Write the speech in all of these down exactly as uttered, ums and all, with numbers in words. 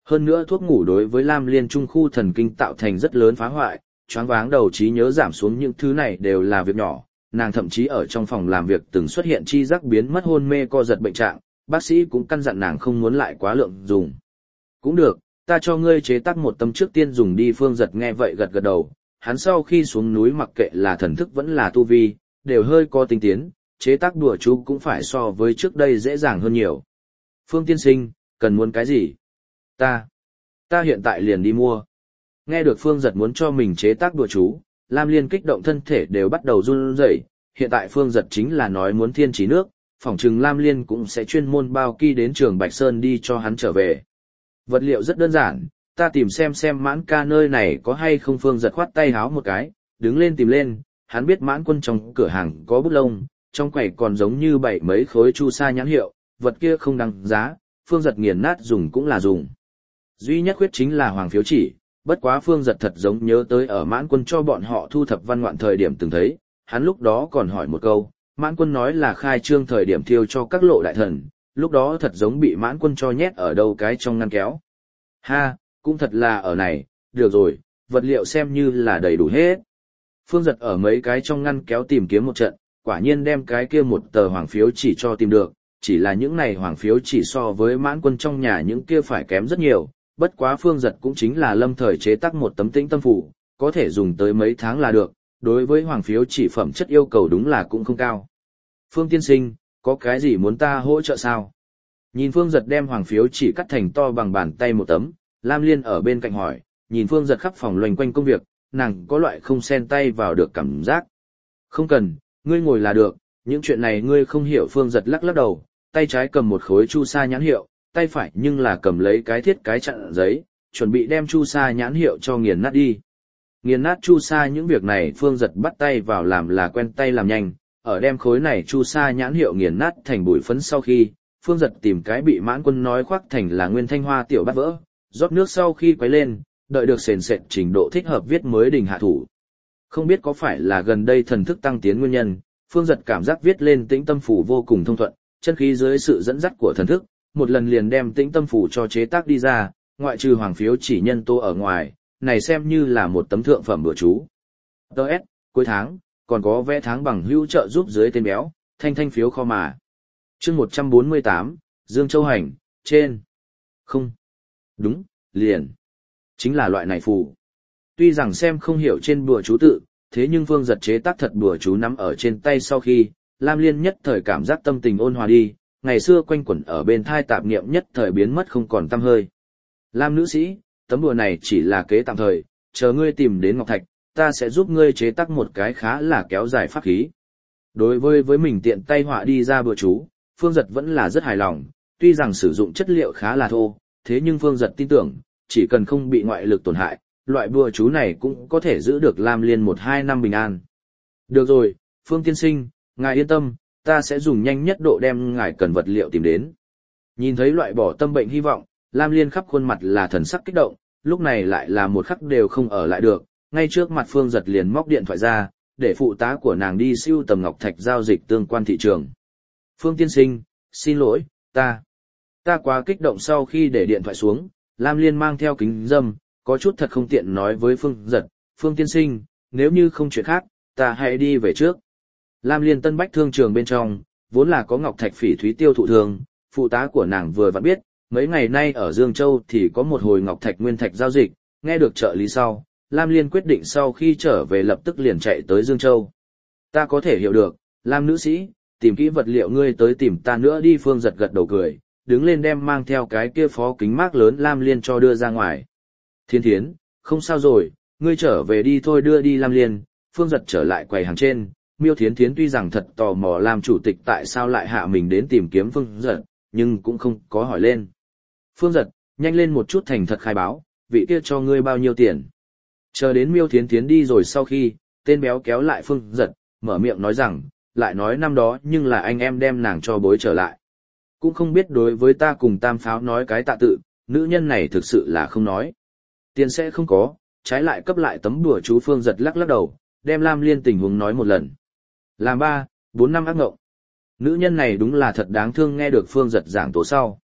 Hơn nữa thuốc ngủ đối với Lam Liên trung khu thần kinh tạo thành rất lớn phá hoại, choáng váng đầu trí nhớ giảm xuống, những thứ này đều là việc nhỏ. Nàng thậm chí ở trong phòng làm việc từng xuất hiện chi giác biến mất, hôn mê co giật bệnh trạng, bác sĩ cũng căn dặn nàng không muốn lại quá lượng dùng. Cũng được, ta cho ngươi chế tác một tấm trước tiên dùng đi. Phương Giật nghe vậy gật gật đầu, hắn sau khi xuống núi mặc kệ là thần thức vẫn là tu vi, đều hơi có tinh tiến, chế tác đùa chú cũng phải so với trước đây dễ dàng hơn nhiều. Phương tiên sinh, cần muốn cái gì? Ta, ta hiện tại liền đi mua. Nghe được Phương Giật muốn cho mình chế tác đùa chú, Lam Liên kích động, thân thể đều bắt đầu run rẩy. Hiện tại Phương Giật chính là nói muốn thiên trí nước, phỏng chừng Lam Liên cũng sẽ chuyên môn bao ki đến trường Bạch Sơn đi cho hắn trở về. Vật liệu rất đơn giản, ta tìm xem xem Mãn ca nơi này có hay không. Phương Giật khoát tay háo một cái, đứng lên tìm lên, hắn biết Mãn Quân trong cửa hàng có bút lông, trong quầy còn giống như bảy mấy khối chu sa nhãn hiệu, vật kia không đáng giá, Phương Giật nghiền nát dùng cũng là dùng. Duy nhất khuyết chính là hoàng phiếu chỉ, bất quá Phương Giật thật giống nhớ tới ở Mãn Quân cho bọn họ thu thập văn ngoạn thời điểm từng thấy, hắn lúc đó còn hỏi một câu, Mãn Quân nói là khai trương thời điểm thiêu cho các lộ đại thần, lúc đó thật giống bị Mãn Quân cho nhét ở đâu cái trong ngăn kéo. Ha, cũng thật là ở này, được rồi, vật liệu xem như là đầy đủ hết. Phương Giật ở mấy cái trong ngăn kéo tìm kiếm một trận, quả nhiên đem cái kia một tờ hoàng phiếu chỉ cho tìm được, chỉ là những này hoàng phiếu chỉ so với Mãn Quân trong nhà những kia phải kém rất nhiều, bất quá Phương Giật cũng chính là lâm thời chế tác một tấm tĩnh tâm phủ, có thể dùng tới mấy tháng là được, đối với hoàng phiếu chỉ phẩm chất yêu cầu đúng là cũng không cao. Phương tiên sinh, có cái gì muốn ta hỗ trợ sao? Nhìn Phương Giật đem hoàng phiếu chỉ cắt thành to bằng bàn tay một tấm, Lam Liên ở bên cạnh hỏi, nhìn Phương Giật khắp phòng loanh quanh công việc, nàng có loại không xen tay vào được cảm giác. Không cần, ngươi ngồi là được, những chuyện này ngươi không hiểu. Phương Giật lắc lắc đầu, tay trái cầm một khối chu sa nhãn hiệu, tay phải nhưng là cầm lấy cái thiết cái chặn giấy, chuẩn bị đem chu sa nhãn hiệu cho nghiền nát đi. Nghiền nát chu sa những việc này Phương Giật bắt tay vào làm là quen tay làm nhanh, ở đem khối này chu sa nhãn hiệu nghiền nát thành bụi phấn sau khi, Phương Giật tìm cái bị Mãn Quân nói khoác thành là nguyên thanh hoa tiểu bát vỡ, rót nước sau khi quấy lên, đợi được sền sệt trình độ thích hợp viết mới đình hạ thủ. Không biết có phải là gần đây thần thức tăng tiến nguyên nhân, Phương Giật cảm giác viết lên tĩnh tâm phủ vô cùng thông thuận, chân khí dưới sự dẫn dắt của thần thức, một lần liền đem tĩnh tâm phủ cho chế tác đi ra, ngoại trừ hoàng phiếu chỉ nhân tố ở ngoài, này xem như là một tấm thượng phẩm bữa chú. đê ét, cuối tháng, còn có vẽ tháng bằng hữu trợ giúp dưới tên béo, thanh thanh phiếu kho mà. chương một trăm bốn mươi tám, Dương Châu Hành, trên. Không. Đúng, liền. Chính là loại này phù. Tuy rằng xem không hiểu trên bùa chú tự, thế nhưng Phương Giật chế tác thật bùa chú nắm ở trên tay sau khi, Lam Liên nhất thời cảm giác tâm tình ôn hòa đi, ngày xưa quanh quẩn ở bên thai tạp niệm nhất thời biến mất không còn tăm hơi. Lam nữ sĩ, tấm bùa này chỉ là kế tạm thời, chờ ngươi tìm đến Ngọc Thạch, ta sẽ giúp ngươi chế tác một cái khá là kéo dài pháp khí. Đối với với mình tiện tay họa đi ra bùa chú, Phương Giật vẫn là rất hài lòng, tuy rằng sử dụng chất liệu khá là thô, thế nhưng Phương Giật tin tưởng, chỉ cần không bị ngoại lực tổn hại, loại bùa chú này cũng có thể giữ được Lam Liên một hai năm bình an. Được rồi, Phương tiên sinh, ngài yên tâm, ta sẽ dùng nhanh nhất độ đem ngài cần vật liệu tìm đến. Nhìn thấy loại bỏ tâm bệnh hy vọng, Lam Liên khắp khuôn mặt là thần sắc kích động, lúc này lại là một khắc đều không ở lại được, ngay trước mặt Phương Giật liền móc điện thoại ra, để phụ tá của nàng đi siêu tầm ngọc thạch giao dịch tương quan thị trường. Phương tiên sinh, xin lỗi, ta, ta quá kích động. Sau khi để điện thoại xuống, Lam Liên mang theo kính râm, có chút thật không tiện nói với Phương Giật, Phương tiên sinh, nếu như không chuyện khác, ta hãy đi về trước. Lam Liên Tân Bách thương trường bên trong, vốn là có ngọc thạch phỉ thúy tiêu thụ thường, phụ tá của nàng vừa vặn biết, mấy ngày nay ở Dương Châu thì có một hồi ngọc thạch nguyên thạch giao dịch, nghe được trợ lý sau, Lam Liên quyết định sau khi trở về lập tức liền chạy tới Dương Châu. Ta có thể hiểu được, Lam nữ sĩ, tìm kỹ vật liệu ngươi tới tìm ta nữa đi. Phương Giật gật đầu cười, đứng lên đem mang theo cái kia phó kính mác lớn Lam Liên cho đưa ra ngoài. Thiên Thiến, không sao rồi, ngươi trở về đi thôi. Đưa đi Lam Liên, Phương Giật trở lại quầy hàng trên. Miêu Thiến Thiến tuy rằng thật tò mò làm chủ tịch tại sao lại hạ mình đến tìm kiếm Phương Giật, nhưng cũng không có hỏi lên. Phương Giật, nhanh lên một chút thành thật khai báo, vị kia cho ngươi bao nhiêu tiền. Chờ đến Miêu Thiến Thiến đi rồi sau khi, tên béo kéo lại Phương Giật, mở miệng nói rằng, lại nói năm đó nhưng là anh em đem nàng cho bối trở lại. Cũng không biết đối với ta cùng Tam Pháo nói cái tạ tự, nữ nhân này thực sự là không nói. Tiền sẽ không có, trái lại cấp lại tấm đùa chú. Phương Giật lắc lắc đầu, đem Lam Liên tình huống nói một lần. Làm ba, bốn năm ác ngộng. Nữ nhân này đúng là thật đáng thương. Nghe được Phương Giật giảng tố sau,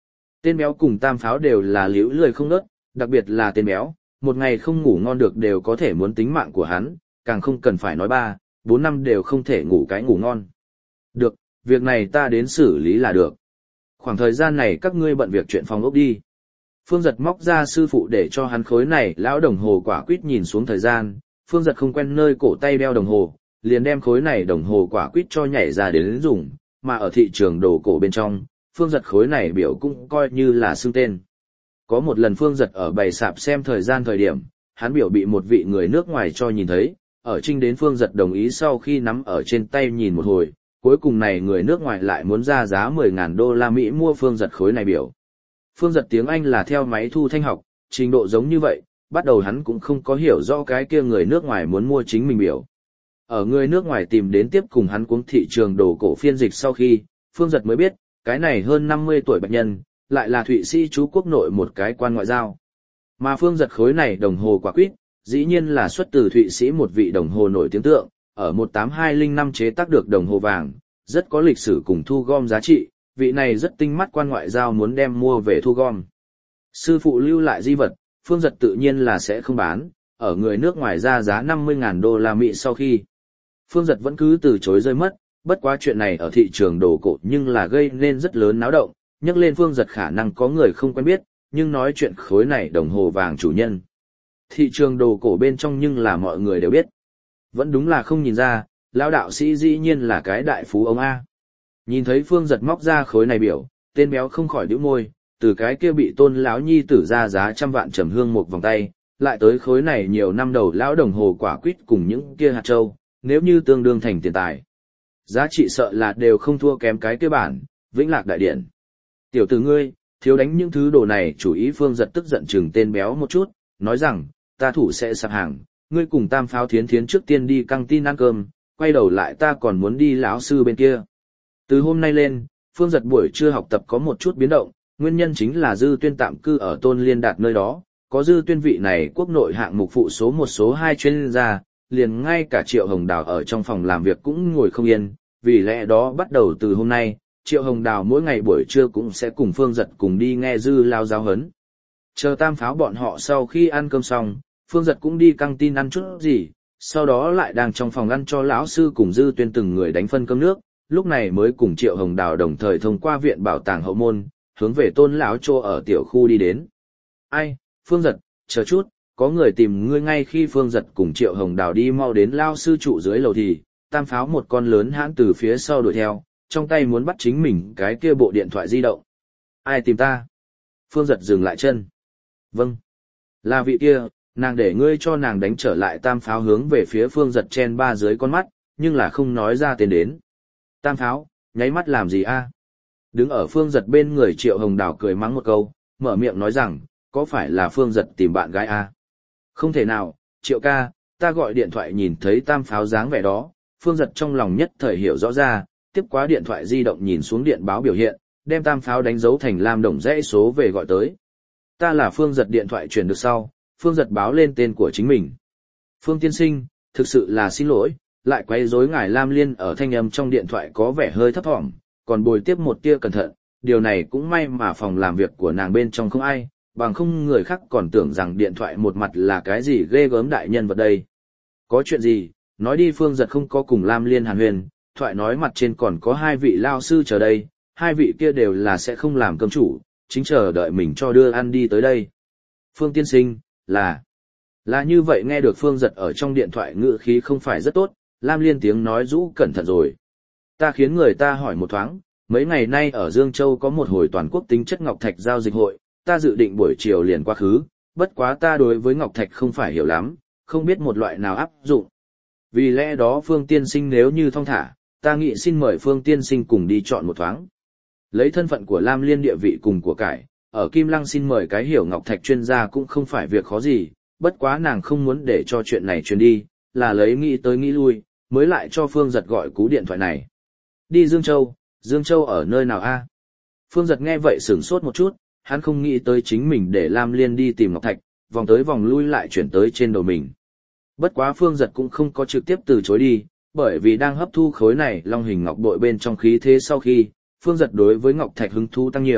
Tên béo cùng tam pháo đều là liễu lười không ngớt, đặc biệt là tên béo, một ngày không ngủ ngon được đều có thể muốn tính mạng của hắn, càng không cần phải nói ba, bốn năm đều không thể ngủ cái ngủ ngon. Được, việc này ta đến xử lý là được. Khoảng thời gian này các ngươi bận việc chuyện phòng ốc đi. Phương Giật móc ra sư phụ để cho hắn khối này lão đồng hồ quả quýt nhìn xuống thời gian, Phương Giật không quen nơi cổ tay đeo đồng hồ, liền đem khối này đồng hồ quả quýt cho nhảy ra đến dùng, mà ở thị trường đồ cổ bên trong, Phương Giật khối này biểu cũng coi như là xưng tên. Có một lần Phương Giật ở bày sạp xem thời gian thời điểm, hắn biểu bị một vị người nước ngoài cho nhìn thấy, ở trinh đến Phương Giật đồng ý sau khi nắm ở trên tay nhìn một hồi, cuối cùng này người nước ngoài lại muốn ra giá mười ngàn đô la Mỹ mua Phương Giật khối này biểu. Phương Giật tiếng Anh là theo máy thu thanh học, trình độ giống như vậy, bắt đầu hắn cũng không có hiểu rõ cái kia người nước ngoài muốn mua chính mình biểu. Ở người nước ngoài tìm đến tiếp cùng hắn cuống thị trường đồ cổ phiên dịch sau khi, Phương Giật mới biết, cái này hơn năm mươi tuổi bạch nhân, lại là Thụy Sĩ chú quốc nội một cái quan ngoại giao. Mà Phương Giật khối này đồng hồ quả quýt, dĩ nhiên là xuất từ Thụy Sĩ một vị đồng hồ nổi tiếng tượng, ở một tám hai không năm chế tác được đồng hồ vàng, rất có lịch sử cùng thu gom giá trị, vị này rất tinh mắt quan ngoại giao muốn đem mua về thu gom. Sư phụ lưu lại di vật, Phương Giật tự nhiên là sẽ không bán, ở người nước ngoài ra giá năm mươi ngàn đô la Mỹ sau khi. Phương Giật vẫn cứ từ chối rơi mất, bất quá chuyện này ở thị trường đồ cổ nhưng là gây nên rất lớn náo động, nhắc lên Phương Giật khả năng có người không quen biết, nhưng nói chuyện khối này đồng hồ vàng chủ nhân. Thị trường đồ cổ bên trong nhưng là mọi người đều biết. Vẫn đúng là không nhìn ra, lão đạo sĩ dĩ nhiên là cái đại phú ông A. Nhìn thấy Phương Giật móc ra khối này biểu, tên béo không khỏi nhíu môi, từ cái kia bị tôn lão nhi tử ra giá trăm vạn trầm hương một vòng tay, lại tới khối này nhiều năm đầu lão đồng hồ quả quýt cùng những kia hạt châu, nếu như tương đương thành tiền tài. Giá trị sợ là đều không thua kém cái kia bản, Vĩnh Lạc Đại Điện. Tiểu tử ngươi, thiếu đánh những thứ đồ này, chủ ý. Phương Giật tức giận chừng tên béo một chút, nói rằng, ta thủ sẽ sạp hàng, ngươi cùng tam pháo thiến thiến trước tiên đi căng tin ăn cơm, quay đầu lại ta còn muốn đi lão sư bên kia. Từ hôm nay lên, Phương Giật buổi trưa học tập có một chút biến động, nguyên nhân chính là Dư Tuyên tạm cư ở Tôn Liên Đạt nơi đó, có Dư Tuyên vị này quốc nội hạng mục phụ số một số hai chuyên gia, liền ngay cả Triệu Hồng Đào ở trong phòng làm việc cũng ngồi không yên, vì lẽ đó bắt đầu từ hôm nay, Triệu Hồng Đào mỗi ngày buổi trưa cũng sẽ cùng Phương Giật cùng đi nghe Dư lao giáo huấn. Chờ tam pháo bọn họ sau khi ăn cơm xong, Phương Giật cũng đi căng tin ăn chút gì, sau đó lại đang trong phòng ăn cho lão sư cùng Dư Tuyên từng người đánh phân cơm nước, lúc này mới cùng Triệu Hồng Đào đồng thời thông qua viện bảo tàng hậu môn, hướng về Tôn lão chỗ ở tiểu khu đi đến. Ai, Phương Giật, chờ chút, có người tìm ngươi. Ngay khi Phương Giật cùng Triệu Hồng Đào đi mau đến lao sư trụ dưới lầu thì, tam pháo một con lớn hãn từ phía sau đuổi theo, trong tay muốn bắt chính mình cái kia bộ điện thoại di động. Ai tìm ta? Phương Giật dừng lại chân. Vâng. Là vị kia, nàng để ngươi cho nàng đánh trở lại. Tam pháo hướng về phía Phương Giật chen ba dưới con mắt, nhưng là không nói ra tên đến. Tam pháo, nháy mắt làm gì a? Đứng ở Phương Giật bên người Triệu Hồng Đào cười mắng một câu, mở miệng nói rằng, có phải là Phương Giật tìm bạn gái a? Không thể nào, Triệu ca, ta gọi điện thoại nhìn thấy tam pháo dáng vẻ đó. Phương Giật trong lòng nhất thời hiểu rõ ra, tiếp quá điện thoại di động nhìn xuống điện báo biểu hiện, đem tam pháo đánh dấu thành lam đồng dãy số về gọi tới. Ta là Phương Giật. Điện thoại chuyển được sau, Phương Giật báo lên tên của chính mình. Phương tiên sinh, thực sự là xin lỗi, lại quấy rối ngài. Lam Liên ở thanh âm trong điện thoại có vẻ hơi thấp thỏm, còn bồi tiếp một tia cẩn thận, điều này cũng may mà phòng làm việc của nàng bên trong không ai, bằng không người khác còn tưởng rằng điện thoại một mặt là cái gì ghê gớm đại nhân vật đây. Có chuyện gì, nói đi. Phương Giật không có cùng Lam Liên hàn huyền, thoại nói mặt trên còn có hai vị lao sư chờ đây, hai vị kia đều là sẽ không làm cơm chủ, chính chờ đợi mình cho đưa ăn đi tới đây. Phương tiên sinh, là... Là như vậy. Nghe được Phương Giật ở trong điện thoại ngữ khí không phải rất tốt, Lam Liên tiếng nói rũ cẩn thận rồi. Ta khiến người ta hỏi một thoáng, mấy ngày nay ở Dương Châu có một hồi toàn quốc tính chất ngọc thạch giao dịch hội, ta dự định buổi chiều liền qua khứ, bất quá ta đối với ngọc thạch không phải hiểu lắm, không biết một loại nào áp dụng. Vì lẽ đó Phương tiên sinh nếu như thong thả, ta nghĩ xin mời Phương tiên sinh cùng đi chọn một thoáng. Lấy thân phận của Lam Liên địa vị cùng của cải, ở Kim Lăng xin mời cái hiểu ngọc thạch chuyên gia cũng không phải việc khó gì, bất quá nàng không muốn để cho chuyện này truyền đi, là lấy nghĩ tới nghĩ lui, mới lại cho Phương Giật gọi cú điện thoại này. Đi Dương Châu, Dương Châu ở nơi nào a? Phương Giật nghe vậy sửng sốt một chút, hắn không nghĩ tới chính mình để Lam Liên đi tìm ngọc thạch, vòng tới vòng lui lại chuyển tới trên đầu mình. Bất quá Phương Giật cũng không có trực tiếp từ chối đi, bởi vì đang hấp thu khối này long hình ngọc bội bên trong khí thế sau khi, Phương Giật đối với ngọc thạch hứng thú tăng nhiều,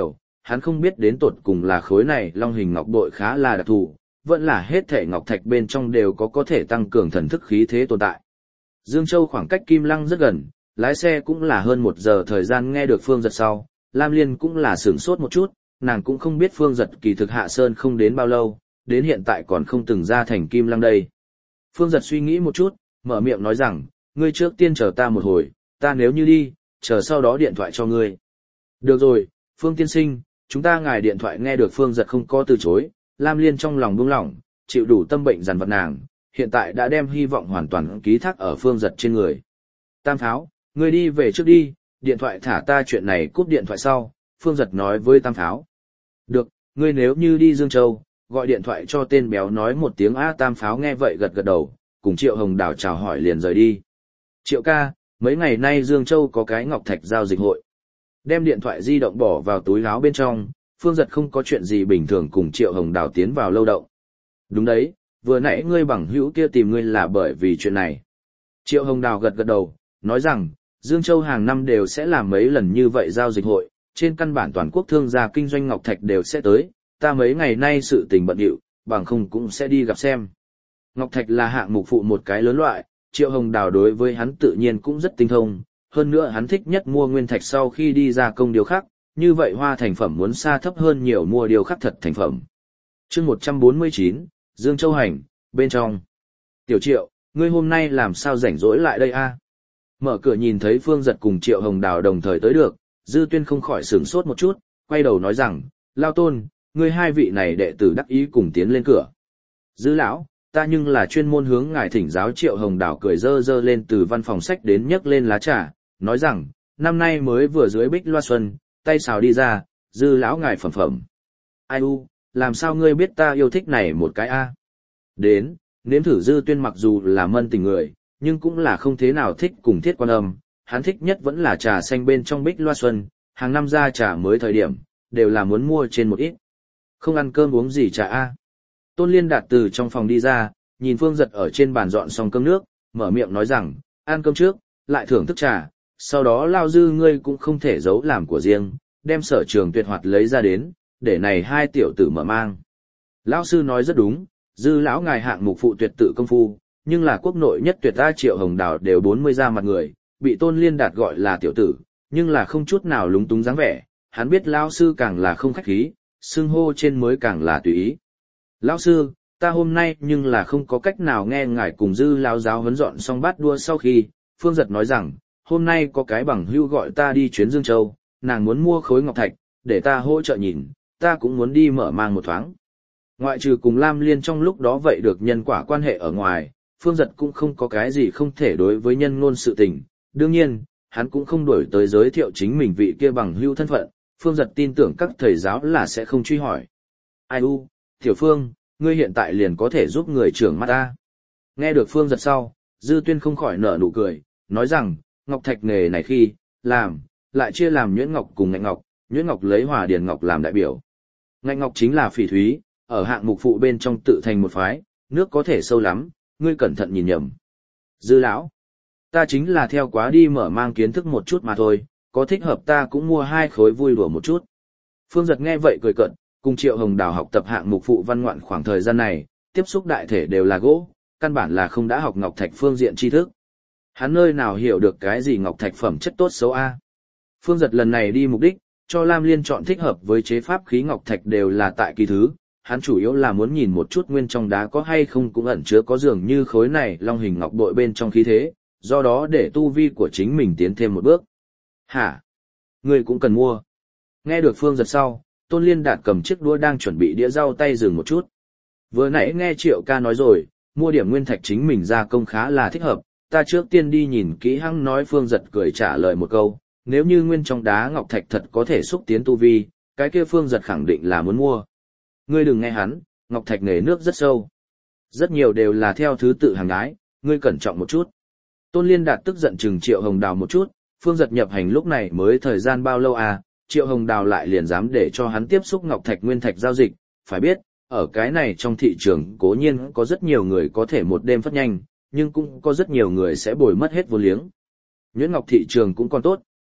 hắn không biết đến tột cùng là khối này long hình ngọc bội khá là đặc thù, vẫn là hết thể ngọc thạch bên trong đều có có thể tăng cường thần thức khí thế tồn tại. Dương Châu khoảng cách Kim Lăng rất gần, lái xe cũng là hơn một giờ thời gian. Nghe được Phương Giật sau, Lam Liên cũng là sửng sốt một chút, nàng cũng không biết Phương Giật kỳ thực hạ sơn không đến bao lâu, đến hiện tại còn không từng ra thành Kim Lăng đây. Phương Giật suy nghĩ một chút, mở miệng nói rằng, ngươi trước tiên chờ ta một hồi, ta nếu như đi, chờ sau đó điện thoại cho ngươi. Được rồi, Phương tiên sinh, chúng ta ngài điện thoại. Nghe được Phương Giật không có từ chối, Lam Liên trong lòng buông lỏng, chịu đủ tâm bệnh dằn vặt nàng, hiện tại đã đem hy vọng hoàn toàn ký thác ở Phương Giật trên người. Tam Pháo, ngươi đi về trước đi, điện thoại thả ta chuyện này. Cúp điện thoại sau, Phương Giật nói với Tam Pháo. Được, ngươi nếu như đi Dương Châu, gọi điện thoại cho tên béo nói một tiếng a. Tam Pháo nghe vậy gật gật đầu, cùng Triệu Hồng Đào chào hỏi liền rời đi. Triệu ca, mấy ngày nay Dương Châu có cái ngọc thạch giao dịch hội. Đem điện thoại di động bỏ vào túi áo bên trong, Phương Giật không có chuyện gì bình thường cùng Triệu Hồng Đào tiến vào lâu động. Đúng đấy, vừa nãy ngươi bằng hữu kia tìm ngươi là bởi vì chuyện này. Triệu Hồng Đào gật gật đầu, nói rằng, Dương Châu hàng năm đều sẽ làm mấy lần như vậy giao dịch hội, trên căn bản toàn quốc thương gia kinh doanh ngọc thạch đều sẽ tới, ta mấy ngày nay sự tình bận rộn, bằng không cũng sẽ đi gặp xem. Ngọc thạch là hạng mục phụ một cái lớn loại, Triệu Hồng Đào đối với hắn tự nhiên cũng rất tinh thông, hơn nữa hắn thích nhất mua nguyên thạch sau khi đi ra công điều khắc, như vậy hoa thành phẩm muốn xa thấp hơn nhiều mua điều khắc thật thành phẩm. Chương một trăm bốn mươi chín, Dương Châu hành, bên trong. Tiểu Triệu, ngươi hôm nay làm sao rảnh rỗi lại đây a? Mở cửa nhìn thấy Phương Giật cùng Triệu Hồng Đào đồng thời tới được, Dư Tuyên không khỏi sửng sốt một chút, quay đầu nói rằng, Lao Tôn, ngươi hai vị này đệ tử đắc ý cùng tiến lên cửa. Dư lão, ta nhưng là chuyên môn hướng ngài thỉnh giáo. Triệu Hồng Đào cười dơ dơ lên từ văn phòng sách đến nhấc lên lá trà, nói rằng, năm nay mới vừa dưới bích loa xuân, tay xào đi ra, Dư lão ngài phẩm phẩm. Ai u, làm sao ngươi biết ta yêu thích này một cái a? Đến, nếm thử. Dư Tuyên mặc dù là mân tình người, nhưng cũng là không thế nào thích cùng Thiết Quan Âm, hắn thích nhất vẫn là trà xanh bên trong bích loa xuân, hàng năm ra trà mới thời điểm, đều là muốn mua trên một ít. Không ăn cơm uống gì trà a? Tôn Liên Đạt từ trong phòng đi ra, nhìn Phương Giật ở trên bàn dọn xong cơm nước, mở miệng nói rằng, ăn cơm trước, lại thưởng thức trà, sau đó Lao Dư ngươi cũng không thể giấu làm của riêng, đem Sở Trường Tuyệt Hoạt lấy ra đến, để này hai tiểu tử mở mang. Lão sư nói rất đúng, Dư lão ngài hạng mục phụ tuyệt tự công phu, nhưng là quốc nội nhất tuyệt ta. Triệu Hồng Đào đều bốn mươi ra mặt người, bị Tôn Liên Đạt gọi là tiểu tử, nhưng là không chút nào lúng túng dáng vẻ, hắn biết lão sư càng là không khách khí, xưng hô trên mới càng là tùy ý. Lão sư, ta hôm nay nhưng là không có cách nào nghe ngài cùng Dư lão giáo huấn. Dọn xong bát đua sau khi, Phương Giật nói rằng, hôm nay có cái bằng hữu gọi ta đi chuyến Dương Châu, nàng muốn mua khối ngọc thạch, để ta hỗ trợ nhìn, ta cũng muốn đi mở mang một thoáng. Ngoại trừ cùng Lam Liên trong lúc đó vậy được nhân quả quan hệ ở ngoài, Phương Giật cũng không có cái gì không thể đối với nhân ngôn sự tình. Đương nhiên, hắn cũng không đổi tới giới thiệu chính mình vị kia bằng hữu thân phận, Phương Giật tin tưởng các thầy giáo là sẽ không truy hỏi. Ai u, Tiểu Phương, ngươi hiện tại liền có thể giúp người trưởng mắt ta. Nghe được Phương Giật sau, Dư Tuyên không khỏi nở nụ cười, nói rằng, ngọc thạch nghề này khi làm, lại chia làm nhuyễn ngọc cùng ngạnh ngọc, nhuyễn ngọc lấy hòa điền ngọc làm đại biểu. Ngạnh ngọc chính là phỉ thúy, ở hạng mục phụ bên trong tự thành một phái, nước có thể sâu lắm, ngươi cẩn thận nhìn nhầm. Dư lão, ta chính là theo quá đi mở mang kiến thức một chút mà thôi, có thích hợp ta cũng mua hai khối vui đùa một chút. Phương Giật nghe vậy cười cợt, cùng Triệu Hồng Đào học tập hạng mục phụ văn ngoạn khoảng thời gian này, tiếp xúc đại thể đều là gỗ, căn bản là không đã học ngọc thạch phương diện tri thức. Hắn nơi nào hiểu được cái gì ngọc thạch phẩm chất tốt xấu a? Phương Giật lần này đi mục đích, cho Lam Liên chọn thích hợp với chế pháp khí ngọc thạch đều là tại kỳ thứ, hắn chủ yếu là muốn nhìn một chút nguyên trong đá có hay không cũng ẩn chứa có dường như khối này long hình ngọc bội bên trong khí thế, do đó để tu vi của chính mình tiến thêm một bước. Hả? Ngươi cũng cần mua. Nghe được Phương Giật sau, Tôn Liên Đạt cầm chiếc đũa đang chuẩn bị đĩa rau tay dừng một chút. Vừa nãy nghe Triệu ca nói rồi, mua điểm nguyên thạch chính mình ra công khá là thích hợp, ta trước tiên đi nhìn kỹ hăng. Nói Phương Giật cười trả lời một câu, nếu như nguyên trong đá ngọc thạch thật có thể xúc tiến tu vi, cái kia Phương Giật khẳng định là muốn mua. Ngươi đừng nghe hắn, ngọc thạch nghề nước rất sâu. Rất nhiều đều là theo thứ tự hàng ái, ngươi cẩn trọng một chút. Tôn Liên Đạt tức giận chừng Triệu Hồng Đào một chút, Phương Giật nhập hành lúc này mới thời gian bao lâu à, Triệu Hồng Đào lại liền dám để cho hắn tiếp xúc ngọc thạch nguyên thạch giao dịch, phải biết, ở cái này trong thị trường cố nhiên có rất nhiều người có thể một đêm phát nhanh, nhưng cũng có rất nhiều người sẽ bồi mất hết vô liếng. Nhuyễn ngọc thị trường cũng còn tốt,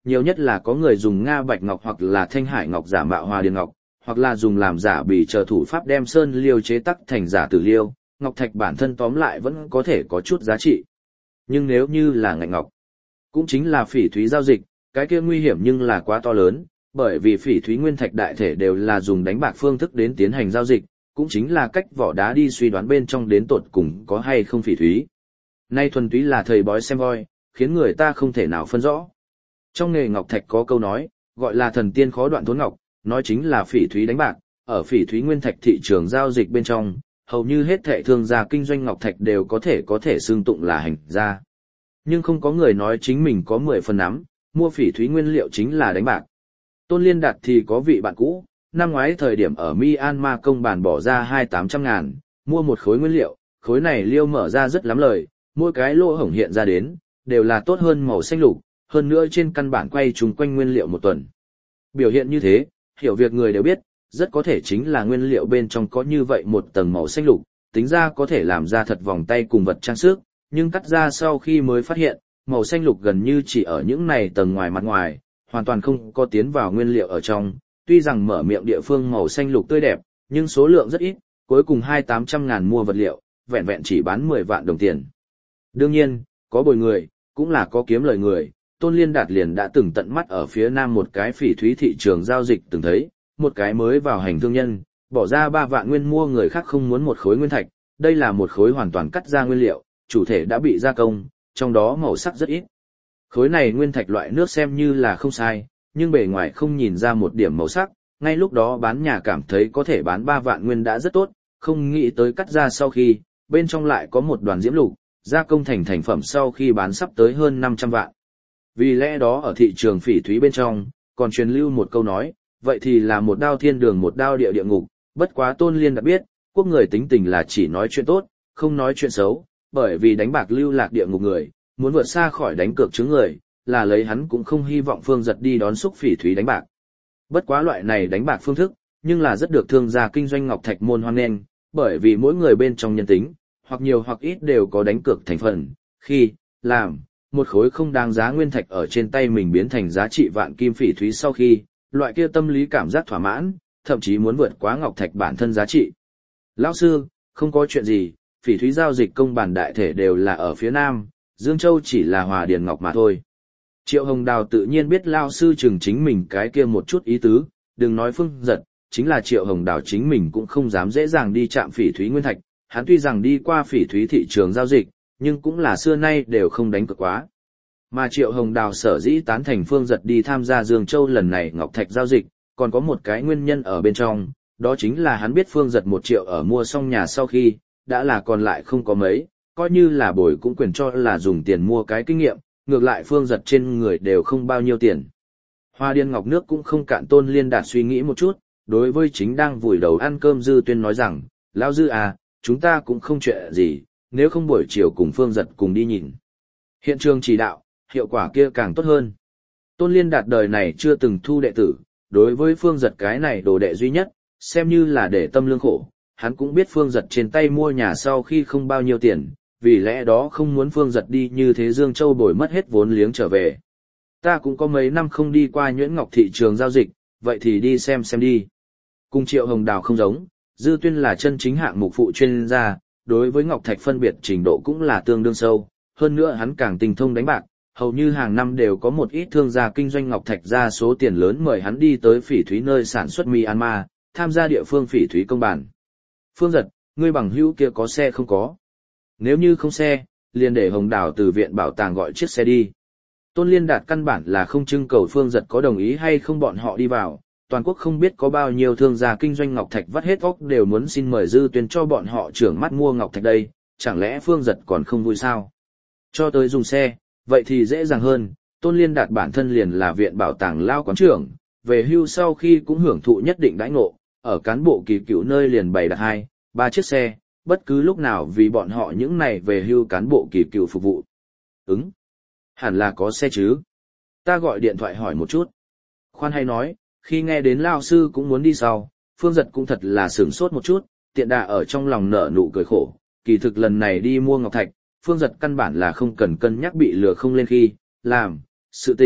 nhiều nhất là có người dùng Nga bạch ngọc hoặc là thanh hải ngọc giả mạo Hoa Điền ngọc, hoặc là dùng làm giả bì chờ thủ pháp đem sơn liêu chế tắc thành giả tử liêu, ngọc thạch bản thân tóm lại vẫn có thể có chút giá trị. Nhưng nếu như là ngạch ngọc, cũng chính là phỉ thúy giao dịch, cái kia nguy hiểm nhưng là quá to lớn, bởi vì phỉ thúy nguyên thạch đại thể đều là dùng đánh bạc phương thức đến tiến hành giao dịch, cũng chính là cách vỏ đá đi suy đoán bên trong đến tột cùng có hay không phỉ thúy. Nay thuần túy là thầy bói xem voi, khiến người ta không thể nào phân rõ. Trong nghề ngọc thạch có câu nói, gọi là thần tiên khó đoạn thốn ngọc, nói chính là phỉ thúy đánh bạc, ở phỉ thúy nguyên thạch thị trường giao dịch bên trong, hầu như hết thệ thương gia kinh doanh ngọc thạch đều có thể có thể xương tụng là hành gia. Nhưng không có người nói chính mình có mười phần nắm, mua phỉ thúy nguyên liệu chính là đánh bạc. Tôn Liên Đạt thì có vị bạn cũ, năm ngoái thời điểm ở Myanmar công bản bỏ ra hai tám trăm ngàn, mua một khối nguyên liệu, khối này liêu mở ra rất lắm lời, mỗi cái lỗ hổng hiện ra đến, đều là tốt hơn màu xanh lục, hơn nữa trên căn bản quay trùng quanh nguyên liệu một tuần. Biểu hiện như thế, hiểu việc người đều biết, rất có thể chính là nguyên liệu bên trong có như vậy một tầng màu xanh lục, tính ra có thể làm ra thật vòng tay cùng vật trang sức, nhưng cắt ra sau khi mới phát hiện, màu xanh lục gần như chỉ ở những này tầng ngoài mặt ngoài, hoàn toàn không có tiến vào nguyên liệu ở trong, tuy rằng mở miệng địa phương màu xanh lục tươi đẹp, nhưng số lượng rất ít, cuối cùng hai tám trăm ngàn mua vật liệu, vẹn vẹn chỉ bán mười vạn đồng tiền. Đương nhiên, có bồi người, cũng là có kiếm lời người, Tôn Liên Đạt liền đã từng tận mắt ở phía nam một cái phỉ thúy thị trường giao dịch từng thấy, một cái mới vào hành thương nhân, bỏ ra ba vạn nguyên mua người khác không muốn một khối nguyên thạch, đây là một khối hoàn toàn cắt ra nguyên liệu, chủ thể đã bị gia công, trong đó màu sắc rất ít. Khối này nguyên thạch loại nước xem như là không sai, nhưng bề ngoài không nhìn ra một điểm màu sắc, ngay lúc đó bán nhà cảm thấy có thể bán ba vạn nguyên đã rất tốt, không nghĩ tới cắt ra sau khi, bên trong lại có một đoàn diễm lục, gia công thành thành phẩm sau khi bán sắp tới hơn năm trăm vạn. Vì lẽ đó ở thị trường phỉ thúy bên trong, còn truyền lưu một câu nói, vậy thì là một đao thiên đường một đao địa địa ngục, bất quá Tôn Liên đã biết, quốc người tính tình là chỉ nói chuyện tốt, không nói chuyện xấu, bởi vì đánh bạc lưu lạc địa ngục người, muốn vượt xa khỏi đánh cược chứng người, là lấy hắn cũng không hy vọng Phương Giật đi đón xúc phỉ thúy đánh bạc. Bất quá loại này đánh bạc phương thức, nhưng là rất được thương gia kinh doanh ngọc thạch môn hoan nghênh, bởi vì mỗi người bên trong nhân tính, hoặc nhiều hoặc ít đều có đánh cược thành phần, khi, làm, một khối không đáng giá nguyên thạch ở trên tay mình biến thành giá trị vạn kim phỉ thúy sau khi, loại kia tâm lý cảm giác thỏa mãn, thậm chí muốn vượt quá ngọc thạch bản thân giá trị. Lão sư, không có chuyện gì, phỉ thúy giao dịch công bản đại thể đều là ở phía nam, Dương Châu chỉ là Hòa Điền Ngọc mà thôi. Triệu Hồng Đào tự nhiên biết Lao sư chừng chính mình cái kia một chút ý tứ, đừng nói Phương Giật, chính là Triệu Hồng Đào chính mình cũng không dám dễ dàng đi chạm phỉ thúy nguyên thạch, hắn tuy rằng đi qua phỉ thúy thị trường giao dịch, nhưng cũng là xưa nay đều không đánh cược quá. Mà Triệu Hồng Đào sở dĩ tán thành Phương Giật đi tham gia Dương Châu lần này ngọc thạch giao dịch, còn có một cái nguyên nhân ở bên trong, đó chính là hắn biết Phương Giật một triệu ở mua xong nhà sau khi, đã là còn lại không có mấy, coi như là bồi cũng quyền cho là dùng tiền mua cái kinh nghiệm, ngược lại Phương Giật trên người đều không bao nhiêu tiền. Hoa Điên Ngọc nước cũng không cạn. Tôn Liên Đạt suy nghĩ một chút, đối với chính đang vùi đầu ăn cơm Dư Tuyên nói rằng, Lão Dư à, chúng ta cũng không chuyện gì, nếu không buổi chiều cùng Phương Giật cùng đi nhìn. Hiện trường chỉ đạo, hiệu quả kia càng tốt hơn. Tôn Liên Đạt đời này chưa từng thu đệ tử, đối với Phương Giật cái này đồ đệ duy nhất, xem như là để tâm lương khổ, hắn cũng biết Phương Giật trên tay mua nhà sau khi không bao nhiêu tiền, vì lẽ đó không muốn Phương Giật đi như thế Dương Châu bồi mất hết vốn liếng trở về. Ta cũng có mấy năm không đi qua Nhuyễn Ngọc thị trường giao dịch, vậy thì đi xem xem đi. Cùng Triệu Hồng Đào không giống, Dư Tuyên là chân chính hạng mục phụ chuyên gia, đối với Ngọc Thạch phân biệt trình độ cũng là tương đương sâu, hơn nữa hắn càng tinh thông đánh bạc, hầu như hàng năm đều có một ít thương gia kinh doanh Ngọc Thạch ra số tiền lớn mời hắn đi tới phỉ thúy nơi sản xuất Myanmar, tham gia địa phương phỉ thúy công bản. Phương Giật, ngươi bằng hữu kia có xe không có? Nếu như không xe, liền để Hồng Đào từ viện bảo tàng gọi chiếc xe đi. Tôn Liên Đạt căn bản là không trưng cầu Phương Giật có đồng ý hay không bọn họ đi vào, toàn quốc không biết có bao nhiêu thương gia kinh doanh Ngọc Thạch vắt hết óc đều muốn xin mời Dư Tuyên cho bọn họ trưởng mắt mua Ngọc Thạch đây, chẳng lẽ Phương Giật còn không vui sao? Cho tới dùng xe, vậy thì dễ dàng hơn, Tôn Liên Đạt bản thân liền là viện bảo tàng lao quán trưởng, về hưu sau khi cũng hưởng thụ nhất định đãi ngộ, ở cán bộ kỳ cựu nơi liền bày đặt hai, ba chiếc xe, bất cứ lúc nào vì bọn họ những này về hưu cán bộ kỳ cựu phục vụ. Ứng, hẳn là có xe chứ. Ta gọi điện thoại hỏi một chút. Khoan hay nói, khi nghe đến Lao sư cũng muốn đi sau, Phương Giật cũng thật là sửng sốt một chút, tiện đà ở trong lòng nở nụ cười khổ, kỳ thực lần này đi mua Ngọc Thạch, Phương Giật căn bản là không cần cân nhắc bị lừa không lên khi, làm, sự tình,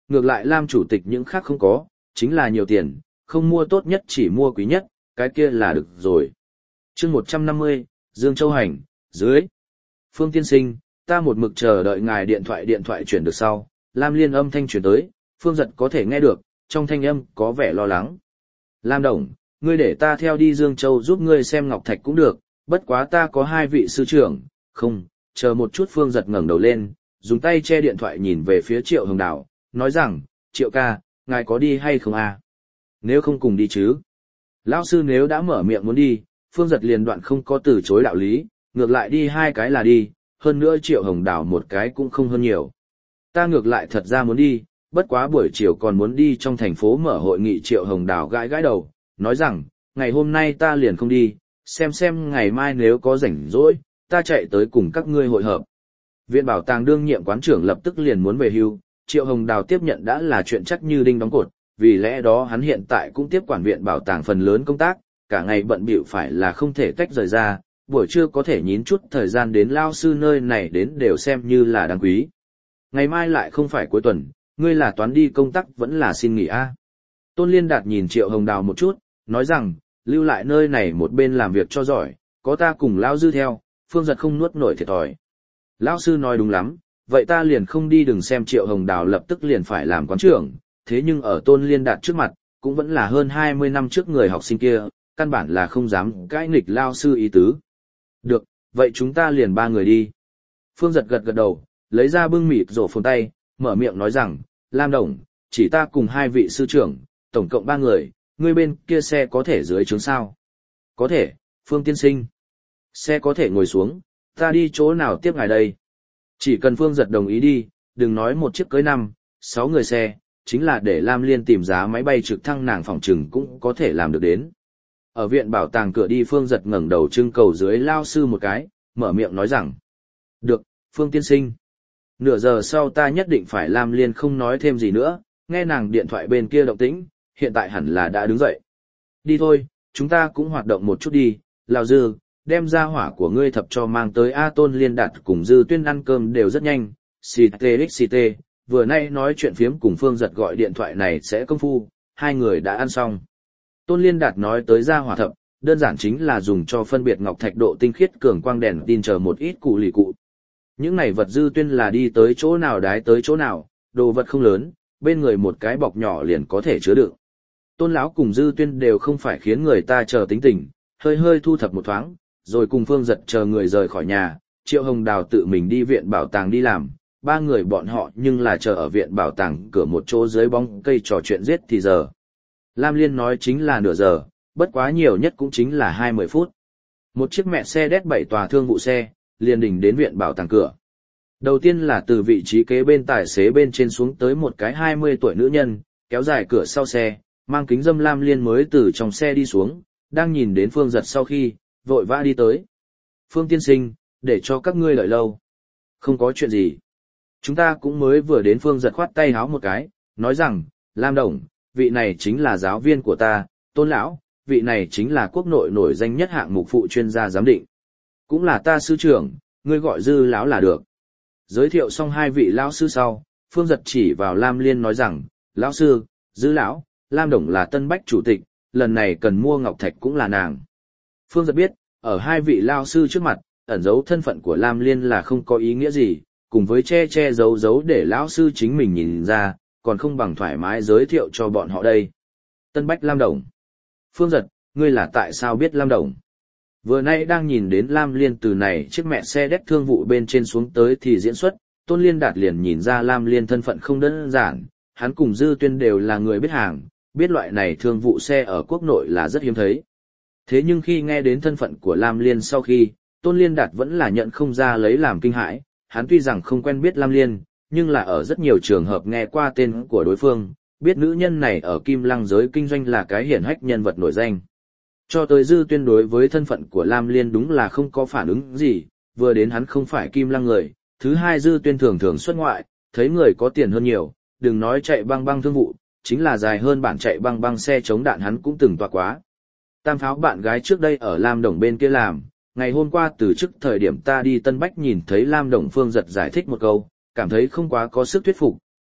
ngược lại Lam chủ tịch những khác không có, chính là nhiều tiền, không mua tốt nhất chỉ mua quý nhất, cái kia là được rồi. chương một trăm năm mươi, Dương Châu Hành, dưới. Phương tiên sinh, ta một mực chờ đợi ngài điện thoại điện thoại chuyển được sau, Lam Liên âm thanh chuyển tới, Phương Giật có thể nghe được, trong thanh âm có vẻ lo lắng. Lam Đồng, ngươi để ta theo đi Dương Châu giúp ngươi xem Ngọc Thạch cũng được, bất quá ta có hai vị sư trưởng, không, chờ một chút. Phương Giật ngẩng đầu lên, dùng tay che điện thoại nhìn về phía Triệu Hồng Đào, nói rằng, Triệu ca, ngài có đi hay không à? Nếu không cùng đi chứ? Lão sư nếu đã mở miệng muốn đi, Phương Giật liền đoạn không có từ chối đạo lý, ngược lại đi hai cái là đi, hơn nữa Triệu Hồng Đào một cái cũng không hơn nhiều. Ta ngược lại thật ra muốn đi, bất quá buổi chiều còn muốn đi trong thành phố mở hội nghị. Triệu Hồng Đào gãi gãi đầu, nói rằng, ngày hôm nay ta liền không đi, xem xem ngày mai nếu có rảnh rỗi, ta chạy tới cùng các ngươi hội hợp. Viện bảo tàng đương nhiệm quán trưởng lập tức liền muốn về hưu, Triệu Hồng Đào tiếp nhận đã là chuyện chắc như đinh đóng cột, vì lẽ đó hắn hiện tại cũng tiếp quản viện bảo tàng phần lớn công tác, cả ngày bận bịu phải là không thể tách rời ra, buổi trưa có thể nhín chút thời gian đến lao sư nơi này đến đều xem như là đáng quý. Ngày mai lại không phải cuối tuần, ngươi là toán đi công tác vẫn là xin nghỉ a? Tôn Liên Đạt nhìn Triệu Hồng Đào một chút, nói rằng, lưu lại nơi này một bên làm việc cho giỏi, có ta cùng lão dư theo, Phương Giật không nuốt nổi thiệt thòi. Lão sư nói đúng lắm, vậy ta liền không đi. Đừng xem Triệu Hồng Đào lập tức liền phải làm quán trưởng, thế nhưng ở Tôn Liên Đạt trước mặt, cũng vẫn là hơn hai mươi năm trước người học sinh kia, căn bản là không dám cãi nghịch lão sư ý tứ. Được, vậy chúng ta liền ba người đi. Phương Giật gật gật đầu, lấy ra bưng mịt rổ phồn tay, mở miệng nói rằng, Lam Đồng, chỉ ta cùng hai vị sư trưởng, tổng cộng ba người, ngươi bên kia xe có thể dưới trướng sao? Có thể, Phương tiên sinh. Xe có thể ngồi xuống, ta đi chỗ nào tiếp ngài đây? Chỉ cần Phương Giật đồng ý đi, đừng nói một chiếc cưới năm, sáu người xe, chính là để Lam Liên tìm giá máy bay trực thăng nàng phòng trừng cũng có thể làm được đến. Ở viện bảo tàng cửa đi, Phương Giật ngẩng đầu trưng cầu dưới lao sư một cái, mở miệng nói rằng, được, Phương tiên sinh. Nửa giờ sau ta nhất định phải. Lam Liên không nói thêm gì nữa, nghe nàng điện thoại bên kia động tĩnh, hiện tại hẳn là đã đứng dậy. Đi thôi, chúng ta cũng hoạt động một chút đi, Lào Dư, đem ra hỏa của ngươi thập cho mang tới. A Tôn Liên Đạt cùng Dư Tuyên ăn cơm đều rất nhanh, xê tê xê tê, vừa nay nói chuyện phiếm cùng Phương Giật gọi điện thoại này sẽ công phu, hai người đã ăn xong. Tôn Liên Đạt nói tới ra hỏa thập, đơn giản chính là dùng cho phân biệt ngọc thạch độ tinh khiết, cường quang, đèn tin chờ một ít cụ lì cụ. Những này vật Dư Tuyên là đi tới chỗ nào đái tới chỗ nào, đồ vật không lớn, bên người một cái bọc nhỏ liền có thể chứa đựng. Tôn lão cùng Dư Tuyên đều không phải khiến người ta chờ tính tình, hơi hơi thu thập một thoáng, rồi cùng Phương Giật chờ người rời khỏi nhà. Triệu Hồng Đào tự mình đi viện bảo tàng đi làm, ba người bọn họ nhưng là chờ ở viện bảo tàng cửa một chỗ dưới bóng cây trò chuyện giết thì giờ. Lam Liên nói chính là nửa giờ, bất quá nhiều nhất cũng chính là hai mươi phút. Một chiếc mẹ xe đét bảy tòa thương vụ xe, liền đỉnh đến viện bảo tàng cửa. Đầu tiên là từ vị trí kế bên tài xế bên trên xuống tới một cái hai mươi tuổi nữ nhân, kéo dài cửa sau xe, mang kính dâm. Lam Liên mới từ trong xe đi xuống, đang nhìn đến Phương Giật sau khi, vội vã đi tới. Phương tiên sinh, để cho các ngươi đợi lâu. Không có chuyện gì. Chúng ta cũng mới vừa đến. Phương Giật khoát tay háo một cái, nói rằng, Lam Đồng, vị này chính là giáo viên của ta, Tôn lão, vị này chính là quốc nội nổi danh nhất hạng mục phụ chuyên gia giám định. Cũng là ta sư trưởng, ngươi gọi Dư lão là được. Giới thiệu xong hai vị lão sư sau, Phương Giật chỉ vào Lam Liên nói rằng, lão sư, Dư lão, Lam Đồng là Tân Bách chủ tịch, lần này cần mua ngọc thạch cũng là nàng. Phương Giật biết, ở hai vị lão sư trước mặt, ẩn giấu thân phận của Lam Liên là không có ý nghĩa gì, cùng với che che giấu giấu để lão sư chính mình nhìn ra, còn không bằng thoải mái giới thiệu cho bọn họ đây. Tân Bách Lam Đồng. Phương Giật, ngươi là tại sao biết Lam Đồng? Vừa nay đang nhìn đến Lam Liên từ này chiếc mẹ xe đét thương vụ bên trên xuống tới thì diễn xuất, Tôn Liên Đạt liền nhìn ra Lam Liên thân phận không đơn giản, hắn cùng Dư Tuyên đều là người biết hàng, biết loại này thương vụ xe ở quốc nội là rất hiếm thấy. Thế nhưng khi nghe đến thân phận của Lam Liên sau khi, Tôn Liên Đạt vẫn là nhận không ra lấy làm kinh hãi, hắn tuy rằng không quen biết Lam Liên, nhưng là ở rất nhiều trường hợp nghe qua tên của đối phương, biết nữ nhân này ở Kim Lăng giới kinh doanh là cái hiển hách nhân vật nổi danh. Cho tới Dư Tuyên đối với thân phận của Lam Liên đúng là không có phản ứng gì, vừa đến hắn không phải Kim Lăng người, thứ hai Dư Tuyên thường thường xuất ngoại, thấy người có tiền hơn nhiều, đừng nói chạy băng băng thương vụ, chính là dài hơn bản chạy băng băng xe chống đạn hắn cũng từng tọa quá. Tam pháo bạn gái trước đây ở Lam Đồng bên kia làm, ngày hôm qua từ trước thời điểm ta đi Tân Bách nhìn thấy Lam Đồng. Phương Giật giải thích một câu, cảm thấy không quá có sức thuyết phục,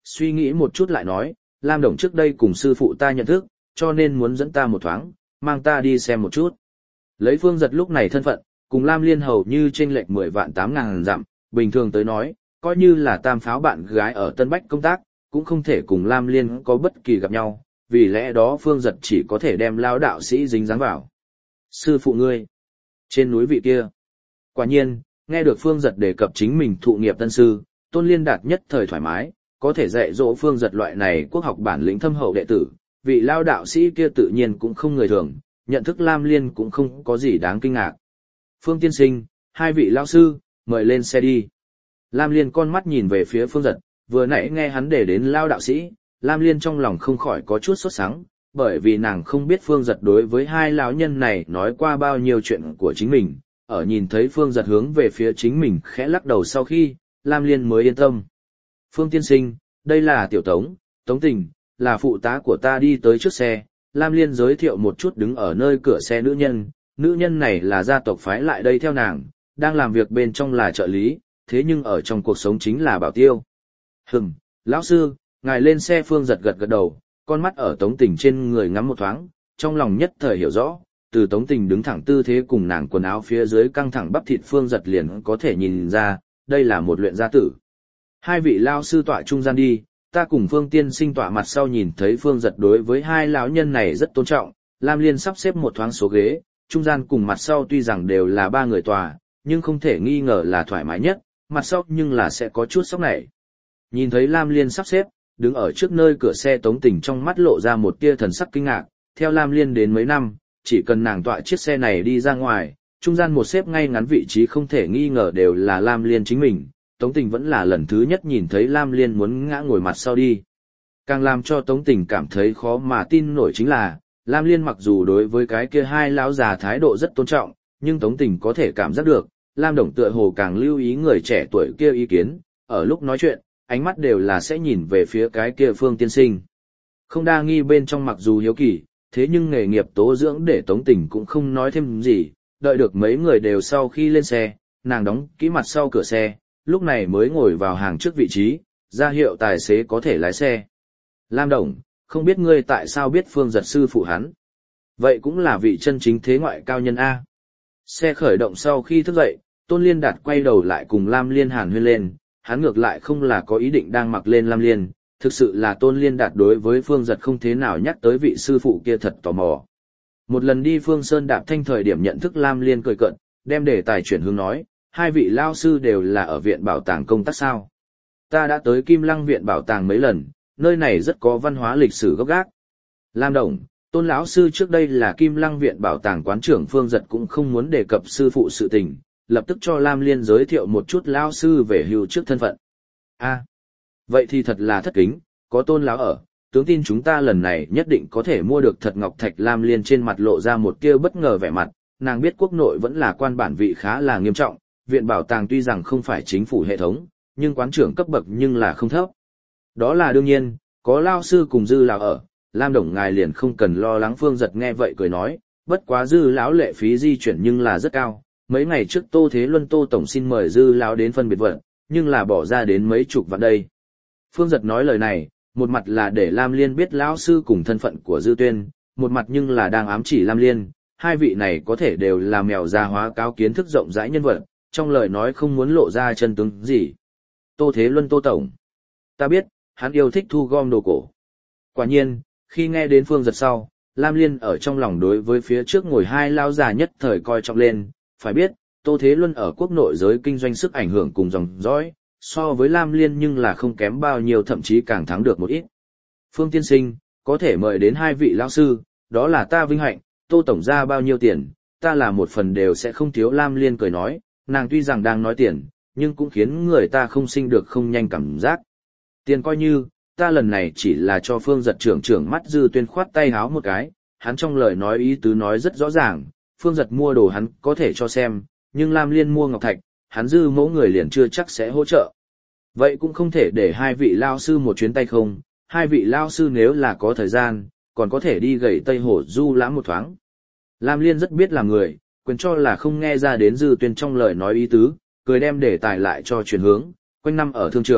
Suy nghĩ một chút lại nói, Lam Đồng trước đây cùng sư phụ ta nhận thức, cho nên muốn dẫn ta một thoáng, mang ta đi xem một chút. Lấy Phương Giật lúc này thân phận, cùng Lam Liên hầu như chênh lệch mười vạn tám ngàn dặm, bình thường tới nói, coi như là tam pháo bạn gái ở Tân Bách công tác, cũng không thể cùng Lam Liên có bất kỳ gặp nhau, vì lẽ đó Phương Giật chỉ có thể đem lao đạo sĩ dính dáng vào. Sư phụ ngươi, trên núi vị kia. Quả nhiên, nghe được Phương Giật đề cập chính mình thụ nghiệp tân sư, Tôn Liên Đạt nhất thời thoải mái, có thể dạy dỗ Phương Giật loại này quốc học bản lĩnh thâm hậu đệ tử, vị lao đạo sĩ kia tự nhiên cũng không người thường, nhận thức Lam Liên cũng không có gì đáng kinh ngạc. Phương tiên sinh, hai vị lao sư, mời lên xe đi. Lam Liên con mắt nhìn về phía Phương Giật, vừa nãy nghe hắn để đến lao đạo sĩ, Lam Liên trong lòng không khỏi có chút sốt sắng, bởi vì nàng không biết Phương Giật đối với hai lão nhân này nói qua bao nhiêu chuyện của chính mình, ở nhìn thấy Phương Giật hướng về phía chính mình khẽ lắc đầu sau khi, Lam Liên mới yên tâm. Phương tiên sinh, đây là Tiểu Tống, Tống Tình, là phụ tá của ta đi tới trước xe. Lam Liên giới thiệu một chút đứng ở nơi cửa xe nữ nhân, nữ nhân này là gia tộc phái lại đây theo nàng, đang làm việc bên trong là trợ lý, thế nhưng ở trong cuộc sống chính là bảo tiêu. Hừm, lão sư, ngài lên xe. Phương Giật gật gật đầu, con mắt ở Tống Tình trên người ngắm một thoáng, trong lòng nhất thời hiểu rõ, từ Tống Tình đứng thẳng tư thế cùng nàng quần áo phía dưới căng thẳng bắp thịt Phương Giật liền có thể nhìn ra, đây là một luyện gia tử. Hai vị lao sư tọa trung gian đi, ta cùng Phương tiên sinh tọa mặt sau. Nhìn thấy Phương Giật đối với hai lão nhân này rất tôn trọng, Lam Liên sắp xếp một thoáng số ghế, trung gian cùng mặt sau tuy rằng đều là ba người tòa, nhưng không thể nghi ngờ là thoải mái nhất, mặt sau nhưng là sẽ có chút sốc nảy. Nhìn thấy Lam Liên sắp xếp, đứng ở trước nơi cửa xe Tống Tình trong mắt lộ ra một tia thần sắc kinh ngạc, theo Lam Liên đến mấy năm, chỉ cần nàng tọa chiếc xe này đi ra ngoài, trung gian một xếp ngay ngắn vị trí không thể nghi ngờ đều là Lam Liên chính mình. Tống Tình vẫn là lần thứ nhất nhìn thấy Lam Liên muốn ngã ngồi mặt sau đi. Càng làm cho Tống Tình cảm thấy khó mà tin nổi chính là, Lam Liên mặc dù đối với cái kia hai lão già thái độ rất tôn trọng, nhưng Tống Tình có thể cảm giác được, Lam Đồng tựa hồ càng lưu ý người trẻ tuổi kia ý kiến, ở lúc nói chuyện, ánh mắt đều là sẽ nhìn về phía cái kia Phương tiên sinh. Không đa nghi bên trong mặc dù hiếu kỳ, thế nhưng nghề nghiệp tố dưỡng để Tống Tình cũng không nói thêm gì, đợi được mấy người đều sau khi lên xe, nàng đóng kỹ mặt sau cửa xe, lúc này mới ngồi vào hàng trước vị trí, ra hiệu tài xế có thể lái xe. Lam Đồng, không biết ngươi tại sao biết Phương Giật sư phụ hắn? Vậy cũng là vị chân chính thế ngoại cao nhân A. Xe khởi động sau khi thức dậy, Tôn Liên Đạt quay đầu lại cùng Lam Liên hàn huyên lên, hắn ngược lại không là có ý định đang mặc lên Lam Liên, thực sự là Tôn Liên Đạt đối với Phương Giật không thế nào nhắc tới vị sư phụ kia thật tò mò. Một lần đi Phương Sơn Đạp Thanh thời điểm nhận thức Lam Liên cười cận, đem đề tài chuyển hướng nói, hai vị lao sư đều là ở viện bảo tàng công tác sao? Ta đã tới Kim Lăng viện bảo tàng mấy lần, nơi này rất có văn hóa lịch sử gốc gác. Lam Đồng, Tôn lão sư trước đây là Kim Lăng viện bảo tàng quán trưởng. Phương Giật cũng không muốn đề cập sư phụ sự tình, lập tức cho Lam Liên giới thiệu một chút lão sư về hưu trước thân phận. A, vậy thì thật là thất kính, có Tôn lão ở, tướng tin chúng ta lần này nhất định có thể mua được thật ngọc thạch. Lam Liên trên mặt lộ ra một tia bất ngờ vẻ mặt, nàng biết quốc nội vẫn là quan bản vị khá là nghiêm trọng, viện bảo tàng tuy rằng không phải chính phủ hệ thống, nhưng quán trưởng cấp bậc nhưng là không thấp. Đó là đương nhiên, có lao sư cùng Dư lão ở, Lam Đồng ngài liền không cần lo lắng. Phương Giật nghe vậy cười nói, bất quá Dư lão lệ phí di chuyển nhưng là rất cao, mấy ngày trước Tô Thế Luân Tô tổng xin mời Dư lão đến phân biệt vận, nhưng là bỏ ra đến mấy chục vạn đây. Phương Giật nói lời này, một mặt là để Lam Liên biết lão sư cùng thân phận của Dư Tuyên, một mặt nhưng là đang ám chỉ Lam Liên, hai vị này có thể đều là mèo già hóa cáo, kiến thức rộng rãi nhân vật, trong lời nói không muốn lộ ra chân tướng gì. Tô Thế Luân Tô tổng, ta biết, hắn yêu thích thu gom đồ cổ. Quả nhiên, khi nghe đến Phương Giật sau, Lam Liên ở trong lòng đối với phía trước ngồi hai lao già nhất thời coi trọng lên, phải biết, Tô Thế Luân ở quốc nội giới kinh doanh sức ảnh hưởng cùng dòng dõi, so với Lam Liên nhưng là không kém bao nhiêu, thậm chí càng thắng được một ít. Phương tiên sinh, có thể mời đến hai vị lão sư, đó là ta vinh hạnh. Tô tổng ra bao nhiêu tiền, ta là một phần đều sẽ không thiếu. Lam Liên cười nói, nàng tuy rằng đang nói tiền, nhưng cũng khiến người ta không sinh được không nhanh cảm giác. Tiền coi như, ta lần này chỉ là cho Phương Giật trưởng trưởng mắt. Dư Tuyên khoát tay háo một cái, hắn trong lời nói ý tứ nói rất rõ ràng, Phương Giật mua đồ hắn có thể cho xem, nhưng Lam Liên mua ngọc thạch, hắn Dư mẫu người liền chưa chắc sẽ hỗ trợ. Vậy cũng không thể để hai vị lao sư một chuyến tay không, hai vị lao sư nếu là có thời gian, còn có thể đi gầy Tây Hồ du lãm một thoáng. Lam Liên rất biết làm người, quyền cho là không nghe ra đến Dư Tuyên trong lời nói ý tứ, cười đem đề tài lại cho chuyển hướng, quanh năm ở thương trường,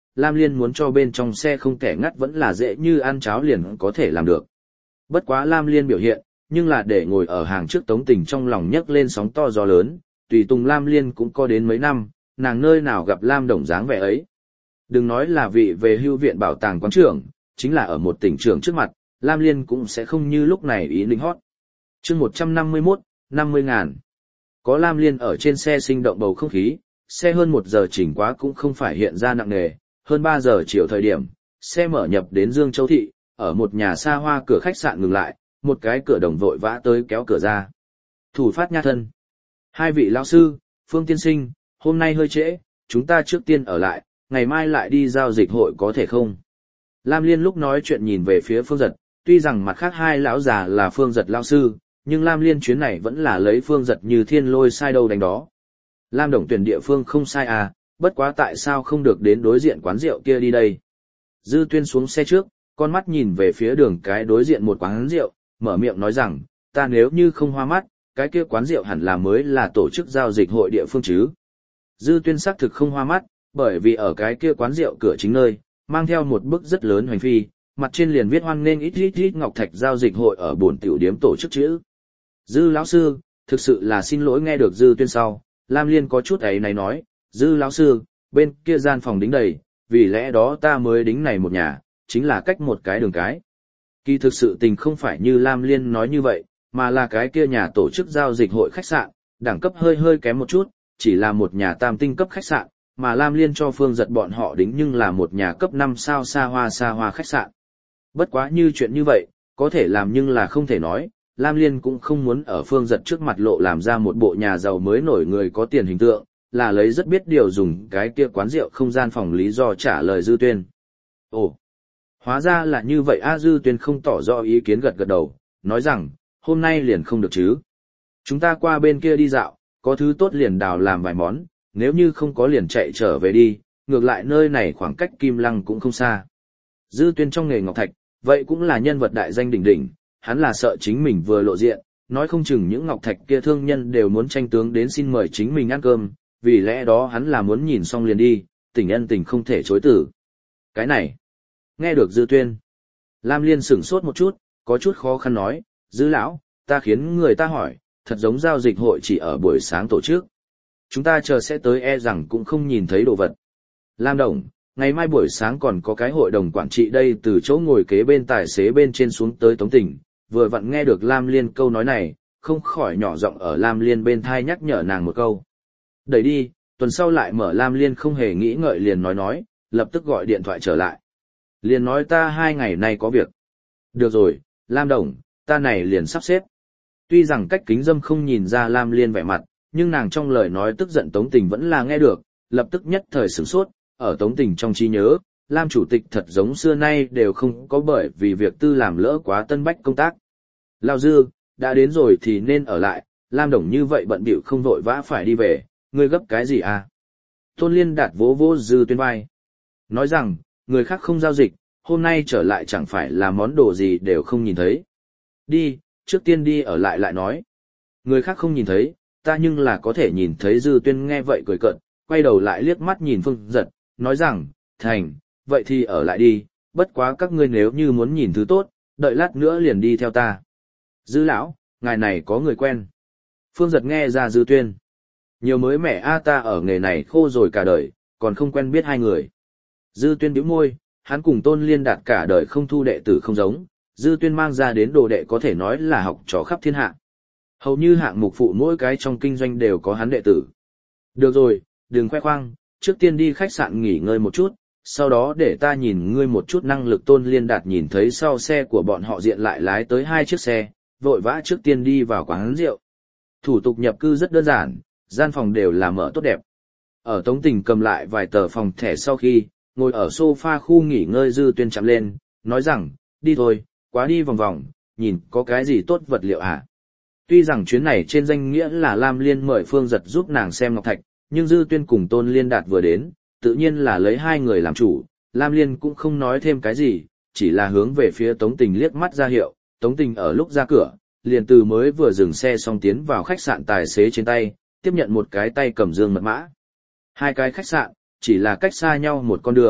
Lam Liên muốn cho bên trong xe không kẻ ngắt vẫn là dễ như ăn cháo liền có thể làm được. Bất quá Lam Liên biểu hiện, nhưng là để ngồi ở hàng trước Tống Tình trong lòng nhấc lên sóng to gió lớn, tùy tùng Lam Liên cũng có đến mấy năm, nàng nơi nào gặp Lam Đồng dáng vẻ ấy. Đừng nói là vị về hưu viện bảo tàng quán trưởng, chính là ở một tỉnh trưởng trước mặt, Lam Liên cũng sẽ không như lúc này ý lính hót. chương một trăm năm mươi mốt, năm mươi ngàn. Có Lam Liên ở trên xe sinh động bầu không khí, xe hơn một giờ chỉnh quá cũng không phải hiện ra nặng nề, hơn ba giờ chiều thời điểm, xe mở nhập đến Dương Châu Thị, ở một nhà xa hoa cửa khách sạn ngừng lại, một cái cửa đồng vội vã tới kéo cửa ra. Thủ phát nha thân. Hai vị lão sư, Phương tiên sinh, hôm nay hơi trễ, chúng ta trước tiên ở lại, ngày mai lại đi giao dịch hội có thể không? Lam Liên lúc nói chuyện nhìn về phía Phương Giật, tuy rằng mặt khác hai lão già là Phương Giật lão sư, nhưng Lam Liên chuyến này vẫn là lấy Phương Giật như thiên lôi sai đâu đánh đó. Lam Đồng tuyển địa phương không sai à, bất quá tại sao không được đến đối diện quán rượu kia đi đây? Dư Tuyên xuống xe trước, con mắt nhìn về phía đường cái đối diện một quán rượu, mở miệng nói rằng, ta nếu như không hoa mắt, cái kia quán rượu hẳn là mới là tổ chức giao dịch hội địa phương chứ. Dư Tuyên xác thực không hoa mắt, bởi vì ở cái kia quán rượu cửa chính nơi, mang theo một bức rất lớn hoành phi, mặt trên liền viết hoan nghênh ít ít ít Ngọc Thạch giao dịch hội ở bổn tiểu điếm tổ chức chữ. Dư lão sư, thực sự là xin lỗi nghe được Dư Tuyên sau, Lam Liên có chút ấy này nói, Dư lão sư, bên kia gian phòng đính đầy, vì lẽ đó ta mới đính này một nhà, chính là cách một cái đường cái. Kỳ thực sự tình không phải như Lam Liên nói như vậy, mà là cái kia nhà tổ chức giao dịch hội khách sạn, đẳng cấp hơi hơi kém một chút, chỉ là một nhà tam tinh cấp khách sạn, mà Lam Liên cho Phương Giật bọn họ đính nhưng là một nhà cấp năm sao xa hoa xa hoa khách sạn. Bất quá như chuyện như vậy, có thể làm nhưng là không thể nói, Lam Liên cũng không muốn ở Phương Giật trước mặt lộ làm ra một bộ nhà giàu mới nổi người có tiền hình tượng, là lấy rất biết điều dùng cái kia quán rượu không gian phòng lý do trả lời Dư Tuyên. Ồ, hóa ra là như vậy a. Dư Tuyên không tỏ rõ ý kiến gật gật đầu, nói rằng, hôm nay liền không được chứ. Chúng ta qua bên kia đi dạo, có thứ tốt liền đào làm vài món, nếu như không có liền chạy trở về đi, ngược lại nơi này khoảng cách Kim Lăng cũng không xa. Dư Tuyên trong nghề ngọc thạch, vậy cũng là nhân vật đại danh đỉnh đỉnh, hắn là sợ chính mình vừa lộ diện, nói không chừng những ngọc thạch kia thương nhân đều muốn tranh tướng đến xin mời chính mình ăn cơm, vì lẽ đó hắn là muốn nhìn xong liền đi, tình nhân tình không thể chối từ. Cái này, nghe được Dư Tuyên, Lam Liên sửng sốt một chút, có chút khó khăn nói, Dư lão, ta khiến người ta hỏi, thật giống giao dịch hội chỉ ở buổi sáng tổ chức. Chúng ta chờ sẽ tới e rằng cũng không nhìn thấy đồ vật. Lam Đồng, ngày mai buổi sáng còn có cái hội đồng quản trị đây. Từ chỗ ngồi kế bên tài xế bên trên xuống tới Tống Tình, vừa vặn nghe được Lam Liên câu nói này, không khỏi nhỏ giọng ở Lam Liên bên thai nhắc nhở nàng một câu. Đẩy đi, tuần sau lại mở. Lam Liên không hề nghĩ ngợi liền nói nói, lập tức gọi điện thoại trở lại. Liền nói ta hai ngày nay có việc. Được rồi, Lam Đồng, ta này liền sắp xếp. Tuy rằng cách kính dâm không nhìn ra Lam Liên vẻ mặt, nhưng nàng trong lời nói tức giận Tống Tình vẫn là nghe được, lập tức nhất thời sửng sốt, ở Tống Tình trong trí nhớ, Lam chủ tịch thật giống xưa nay đều không có bởi vì việc tư làm lỡ quá tân bách công tác. Lao Dư, đã đến rồi thì nên ở lại, Lam Đồng như vậy bận bịu không vội vã phải đi về, ngươi gấp cái gì à? Tôn Liên Đạt vỗ vỗ Dư Tuyên vai. Nói rằng, người khác không giao dịch, hôm nay trở lại chẳng phải là món đồ gì đều không nhìn thấy. Đi, trước tiên đi ở lại lại nói. Người khác không nhìn thấy, ta nhưng là có thể nhìn thấy. Dư Tuyên nghe vậy cười cợt, quay đầu lại liếc mắt nhìn Phương Giật, nói rằng, thành, vậy thì ở lại đi, bất quá các ngươi nếu như muốn nhìn thứ tốt, đợi lát nữa liền đi theo ta. Dư lão, ngài này có người quen. Phương Giật nghe ra Dư Tuyên. Nhiều mới mẻ a, ta ở nghề này khô rồi cả đời, còn không quen biết hai người. Dư Tuyên bĩu môi, hắn cùng Tôn Liên Đạt cả đời không thu đệ tử không giống, Dư Tuyên mang ra đến đồ đệ có thể nói là học trò khắp thiên hạ. Hầu như hạng mục phụ mỗi cái trong kinh doanh đều có hắn đệ tử. Được rồi, đừng khoe khoang, trước tiên đi khách sạn nghỉ ngơi một chút, sau đó để ta nhìn ngươi một chút năng lực. Tôn Liên Đạt nhìn thấy sau xe của bọn họ diện lại lái tới hai chiếc xe, vội vã trước tiên đi vào quán rượu. Thủ tục nhập cư rất đơn giản, gian phòng đều là mở tốt đẹp. Ở Tống Tình cầm lại vài tờ phòng thẻ sau khi, ngồi ở sofa khu nghỉ ngơi, Dư Tuyên chạm lên, nói rằng, đi thôi, quá đi vòng vòng, nhìn có cái gì tốt vật liệu hả? Tuy rằng chuyến này trên danh nghĩa là Lam Liên mời Phương Giật giúp nàng xem ngọc thạch, nhưng Dư Tuyên cùng Tôn Liên Đạt vừa đến, tự nhiên là lấy hai người làm chủ, Lam Liên cũng không nói thêm cái gì, chỉ là hướng về phía Tống Tình liếc mắt ra hiệu. Tống Tình ở lúc ra cửa, liền từ mới vừa dừng xe xong tiến vào khách sạn tài xế trên tay, tiếp nhận một cái tay cầm dương mật mã. Hai cái khách sạn, chỉ là cách xa nhau một con đường,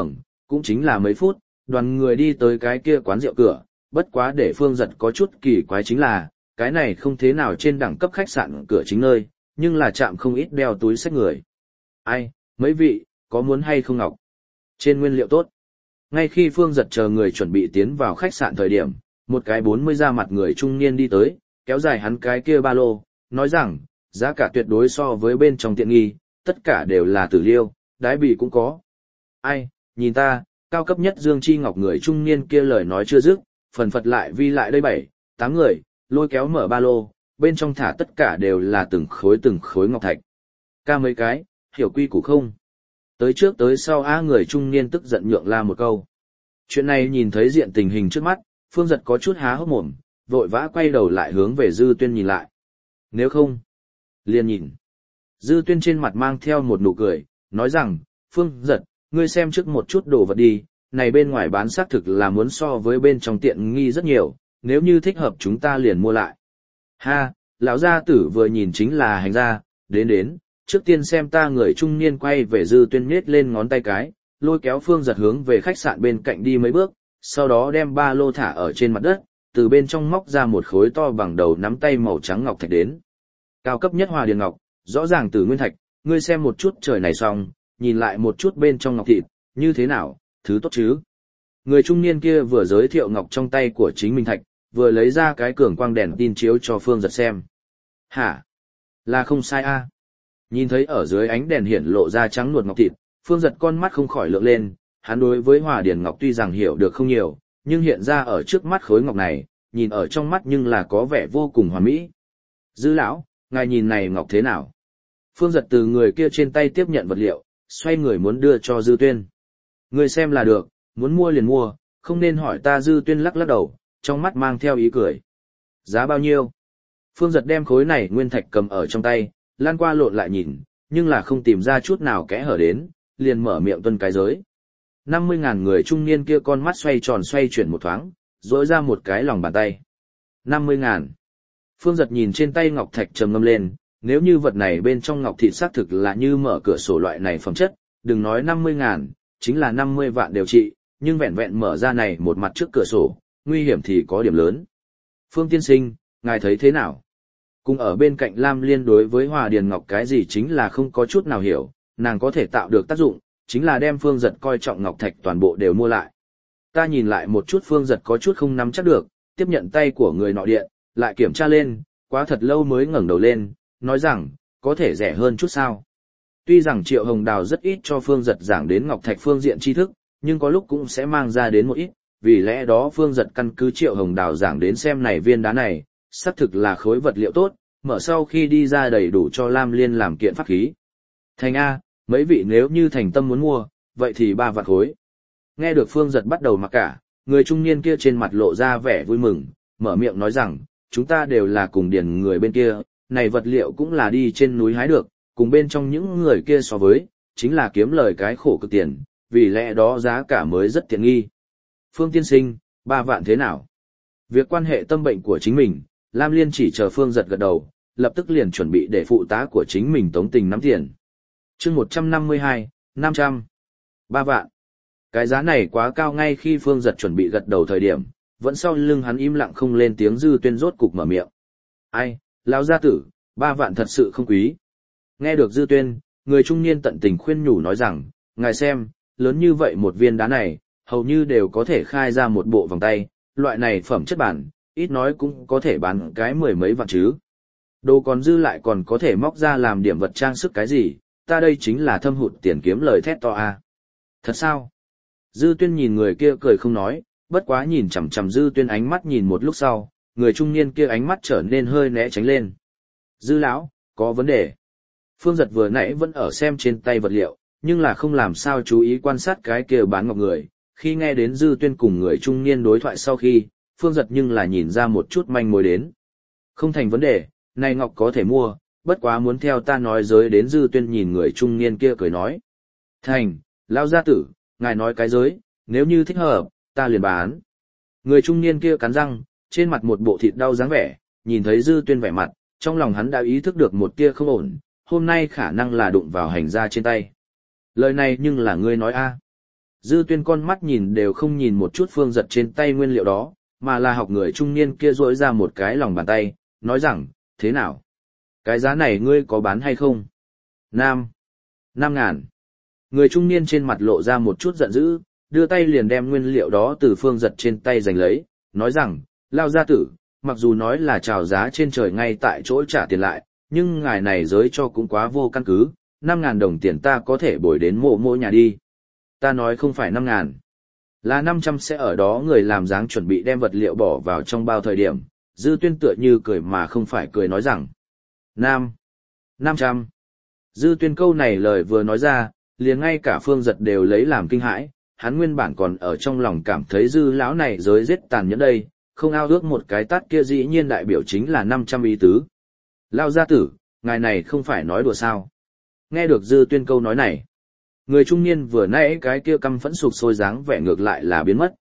cũng chính là mấy phút, đoàn người đi tới cái kia quán rượu cửa, bất quá để Phương Giật có chút kỳ quái chính là, cái này không thế nào trên đẳng cấp khách sạn cửa chính nơi, nhưng là chạm không ít đeo túi xách người. Ai, mấy vị, có muốn hay không ngọc? Trên nguyên liệu tốt. Ngay khi Phương Giật chờ người chuẩn bị tiến vào khách sạn thời điểm, một cái bốn mươi da mặt người trung niên đi tới, kéo dài hắn cái kia ba lô, nói rằng, giá cả tuyệt đối so với bên trong tiện nghi, tất cả đều là tử liêu, đái bì cũng có. Ai, nhìn ta, cao cấp nhất Dương Chi Ngọc người trung niên kia lời nói chưa dứt, phần phật lại vi lại đây bảy, tám người, lôi kéo mở ba lô, bên trong thả tất cả đều là từng khối từng khối ngọc thạch. Ca mấy cái, hiểu quy củ không? Tới trước tới sau á người trung niên tức giận nhượng la một câu. Chuyện này nhìn thấy diện tình hình trước mắt, Phương Giật có chút há hốc mồm, vội vã quay đầu lại hướng về Dư Tuyên nhìn lại. Nếu không, liền nhìn. Dư Tuyên trên mặt mang theo một nụ cười, nói rằng, Phương Giật, ngươi xem trước một chút đồ vật đi, này bên ngoài bán xác thực là muốn so với bên trong tiện nghi rất nhiều, nếu như thích hợp chúng ta liền mua lại. Ha, lão gia tử vừa nhìn chính là hành gia, đến đến, trước tiên xem ta người trung niên quay về Dư Tuyên nhếch lên ngón tay cái, lôi kéo Phương Giật hướng về khách sạn bên cạnh đi mấy bước, sau đó đem ba lô thả ở trên mặt đất, từ bên trong móc ra một khối to bằng đầu nắm tay màu trắng ngọc thạch đến. Cao cấp nhất Hòa Điền ngọc, rõ ràng từ nguyên thạch, ngươi xem một chút trời này xong, nhìn lại một chút bên trong ngọc thịt, như thế nào, thứ tốt chứ? Người trung niên kia vừa giới thiệu ngọc trong tay của chính mình thạch, vừa lấy ra cái cường quang đèn tin chiếu cho Phương Giật xem. Hả? Là không sai a. Nhìn thấy ở dưới ánh đèn hiển lộ ra trắng nuột ngọc thịt, Phương Giật con mắt không khỏi lượng lên, hắn đối với Hòa Điền ngọc tuy rằng hiểu được không nhiều, nhưng hiện ra ở trước mắt khối ngọc này, nhìn ở trong mắt nhưng là có vẻ vô cùng hoàn mỹ. Dư lão, ngài nhìn này ngọc thế nào? Phương Giật từ người kia trên tay tiếp nhận vật liệu, xoay người muốn đưa cho Dư Tuyên. Người xem là được, muốn mua liền mua, không nên hỏi ta. Dư Tuyên lắc lắc đầu, trong mắt mang theo ý cười. Giá bao nhiêu? Phương Giật đem khối này nguyên thạch cầm ở trong tay, lan qua lộn lại nhìn, nhưng là không tìm ra chút nào kẽ hở đến, liền mở miệng tuân cái giới. năm mươi ngàn người trung niên kia con mắt xoay tròn xoay chuyển một thoáng, rỗi ra một cái lòng bàn tay. năm mươi ngàn. Phương Giật nhìn trên tay ngọc thạch trầm ngâm lên, nếu như vật này bên trong ngọc thịt xác thực là như mở cửa sổ loại này phẩm chất, đừng nói năm mươi ngàn, chính là năm mươi vạn đều trị, nhưng vẹn vẹn mở ra này một mặt trước cửa sổ, nguy hiểm thì có điểm lớn. Phương tiên sinh, ngài thấy thế nào? Cùng ở bên cạnh Lam Liên đối với Hòa Điền Ngọc cái gì chính là không có chút nào hiểu, nàng có thể tạo được tác dụng, chính là đem Phương Giật coi trọng ngọc thạch toàn bộ đều mua lại. Ta nhìn lại một chút, Phương Giật có chút không nắm chắc được, tiếp nhận tay của người nọ điện, lại kiểm tra lên, quá thật lâu mới ngẩng đầu lên, nói rằng, có thể rẻ hơn chút sao. Tuy rằng Triệu Hồng Đào rất ít cho Phương Giật giảng đến ngọc thạch phương diện tri thức, nhưng có lúc cũng sẽ mang ra đến một ít, vì lẽ đó Phương Giật căn cứ Triệu Hồng Đào giảng đến xem này viên đá này, xác thực là khối vật liệu tốt, mở sau khi đi ra đầy đủ cho Lam Liên làm kiện pháp khí. Thành A, mấy vị nếu như thành tâm muốn mua, vậy thì ba vạn khối. Nghe được Phương Giật bắt đầu mặc cả, người trung niên kia trên mặt lộ ra vẻ vui mừng, mở miệng nói rằng, chúng ta đều là cùng điển người bên kia, này vật liệu cũng là đi trên núi hái được, cùng bên trong những người kia so với, chính là kiếm lời cái khổ cực tiền, vì lẽ đó giá cả mới rất tiện nghi. Phương tiên sinh, ba vạn thế nào? Việc quan hệ tâm bệnh của chính mình, Lam Liên chỉ chờ Phương Giật gật đầu, lập tức liền chuẩn bị để phụ tá của chính mình tống tình nắm tiền. chương một trăm năm mươi hai, năm trăm. Ba vạn. Cái giá này quá cao. Ngay khi Phương Giật chuẩn bị gật đầu thời điểm, vẫn sau lưng hắn im lặng không lên tiếng. Dư Tuyên rốt cục mở miệng. Ai, lão gia tử, ba vạn thật sự không quý. Nghe được Dư Tuyên, người trung niên tận tình khuyên nhủ nói rằng, ngài xem, lớn như vậy một viên đá này, hầu như đều có thể khai ra một bộ vòng tay, loại này phẩm chất bản, ít nói cũng có thể bán cái mười mấy vạn chứ. Đồ còn dư lại còn có thể móc ra làm điểm vật trang sức cái gì, ta đây chính là thâm hụt tiền kiếm lời thét to a. Thật sao? Dư Tuyên nhìn người kia cười không nói, bất quá nhìn chằm chằm Dư Tuyên ánh mắt nhìn một lúc sau, người trung niên kia ánh mắt trở nên hơi né tránh lên. Dư lão, có vấn đề. Phương Giật vừa nãy vẫn ở xem trên tay vật liệu, nhưng là không làm sao chú ý quan sát cái kia bán ngọc người, khi nghe đến Dư Tuyên cùng người trung niên đối thoại sau khi, Phương Giật nhưng là nhìn ra một chút manh mối đến. Không thành vấn đề, này ngọc có thể mua, bất quá muốn theo ta nói giới đến. Dư Tuyên nhìn người trung niên kia cười nói. Thành, lão gia tử, ngài nói cái giới, nếu như thích hợp, ta liền bán. Người trung niên kia cắn răng, trên mặt một bộ thịt đau dáng vẻ, nhìn thấy Dư Tuyên vẻ mặt, trong lòng hắn đã ý thức được một tia không ổn, hôm nay khả năng là đụng vào hành gia trên tay. Lời này nhưng là ngươi nói a. Dư Tuyên con mắt nhìn đều không nhìn một chút Phương Giật trên tay nguyên liệu đó, mà là học người trung niên kia rỗi ra một cái lòng bàn tay, nói rằng, thế nào? Cái giá này ngươi có bán hay không? Nam. Năm ngàn. Người trung niên trên mặt lộ ra một chút giận dữ, đưa tay liền đem nguyên liệu đó từ Phương Giật trên tay giành lấy, nói rằng, Lao gia tử, mặc dù nói là chào giá trên trời ngay tại chỗ trả tiền lại, nhưng ngài này giới cho cũng quá vô căn cứ, năm ngàn đồng tiền ta có thể bồi đến mộ mộ nhà đi. Ta nói không phải năm ngàn, là năm trăm sẽ ở đó. Người làm dáng chuẩn bị đem vật liệu bỏ vào trong bao thời điểm, Dư Tuyên tựa như cười mà không phải cười nói rằng, Nam. Năm trăm. Dư Tuyên câu này lời vừa nói ra, liền ngay cả Phương Giật đều lấy làm kinh hãi, hắn nguyên bản còn ở trong lòng cảm thấy Dư lão này giới giết tàn nhẫn đây, không ao ước một cái tát kia dĩ nhiên đại biểu chính là năm trăm ý tứ. Lao gia tử, ngài này không phải nói đùa sao? Nghe được Dư Tuyên câu nói này, người trung niên vừa nãy cái kia căm phẫn sụp sôi dáng vẻ ngược lại là biến mất.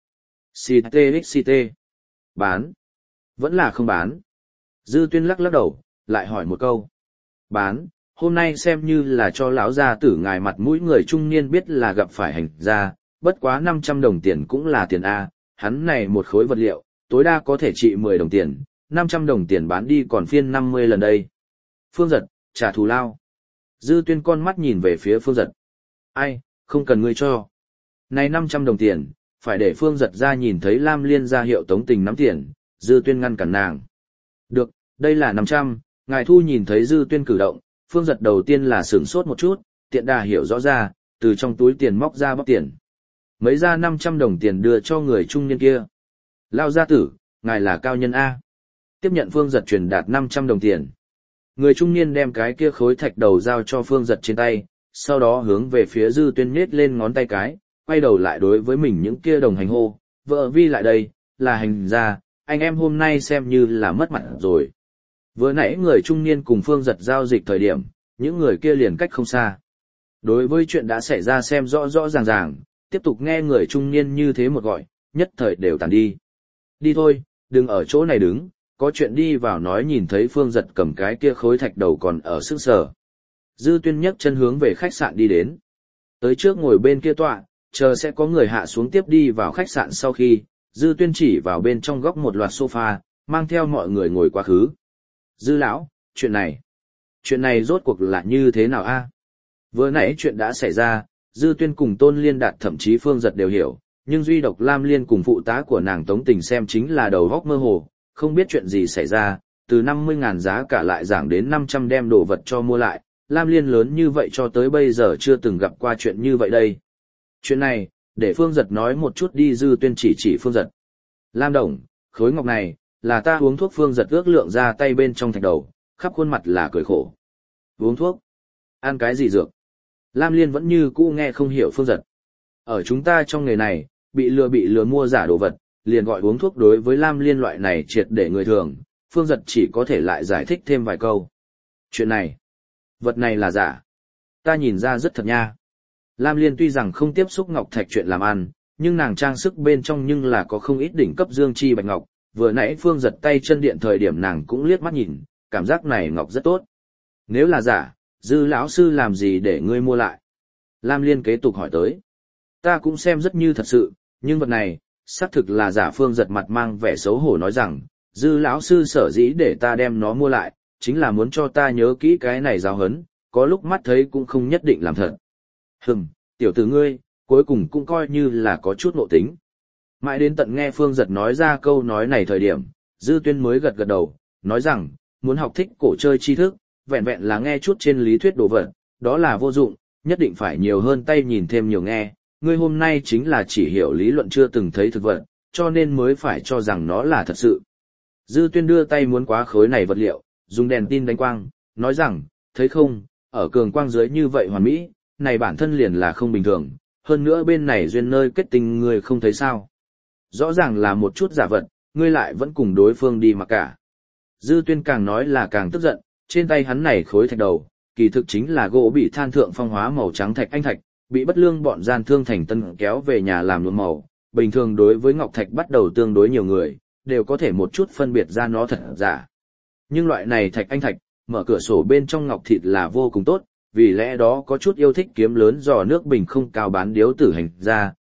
Cê xê tê. Bán. Vẫn là không bán. Dư Tuyên lắc lắc đầu, lại hỏi một câu. Bán, hôm nay xem như là cho lão gia tử ngài mặt mũi. Người trung niên biết là gặp phải hành gia, bất quá năm trăm đồng tiền cũng là tiền A, hắn này một khối vật liệu, tối đa có thể trị mười đồng tiền, năm trăm đồng tiền bán đi còn phiên năm mươi lần đây. Phương Giật, trả thù lao. Dư Tuyên con mắt nhìn về phía Phương Giật. Ai, không cần ngươi cho. Này năm trăm đồng tiền, phải để Phương Giật ra nhìn thấy Lam Liên ra hiệu tống tình nắm tiền, Dư Tuyên ngăn cản nàng. Được, đây là năm trăm, ngài thu. Nhìn thấy Dư Tuyên cử động, Phương Giật đầu tiên là sửng sốt một chút, tiện đà hiểu rõ ra, từ trong túi tiền móc ra bóc tiền. Mấy ra năm trăm đồng tiền đưa cho người trung niên kia. Lao gia tử, ngài là cao nhân A. Tiếp nhận Phương Giật truyền đạt năm trăm đồng tiền. Người trung niên đem cái kia khối thạch đầu giao cho Phương Giật trên tay, sau đó hướng về phía Dư Tuyên nhếch lên ngón tay cái, quay đầu lại đối với mình những kia đồng hành hô, vợ vi lại đây, là hành gia, anh em hôm nay xem như là mất mặt rồi. Vừa nãy người trung niên cùng Phương Giật giao dịch thời điểm, những người kia liền cách không xa. Đối với chuyện đã xảy ra xem rõ rõ ràng ràng, tiếp tục nghe người trung niên như thế một gọi, nhất thời đều tàn đi. Đi thôi, đừng ở chỗ này đứng, có chuyện đi vào nói. Nhìn thấy Phương Giật cầm cái kia khối thạch đầu còn ở sức sở. Dư Tuyên nhấc chân hướng về khách sạn đi đến. Tới trước ngồi bên kia tọa, chờ sẽ có người hạ xuống tiếp đi vào khách sạn. Sau khi, Dư Tuyên chỉ vào bên trong góc một loạt sofa, mang theo mọi người ngồi quá khứ. Dư lão, chuyện này, chuyện này rốt cuộc là như thế nào a? Vừa nãy chuyện đã xảy ra, Dư Tuyên cùng Tôn Liên Đạt thậm chí Phương Giật đều hiểu, nhưng duy độc Lam Liên cùng phụ tá của nàng Tống Tình xem chính là đầu góc mơ hồ, không biết chuyện gì xảy ra, từ năm mươi ngàn giá cả lại giảm đến năm trăm đem đồ vật cho mua lại, Lam Liên lớn như vậy cho tới bây giờ chưa từng gặp qua chuyện như vậy đây. Chuyện này, để Phương Giật nói một chút đi. Dư Tuyên chỉ chỉ Phương Giật. Lam đồng, khối ngọc này, là ta uống thuốc. Phương Giật ước lượng ra tay bên trong thạch đầu, khắp khuôn mặt là cười khổ. Uống thuốc? Ăn cái gì dược? Lam Liên vẫn như cũ nghe không hiểu Phương Giật. Ở chúng ta trong nghề này, bị lừa bị lừa mua giả đồ vật, liền gọi uống thuốc. Đối với Lam Liên loại này triệt để người thường, Phương Giật chỉ có thể lại giải thích thêm vài câu. Chuyện này, vật này là giả. Ta nhìn ra rất thật nha. Lam Liên tuy rằng không tiếp xúc ngọc thạch chuyện làm ăn, nhưng nàng trang sức bên trong nhưng là có không ít đỉnh cấp dương chi bạch ngọc. Vừa nãy Phương Giật tay chân điện thời điểm nàng cũng liếc mắt nhìn, cảm giác này ngọc rất tốt. Nếu là giả, Dư lão sư làm gì để ngươi mua lại? Lam Liên kế tục hỏi tới. Ta cũng xem rất như thật sự, nhưng vật này, xác thực là giả. Phương Giật mặt mang vẻ xấu hổ nói rằng, Dư lão sư sở dĩ để ta đem nó mua lại, chính là muốn cho ta nhớ kỹ cái này giáo hấn, có lúc mắt thấy cũng không nhất định làm thật. Hừm, tiểu tử ngươi, cuối cùng cũng coi như là có chút ngộ tính. Mãi đến tận nghe Phương Giật nói ra câu nói này thời điểm, Dư Tuyên mới gật gật đầu, nói rằng, muốn học thích cổ chơi tri thức, vẹn vẹn là nghe chút trên lý thuyết đồ vật, đó là vô dụng, nhất định phải nhiều hơn tay nhìn thêm nhiều nghe. Ngươi hôm nay chính là chỉ hiểu lý luận chưa từng thấy thực vật, cho nên mới phải cho rằng nó là thật sự. Dư Tuyên đưa tay muốn quá khối này vật liệu, dùng đèn tin đánh quang, nói rằng, thấy không, ở cường quang dưới như vậy hoàn mỹ, này bản thân liền là không bình thường, hơn nữa bên này duyên nơi kết tình ngươi không thấy sao. Rõ ràng là một chút giả vật, ngươi lại vẫn cùng đối phương đi mà cả. Dư Tuyên càng nói là càng tức giận, trên tay hắn này khối thạch đầu, kỳ thực chính là gỗ bị than thượng phong hóa màu trắng thạch anh thạch, bị bất lương bọn gian thương thành tân kéo về nhà làm nhuộm màu. Bình thường đối với ngọc thạch bắt đầu tương đối nhiều người, đều có thể một chút phân biệt ra nó thật giả. Nhưng loại này thạch anh thạch, mở cửa sổ bên trong ngọc thịt là vô cùng tốt, vì lẽ đó có chút yêu thích kiếm lớn giò nước bình không cao bán điếu tử hành ra,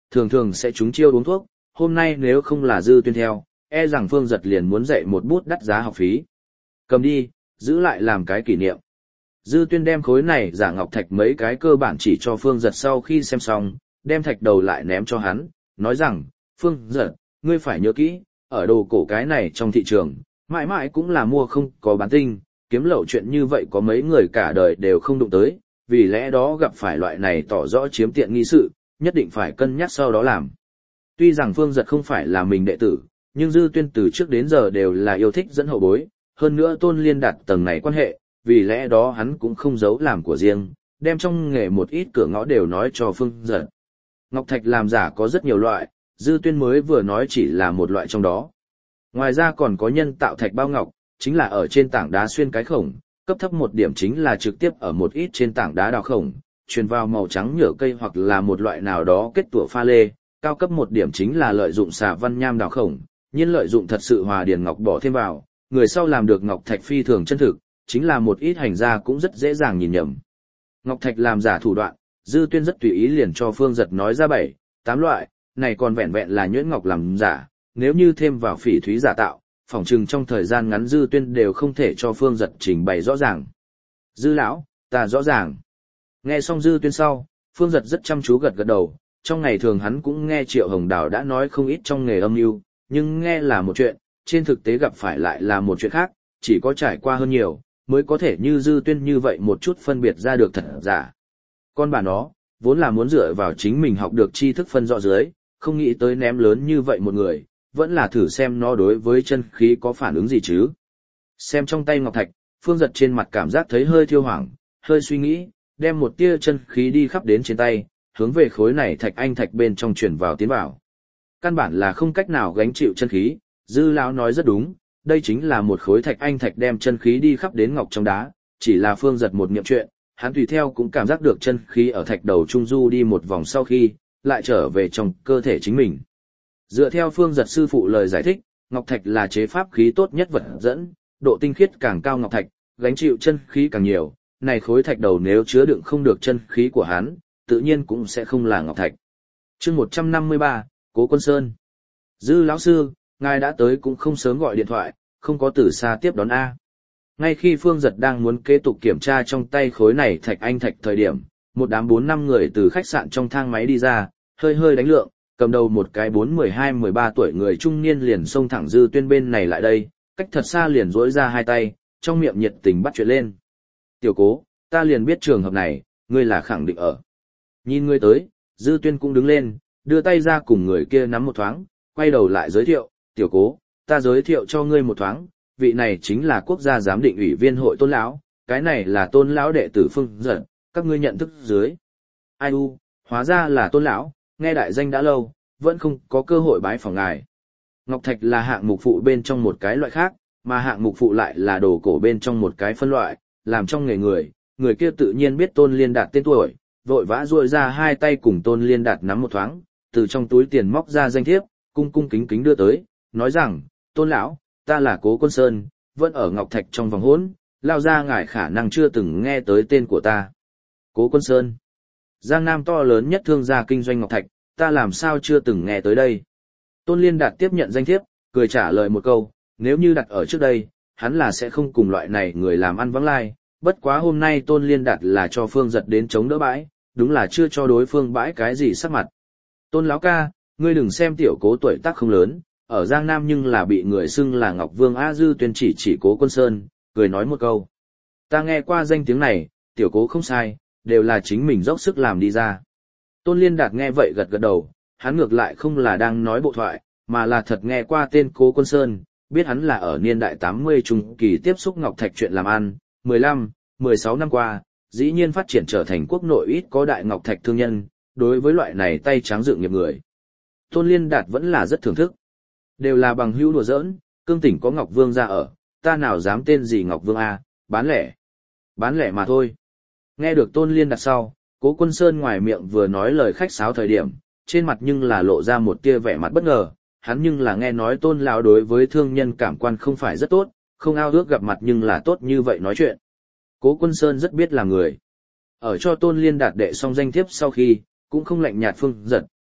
thường thường sẽ trúng chiêu uống thuốc, hôm nay nếu không là Dư Tuyên theo, e rằng Phương Giật liền muốn dạy một bút đắt giá học phí. Cầm đi, giữ lại làm cái kỷ niệm. Dư Tuyên đem khối này giả ngọc thạch mấy cái cơ bản chỉ cho Phương Giật sau khi xem xong, đem thạch đầu lại ném cho hắn, nói rằng, Phương Giật, ngươi phải nhớ kỹ, ở đồ cổ cái này trong thị trường, mãi mãi cũng là mua không có bán tinh, kiếm lậu chuyện như vậy có mấy người cả đời đều không đụng tới, vì lẽ đó gặp phải loại này tỏ rõ chiếm tiện nghi sự, nhất định phải cân nhắc sau đó làm. Tuy rằng Phương Giật không phải là mình đệ tử, nhưng Dư Tuyên từ trước đến giờ đều là yêu thích dẫn hậu bối, hơn nữa Tôn Liên Đạt tầng này quan hệ, vì lẽ đó hắn cũng không giấu làm của riêng, đem trong nghề một ít cửa ngõ đều nói cho Phương Giật. Ngọc thạch làm giả có rất nhiều loại, Dư Tuyên mới vừa nói chỉ là một loại trong đó. Ngoài ra còn có nhân tạo thạch bao ngọc, chính là ở trên tảng đá xuyên cái khổng, cấp thấp một điểm chính là trực tiếp ở một ít trên tảng đá đào khổng, truyền vào màu trắng nhựa cây hoặc là một loại nào đó kết tủa pha lê, cao cấp một điểm chính là lợi dụng xà văn nham đào khổng, nhiên lợi dụng thật sự hòa điền ngọc bỏ thêm vào, người sau làm được ngọc thạch phi thường chân thực, chính là một ít hành gia cũng rất dễ dàng nhìn nhầm. Ngọc thạch làm giả thủ đoạn, Dư Tuyên rất tùy ý liền cho Phương Giật nói ra bảy, tám loại, này còn vẹn vẹn là nhuyễn ngọc làm giả, nếu như thêm vào phỉ thúy giả tạo, phỏng chừng trong thời gian ngắn Dư Tuyên đều không thể cho Phương Giật trình bày rõ ràng. Dư lão, ta rõ ràng. Nghe xong Dư Tuyên sau, Phương Giật rất chăm chú gật gật đầu, trong ngày thường hắn cũng nghe Triệu Hồng Đào đã nói không ít trong nghề âm mưu, nhưng nghe là một chuyện, trên thực tế gặp phải lại là một chuyện khác, chỉ có trải qua hơn nhiều, mới có thể như Dư Tuyên như vậy một chút phân biệt ra được thật giả. Con bà nó, vốn là muốn dựa vào chính mình học được tri thức phân rõ dưới, không nghĩ tới ném lớn như vậy một người, vẫn là thử xem nó đối với chân khí có phản ứng gì chứ. Xem trong tay ngọc thạch, Phương Giật trên mặt cảm giác thấy hơi thiêu hoảng, hơi suy nghĩ, đem một tia chân khí đi khắp đến trên tay, hướng về khối này thạch anh thạch bên trong chuyển vào tiến vào. Căn bản là không cách nào gánh chịu chân khí, Dư lão nói rất đúng, đây chính là một khối thạch anh thạch đem chân khí đi khắp đến ngọc trong đá, chỉ là Phương Giật một niệm chuyện, hắn tùy theo cũng cảm giác được chân khí ở thạch đầu trung du đi một vòng sau khi, lại trở về trong cơ thể chính mình. Dựa theo Phương Giật sư phụ lời giải thích, ngọc thạch là chế pháp khí tốt nhất vật dẫn, độ tinh khiết càng cao ngọc thạch, gánh chịu chân khí càng nhiều, này khối thạch đầu nếu chứa đựng không được chân khí của hắn, tự nhiên cũng sẽ không là ngọc thạch. Chương một trăm năm mươi ba, Cố Quân Sơn. Dư lão sư, ngài đã tới cũng không sớm gọi điện thoại, không có từ xa tiếp đón a. Ngay khi Phương Giật đang muốn kế tục kiểm tra trong tay khối này thạch anh thạch thời điểm, một đám bốn năm người từ khách sạn trong thang máy đi ra, hơi hơi đánh lượng, cầm đầu một cái bốn mười hai mười ba tuổi người trung niên liền xông thẳng Dư Tuyên bên này lại đây, cách thật xa liền duỗi ra hai tay, trong miệng nhiệt tình bắt chuyện lên. Tiểu Cố, ta liền biết trường hợp này, ngươi là khẳng định ở. Nhìn ngươi tới, Dư Tuyên cũng đứng lên, đưa tay ra cùng người kia nắm một thoáng, quay đầu lại giới thiệu, Tiểu Cố, ta giới thiệu cho ngươi một thoáng, vị này chính là quốc gia giám định ủy viên hội Tôn lão, cái này là Tôn lão đệ tử Phương Giật, các ngươi nhận thức dưới. Ai u, hóa ra là Tôn lão, nghe đại danh đã lâu, vẫn không có cơ hội bái phỏng ngài. Ngọc thạch là hạng mục phụ bên trong một cái loại khác, mà hạng mục phụ lại là đồ cổ bên trong một cái phân loại, làm trong nghề người, người kia tự nhiên biết Tôn Liên Đạt tên tuổi, vội vã duỗi ra hai tay cùng Tôn Liên Đạt nắm một thoáng, từ trong túi tiền móc ra danh thiếp, cung cung kính kính đưa tới, nói rằng, Tôn lão, ta là Cố Quân Sơn, vẫn ở Ngọc Thạch trong vòng hỗn, lao ra ngài khả năng chưa từng nghe tới tên của ta. Cố Quân Sơn, Giang Nam to lớn nhất thương gia kinh doanh Ngọc Thạch, ta làm sao chưa từng nghe tới đây. Tôn Liên Đạt tiếp nhận danh thiếp, cười trả lời một câu, nếu như đặt ở trước đây, hắn là sẽ không cùng loại này người làm ăn vắng lai, bất quá hôm nay Tôn Liên Đạt là cho Phương Giật đến chống đỡ bãi, đúng là chưa cho đối phương bãi cái gì sắc mặt. Tôn lão ca, ngươi đừng xem Tiểu Cố tuổi tác không lớn, ở Giang Nam nhưng là bị người xưng là Ngọc Vương A. Dư Tuyên chỉ chỉ Cố Quân Sơn, cười nói một câu. Ta nghe qua danh tiếng này, Tiểu Cố không sai, đều là chính mình dốc sức làm đi ra. Tôn Liên Đạt nghe vậy gật gật đầu, hắn ngược lại không là đang nói bộ thoại, mà là thật nghe qua tên Cố Quân Sơn, biết hắn là ở niên đại tám mươi trung kỳ tiếp xúc ngọc thạch chuyện làm ăn, mười lăm, mười sáu năm qua, dĩ nhiên phát triển trở thành quốc nội ít có đại ngọc thạch thương nhân, đối với loại này tay trắng dựng nghiệp người. Tôn Liên Đạt vẫn là rất thưởng thức. Đều là bằng hữu đùa giỡn, cương tỉnh có Ngọc Vương ra ở, ta nào dám tên gì Ngọc Vương A, bán lẻ. Bán lẻ mà thôi. Nghe được Tôn Liên Đạt sau, Cố Quân Sơn ngoài miệng vừa nói lời khách sáo thời điểm, trên mặt nhưng là lộ ra một tia vẻ mặt bất ngờ, hắn nhưng là nghe nói Tôn lão đối với thương nhân cảm quan không phải rất tốt, không ao ước gặp mặt nhưng là tốt như vậy nói chuyện. Cố Quân Sơn rất biết làm người. Ở cho Tôn Liên Đạt đệ xong danh thiếp sau khi, cũng không lạnh nhạt Phương Giật,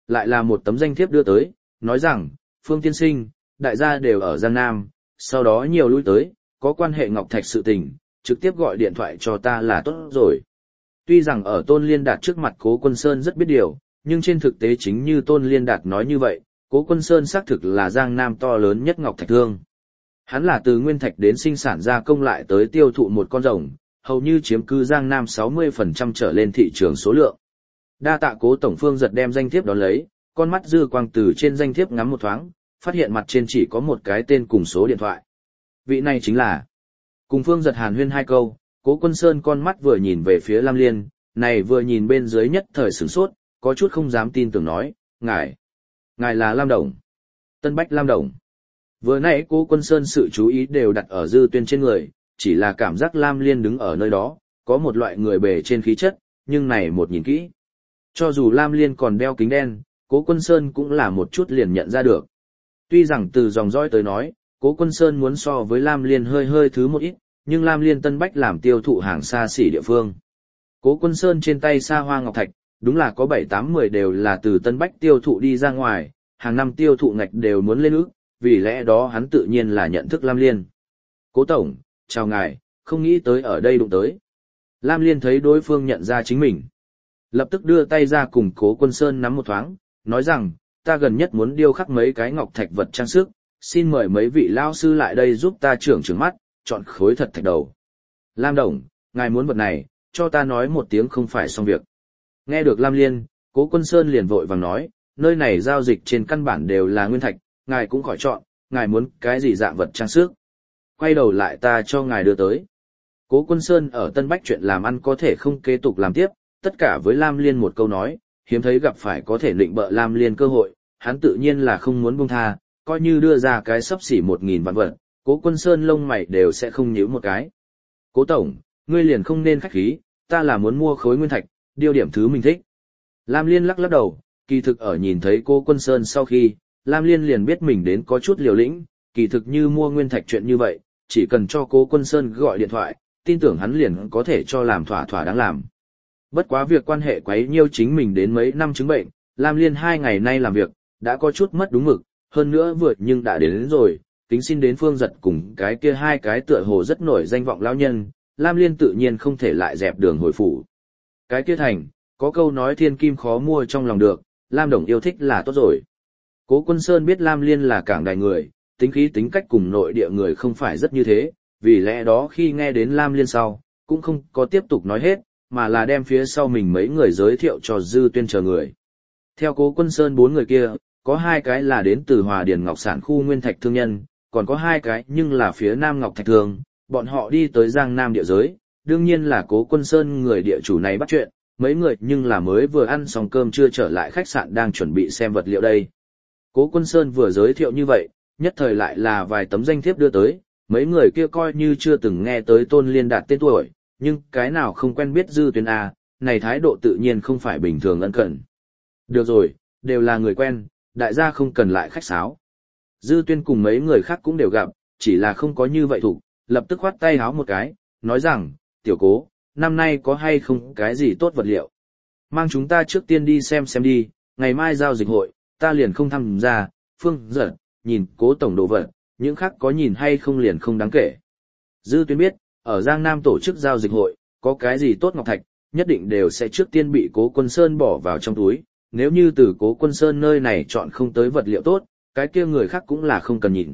Lại là một tấm danh thiếp đưa tới, nói rằng, Phương tiên sinh, đại gia đều ở Giang Nam, sau đó nhiều lui tới, có quan hệ Ngọc Thạch sự tình, trực tiếp gọi điện thoại cho ta là tốt rồi. Tuy rằng ở Tôn Liên Đạt trước mặt Cố Quân Sơn rất biết điều, nhưng trên thực tế chính như Tôn Liên Đạt nói như vậy, Cố Quân Sơn xác thực là Giang Nam to lớn nhất Ngọc Thạch thương. Hắn là từ nguyên thạch đến sinh sản gia công lại tới tiêu thụ một con rồng, hầu như chiếm cứ Giang Nam sáu mươi phần trăm trở lên thị trường số lượng. Đa tạ Cố tổng Phương giật đem danh thiếp đón lấy, con mắt dư quang từ trên danh thiếp ngắm một thoáng, phát hiện mặt trên chỉ có một cái tên cùng số điện thoại. Vị này chính là. Cùng Phương giật hàn huyên hai câu, Cố Quân Sơn con mắt vừa nhìn về phía Lam Liên, này vừa nhìn bên dưới nhất thời sửng sốt, có chút không dám tin tưởng nói, ngài, ngài là Lam Đồng. Tân Bách Lam Đồng. Vừa nãy Cố Quân Sơn sự chú ý đều đặt ở Dư Tuyên trên người, chỉ là cảm giác Lam Liên đứng ở nơi đó, có một loại người bề trên khí chất, nhưng này một nhìn kỹ. Cho dù Lam Liên còn đeo kính đen, Cố Quân Sơn cũng là một chút liền nhận ra được. Tuy rằng từ dòng dõi tới nói, Cố Quân Sơn muốn so với Lam Liên hơi hơi thứ một ít, nhưng Lam Liên Tân Bách làm tiêu thụ hàng xa xỉ địa phương. Cố Quân Sơn trên tay xa hoa ngọc thạch, đúng là có bảy tám mười đều là từ Tân Bách tiêu thụ đi ra ngoài, hàng năm tiêu thụ ngạch đều muốn lên ước, vì lẽ đó hắn tự nhiên là nhận thức Lam Liên. Cố tổng, chào ngài, không nghĩ tới ở đây đụng tới. Lam Liên thấy đối phương nhận ra chính mình. Lập tức đưa tay ra cùng Cố Quân Sơn nắm một thoáng, nói rằng, ta gần nhất muốn điêu khắc mấy cái ngọc thạch vật trang sức, xin mời mấy vị lao sư lại đây giúp ta trưởng trưởng mắt, chọn khối thật thạch đầu. Lam Đồng, ngài muốn vật này, cho ta nói một tiếng không phải xong việc. Nghe được Lam Liên, Cố Quân Sơn liền vội vàng nói, nơi này giao dịch trên căn bản đều là nguyên thạch, ngài cũng khỏi chọn, ngài muốn cái gì dạng vật trang sức. Quay đầu lại ta cho ngài đưa tới. Cố Quân Sơn ở Tân Bách chuyện làm ăn có thể không kế tục làm tiếp, tất cả với Lam Liên một câu nói, hiếm thấy gặp phải có thể định bợ Lam Liên cơ hội, hắn tự nhiên là không muốn buông tha, coi như đưa ra cái sấp xỉ một nghìn vạn vật, Cố Quân Sơn lông mày đều sẽ không nhíu một cái. Cố tổng, ngươi liền không nên khách khí, ta là muốn mua khối nguyên thạch, điêu điểm thứ mình thích. Lam Liên lắc lắc đầu, kỳ thực ở nhìn thấy Cố Quân Sơn sau khi, Lam Liên liền biết mình đến có chút liều lĩnh, kỳ thực như mua nguyên thạch chuyện như vậy, chỉ cần cho Cố Quân Sơn gọi điện thoại, tin tưởng hắn liền có thể cho làm thỏa thỏa đáng làm. Bất quá việc quan hệ quấy nhiêu chính mình đến mấy năm chứng bệnh, Lam Liên hai ngày nay làm việc, đã có chút mất đúng mực, hơn nữa vượt nhưng đã đến, đến rồi, kính xin đến Phương Giật cùng cái kia hai cái tựa hồ rất nổi danh vọng lão nhân, Lam Liên tự nhiên không thể lại dẹp đường hồi phủ. Cái kia thành, có câu nói thiên kim khó mua trong lòng được, Lam Đồng yêu thích là tốt rồi. Cố Quân Sơn biết Lam Liên là cảng đài người, tính khí tính cách cùng nội địa người không phải rất như thế, vì lẽ đó khi nghe đến Lam Liên sau, cũng không có tiếp tục nói hết, mà là đem phía sau mình mấy người giới thiệu cho Dư Tuyên chờ người. Theo Cố Quân Sơn bốn người kia, có hai cái là đến từ Hòa Điền Ngọc Sản khu nguyên thạch thương nhân, còn có hai cái nhưng là phía Nam Ngọc Thạch Thương, bọn họ đi tới Giang Nam địa giới, đương nhiên là Cố Quân Sơn người địa chủ này bắt chuyện, mấy người nhưng là mới vừa ăn xong cơm chưa trở lại khách sạn đang chuẩn bị xem vật liệu đây. Cố Quân Sơn vừa giới thiệu như vậy, nhất thời lại là vài tấm danh thiếp đưa tới, mấy người kia coi như chưa từng nghe tới Tôn Liên Đạt tên tuổi, nhưng cái nào không quen biết Dư Tuyên A, này thái độ tự nhiên không phải bình thường ân cần. Được rồi, đều là người quen, đại gia không cần lại khách sáo. Dư Tuyên cùng mấy người khác cũng đều gặp, chỉ là không có như vậy thủ, lập tức khoát tay háo một cái, nói rằng, tiểu Cố, năm nay có hay không cái gì tốt vật liệu. Mang chúng ta trước tiên đi xem xem đi, ngày mai giao dịch hội, ta liền không tham gia, Phương Giật, nhìn Cố tổng đồ vật, những khác có nhìn hay không liền không đáng kể. Dư Tuyên biết, ở Giang Nam tổ chức giao dịch hội, có cái gì tốt ngọc thạch, nhất định đều sẽ trước tiên bị Cố Quân Sơn bỏ vào trong túi, nếu như từ Cố Quân Sơn nơi này chọn không tới vật liệu tốt, cái kia người khác cũng là không cần nhìn.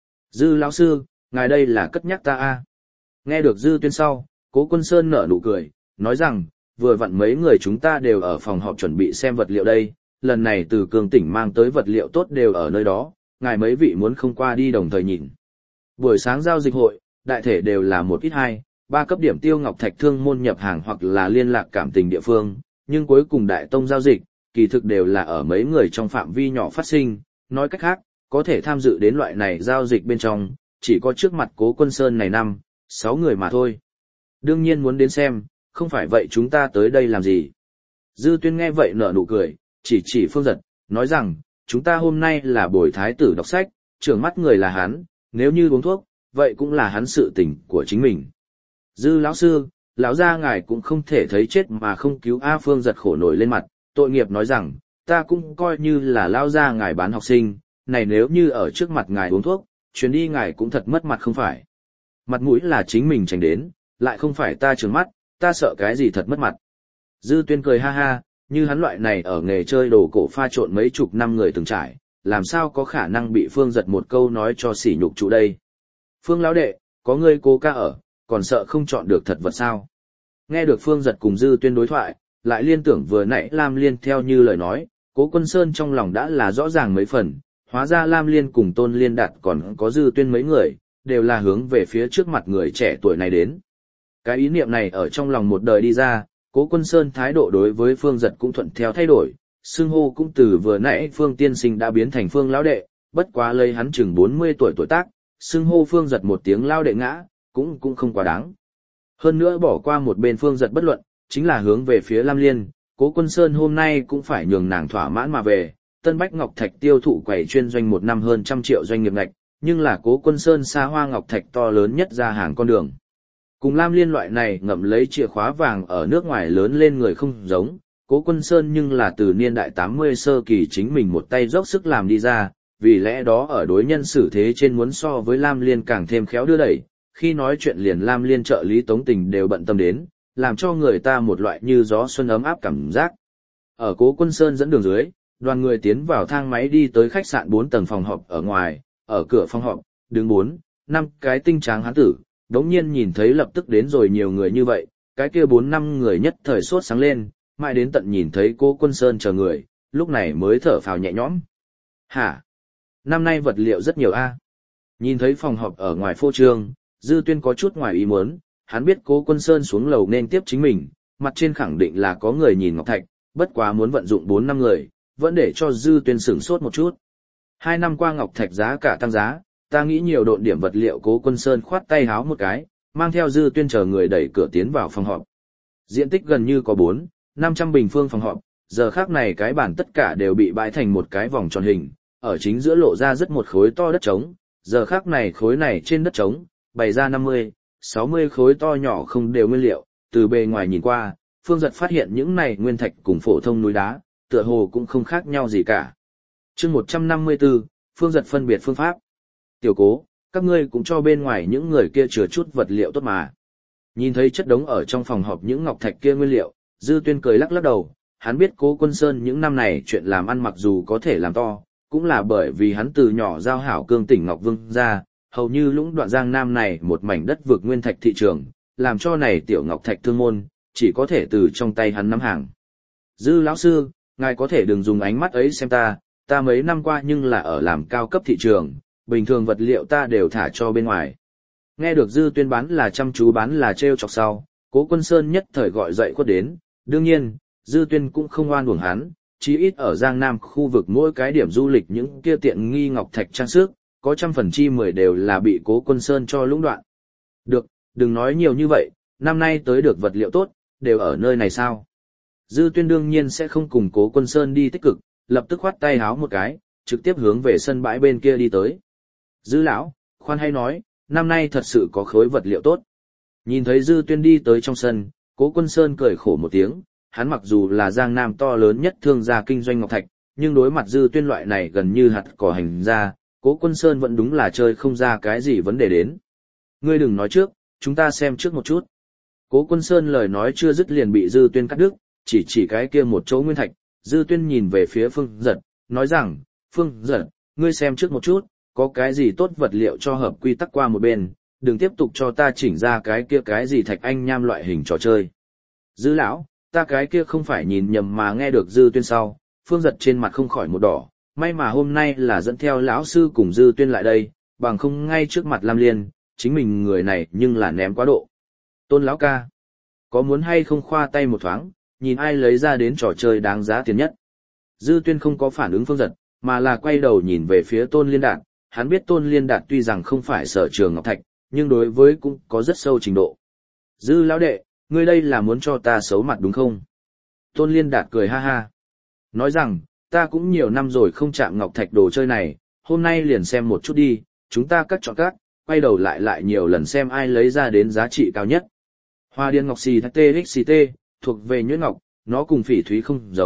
Dư lão sư, ngài đây là cất nhắc ta a. Nghe được Dư Tuyên sau, Cố Quân Sơn nở nụ cười, nói rằng, vừa vặn mấy người chúng ta đều ở phòng họp chuẩn bị xem vật liệu đây, lần này từ Cường tỉnh mang tới vật liệu tốt đều ở nơi đó, ngài mấy vị muốn không qua đi đồng thời nhìn. Buổi sáng giao dịch hội, đại thể đều là một ít hai, ba cấp điểm tiêu ngọc thạch thương môn nhập hàng hoặc là liên lạc cảm tình địa phương, nhưng cuối cùng đại tông giao dịch, kỳ thực đều là ở mấy người trong phạm vi nhỏ phát sinh, nói cách khác, có thể tham dự đến loại này giao dịch bên trong, chỉ có trước mặt Cố Quân Sơn này năm, sáu người mà thôi. Đương nhiên muốn đến xem, không phải vậy chúng ta tới đây làm gì. Dư Tuyên nghe vậy nở nụ cười, chỉ chỉ Phương Giật, nói rằng, chúng ta hôm nay là buổi thái tử đọc sách, trưởng mắt người là hắn, nếu như uống thuốc, vậy cũng là hắn sự tình của chính mình. Dư lão sư, lão gia ngài cũng không thể thấy chết mà không cứu A. Phương Giật khổ nổi lên mặt, tội nghiệp nói rằng, ta cũng coi như là lao ra ngài bán học sinh, này nếu như ở trước mặt ngài uống thuốc, chuyến đi ngài cũng thật mất mặt không phải. Mặt mũi là chính mình tránh đến, lại không phải ta trừng mắt, ta sợ cái gì thật mất mặt. Dư Tuyên cười ha ha, như hắn loại này ở nghề chơi đồ cổ pha trộn mấy chục năm người từng trải, làm sao có khả năng bị Phương Giật một câu nói cho sỉ nhục chủ đây. Phương lão đệ, có ngươi cố ca ở, còn sợ không chọn được thật vật sao? Nghe được Phương Giật cùng Dư Tuyên đối thoại, lại liên tưởng vừa nãy Lam Liên theo như lời nói, Cố Quân Sơn trong lòng đã là rõ ràng mấy phần, hóa ra Lam Liên cùng Tôn Liên Đạt còn có Dư Tuyên mấy người, đều là hướng về phía trước mặt người trẻ tuổi này đến. Cái ý niệm này ở trong lòng một đời đi ra, Cố Quân Sơn thái độ đối với Phương Giật cũng thuận theo thay đổi, xưng hô cũng từ vừa nãy Phương tiên sinh đã biến thành Phương lão đệ, bất quá lấy hắn chừng bốn mươi tuổi tuổi tác, xưng hô Phương Giật một tiếng lao đệ ngã, cũng cũng không quá đáng. Hơn nữa bỏ qua một bên Phương Giật bất luận, chính là hướng về phía Lam Liên, Cố Quân Sơn hôm nay cũng phải nhường nàng thỏa mãn mà về, Tân Bách Ngọc Thạch tiêu thụ quầy chuyên doanh một năm hơn trăm triệu doanh nghiệp ngạch, nhưng là Cố Quân Sơn xa hoa ngọc thạch to lớn nhất ra hàng con đường. Cùng Lam Liên loại này ngậm lấy chìa khóa vàng ở nước ngoài lớn lên người không giống, Cố Quân Sơn nhưng là từ niên đại tám mươi sơ kỳ chính mình một tay dốc sức làm đi ra, vì lẽ đó ở đối nhân xử thế trên muốn so với Lam Liên càng thêm khéo đưa đẩy, khi nói chuyện liền Lam Liên trợ lý Tống Tình đều bận tâm đến, làm cho người ta một loại như gió xuân ấm áp cảm giác. Ở Cố Quân Sơn dẫn đường dưới, đoàn người tiến vào thang máy đi tới khách sạn bốn tầng phòng họp ở ngoài, ở cửa phòng họp, đứng bốn, năm cái tinh tráng hán tử, đống nhiên nhìn thấy lập tức đến rồi nhiều người như vậy, cái kia bốn năm người nhất thời sốt sáng lên, mãi đến tận nhìn thấy Cố Quân Sơn chờ người, lúc này mới thở phào nhẹ nhõm. Hả? Năm nay vật liệu rất nhiều a. Nhìn thấy phòng họp ở ngoài phô trương, Dư Tuyên có chút ngoài ý muốn, hắn biết Cố Quân Sơn xuống lầu nên tiếp chính mình, mặt trên khẳng định là có người nhìn ngọc thạch, bất quá muốn vận dụng bốn năm người, vẫn để cho Dư Tuyên sửng sốt một chút. Hai năm qua ngọc thạch giá cả tăng giá, ta nghĩ nhiều độn điểm vật liệu. Cố Quân Sơn khoát tay háo một cái, mang theo Dư Tuyên chờ người đẩy cửa tiến vào phòng họp. Diện tích gần như có bốn, năm trăm bình phương phòng họp, giờ khác này cái bàn tất cả đều bị bãi thành một cái vòng tròn hình, ở chính giữa lộ ra rất một khối to đất trống, giờ khác này khối này trên đất trống, bày ra năm mươi, sáu mươi khối to nhỏ không đều nguyên liệu, từ bề ngoài nhìn qua, Phương Giật phát hiện những này nguyên thạch cùng phổ thông núi đá, tựa hồ cũng không khác nhau gì cả. Chương một trăm năm mươi tư, Phương Giật phân biệt phương pháp. Tiểu Cố, các ngươi cũng cho bên ngoài những người kia chừa chút vật liệu tốt mà. Nhìn thấy chất đống ở trong phòng họp những ngọc thạch kia nguyên liệu, Dư Tuyên cười lắc lắc đầu, hắn biết Cố Quân Sơn những năm này chuyện làm ăn mặc dù có thể làm to, cũng là bởi vì hắn từ nhỏ giao hảo cương tỉnh Ngọc Vương ra, hầu như lũng đoạn Giang Nam này một mảnh đất vực nguyên thạch thị trường, làm cho này tiểu ngọc thạch thương môn, chỉ có thể từ trong tay hắn nắm hàng. Dư lão sư, ngài có thể đừng dùng ánh mắt ấy xem ta, ta mấy năm qua nhưng là ở làm cao cấp thị trường, bình thường vật liệu ta đều thả cho bên ngoài. Nghe được Dư Tuyên bán là chăm chú bán là trêu chọc sau, Cố Quân Sơn nhất thời gọi dậy khuất đến, đương nhiên, Dư Tuyên cũng không oan uổng hắn, chí ít ở Giang Nam khu vực mỗi cái điểm du lịch những kia tiện nghi ngọc thạch trang sức, có trăm phần chi mười đều là bị Cố Quân Sơn cho lũng đoạn. Được, đừng nói nhiều như vậy, năm nay tới được vật liệu tốt, đều ở nơi này sao? Dư Tuyên đương nhiên sẽ không cùng Cố Quân Sơn đi tích cực, lập tức khoát tay háo một cái, trực tiếp hướng về sân bãi bên kia đi tới. Dư lão, khoan hay nói, năm nay thật sự có khối vật liệu tốt. Nhìn thấy Dư Tuyên đi tới trong sân, Cố Quân Sơn cười khổ một tiếng, hắn mặc dù là Giang Nam to lớn nhất thương gia kinh doanh ngọc thạch, nhưng đối mặt Dư Tuyên loại này gần như hạt cỏ hành gia, Cố Quân Sơn vẫn đúng là chơi không ra cái gì vấn đề đến. Ngươi đừng nói trước, chúng ta xem trước một chút. Cố Quân Sơn lời nói chưa dứt liền bị Dư Tuyên cắt đứt, chỉ chỉ cái kia một chỗ nguyên thạch, Dư Tuyên nhìn về phía Phương Giật, nói rằng, Phương Giật, ngươi xem trước một chút, có cái gì tốt vật liệu cho hợp quy tắc qua một bên, đừng tiếp tục cho ta chỉnh ra cái kia cái gì thạch anh nham loại hình trò chơi. Dư lão, ta cái kia không phải nhìn nhầm mà nghe được Dư Tuyên sau, Phương Giật trên mặt không khỏi một đỏ, may mà hôm nay là dẫn theo lão sư cùng Dư Tuyên lại đây, bằng không ngay trước mặt Lam Liên, chính mình người này nhưng là ném quá độ. Tôn lão ca, có muốn hay không khoa tay một thoáng, nhìn ai lấy ra đến trò chơi đáng giá tiền nhất. Dư Tuyên không có phản ứng Phương Giật, mà là quay đầu nhìn về phía Tôn Liên Đạt, hắn biết Tôn Liên Đạt tuy rằng không phải sở trường ngọc thạch, nhưng đối với cũng có rất sâu trình độ. Dư lão đệ, ngươi đây là muốn cho ta xấu mặt đúng không? Tôn Liên Đạt cười ha ha. Nói rằng, ta cũng nhiều năm rồi không chạm ngọc thạch đồ chơi này, hôm nay liền xem một chút đi, chúng ta cắt chọn cắt, quay đầu lại lại nhiều lần xem ai lấy ra đến giá trị cao nhất. Hoa điên ngọc xì thạch tê xê tê, thuộc về nhuyễn ngọc, nó cùng phỉ thúy không giống,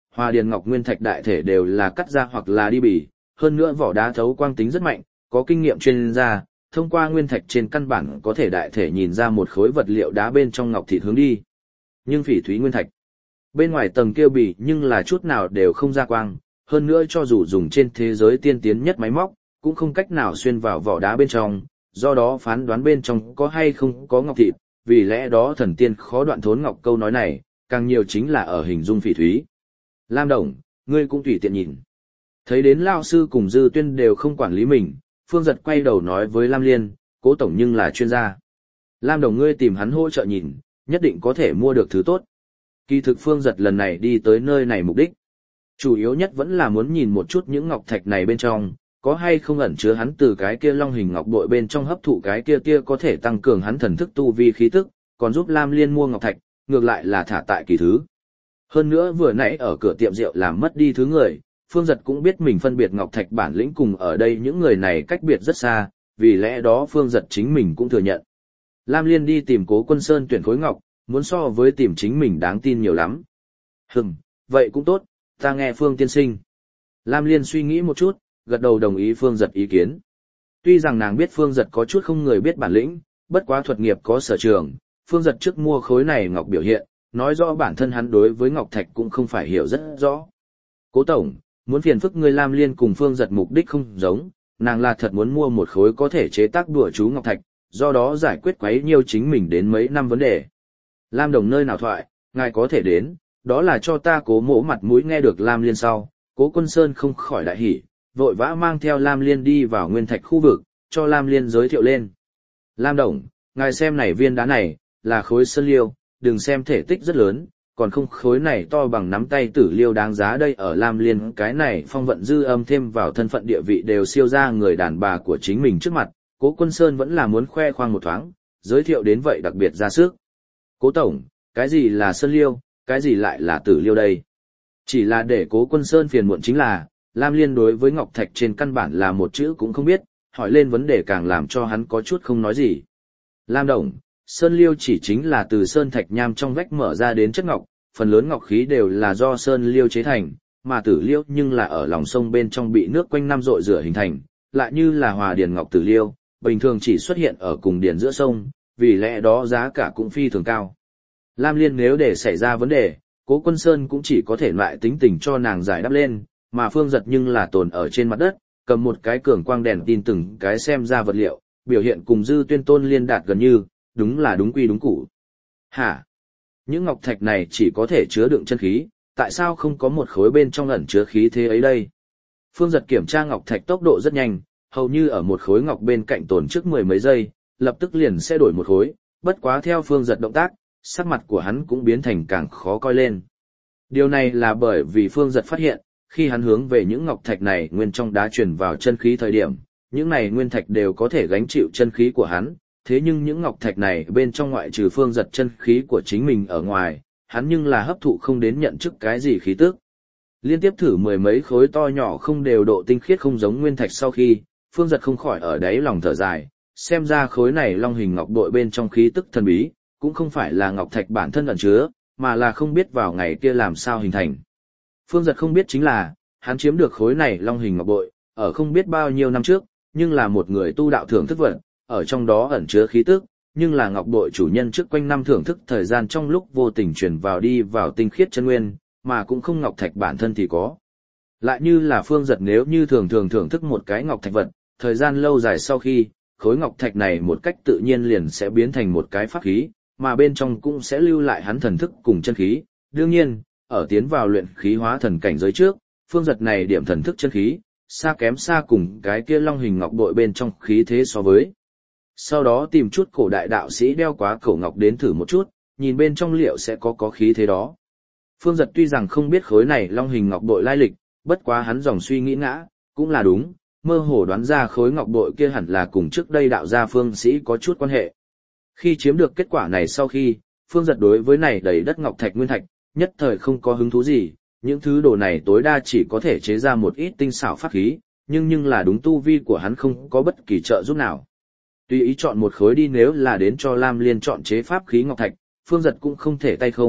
Hòa điền ngọc nguyên thạch đại thể đều là cắt ra hoặc là đi bì, hơn nữa vỏ đá thấu quang tính rất mạnh, có kinh nghiệm chuyên gia, thông qua nguyên thạch trên căn bản có thể đại thể nhìn ra một khối vật liệu đá bên trong ngọc thịt hướng đi. Nhưng phỉ thúy nguyên thạch, bên ngoài tầng kia bì nhưng là chút nào đều không ra quang, hơn nữa cho dù dùng trên thế giới tiên tiến nhất máy móc, cũng không cách nào xuyên vào vỏ đá bên trong, do đó phán đoán bên trong có hay không có ngọc thịt, vì lẽ đó thần tiên khó đoạn thốn ngọc câu nói này, càng nhiều chính là ở hình dung phỉ thúy. Lam Đồng, ngươi cũng tùy tiện nhìn. Thấy đến Lao Sư cùng Dư Tuyên đều không quản lý mình, Phương Giật quay đầu nói với Lam Liên, Cố Tổng nhưng là chuyên gia. Lam Đồng ngươi tìm hắn hỗ trợ nhìn, nhất định có thể mua được thứ tốt. Kỳ thực Phương Giật lần này đi tới nơi này mục đích. Chủ yếu nhất vẫn là muốn nhìn một chút những ngọc thạch này bên trong, có hay không ẩn chứa hắn từ cái kia long hình ngọc bội bên trong hấp thụ cái kia kia có thể tăng cường hắn thần thức tu vi khí tức, còn giúp Lam Liên mua ngọc thạch, ngược lại là thả tại kỳ thứ. Hơn nữa vừa nãy ở cửa tiệm rượu làm mất đi thứ người, Phương Giật cũng biết mình phân biệt ngọc thạch bản lĩnh cùng ở đây những người này cách biệt rất xa, vì lẽ đó Phương Giật chính mình cũng thừa nhận. Lam Liên đi tìm Cố Quân Sơn tuyển khối ngọc, muốn so với tìm chính mình đáng tin nhiều lắm. Hừm, vậy cũng tốt, ta nghe Phương tiên sinh. Lam Liên suy nghĩ một chút, gật đầu đồng ý Phương Giật ý kiến. Tuy rằng nàng biết Phương Giật có chút không người biết bản lĩnh, bất quá thuật nghiệp có sở trường, Phương Giật trước mua khối này ngọc biểu hiện, nói rõ bản thân hắn đối với ngọc thạch cũng không phải hiểu rất rõ. Cố Tổng, muốn phiền phức ngươi Lam Liên cùng Phương Giật mục đích không giống, nàng là thật muốn mua một khối có thể chế tác đùa chú ngọc thạch, do đó giải quyết quấy nhiêu chính mình đến mấy năm vấn đề. Lam Đồng nơi nào thoại, ngài có thể đến, đó là cho ta Cố mỗ mặt mũi. Nghe được Lam Liên sau, Cố Quân Sơn không khỏi đại hỉ, vội vã mang theo Lam Liên đi vào nguyên thạch khu vực, cho Lam Liên giới thiệu lên. Lam Đồng, ngài xem này viên đá này, là khối sơn liêu, đừng xem thể tích rất lớn, còn không khối này to bằng nắm tay tử liêu đáng giá đây. Ở Lam Liên cái này phong vận dư âm thêm vào thân phận địa vị đều siêu ra người đàn bà của chính mình trước mặt, Cố Quân Sơn vẫn là muốn khoe khoang một thoáng, giới thiệu đến vậy đặc biệt ra sức. Cố Tổng, cái gì là sơn liêu, cái gì lại là tử liêu đây? Chỉ là để Cố Quân Sơn phiền muộn chính là, Lam Liên đối với ngọc thạch trên căn bản là một chữ cũng không biết, hỏi lên vấn đề càng làm cho hắn có chút không nói gì. Lam Đồng, sơn liêu chỉ chính là từ sơn thạch nham trong vách mở ra đến chất ngọc, phần lớn ngọc khí đều là do sơn liêu chế thành, mà tử liêu nhưng là ở lòng sông bên trong bị nước quanh năm rội rửa hình thành, lại như là hòa điền ngọc tử liêu, bình thường chỉ xuất hiện ở cùng điền giữa sông, vì lẽ đó giá cả cũng phi thường cao. Lam Liên nếu để xảy ra vấn đề, Cố Quân Sơn cũng chỉ có thể lại tính tình cho nàng giải đáp lên, mà Phương Giật nhưng là tồn ở trên mặt đất, cầm một cái cường quang đèn tin từng cái xem ra vật liệu, biểu hiện cùng Dư Tuyên Tôn liên đạt gần như, đúng là đúng quy đúng củ. Hả? Những ngọc thạch này chỉ có thể chứa đựng chân khí, tại sao không có một khối bên trong ẩn chứa khí thế ấy đây? Phương Giật kiểm tra ngọc thạch tốc độ rất nhanh, hầu như ở một khối ngọc bên cạnh tồn trước mười mấy giây, lập tức liền sẽ đổi một khối, bất quá theo Phương Giật động tác, sắc mặt của hắn cũng biến thành càng khó coi lên. Điều này là bởi vì Phương Giật phát hiện, khi hắn hướng về những ngọc thạch này nguyên trong đá truyền vào chân khí thời điểm, những này nguyên thạch đều có thể gánh chịu chân khí của hắn, thế nhưng những ngọc thạch này bên trong ngoại trừ Phương Giật chân khí của chính mình ở ngoài, hắn nhưng là hấp thụ không đến nhận chức cái gì khí tức. Liên tiếp thử mười mấy khối to nhỏ không đều độ tinh khiết không giống nguyên thạch sau khi, Phương Giật không khỏi ở đáy lòng thở dài, xem ra khối này long hình ngọc bội bên trong khí tức thần bí, cũng không phải là ngọc thạch bản thân ẩn chứa, mà là không biết vào ngày kia làm sao hình thành. Phương Giật không biết chính là, hắn chiếm được khối này long hình ngọc bội, ở không biết bao nhiêu năm trước, nhưng là một người tu đạo thưởng thức vật, ở trong đó ẩn chứa khí tức, nhưng là ngọc bội chủ nhân trước quanh năm thưởng thức thời gian trong lúc vô tình truyền vào đi vào tinh khiết chân nguyên, mà cũng không ngọc thạch bản thân thì có. Lại như là Phương Giật nếu như thường thường thưởng thức một cái ngọc thạch vật, thời gian lâu dài sau khi, khối ngọc thạch này một cách tự nhiên liền sẽ biến thành một cái pháp khí, mà bên trong cũng sẽ lưu lại hắn thần thức cùng chân khí. Đương nhiên, ở tiến vào luyện khí hóa thần cảnh giới trước, Phương Giật này điểm thần thức chân khí, xa kém xa cùng cái kia long hình ngọc bội bên trong khí thế so với. Sau đó tìm chút cổ đại đạo sĩ đeo quá cổ ngọc đến thử một chút, nhìn bên trong liệu sẽ có có khí thế đó. Phương Giật tuy rằng không biết khối này long hình ngọc bội lai lịch, bất quá hắn dòng suy nghĩ ngã, cũng là đúng, mơ hồ đoán ra khối ngọc bội kia hẳn là cùng trước đây đạo gia phương sĩ có chút quan hệ. Khi chiếm được kết quả này sau khi, Phương Giật đối với này đầy đất ngọc thạch nguyên thạch, nhất thời không có hứng thú gì, những thứ đồ này tối đa chỉ có thể chế ra một ít tinh xảo pháp khí, nhưng nhưng là đúng tu vi của hắn không có bất kỳ trợ giúp nào. Tùy ý chọn một khối đi, nếu là đến cho Lam Liên chọn chế pháp khí ngọc thạch, Phương Giật cũng không thể tay không,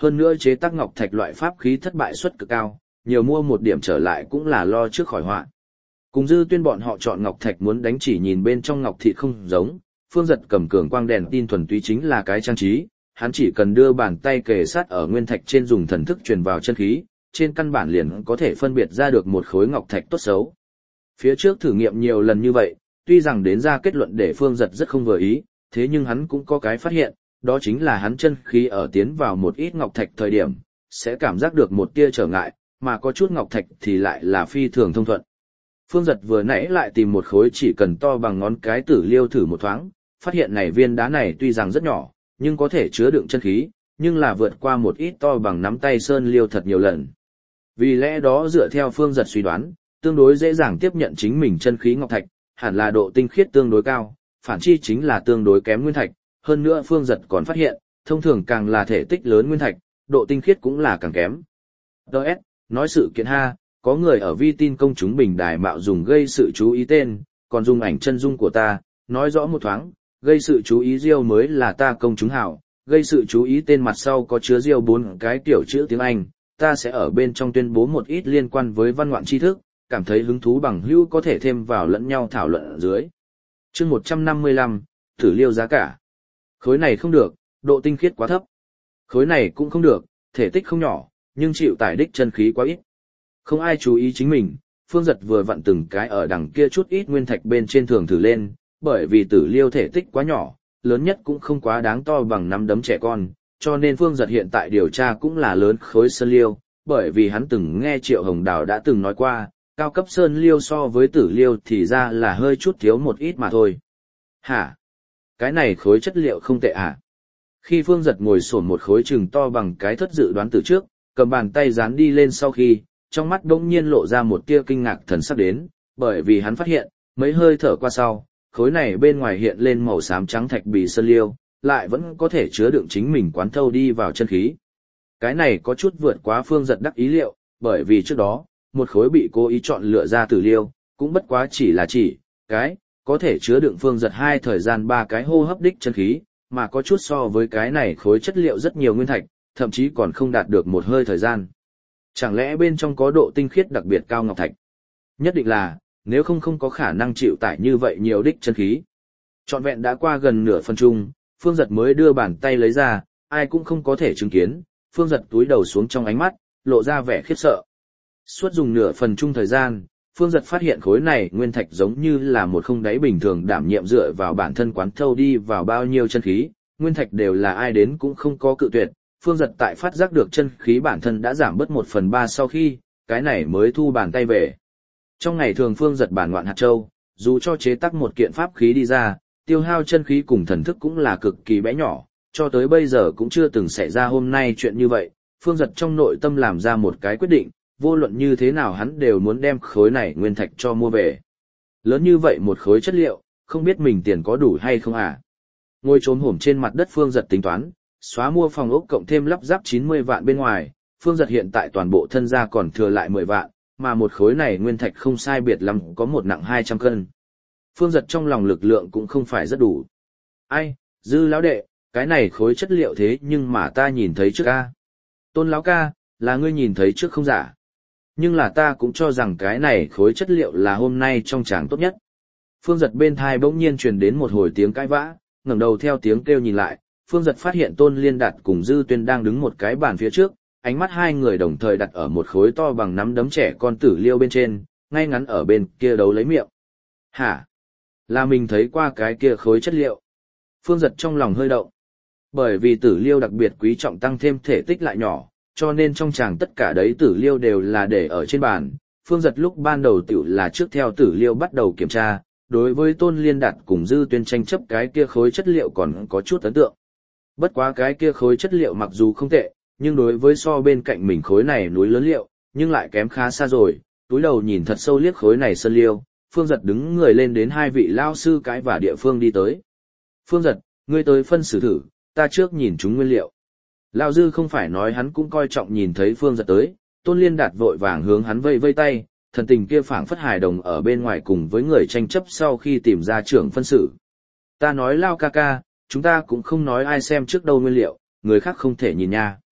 hơn nữa chế tác ngọc thạch loại pháp khí thất bại suất cực cao, nhiều mua một điểm trở lại cũng là lo trước khỏi họa. Cùng Dư Tuyên bọn họ chọn ngọc thạch muốn đánh chỉ nhìn bên trong ngọc thịt không giống, Phương Giật cầm cường quang đèn tin thuần túy chính là cái trang trí, hắn chỉ cần đưa bàn tay kề sát ở nguyên thạch trên dùng thần thức truyền vào chân khí, trên căn bản liền có thể phân biệt ra được một khối ngọc thạch tốt xấu. Phía trước thử nghiệm nhiều lần như vậy, tuy rằng đến ra kết luận để Phương Giật rất không vừa ý, thế nhưng hắn cũng có cái phát hiện, đó chính là hắn chân khí ở tiến vào một ít ngọc thạch thời điểm, sẽ cảm giác được một tia trở ngại, mà có chút ngọc thạch thì lại là phi thường thông thuận. Phương Giật vừa nãy lại tìm một khối chỉ cần to bằng ngón cái tử liêu thử một thoáng, phát hiện này viên đá này tuy rằng rất nhỏ, nhưng có thể chứa đựng chân khí, nhưng là vượt qua một ít to bằng nắm tay sơn liêu thật nhiều lần. Vì lẽ đó dựa theo Phương Giật suy đoán, tương đối dễ dàng tiếp nhận chính mình chân khí ngọc thạch, hẳn là độ tinh khiết tương đối cao, phản chi chính là tương đối kém nguyên thạch, hơn nữa Phương Giật còn phát hiện, thông thường càng là thể tích lớn nguyên thạch, độ tinh khiết cũng là càng kém. đê ét, nói sự kiện ha, có người ở vi tin công chúng bình đài mạo dùng gây sự chú ý tên, còn dùng ảnh chân dung của ta, nói rõ một thoáng, gây sự chú ý riêu mới là ta công chúng hảo, gây sự chú ý tên mặt sau có chứa riêu bốn cái tiểu chữ tiếng Anh, ta sẽ ở bên trong tuyên bố một ít liên quan với văn ngoạn tri thức, cảm thấy hứng thú bằng hữu có thể thêm vào lẫn nhau thảo luận ở dưới. Chương một trăm năm mươi lăm, thử liêu giá cả. Khối này không được, độ tinh khiết quá thấp. Khối này cũng không được, thể tích không nhỏ, nhưng chịu tải đích chân khí quá ít. Không ai chú ý chính mình, Phương Giật vừa vặn từng cái ở đằng kia chút ít nguyên thạch bên trên thường thử lên, bởi vì tử liêu thể tích quá nhỏ, lớn nhất cũng không quá đáng to bằng nắm đấm trẻ con, cho nên Phương Giật hiện tại điều tra cũng là lớn khối sơn liêu, bởi vì hắn từng nghe Triệu Hồng Đào đã từng nói qua, cao cấp sơn liêu so với tử liêu thì ra là hơi chút thiếu một ít mà thôi. Hả? Cái này khối chất liệu không tệ à? Khi Phương Giật ngồi xổm một khối chừng to bằng cái thất dự đoán từ trước, cầm bàn tay dán đi lên sau khi, trong mắt đống nhiên lộ ra một tia kinh ngạc thần sắc đến, bởi vì hắn phát hiện, mấy hơi thở qua sau, khối này bên ngoài hiện lên màu xám trắng thạch bì sơn liêu, lại vẫn có thể chứa đựng chính mình quán thâu đi vào chân khí. Cái này có chút vượt quá Phương Giật đắc ý liệu, bởi vì trước đó, một khối bị cố ý chọn lựa ra tử liêu, cũng bất quá chỉ là chỉ, cái, có thể chứa đựng Phương Giật hai thời gian ba cái hô hấp đích chân khí, mà có chút so với cái này khối chất liệu rất nhiều nguyên thạch, thậm chí còn không đạt được một hơi thời gian. Chẳng lẽ bên trong có độ tinh khiết đặc biệt cao ngọc thạch? Nhất định là, nếu không không có khả năng chịu tải như vậy nhiều đích chân khí. Trọn vẹn đã qua gần nửa phân chung, Phương Giật mới đưa bàn tay lấy ra, ai cũng không có thể chứng kiến, Phương Giật túi đầu xuống trong ánh mắt, lộ ra vẻ khiếp sợ. Suốt dùng nửa phần chung thời gian, Phương Giật phát hiện khối này nguyên thạch giống như là một không đáy bình thường đảm nhiệm dựa vào bản thân quán thâu đi vào bao nhiêu chân khí, nguyên thạch đều là ai đến cũng không có cự tuyệt. Phương Giật tại phát giác được chân khí bản thân đã giảm bớt một phần ba sau khi, cái này mới thu bàn tay về. Trong ngày thường Phương Giật bản ngoạn hạt châu, dù cho chế tác một kiện pháp khí đi ra, tiêu hao chân khí cùng thần thức cũng là cực kỳ bé nhỏ, cho tới bây giờ cũng chưa từng xảy ra hôm nay chuyện như vậy. Phương Giật trong nội tâm làm ra một cái quyết định, vô luận như thế nào hắn đều muốn đem khối này nguyên thạch cho mua về. Lớn như vậy một khối chất liệu, không biết mình tiền có đủ hay không à? Ngồi trốn hổm trên mặt đất Phương Giật tính toán, xóa mua phòng ốc cộng thêm lắp ráp chín mươi vạn bên ngoài, Phương Giật hiện tại toàn bộ thân gia còn thừa lại mười vạn, mà một khối này nguyên thạch không sai biệt lắm có một nặng hai trăm cân. Phương Giật trong lòng lực lượng cũng không phải rất đủ. Ai, Dư lão đệ, cái này khối chất liệu thế nhưng mà ta nhìn thấy trước a. Tôn lão ca, là ngươi nhìn thấy trước không giả. Nhưng là ta cũng cho rằng cái này khối chất liệu là hôm nay trong tràng tốt nhất. Phương Giật bên thai bỗng nhiên truyền đến một hồi tiếng cãi vã, ngẩng đầu theo tiếng kêu nhìn lại, Phương Giật phát hiện Tôn Liên Đạt cùng Dư Tuyên đang đứng một cái bàn phía trước, ánh mắt hai người đồng thời đặt ở một khối to bằng nắm đấm trẻ con tử liêu bên trên, ngay ngắn ở bên kia đấu lấy miệng. Hả? Là mình thấy qua cái kia khối chất liệu. Phương Giật trong lòng hơi động. Bởi vì tử liêu đặc biệt quý trọng tăng thêm thể tích lại nhỏ, cho nên trong tràng tất cả đấy tử liêu đều là để ở trên bàn. Phương Giật lúc ban đầu tiểu là trước theo tử liêu bắt đầu kiểm tra, đối với Tôn Liên Đạt cùng Dư Tuyên tranh chấp cái kia khối chất liệu còn có chút ấn tượng. Bất quá cái kia khối chất liệu mặc dù không tệ, nhưng đối với so bên cạnh mình khối này núi lớn liệu, nhưng lại kém khá xa rồi. Túi đầu nhìn thật sâu liếc khối này sơn liêu, Phương Giật đứng người lên đến hai vị lao sư cái và địa phương đi tới. Phương Giật, ngươi tới phân xử thử, ta trước nhìn chúng nguyên liệu. Lão Dư không phải nói hắn cũng coi trọng nhìn thấy Phương Giật tới, Tôn Liên Đạt vội vàng hướng hắn vây vây tay, thần tình kia phảng phất hài đồng ở bên ngoài cùng với người tranh chấp sau khi tìm ra trưởng phân xử. Ta nói Lao ca ca, chúng ta cũng không nói ai xem trước đâu nguyên liệu, người khác không thể nhìn nha.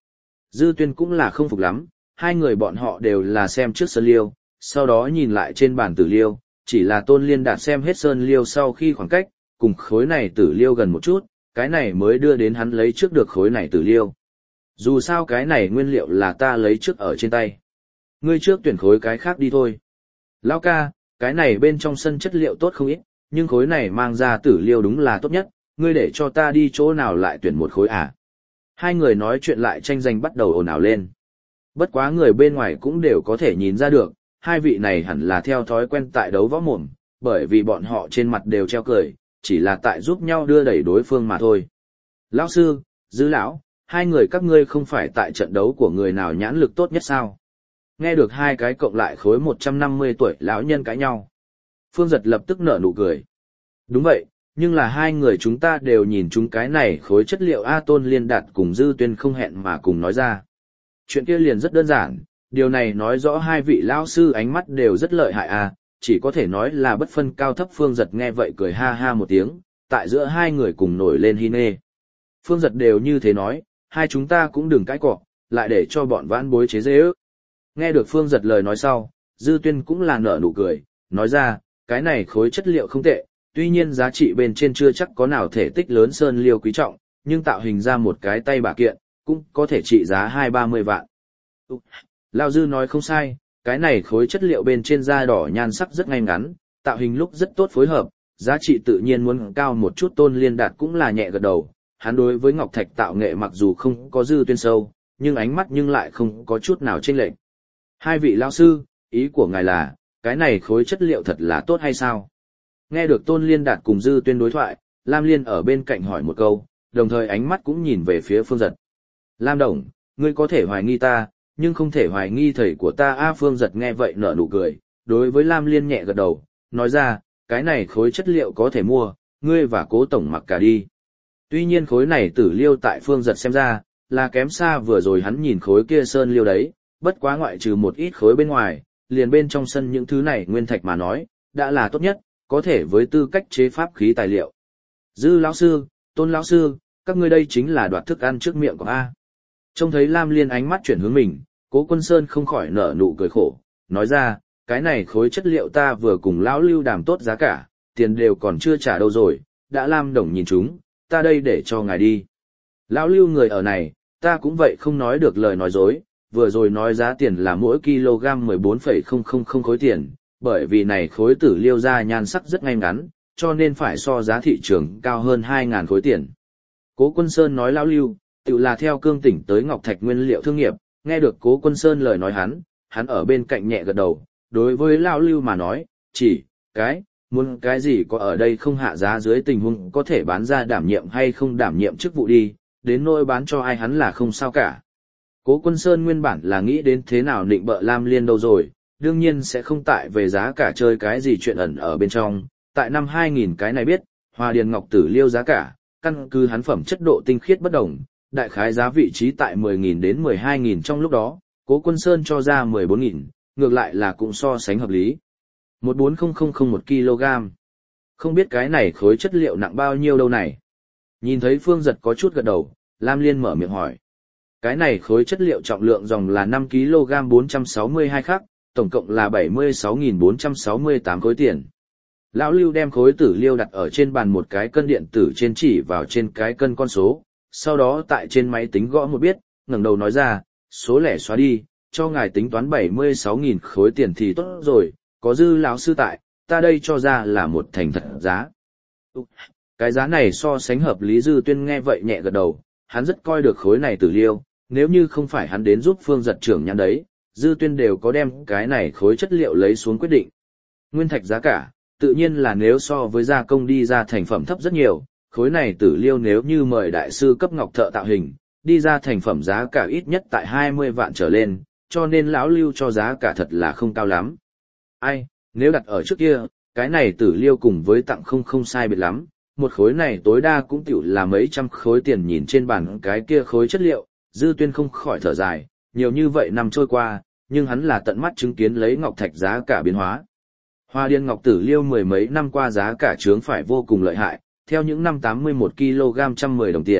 Dư Tuyên cũng là không phục lắm, hai người bọn họ đều là xem trước sơn liêu, sau đó nhìn lại trên bàn tử liêu, chỉ là Tôn Liên Đạt xem hết sơn liêu sau khi khoảng cách, cùng khối này tử liêu gần một chút, cái này mới đưa đến hắn lấy trước được khối này tử liêu. Dù sao cái này nguyên liệu là ta lấy trước ở trên tay. Ngươi trước tuyển khối cái khác đi thôi. Lão ca, cái này bên trong sân chất liệu tốt không ít, nhưng khối này mang ra tử liêu đúng là tốt nhất, ngươi để cho ta đi chỗ nào lại tuyển một khối à? Hai người nói chuyện lại tranh giành bắt đầu ồn ào lên. Bất quá người bên ngoài cũng đều có thể nhìn ra được, hai vị này hẳn là theo thói quen tại đấu võ mồm, bởi vì bọn họ trên mặt đều treo cười, chỉ là tại giúp nhau đưa đẩy đối phương mà thôi. Lão sư, Dư lão, hai người các ngươi không phải tại trận đấu của người nào nhãn lực tốt nhất sao? Nghe được hai cái cộng lại khối một trăm năm mươi tuổi lão nhân cãi nhau. Phương Giật lập tức nở nụ cười. Đúng vậy, nhưng là hai người chúng ta đều nhìn chúng cái này khối chất liệu A. Tôn Liên Đạt cùng Dư Tuyên không hẹn mà cùng nói ra. Chuyện kia liền rất đơn giản, điều này nói rõ hai vị lão sư ánh mắt đều rất lợi hại a, chỉ có thể nói là bất phân cao thấp. Phương Giật nghe vậy cười ha ha một tiếng, tại giữa hai người cùng nổi lên hi nê. Phương Giật đều như thế nói, hai chúng ta cũng đừng cãi cọ, lại để cho bọn vãn bối chế dễ ước. Nghe được Phương Giật lời nói sau, Dư Tuyên cũng là nở nụ cười, nói ra, cái này khối chất liệu không tệ, tuy nhiên giá trị bên trên chưa chắc có nào thể tích lớn sơn liêu quý trọng, nhưng tạo hình ra một cái tay bả kiện, cũng có thể trị giá hai ba mươi vạn. Lao Dư nói không sai, cái này khối chất liệu bên trên da đỏ nhan sắc rất ngay ngắn, tạo hình lúc rất tốt phối hợp, giá trị tự nhiên muốn cao một chút. Tôn Liên Đạt cũng là nhẹ gật đầu, hắn đối với ngọc thạch tạo nghệ mặc dù không có Dư Tuyên sâu, nhưng ánh mắt nhưng lại không có chút nào chênh lệch. Hai vị lão sư, ý của ngài là, cái này khối chất liệu thật là tốt hay sao? Nghe được Tôn Liên Đạt cùng Dư Tuyên đối thoại, Lam Liên ở bên cạnh hỏi một câu, đồng thời ánh mắt cũng nhìn về phía Phương Giật. Lam Đồng, ngươi có thể hoài nghi ta, nhưng không thể hoài nghi thầy của ta. A. Phương Giật nghe vậy nở nụ cười, đối với Lam Liên nhẹ gật đầu, nói ra, cái này khối chất liệu có thể mua, ngươi và Cố tổng mặc cả đi. Tuy nhiên khối này tử liêu tại Phương Giật xem ra, là kém xa vừa rồi hắn nhìn khối kia sơn liêu đấy, bất quá ngoại trừ một ít khối bên ngoài, liền bên trong sân những thứ này nguyên thạch mà nói, đã là tốt nhất, có thể với tư cách chế pháp khí tài liệu. Dư lão sư, Tôn lão sư, các ngươi đây chính là đoạt thức ăn trước miệng của A. Trông thấy Lam Liên ánh mắt chuyển hướng mình, Cố Quân Sơn không khỏi nở nụ cười khổ, nói ra, cái này khối chất liệu ta vừa cùng lão Lưu đàm tốt giá cả, tiền đều còn chưa trả đâu rồi, đã Lam Đồng nhìn chúng, ta đây để cho ngài đi. Lão Lưu người ở này, ta cũng vậy không nói được lời nói dối, vừa rồi nói giá tiền là mỗi kg mười bốn phẩy không không không khối tiền, bởi vì này khối tử liêu ra nhan sắc rất ngay ngắn, cho nên phải so giá thị trường cao hơn hai nghìn khối tiền. Cố Quân Sơn nói Lão Lưu, tự là theo cương tỉnh tới ngọc thạch nguyên liệu thương nghiệp, nghe được Cố Quân Sơn lời nói hắn, hắn ở bên cạnh nhẹ gật đầu, đối với Lão Lưu mà nói, chỉ, cái, muốn cái gì có ở đây không hạ giá dưới tình huống có thể bán ra đảm nhiệm hay không đảm nhiệm chức vụ đi, đến nỗi bán cho ai hắn là không sao cả. Cố Quân Sơn nguyên bản là nghĩ đến thế nào định bợ Lam Liên đâu rồi, đương nhiên sẽ không tại về giá cả chơi cái gì chuyện ẩn ở bên trong, tại năm hai nghìn cái này biết, Hoa Điền Ngọc Tử Liêu giá cả, căn cứ hắn phẩm chất độ tinh khiết bất đồng, đại khái giá vị trí tại mười nghìn đến mười hai nghìn trong lúc đó, Cố Quân Sơn cho ra mười bốn nghìn, ngược lại là cũng so sánh hợp lý. một bốn không không không một kg. Không biết cái này khối chất liệu nặng bao nhiêu đâu này. Nhìn thấy Phương Giật có chút gật đầu, Lam Liên mở miệng hỏi. Cái này khối chất liệu trọng lượng dòng là năm ki lô gam bốn trăm sáu mươi hai khắc, tổng cộng là bảy mươi sáu nghìn bốn trăm sáu mươi tám khối tiền. Lão Lưu đem khối tử liêu đặt ở trên bàn một cái cân điện tử trên chỉ vào trên cái cân con số, sau đó tại trên máy tính gõ một biết, ngẩng đầu nói ra, số lẻ xóa đi, cho ngài tính toán bảy mươi sáu nghìn khối tiền thì tốt rồi, có Dư lão sư tại, ta đây cho ra là một thành thật giá. Cái giá này so sánh hợp lý. Dư Tuyên nghe vậy nhẹ gật đầu, hắn rất coi được khối này tử liêu, nếu như không phải hắn đến giúp Phương Giật trưởng nhãn đấy, Dư Tuyên đều có đem cái này khối chất liệu lấy xuống quyết định. Nguyên thạch giá cả, tự nhiên là nếu so với gia công đi ra thành phẩm thấp rất nhiều, khối này tử liêu nếu như mời đại sư cấp ngọc thợ tạo hình, đi ra thành phẩm giá cả ít nhất tại hai mươi vạn trở lên, cho nên lão Lưu cho giá cả thật là không cao lắm. Ai, nếu đặt ở trước kia, cái này tử liêu cùng với tặng không không sai biệt lắm, một khối này tối đa cũng tiểu là mấy trăm khối tiền. Nhìn trên bàn cái kia khối chất liệu, Dư Tuyên không khỏi thở dài, nhiều như vậy năm trôi qua, nhưng hắn là tận mắt chứng kiến lấy ngọc thạch giá cả biến hóa. Hoa Điền Ngọc Tử Liêu mười mấy năm qua giá cả trướng phải vô cùng lợi hại, theo những năm tám mươi mốt kg trăm mười đồng tiền,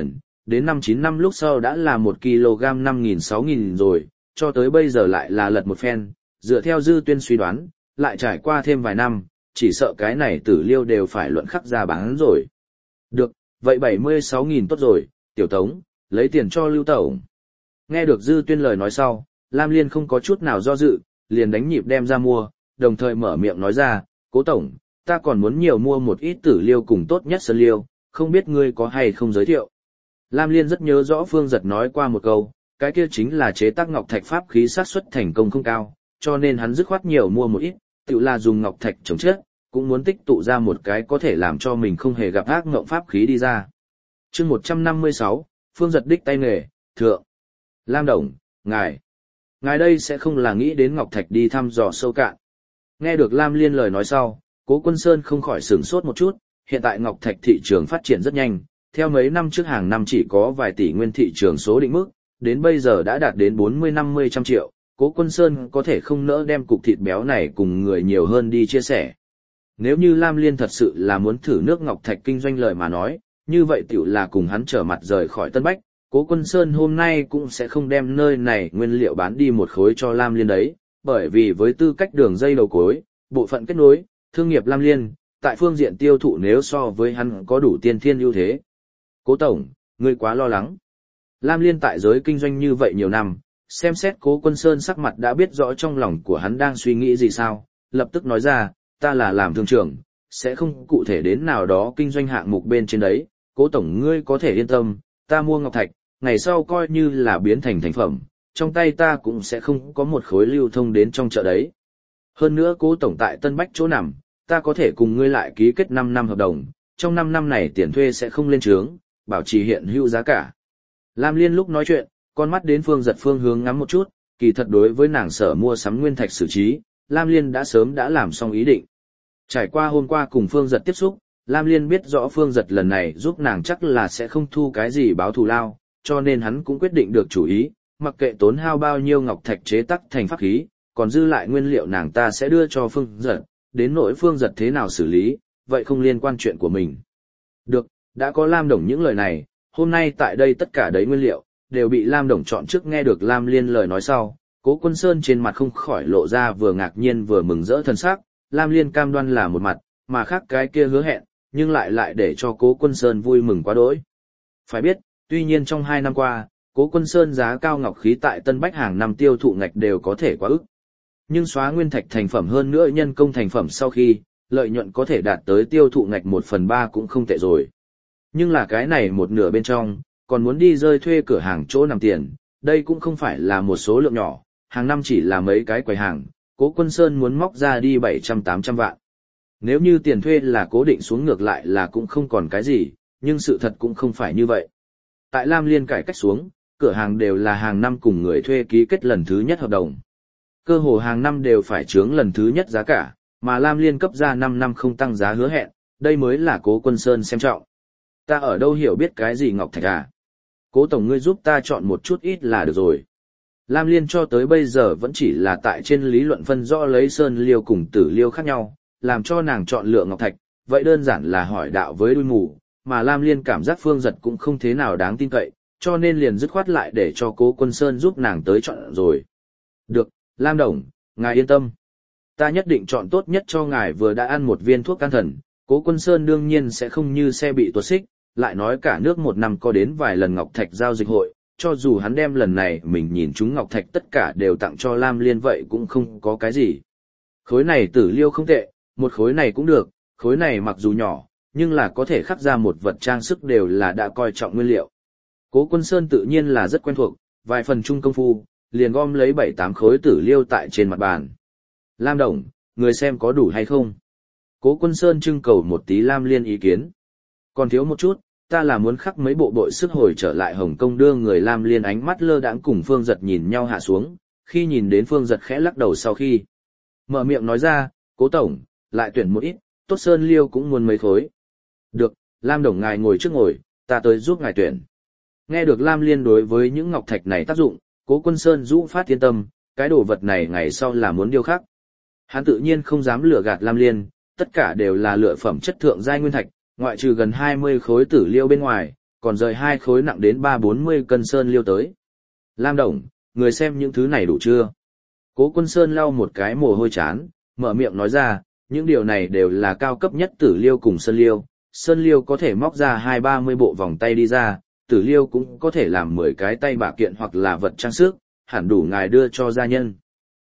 đến năm chín năm lúc sau đã là một kg năm nghìn sáu nghìn rồi, cho tới bây giờ lại là lật một phen, dựa theo Dư Tuyên suy đoán, lại trải qua thêm vài năm, chỉ sợ cái này tử liêu đều phải luận khắc ra bán rồi. Được, vậy bảy mươi sáu nghìn tốt rồi, Tiểu Tống, lấy tiền cho Lưu Tổng. Nghe được Dư Tuyên lời nói sau, Lam Liên không có chút nào do dự, liền đánh nhịp đem ra mua, đồng thời mở miệng nói ra, Cố Tổng, ta còn muốn nhiều mua một ít tử liêu cùng tốt nhất sơn liêu, không biết ngươi có hay không giới thiệu. Lam Liên rất nhớ rõ Phương Giật nói qua một câu, cái kia chính là chế tác ngọc thạch pháp khí xác suất thành công không cao, cho nên hắn dứt khoát nhiều mua một ít, tự là dùng ngọc thạch chống chết, cũng muốn tích tụ ra một cái có thể làm cho mình không hề gặp ác ngộng pháp khí đi ra. Chương một trăm năm mươi sáu, Phương Giật đích tay nghề, thượng. Lam Đồng, ngài, ngài đây sẽ không là nghĩ đến ngọc thạch đi thăm dò sâu cạn. Nghe được Lam Liên lời nói sau, Cố Quân Sơn không khỏi sửng sốt một chút, hiện tại ngọc thạch thị trường phát triển rất nhanh, theo mấy năm trước hàng năm chỉ có vài tỷ nguyên thị trường số định mức, đến bây giờ đã đạt đến bốn mươi năm mươi trăm triệu, Cố Quân Sơn có thể không nỡ đem cục thịt béo này cùng người nhiều hơn đi chia sẻ. Nếu như Lam Liên thật sự là muốn thử nước ngọc thạch kinh doanh lời mà nói, như vậy tiểu là cùng hắn trở mặt rời khỏi Tân Bách, Cố Quân Sơn hôm nay cũng sẽ không đem nơi này nguyên liệu bán đi một khối cho Lam Liên đấy, bởi vì với tư cách đường dây đầu cối, bộ phận kết nối, thương nghiệp Lam Liên, tại phương diện tiêu thụ nếu so với hắn có đủ tiên thiên ưu thế. Cố Tổng, ngươi quá lo lắng. Lam Liên tại giới kinh doanh như vậy nhiều năm, xem xét Cố Quân Sơn sắc mặt đã biết rõ trong lòng của hắn đang suy nghĩ gì sao, lập tức nói ra, ta là làm thương trưởng, sẽ không cụ thể đến nào đó kinh doanh hạng mục bên trên đấy, Cố Tổng ngươi có thể yên tâm, ta mua ngọc thạch, ngày sau coi như là biến thành thành phẩm, trong tay ta cũng sẽ không có một khối lưu thông đến trong chợ đấy. Hơn nữa Cố Tổng tại Tân Bách chỗ nằm, ta có thể cùng ngươi lại ký kết năm năm hợp đồng, trong năm năm này tiền thuê sẽ không lên trướng, bảo trì hiện hữu giá cả. Lam Liên lúc nói chuyện, con mắt đến Phương Giật phương hướng ngắm một chút, kỳ thật đối với nàng sở mua sắm nguyên thạch xử trí, Lam Liên đã sớm đã làm xong ý định. Trải qua hôm qua cùng Phương Giật tiếp xúc, Lam Liên biết rõ Phương Giật lần này giúp nàng chắc là sẽ không thu cái gì báo thù lao, cho nên hắn cũng quyết định được chủ ý, mặc kệ tốn hao bao nhiêu ngọc thạch chế tác thành pháp khí, còn dư lại nguyên liệu nàng ta sẽ đưa cho Phương Giật, đến nỗi Phương Giật thế nào xử lý, vậy không liên quan chuyện của mình. Được, đã có Lam Đồng những lời này, hôm nay tại đây tất cả đấy nguyên liệu, đều bị Lam Đồng chọn trước. Nghe được Lam Liên lời nói sau, Cố Quân Sơn trên mặt không khỏi lộ ra vừa ngạc nhiên vừa mừng rỡ thân sắc, Lam Liên cam đoan là một mặt, mà khác cái kia hứa hẹn, nhưng lại lại để cho Cố Quân Sơn vui mừng quá đỗi. Phải biết, tuy nhiên trong hai năm qua, Cố Quân Sơn giá cao ngọc khí tại Tân Bách hàng năm tiêu thụ ngạch đều có thể quá ức. Nhưng xóa nguyên thạch thành phẩm hơn nữa nhân công thành phẩm sau khi, lợi nhuận có thể đạt tới tiêu thụ ngạch một phần ba cũng không tệ rồi. Nhưng là cái này một nửa bên trong, còn muốn đi rơi thuê cửa hàng chỗ nằm tiền, đây cũng không phải là một số lượng nhỏ, hàng năm chỉ là mấy cái quầy hàng, Cố Quân Sơn muốn móc ra đi bảy trăm tám trăm vạn. Nếu như tiền thuê là cố định xuống ngược lại là cũng không còn cái gì, nhưng sự thật cũng không phải như vậy. Tại Lam Liên cải cách xuống, cửa hàng đều là hàng năm cùng người thuê ký kết lần thứ nhất hợp đồng. Cơ hồ hàng năm đều phải chướng lần thứ nhất giá cả, mà Lam Liên cấp ra năm năm không tăng giá hứa hẹn, đây mới là Cố Quân Sơn xem trọng. Ta ở đâu hiểu biết cái gì ngọc thạch à? Cố Tổng ngươi giúp ta chọn một chút ít là được rồi. Lam Liên cho tới bây giờ vẫn chỉ là tại trên lý luận phân rõ lấy sơn liêu cùng tử liêu khác nhau, làm cho nàng chọn lựa ngọc thạch, vậy đơn giản là hỏi đạo với đuôi mù, mà Lam Liên cảm giác Phương Giật cũng không thế nào đáng tin cậy, cho nên liền dứt khoát lại để cho Cố Quân Sơn giúp nàng tới chọn rồi. Được, Lam Đồng, ngài yên tâm. Ta nhất định chọn tốt nhất cho ngài. Vừa đã ăn một viên thuốc can thần, Cố Quân Sơn đương nhiên sẽ không như xe bị tuột xích, lại nói cả nước một năm có đến vài lần ngọc thạch giao dịch hội, cho dù hắn đem lần này mình nhìn chúng ngọc thạch tất cả đều tặng cho Lam Liên vậy cũng không có cái gì. Khối này tử liêu không tệ, một khối này cũng được, khối này mặc dù nhỏ, nhưng là có thể khắc ra một vật trang sức đều là đã coi trọng nguyên liệu. Cố Quân Sơn tự nhiên là rất quen thuộc, vài phần chung công phu, liền gom lấy bảy tám khối tử liêu tại trên mặt bàn. Lam Đồng, người xem có đủ hay không? Cố Quân Sơn trưng cầu một tí Lam Liên ý kiến. Còn thiếu một chút, ta là muốn khắc mấy bộ bội sức hồi trở lại Hồng Kông. Đưa người Lam Liên ánh mắt lơ đãng cùng Phương Giật nhìn nhau hạ xuống, khi nhìn đến Phương Giật khẽ lắc đầu sau khi mở miệng nói ra, Cố Tổng, lại tuyển một ít, tốt sơn liêu cũng muốn mấy khối. Được, Lam Đồng ngài ngồi trước ngồi, ta tới giúp ngài tuyển. Nghe được Lam Liên đối với những ngọc thạch này tác dụng, Cố Quân Sơn dũ phát yên tâm, cái đồ vật này ngày sau là muốn điêu khắc. Hắn tự nhiên không dám lừa gạt Lam Liên, tất cả đều là lựa phẩm chất thượng giai nguyên thạch, ngoại trừ gần hai mươi khối tử liêu bên ngoài, còn rời hai khối nặng đến ba bốn mươi cân sơn liêu tới. Lam Đồng, người xem những thứ này đủ chưa? Cố Quân Sơn lau một cái mồ hôi chán, mở miệng nói ra, những điều này đều là cao cấp nhất tử liêu cùng sơn liêu. Sơn liêu có thể móc ra hai ba mươi bộ vòng tay đi ra, tử liêu cũng có thể làm mười cái tay bả kiện hoặc là vật trang sức, hẳn đủ ngài đưa cho gia nhân.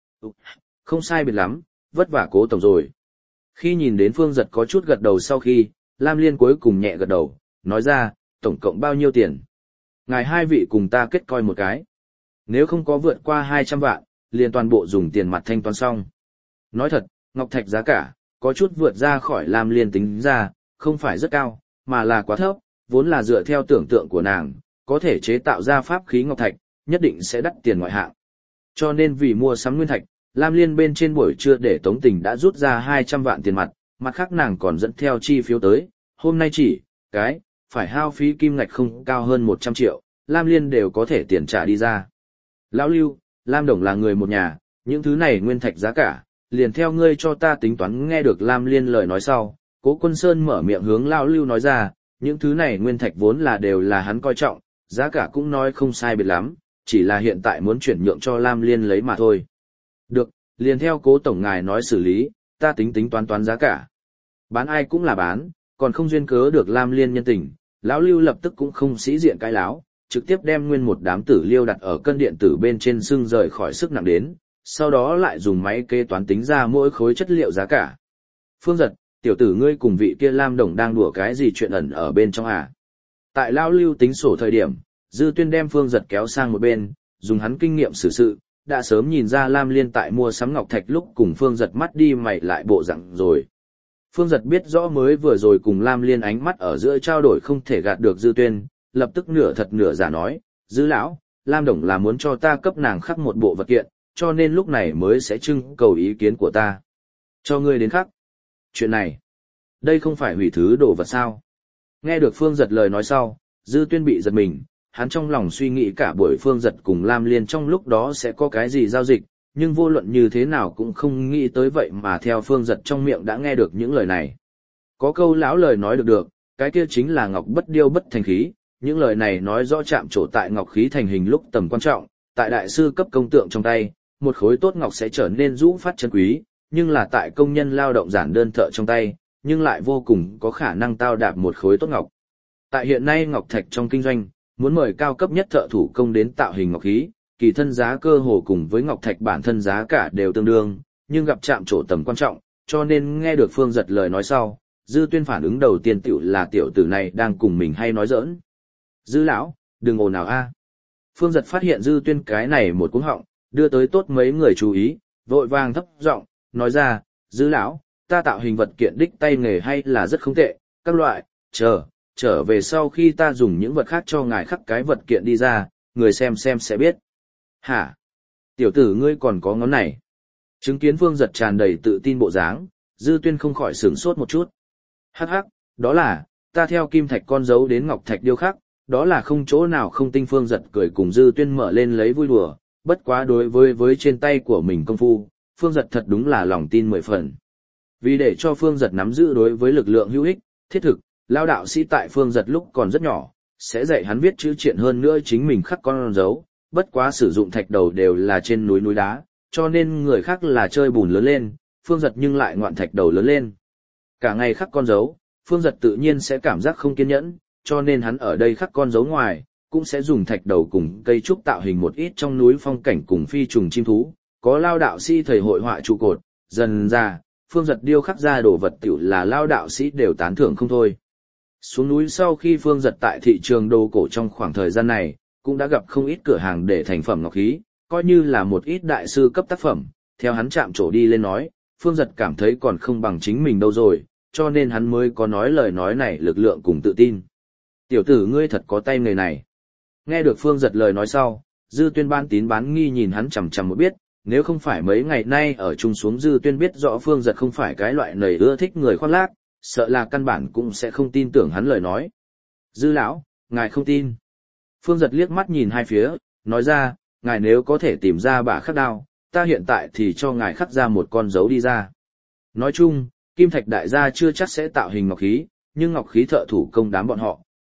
Không sai biệt lắm, vất vả Cố tổng rồi. Khi nhìn đến Phương Giật có chút gật đầu sau khi, Lam Liên cuối cùng nhẹ gật đầu, nói ra, tổng cộng bao nhiêu tiền? Ngài hai vị cùng ta kết coi một cái. Nếu không có vượt qua hai trăm vạn, liền toàn bộ dùng tiền mặt thanh toán xong. Nói thật, ngọc thạch giá cả, có chút vượt ra khỏi Lam Liên tính ra, không phải rất cao, mà là quá thấp, vốn là dựa theo tưởng tượng của nàng, có thể chế tạo ra pháp khí ngọc thạch, nhất định sẽ đắt tiền ngoại hạng. Cho nên vì mua sắm nguyên thạch, Lam Liên bên trên buổi trưa để Tống Tình đã rút ra hai trăm vạn tiền mặt, mặt khác nàng còn dẫn theo chi phiếu tới, hôm nay chỉ, cái, phải hao phí kim ngạch không cao hơn một trăm triệu, Lam Liên đều có thể tiền trả đi ra. Lão Lưu, Lam Đồng là người một nhà, những thứ này nguyên thạch giá cả, liền theo ngươi cho ta tính toán. Nghe được Lam Liên lời nói sau, Cố Quân Sơn mở miệng hướng Lão Lưu nói ra, những thứ này nguyên thạch vốn là đều là hắn coi trọng, giá cả cũng nói không sai biệt lắm, chỉ là hiện tại muốn chuyển nhượng cho Lam Liên lấy mà thôi. Được, liền theo Cố tổng ngài nói xử lý, ta tính tính toán toán giá cả. Bán ai cũng là bán, còn không duyên cớ được Lam Liên nhân tình, Lão Lưu lập tức cũng không sĩ diện cái láo, trực tiếp đem nguyên một đám tử liêu đặt ở cân điện tử bên trên xương rời khỏi sức nặng đến, sau đó lại dùng máy kế toán tính ra mỗi khối chất liệu giá cả. Phương Giật, tiểu tử ngươi cùng vị kia Lam Đồng đang đùa cái gì chuyện ẩn ở bên trong à? Tại Lão Lưu tính sổ thời điểm, Dư Tuyên đem Phương Giật kéo sang một bên, dùng hắn kinh nghiệm xử sự, đã sớm nhìn ra Lam Liên tại mua sắm ngọc thạch lúc cùng Phương Giật mắt đi mày lại bộ dạng rồi. Phương Giật biết rõ mới vừa rồi cùng Lam Liên ánh mắt ở giữa trao đổi không thể gạt được Dư Tuyên, lập tức nửa thật nửa giả nói, Dư lão, Lam Đồng là muốn cho ta cấp nàng khắc một bộ vật kiện, cho nên lúc này mới sẽ trưng cầu ý kiến của ta. Cho ngươi đến khắc. Chuyện này, đây không phải hủy thứ đồ vật sao? Nghe được Phương Giật lời nói sau, Dư Tuyên bị giật mình, hắn trong lòng suy nghĩ cả buổi Phương Giật cùng Lam Liên trong lúc đó sẽ có cái gì giao dịch, nhưng vô luận như thế nào cũng không nghĩ tới vậy mà theo Phương Giật trong miệng đã nghe được những lời này. Có câu lão lời nói được được, cái kia chính là ngọc bất điêu bất thành khí, những lời này nói rõ chạm trổ tại ngọc khí thành hình lúc tầm quan trọng, tại đại sư cấp công tượng trong tay, một khối tốt ngọc sẽ trở nên rũ phát chân quý, nhưng là tại công nhân lao động giản đơn thợ trong tay, nhưng lại vô cùng có khả năng tao đạp một khối tốt ngọc. Tại hiện nay ngọc thạch trong kinh doanh, muốn mời cao cấp nhất thợ thủ công đến tạo hình ngọc khí, kỳ thân giá cơ hồ cùng với ngọc thạch bản thân giá cả đều tương đương, nhưng gặp chạm trổ tầm quan trọng, cho nên nghe được Phương Giật lời nói sau, Dư Tuyên phản ứng đầu tiên tiểu là tiểu tử này đang cùng mình hay nói giỡn. Dư lão, đừng ồn nào a. Phương Giật phát hiện Dư Tuyên cái này một cú họng, đưa tới tốt mấy người chú ý, vội vàng thấp giọng nói ra, Dư lão, ta tạo hình vật kiện đích tay nghề hay là rất không tệ, các loại, chờ, trở về sau khi ta dùng những vật khác cho ngài khắc cái vật kiện đi ra, người xem xem sẽ biết. Hả? Tiểu tử ngươi còn có ngón này. Chứng kiến Phương Giật tràn đầy tự tin bộ dáng, Dư Tuyên không khỏi sửng sốt một chút. Hắc hắc, đó là, ta theo kim thạch con dấu đến ngọc thạch điêu khắc, đó là không chỗ nào không tinh. Phương Giật cười cùng Dư Tuyên mở lên lấy vui đùa, bất quá đối với với trên tay của mình công phu, Phương Giật thật đúng là lòng tin mười phần. Vì để cho Phương Giật nắm giữ đối với lực lượng hữu ích, thiết thực, lao đạo sĩ tại Phương Giật lúc còn rất nhỏ, sẽ dạy hắn viết chữ triện hơn nữa chính mình khắc con dấu, bất quá sử dụng thạch đầu đều là trên núi núi đá, cho nên người khác là chơi bùn lớn lên, Phương Giật nhưng lại ngoạn thạch đầu lớn lên. Cả ngày khắc con dấu, Phương Giật tự nhiên sẽ cảm giác không kiên nhẫn, cho nên hắn ở đây khắc con dấu ngoài, cũng sẽ dùng thạch đầu cùng cây trúc tạo hình một ít trong núi phong cảnh cùng phi trùng chim thú, có lao đạo sĩ thầy hội họa trụ cột, dần ra, Phương Giật điêu khắc ra đồ vật tiểu là lao đạo sĩ đều tán thưởng không thôi. Xuống núi sau khi Phương Giật tại thị trường đồ cổ trong khoảng thời gian này, cũng đã gặp không ít cửa hàng để thành phẩm ngọc khí, coi như là một ít đại sư cấp tác phẩm, theo hắn chạm trổ đi lên nói, Phương Giật cảm thấy còn không bằng chính mình đâu rồi, cho nên hắn mới có nói lời nói này lực lượng cùng tự tin. Tiểu tử ngươi thật có tay nghề này. Nghe được Phương Giật lời nói sau, Dư Tuyên ban tín bán nghi nhìn hắn chằm chằm một biết, nếu không phải mấy ngày nay ở chung xuống Dư Tuyên biết rõ Phương Giật không phải cái loại nầy ưa thích người khoác lác, sợ là căn bản cũng sẽ không tin tưởng hắn lời nói. Dư lão, ngài không tin. Phương Giật liếc mắt nhìn hai phía, nói ra, ngài nếu có thể tìm ra bả khắc đao, ta hiện tại thì cho ngài khắc ra một con dấu đi ra. Nói chung, kim thạch đại gia chưa chắc sẽ tạo hình ngọc khí, nhưng ngọc khí thợ thủ công đám bọn họ,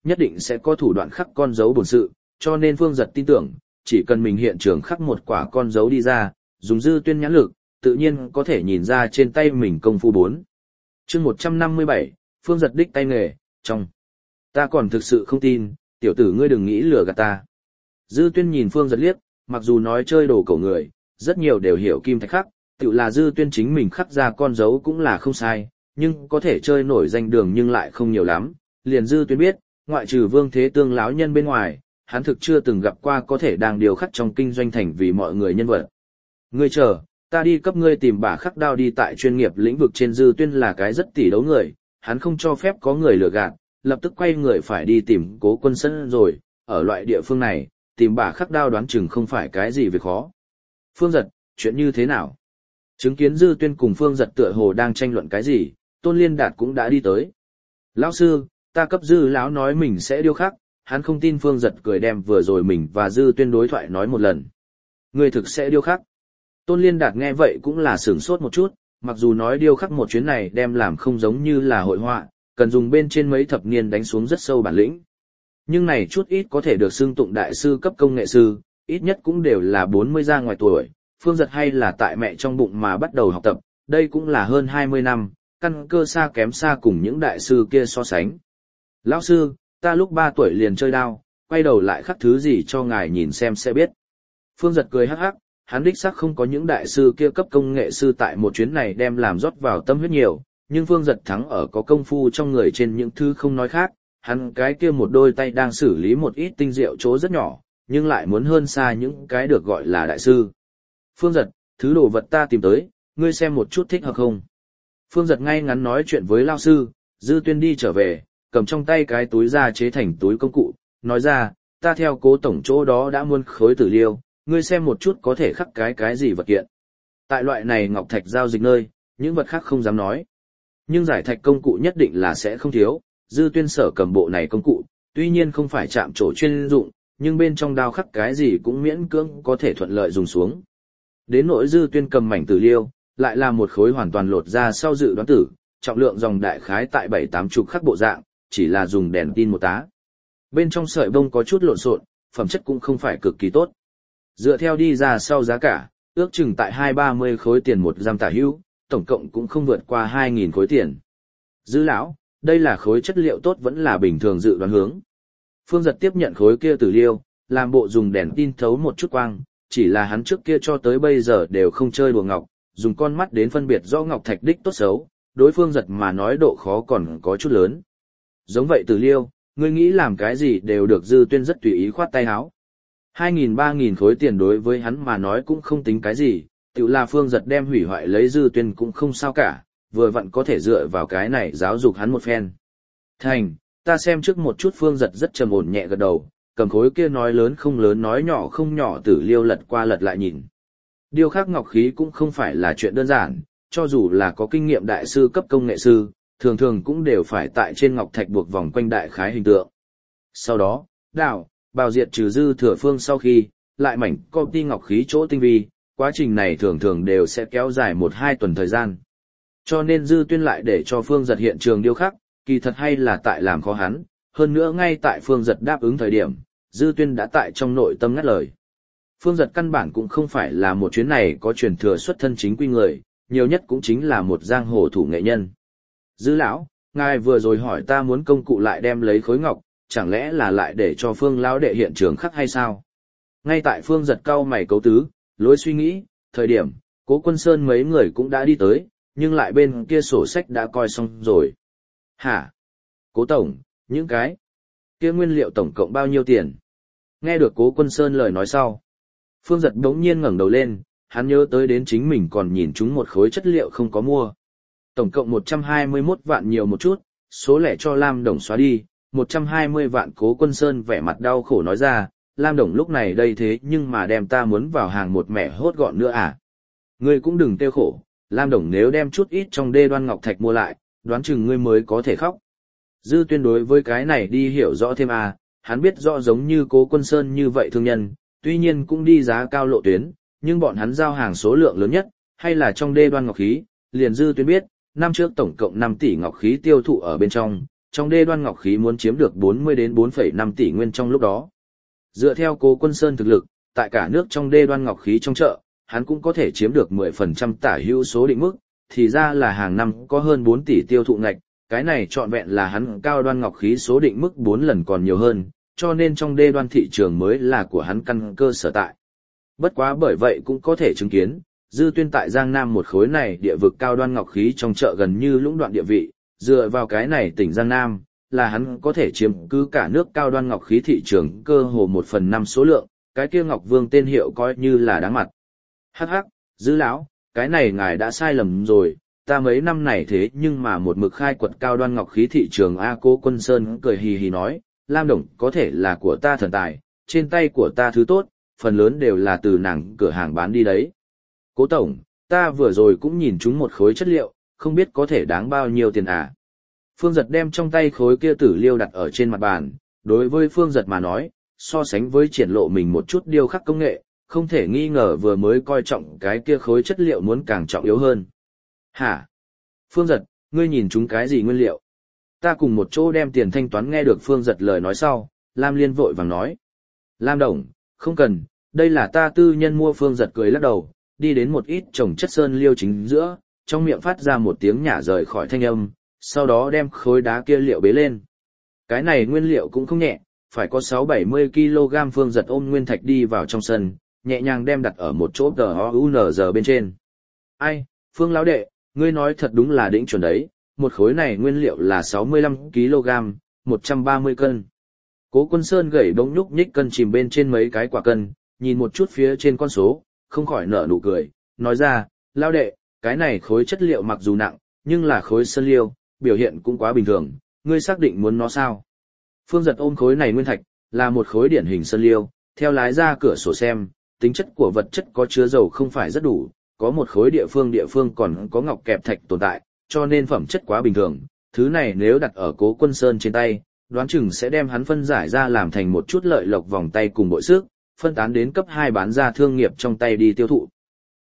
nhất định sẽ có thủ đoạn khắc con dấu bổn sự, cho nên Phương Giật tin tưởng, chỉ cần mình hiện trường khắc một quả con dấu đi ra, dùng Dư Tuyên nhãn lực, tự nhiên có thể nhìn ra trên tay mình công phu bốn. Chương một trăm năm mươi bảy, Phương Giật đích tay nghề, trong. Ta còn thực sự không tin, tiểu tử ngươi đừng nghĩ lừa gạt ta. Dư Tuyên nhìn Phương Giật liếc, mặc dù nói chơi đồ cổ người, rất nhiều đều hiểu kim thạch khắc, tự là Dư Tuyên chính mình khắc ra con dấu cũng là không sai, nhưng có thể chơi nổi danh đường nhưng lại không nhiều lắm. Liền Dư Tuyên biết, ngoại trừ Vương Thế Tương lão nhân bên ngoài, hắn thực chưa từng gặp qua có thể đang điều khắc trong kinh doanh thành vì mọi người nhân vật. Ngươi chờ, ta đi cấp ngươi tìm bả khắc đao đi. Tại chuyên nghiệp lĩnh vực trên Dư Tuyên là cái rất tỷ đấu người, hắn không cho phép có người lừa gạt, lập tức quay người phải đi tìm Cố Quân Sơn rồi, ở loại địa phương này, tìm bả khắc đao đoán chừng không phải cái gì việc khó. Phương Giật, chuyện như thế nào? Chứng kiến Dư Tuyên cùng Phương Giật tựa hồ đang tranh luận cái gì, Tôn Liên Đạt cũng đã đi tới. Lão sư, ta cấp Dư lão nói mình sẽ điêu khắc, hắn không tin. Phương Giật cười đem vừa rồi mình và Dư Tuyên đối thoại nói một lần. Ngươi thực sẽ điêu khắc. Tôn Liên Đạt nghe vậy cũng là sửng sốt một chút, mặc dù nói điêu khắc một chuyến này đem làm không giống như là hội họa, cần dùng bên trên mấy thập niên đánh xuống rất sâu bản lĩnh. Nhưng này chút ít có thể được xưng tụng đại sư cấp công nghệ sư, ít nhất cũng đều là bốn mươi ra ngoài tuổi, Phương Giật hay là tại mẹ trong bụng mà bắt đầu học tập, đây cũng là hơn hai mươi năm, căn cơ xa kém xa cùng những đại sư kia so sánh. Lão sư, ta lúc ba tuổi liền chơi đao, quay đầu lại khắc thứ gì cho ngài nhìn xem sẽ biết. Phương Giật cười hắc hắc, hắn đích xác không có những đại sư kia cấp công nghệ sư tại một chuyến này đem làm rót vào tâm huyết nhiều, nhưng Phương Giật thắng ở có công phu trong người trên những thứ không nói khác, hắn cái kia một đôi tay đang xử lý một ít tinh diệu chỗ rất nhỏ, nhưng lại muốn hơn xa những cái được gọi là đại sư. Phương Giật, thứ đồ vật ta tìm tới, ngươi xem một chút thích hợp không? Phương Giật ngay ngắn nói chuyện với lao sư, Dư Tuyên đi trở về, cầm trong tay cái túi ra chế thành túi công cụ, nói ra, ta theo Cố tổng chỗ đó đã muôn khối tử liêu, ngươi xem một chút có thể khắc cái cái gì vật kiện. Tại loại này ngọc thạch giao dịch nơi, những vật khác không dám nói. Nhưng giải thạch công cụ nhất định là sẽ không thiếu, Dư Tuyên sở cầm bộ này công cụ, tuy nhiên không phải chạm trổ chuyên dụng, nhưng bên trong đao khắc cái gì cũng miễn cưỡng có thể thuận lợi dùng xuống. Đến nỗi Dư Tuyên cầm mảnh tử liêu, lại là một khối hoàn toàn lột ra sau dự đoán tử, trọng lượng dòng đại khái tại bảy tám chục khắc bộ dạng, chỉ là dùng đèn tin một tá. Bên trong sợi bông có chút lộn xộn, phẩm chất cũng không phải cực kỳ tốt. Dựa theo đi ra sau giá cả, ước chừng tại hai ba mươi khối tiền một giam tả hữu, tổng cộng cũng không vượt qua hai nghìn khối tiền. Dư lão, đây là khối chất liệu tốt vẫn là bình thường dự đoán hướng. Phương Giật tiếp nhận khối kia tử liêu, làm bộ dùng đèn tin thấu một chút quang, chỉ là hắn trước kia cho tới bây giờ đều không chơi đùa ngọc, dùng con mắt đến phân biệt rõ ngọc thạch đích tốt xấu, đối Phương Giật mà nói độ khó còn có chút lớn. Giống vậy tử liêu, ngươi nghĩ làm cái gì đều được. Dư Tuyên rất tùy ý khoát tay áo. Hai nghìn ba nghìn khối tiền đối với hắn mà nói cũng không tính cái gì, tự là Phương Giật đem hủy hoại lấy Dư Tuyên cũng không sao cả, vừa vặn có thể dựa vào cái này giáo dục hắn một phen. Thành, ta xem trước một chút. Phương Giật rất trầm ổn nhẹ gật đầu, cầm khối kia nói lớn không lớn nói nhỏ không nhỏ tử liêu lật qua lật lại nhìn. Điêu khắc ngọc khí cũng không phải là chuyện đơn giản, cho dù là có kinh nghiệm đại sư cấp công nghệ sư, thường thường cũng đều phải tại trên ngọc thạch buộc vòng quanh đại khái hình tượng. Sau đó, đào, bào diệt trừ dư thừa phương sau khi, lại mảnh copy ngọc khí chỗ tinh vi, quá trình này thường thường đều sẽ kéo dài một hai tuần thời gian. Cho nên Dư Tuyên lại để cho Phương Giật hiện trường điêu khắc, kỳ thật hay là tại làm khó hắn, hơn nữa ngay tại Phương Giật đáp ứng thời điểm, Dư Tuyên đã tại trong nội tâm ngắt lời. Phương Giật căn bản cũng không phải là một chuyến này có truyền thừa xuất thân chính quy người, nhiều nhất cũng chính là một giang hồ thủ nghệ nhân. Dư lão, ngài vừa rồi hỏi ta muốn công cụ lại đem lấy khối ngọc, chẳng lẽ là lại để cho Phương lão đệ hiện trường khắc hay sao? Ngay tại Phương Giật cau mày cấu tứ, lối suy nghĩ, thời điểm, Cố Quân Sơn mấy người cũng đã đi tới, nhưng lại bên kia sổ sách đã coi xong rồi. Hả? Cố tổng, những cái kia nguyên liệu tổng cộng bao nhiêu tiền? Nghe được Cố Quân Sơn lời nói sau, Phương Giật đống nhiên ngẩng đầu lên, hắn nhớ tới đến chính mình còn nhìn chúng một khối chất liệu không có mua. Tổng cộng một trăm hai mươi mốt vạn nhiều một chút, số lẻ cho Lam Đồng xóa đi, một trăm hai mươi vạn. Cố Quân Sơn vẻ mặt đau khổ nói ra, Lam Đồng lúc này đây thế nhưng mà đem ta muốn vào hàng một mẻ hốt gọn nữa à? Ngươi cũng đừng tiêu khổ, Lam Đồng nếu đem chút ít trong đê đoan ngọc thạch mua lại, đoán chừng ngươi mới có thể khóc. Dư Tuyên đối với cái này đi hiểu rõ thêm à, hắn biết rõ giống như Cố Quân Sơn như vậy thương nhân, tuy nhiên cũng đi giá cao lộ tuyến, nhưng bọn hắn giao hàng số lượng lớn nhất, hay là trong đê đoan ngọc khí, liền Dư Tuyên biết, năm trước tổng cộng năm tỷ ngọc khí tiêu thụ ở bên trong, trong đê đoan ngọc khí muốn chiếm được bốn mươi đến bốn phẩy năm tỷ nguyên trong lúc đó. Dựa theo Cố Quân Sơn thực lực, tại cả nước trong đê đoan ngọc khí trong chợ, hắn cũng có thể chiếm được mười phần trăm tả hữu số định mức, thì ra là hàng năm có hơn bốn tỷ tiêu thụ ngạch, cái này trọn vẹn là hắn cao đoan ngọc khí số định mức bốn lần còn nhiều hơn, cho nên trong đê đoan thị trường mới là của hắn căn cơ sở tại. Bất quá bởi vậy cũng có thể chứng kiến, Dư Tuyên tại Giang Nam một khối này địa vực cao đoan ngọc khí trong chợ gần như lũng đoạn địa vị, dựa vào cái này tỉnh Giang Nam, là hắn có thể chiếm cứ cả nước cao đoan ngọc khí thị trường cơ hồ một phần năm số lượng, cái kia Ngọc Vương tên hiệu coi như là đáng mặt. Hắc hắc, Dư lão, cái này ngài đã sai lầm rồi, ta mấy năm này thế nhưng mà một mực khai quật cao đoan ngọc khí thị trường A. Cố Quân Sơn cười hì hì nói, Lam Đồng có thể là của ta thần tài, trên tay của ta thứ tốt, phần lớn đều là từ nàng cửa hàng bán đi đấy. Cố tổng, ta vừa rồi cũng nhìn chúng một khối chất liệu, không biết có thể đáng bao nhiêu tiền à. Phương Giật đem trong tay khối kia tử liêu đặt ở trên mặt bàn, đối với Phương Giật mà nói, so sánh với triển lộ mình một chút điêu khắc công nghệ, không thể nghi ngờ vừa mới coi trọng cái kia khối chất liệu muốn càng trọng yếu hơn. Hả? Phương Giật, ngươi nhìn chúng cái gì nguyên liệu? Ta cùng một chỗ đem tiền thanh toán. Nghe được Phương Giật lời nói sau, Lam Liên vội vàng nói. Lam Đồng, không cần, đây là ta tư nhân mua. Phương Giật cười lắc đầu, đi đến một ít trồng chất sơn liêu chính giữa, trong miệng phát ra một tiếng nhả rời khỏi thanh âm, sau đó đem khối đá kia liệu bế lên. Cái này nguyên liệu cũng không nhẹ, phải có sáu bảy mươi ki lô gam. Phương Giật ôm nguyên thạch đi vào trong sân, nhẹ nhàng đem đặt ở một chỗ tờ o u en giờ bên trên. Ai, Phương lão đệ, ngươi nói thật đúng là đỉnh chuẩn đấy, một khối này nguyên liệu là sáu mươi lăm ki lô gam, một trăm ba mươi cân. Cố Quân Sơn gẩy bỗng nhúc nhích cân chìm bên trên mấy cái quả cân, nhìn một chút phía trên con số, không khỏi nở nụ cười, nói ra, lão đệ, cái này khối chất liệu mặc dù nặng, nhưng là khối sơn liêu, biểu hiện cũng quá bình thường, ngươi xác định muốn nó sao? Phương Giật ôm khối này nguyên thạch, là một khối điển hình sơn liêu, theo lái ra cửa sổ xem, tính chất của vật chất có chứa dầu không phải rất đủ, có một khối địa phương địa phương còn có ngọc kẹp thạch tồn tại, cho nên phẩm chất quá bình thường, thứ này nếu đặt ở Cố Quân Sơn trên tay, đoán chừng sẽ đem hắn phân giải ra làm thành một chút lợi lộc vòng tay cùng bội sức, phân tán đến cấp hai bán ra thương nghiệp trong tay đi tiêu thụ.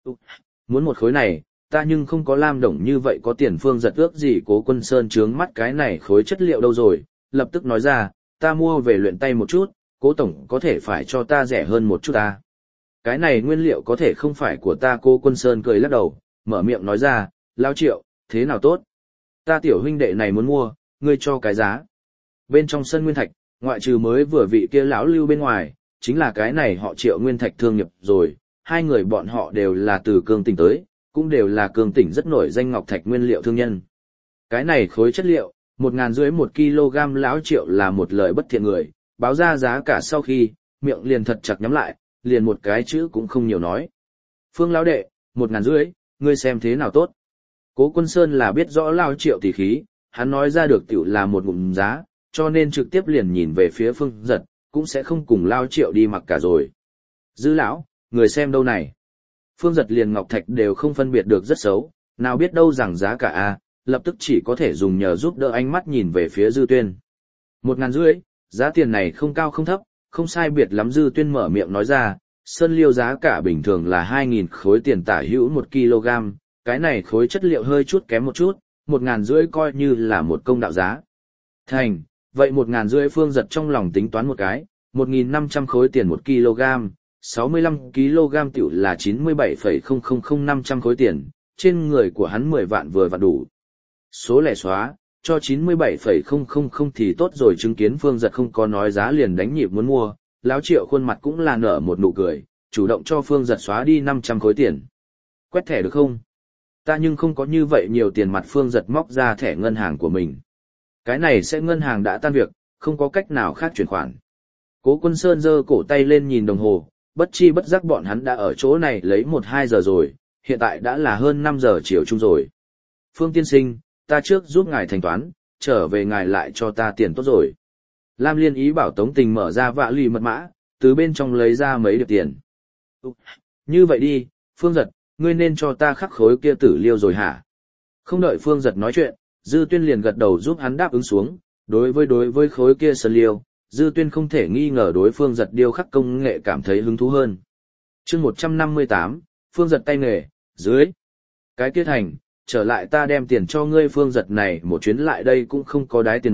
Muốn một khối này, ta nhưng không có Lam Đồng như vậy có tiền. Phương Giật ước gì Cố Quân Sơn trướng mắt cái này khối chất liệu đâu rồi, lập tức nói ra, ta mua về luyện tay một chút, Cố tổng có thể phải cho ta rẻ hơn một chút ta. Cái này nguyên liệu có thể không phải của ta. Cố Quân Sơn cười lắc đầu, mở miệng nói ra, Lão Triệu, thế nào tốt? Ta tiểu huynh đệ này muốn mua, ngươi cho cái giá. Bên trong sân nguyên thạch, ngoại trừ mới vừa vị kia lão Lưu bên ngoài, chính là cái này họ Triệu nguyên thạch thương nghiệp rồi, hai người bọn họ đều là từ Cương Tỉnh tới, cũng đều là Cương Tỉnh rất nổi danh ngọc thạch nguyên liệu thương nhân. Cái này khối chất liệu, một ngàn rưỡi một kg. Lão Triệu là một lời bất thiện người, báo ra giá cả sau khi, miệng liền thật chặt nhắm lại, liền một cái chữ cũng không nhiều nói. Phương lão đệ, một ngàn rưỡi, ngươi xem thế nào tốt? Cố Quân Sơn là biết rõ Lão Triệu tỷ khí, hắn nói ra được tiểu là một ngụm giá, cho nên trực tiếp liền nhìn về phía Phương Giật, cũng sẽ không cùng Lão Triệu đi mặc cả rồi. Dư lão, người xem đâu này? Phương Giật liền ngọc thạch đều không phân biệt được rất xấu, nào biết đâu rằng giá cả a, lập tức chỉ có thể dùng nhờ giúp đỡ ánh mắt nhìn về phía Dư Tuyên. Một ngàn rưỡi, giá tiền này không cao không thấp, không sai biệt lắm. Dư Tuyên mở miệng nói ra, sơn liêu giá cả bình thường là hai nghìn khối tiền tả hữu một kg, cái này khối chất liệu hơi chút kém một chút, một ngàn rưỡi coi như là một công đạo giá. Thành, vậy một ngàn rưỡi. Phương Giật trong lòng tính toán một cái, một nghìn năm trăm khối tiền một kg, sáu mươi lăm kg tiểu là chín mươi bảy phẩy không không không năm trăm khối tiền, trên người của hắn mười vạn vừa vặn đủ. Số lẻ xóa, cho chín mươi bảy phẩy không không không thì tốt rồi. Chứng kiến Phương Giật không có nói giá liền đánh nhịp muốn mua, Lão Triệu khuôn mặt cũng là nở một nụ cười, chủ động cho Phương Giật xóa đi năm trăm khối tiền. Quét thẻ được không? Ta nhưng không có như vậy nhiều tiền mặt. Phương Giật móc ra thẻ ngân hàng của mình. Cái này sẽ ngân hàng đã tan việc, không có cách nào khác chuyển khoản. Cố Quân Sơn giơ cổ tay lên nhìn đồng hồ, bất chi bất giác bọn hắn đã ở chỗ này lấy một hai giờ rồi, hiện tại đã là hơn năm giờ chiều chung rồi. Phương tiên sinh, ta trước giúp ngài thanh toán, trở về ngài lại cho ta tiền tốt rồi. Lam Liên ý bảo Tống Tình mở ra vạ lì mật mã, từ bên trong lấy ra mấy điệp tiền. Như vậy đi, Phương Giật, ngươi nên cho ta khắc khối kia tử liêu rồi hả? Không đợi Phương Giật nói chuyện, Dư Tuyên liền gật đầu giúp hắn đáp ứng xuống, đối với đối với khối kia sơn liêu, Dư Tuyên không thể nghi ngờ đối Phương Giật điêu khắc công nghệ cảm thấy hứng thú hơn. Chương một trăm năm mươi tám, Phương Giật tay nghề, dưới. Cái kia thành, trở lại ta đem tiền cho ngươi. Phương Giật này một chuyến lại đây cũng không có đái tiền mặt,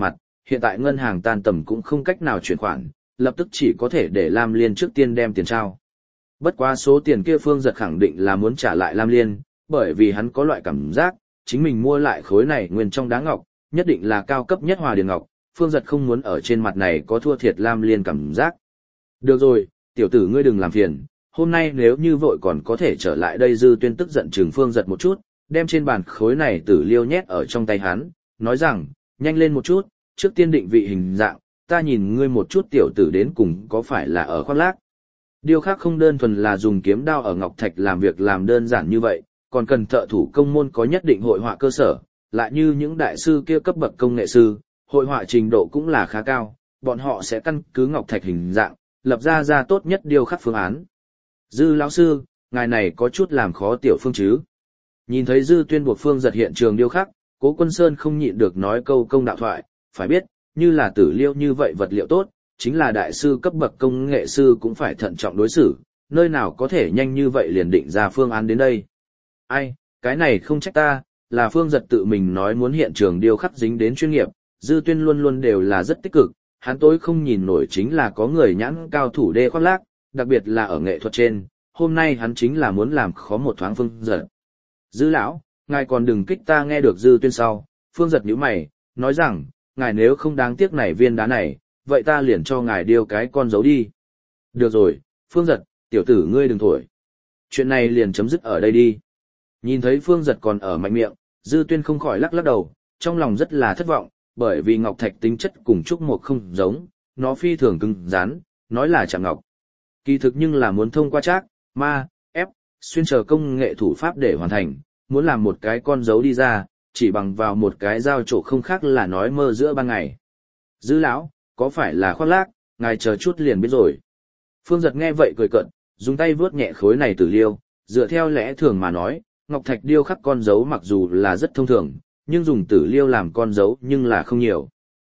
hiện tại ngân hàng tan tầm cũng không cách nào chuyển khoản, lập tức chỉ có thể để Lam Liên trước tiên đem tiền trao. Bất quá số tiền kia Phương Giật khẳng định là muốn trả lại Lam Liên, bởi vì hắn có loại cảm giác, chính mình mua lại khối này nguyên trong đá ngọc, nhất định là cao cấp nhất hòa điền ngọc, Phương Giật không muốn ở trên mặt này có thua thiệt Lam Liên cảm giác. Được rồi, tiểu tử ngươi đừng làm phiền, hôm nay nếu như vội còn có thể trở lại đây. Dư Tuyên tức giận trừng Phương Giật một chút, đem trên bàn khối này tử liêu nhét ở trong tay hắn, nói rằng, nhanh lên một chút, trước tiên định vị hình dạng, ta nhìn ngươi một chút tiểu tử đến cùng có phải là ở khoác lác. Điều khác không đơn thuần là dùng kiếm đao ở ngọc thạch làm việc làm đơn giản như vậy, còn cần thợ thủ công môn có nhất định hội họa cơ sở, lại như những đại sư kia cấp bậc công nghệ sư, hội họa trình độ cũng là khá cao, bọn họ sẽ căn cứ ngọc thạch hình dạng, lập ra ra tốt nhất điêu khắc phương án. Dư lão sư, ngài này có chút làm khó tiểu Phương chứ. Nhìn thấy Dư Tuyên buộc Phương Giật hiện trường điêu khắc, Cố Quân Sơn không nhịn được nói câu công đạo thoại, phải biết, như là tử liêu như vậy vật liệu tốt, chính là đại sư cấp bậc công nghệ sư cũng phải thận trọng đối xử, nơi nào có thể nhanh như vậy liền định ra phương án đến đây. Ai, cái này không trách ta, là Phương Giật tự mình nói muốn hiện trường điêu khắc dính đến chuyên nghiệp, Dư Tuyên luôn luôn đều là rất tích cực, hắn tối không nhìn nổi chính là có người nhãn cao thủ đê khoác lác, đặc biệt là ở nghệ thuật trên, hôm nay hắn chính là muốn làm khó một thoáng Phương Giật. Dư lão, ngài còn đừng kích ta. Nghe được Dư Tuyên sau, Phương Giật nhíu mày, nói rằng, ngài nếu không đáng tiếc này viên đá này, vậy ta liền cho ngài điêu cái con dấu đi. Được rồi, Phương Giật, tiểu tử ngươi đừng thổi. Chuyện này liền chấm dứt ở đây đi. Nhìn thấy Phương Giật còn ở mạnh miệng, Dư Tuyên không khỏi lắc lắc đầu, trong lòng rất là thất vọng, bởi vì ngọc thạch tính chất cùng trúc mộc không giống, nó phi thường cứng rắn, nói là chạm ngọc. Kỳ thực nhưng là muốn thông qua trác, ma, ép, xuyên chờ công nghệ thủ pháp để hoàn thành, muốn làm một cái con dấu đi ra, chỉ bằng vào một cái dao trổ không khác là nói mơ giữa ban ngày. Dư lão, có phải là khoác lác, ngài chờ chút liền biết rồi. Phương Giật nghe vậy cười cợt, dùng tay vướt nhẹ khối này tử liêu, dựa theo lẽ thường mà nói, ngọc thạch điêu khắc con dấu mặc dù là rất thông thường, nhưng dùng tử liêu làm con dấu nhưng là không nhiều.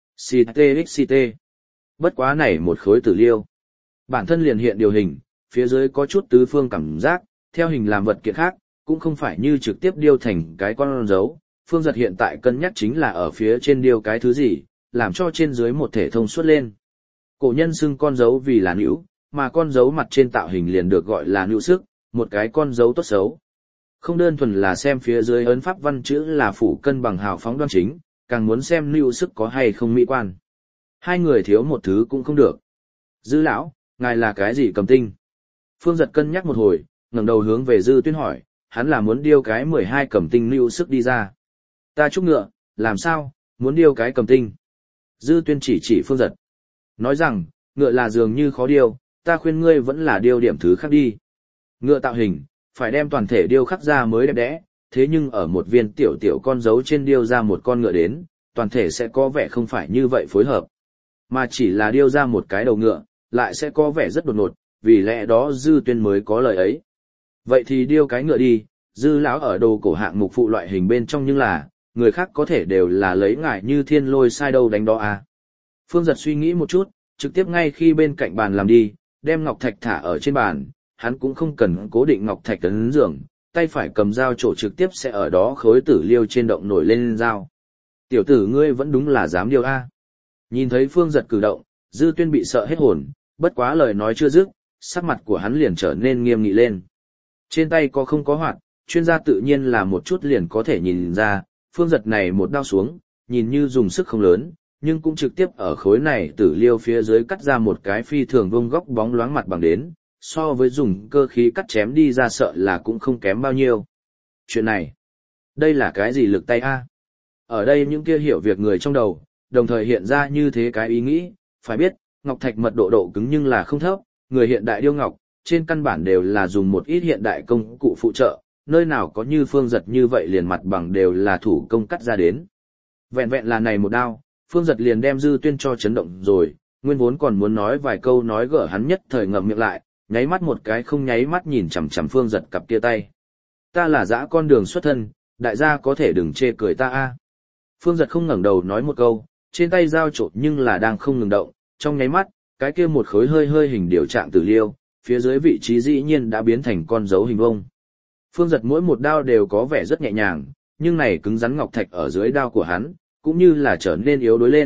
xê tê. Bất quá này một khối tử liêu. Bản thân liền hiện điều hình, phía dưới có chút tứ phương cảm giác, theo hình làm vật kiện khác, cũng không phải như trực tiếp điêu thành cái con dấu. Phương Giật hiện tại cân nhắc chính là ở phía trên điêu cái thứ gì, làm cho trên dưới một thể thông suốt lên. Cổ nhân xưng con dấu vì là nữu, mà con dấu mặt trên tạo hình liền được gọi là nữu sức, một cái con dấu tốt xấu. Không đơn thuần là xem phía dưới ấn pháp văn chữ là phủ cân bằng hào phóng đoan chính, càng muốn xem nữu sức có hay không mỹ quan. Hai người thiếu một thứ cũng không được. Dư lão, ngài là cái gì cầm tinh? Phương Giật cân nhắc một hồi, ngẩng đầu hướng về Dư Tuyên hỏi, hắn là muốn điêu cái mười hai cầm tinh nữu sức đi ra. Ta trúc ngựa, làm sao, muốn điêu cái cầm tinh? Dư Tuyên chỉ chỉ Phương Giật, nói rằng, ngựa là dường như khó điêu, ta khuyên ngươi vẫn là điêu điểm thứ khác đi. Ngựa tạo hình, phải đem toàn thể điêu khắc ra mới đẹp đẽ, thế nhưng ở một viên tiểu tiểu con dấu trên điêu ra một con ngựa đến, toàn thể sẽ có vẻ không phải như vậy phối hợp. Mà chỉ là điêu ra một cái đầu ngựa, lại sẽ có vẻ rất đột ngột, vì lẽ đó Dư Tuyên mới có lời ấy. Vậy thì điêu cái ngựa đi, Dư lão ở đồ cổ hạng mục phụ loại hình bên trong, nhưng là, người khác có thể đều là lấy ngải như thiên lôi sai đâu đánh đó à. Phương Giật suy nghĩ một chút, trực tiếp ngay khi bên cạnh bàn làm đi, đem ngọc thạch thả ở trên bàn, hắn cũng không cần cố định ngọc thạch ấn giường, tay phải cầm dao trổ trực tiếp sẽ ở đó khối tử liêu trên động nổi lên dao. Tiểu tử ngươi vẫn đúng là dám điêu a. Nhìn thấy Phương Giật cử động, Dư Tuyên bị sợ hết hồn, bất quá lời nói chưa dứt, sắc mặt của hắn liền trở nên nghiêm nghị lên. Trên tay có không có hoạt, chuyên gia tự nhiên là một chút liền có thể nhìn ra, Phương Giật này một đao xuống, nhìn như dùng sức không lớn, nhưng cũng trực tiếp ở khối này tử liêu phía dưới cắt ra một cái phi thường vông góc bóng loáng mặt bằng đến, so với dùng cơ khí cắt chém đi ra sợ là cũng không kém bao nhiêu. Chuyện này, đây là cái gì lực tay a? Ở đây những kia hiểu việc người trong đầu, đồng thời hiện ra như thế cái ý nghĩ, phải biết, ngọc thạch mật độ độ cứng nhưng là không thấp, người hiện đại điêu ngọc, trên căn bản đều là dùng một ít hiện đại công cụ phụ trợ, nơi nào có như Phương Giật như vậy liền mặt bằng đều là thủ công cắt ra đến. Vẹn vẹn là này một đao, Phương Giật liền đem Dư Tuyên cho chấn động rồi, nguyên vốn còn muốn nói vài câu nói gỡ hắn nhất thời ngậm miệng lại, nháy mắt một cái không nháy mắt nhìn chằm chằm Phương Giật cặp kia tay. Ta là dã con đường xuất thân, đại gia có thể đừng chê cười ta a. Phương Giật không ngẩng đầu nói một câu, trên tay dao trộn nhưng là đang không ngừng động, trong nháy mắt, cái kia một khối hơi hơi hình điều trạng tử liêu, phía dưới vị trí dĩ nhiên đã biến thành con dấu hình vông. Phương Giật mỗi một đao đều có vẻ rất nhẹ nhàng, nhưng này cứng rắn ngọc thạch ở dưới đao của hắn, cũng như là trở nên yếu đuối lên,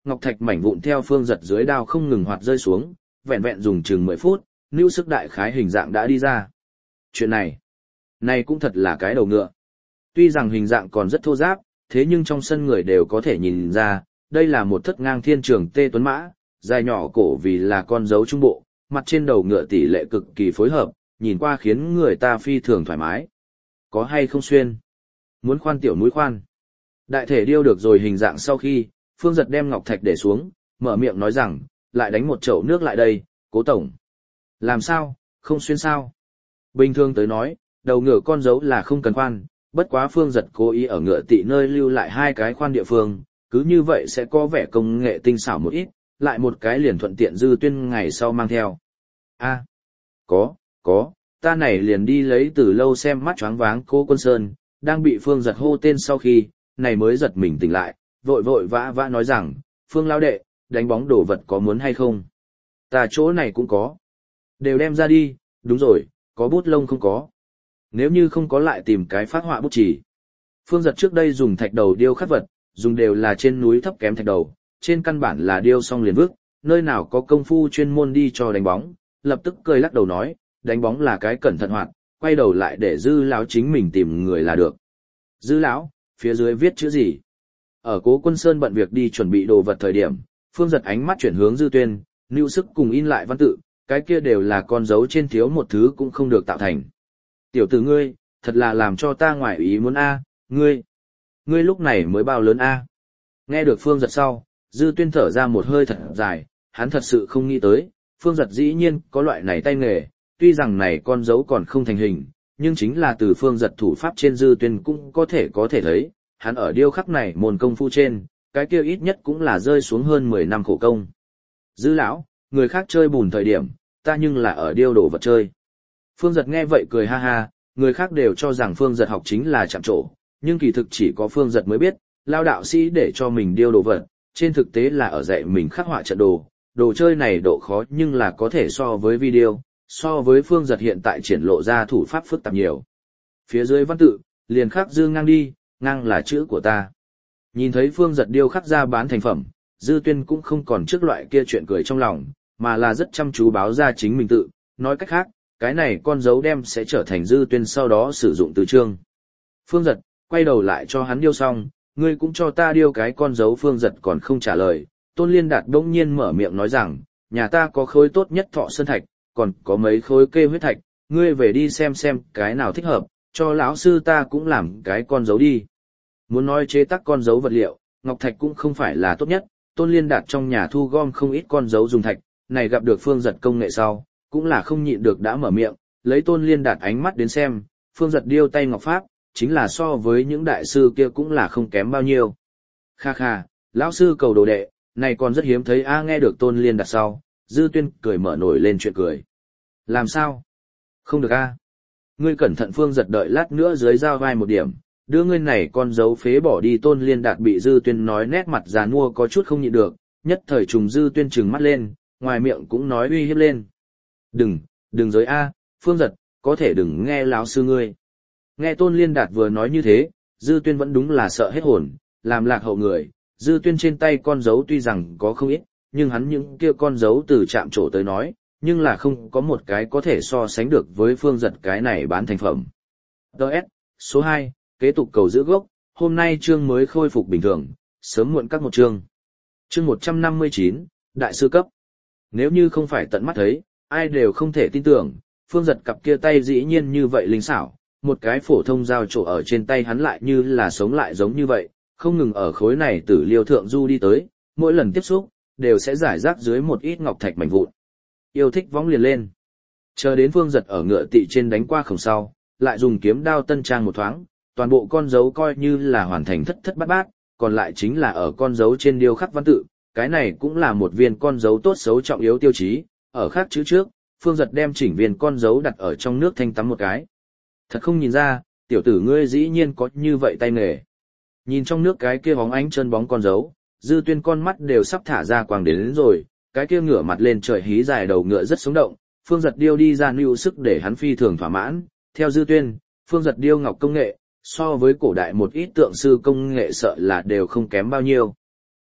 ngọc thạch mảnh vụn theo Phương Giật dưới đao không ngừng hoạt rơi xuống, vẹn vẹn dùng chừng mười phút, nữu sức đại khái hình dạng đã đi ra. Chuyện này, này cũng thật là cái đầu ngựa. Tuy rằng hình dạng còn rất thô ráp, thế nhưng trong sân người đều có thể nhìn ra, đây là một thất ngang thiên trường tê tuấn mã, dài nhỏ cổ vì là con dấu trung bộ, mặt trên đầu ngựa tỷ lệ cực kỳ phối hợp, nhìn qua khiến người ta phi thường thoải mái. Có hay không xuyên? Muốn khoan tiểu núi khoan. Đại thể điêu được rồi hình dạng sau khi, Phương Giật đem ngọc thạch để xuống, mở miệng nói rằng, lại đánh một chậu nước lại đây, Cố tổng. Làm sao, không xuyên sao? Bình thường tới nói, đầu ngựa con dấu là không cần khoan, bất quá Phương Giật cố ý ở ngựa tị nơi lưu lại hai cái khoan địa phương, cứ như vậy sẽ có vẻ công nghệ tinh xảo một ít, lại một cái liền thuận tiện Dư Tuyên ngày sau mang theo. A, có, có, ta này liền đi lấy từ lâu xem mắt choáng váng Cố Quân Sơn, đang bị Phương Giật hô tên sau khi, này mới giật mình tỉnh lại, vội vội vã vã nói rằng, Phương lão đệ, đánh bóng đồ vật có muốn hay không? Ta chỗ này cũng có. Đều đem ra đi, đúng rồi, có bút lông không có. Nếu như không có lại tìm cái phác họa bút chỉ. Phương Giật trước đây dùng thạch đầu điêu khắc vật, dùng đều là trên núi thấp kém thạch đầu, trên căn bản là điêu xong liền vứt, nơi nào có công phu chuyên môn đi cho đánh bóng, lập tức cười lắc đầu nói, đánh bóng là cái cẩn thận hoạt, quay đầu lại để Dư lão chính mình tìm người là được. Dư lão, phía dưới viết chữ gì? Ở Cố Quân Sơn bận việc đi chuẩn bị đồ vật thời điểm, Phương Giật ánh mắt chuyển hướng Dư Tuyên, nữu sức cùng in lại văn tự, cái kia đều là con dấu trên thiếu một thứ cũng không được tạo thành. Tiểu tử ngươi, thật là làm cho ta ngoài ý muốn a, ngươi, ngươi lúc này mới bao lớn a. Nghe được Phương Giật sau, Dư Tuyên thở ra một hơi thật dài, hắn thật sự không nghĩ tới, Phương Giật dĩ nhiên có loại này tay nghề, tuy rằng này con dấu còn không thành hình, nhưng chính là từ Phương Giật thủ pháp trên Dư Tuyên cũng có thể có thể thấy, hắn ở điêu khắc này môn công phu trên, cái kia ít nhất cũng là rơi xuống hơn mười năm khổ công. Dư lão, người khác chơi bùn thời điểm, ta nhưng là ở điêu đồ vật chơi. Phương Giật nghe vậy cười ha ha, người khác đều cho rằng Phương Giật học chính là chạm trổ, nhưng kỳ thực chỉ có Phương Giật mới biết, lao đạo sĩ để cho mình điêu đồ vật, trên thực tế là ở dạy mình khắc họa trận đồ, đồ chơi này độ khó nhưng là có thể so với video, so với Phương Giật hiện tại triển lộ ra thủ pháp phức tạp nhiều. Phía dưới văn tự, liền khắc dư ngang đi, ngang là chữ của ta. Nhìn thấy Phương Giật điêu khắc ra bán thành phẩm, Dư Tuyên cũng không còn trước loại kia chuyện cười trong lòng, mà là rất chăm chú báo ra chính mình tự, nói cách khác, cái này con dấu đem sẽ trở thành Dư Tuyên sau đó sử dụng từ chương. Phương Giật, quay đầu lại cho hắn điêu xong, ngươi cũng cho ta điêu cái con dấu. Phương Giật còn không trả lời, Tôn Liên Đạt đông nhiên mở miệng nói rằng, nhà ta có khối tốt nhất Thọ Sơn Thạch, còn có mấy khối kê huyết thạch, ngươi về đi xem xem cái nào thích hợp, cho lão sư ta cũng làm cái con dấu đi. Muốn nói chế tác con dấu vật liệu, ngọc thạch cũng không phải là tốt nhất, Tôn Liên Đạt trong nhà thu gom không ít con dấu dùng thạch, này gặp được Phương Giật công nghệ sau, cũng là không nhịn được đã mở miệng, lấy Tôn Liên Đạt ánh mắt đến xem, Phương Giật điêu tay ngọc pháp, chính là so với những đại sư kia cũng là không kém bao nhiêu. Kha kha, lão sư cầu đồ đệ, này còn rất hiếm thấy a. Nghe được Tôn Liên Đạt sau, Dư Tuyên cười mở nổi lên chuyện cười. Làm sao? Không được a. Ngươi cẩn thận. Phương Giật đợi lát nữa dưới dao vai một điểm, đưa ngươi này con dấu phế bỏ đi. Tôn Liên Đạt bị Dư Tuyên nói nét mặt già nua có chút không nhịn được, nhất thời trùng Dư Tuyên trừng mắt lên, ngoài miệng cũng nói uy hiếp lên. Đừng, đừng giới a, Phương Giật, có thể đừng nghe lão sư ngươi. Nghe Tôn Liên Đạt vừa nói như thế, Dư Tuyên vẫn đúng là sợ hết hồn, làm lạc hậu người. Dư Tuyên trên tay con dấu tuy rằng có không ít, nhưng hắn những kia con dấu từ chạm trổ tới nói, nhưng là không có một cái có thể so sánh được với Phương Giật cái này bán thành phẩm. đê ét, số hai, kế tục cầu giữ gốc, hôm nay chương mới khôi phục bình thường, sớm muộn các một chương. Chương một trăm năm mươi chín, Đại sư cấp. Nếu như không phải tận mắt thấy, ai đều không thể tin tưởng, Phương Giật cặp kia tay dĩ nhiên như vậy linh xảo, một cái phổ thông dao trổ ở trên tay hắn lại như là sống lại giống như vậy, không ngừng ở khối này tử liêu thượng du đi tới, mỗi lần tiếp xúc, đều sẽ giải rác dưới một ít ngọc thạch mảnh vụn. Yêu thích võng liền lên. Chờ đến Phương Giật ở ngựa tị trên đánh qua khổng sau, lại dùng kiếm đao tân trang một thoáng, toàn bộ con dấu coi như là hoàn thành thất thất bát bát, còn lại chính là ở con dấu trên điêu khắc văn tự, cái này cũng là một viên con dấu tốt xấu trọng yếu tiêu chí, ở khác chữ trước, Phương Giật đem chỉnh viên con dấu đặt ở trong nước thanh tắm một cái. Thật không nhìn ra, tiểu tử ngươi dĩ nhiên có như vậy tay nghề. Nhìn trong nước cái kia bóng ánh trơn bóng con dấu, Dư Tuyên con mắt đều sắp thả ra quàng đến, đến rồi, cái kia ngửa mặt lên trời hí dài đầu ngựa rất sống động, Phương Giật điêu đi ra nưu sức để hắn phi thường thỏa mãn. Theo Dư Tuyên, Phương Giật điêu ngọc công nghệ, so với cổ đại một ít tượng sư công nghệ sợ là đều không kém bao nhiêu.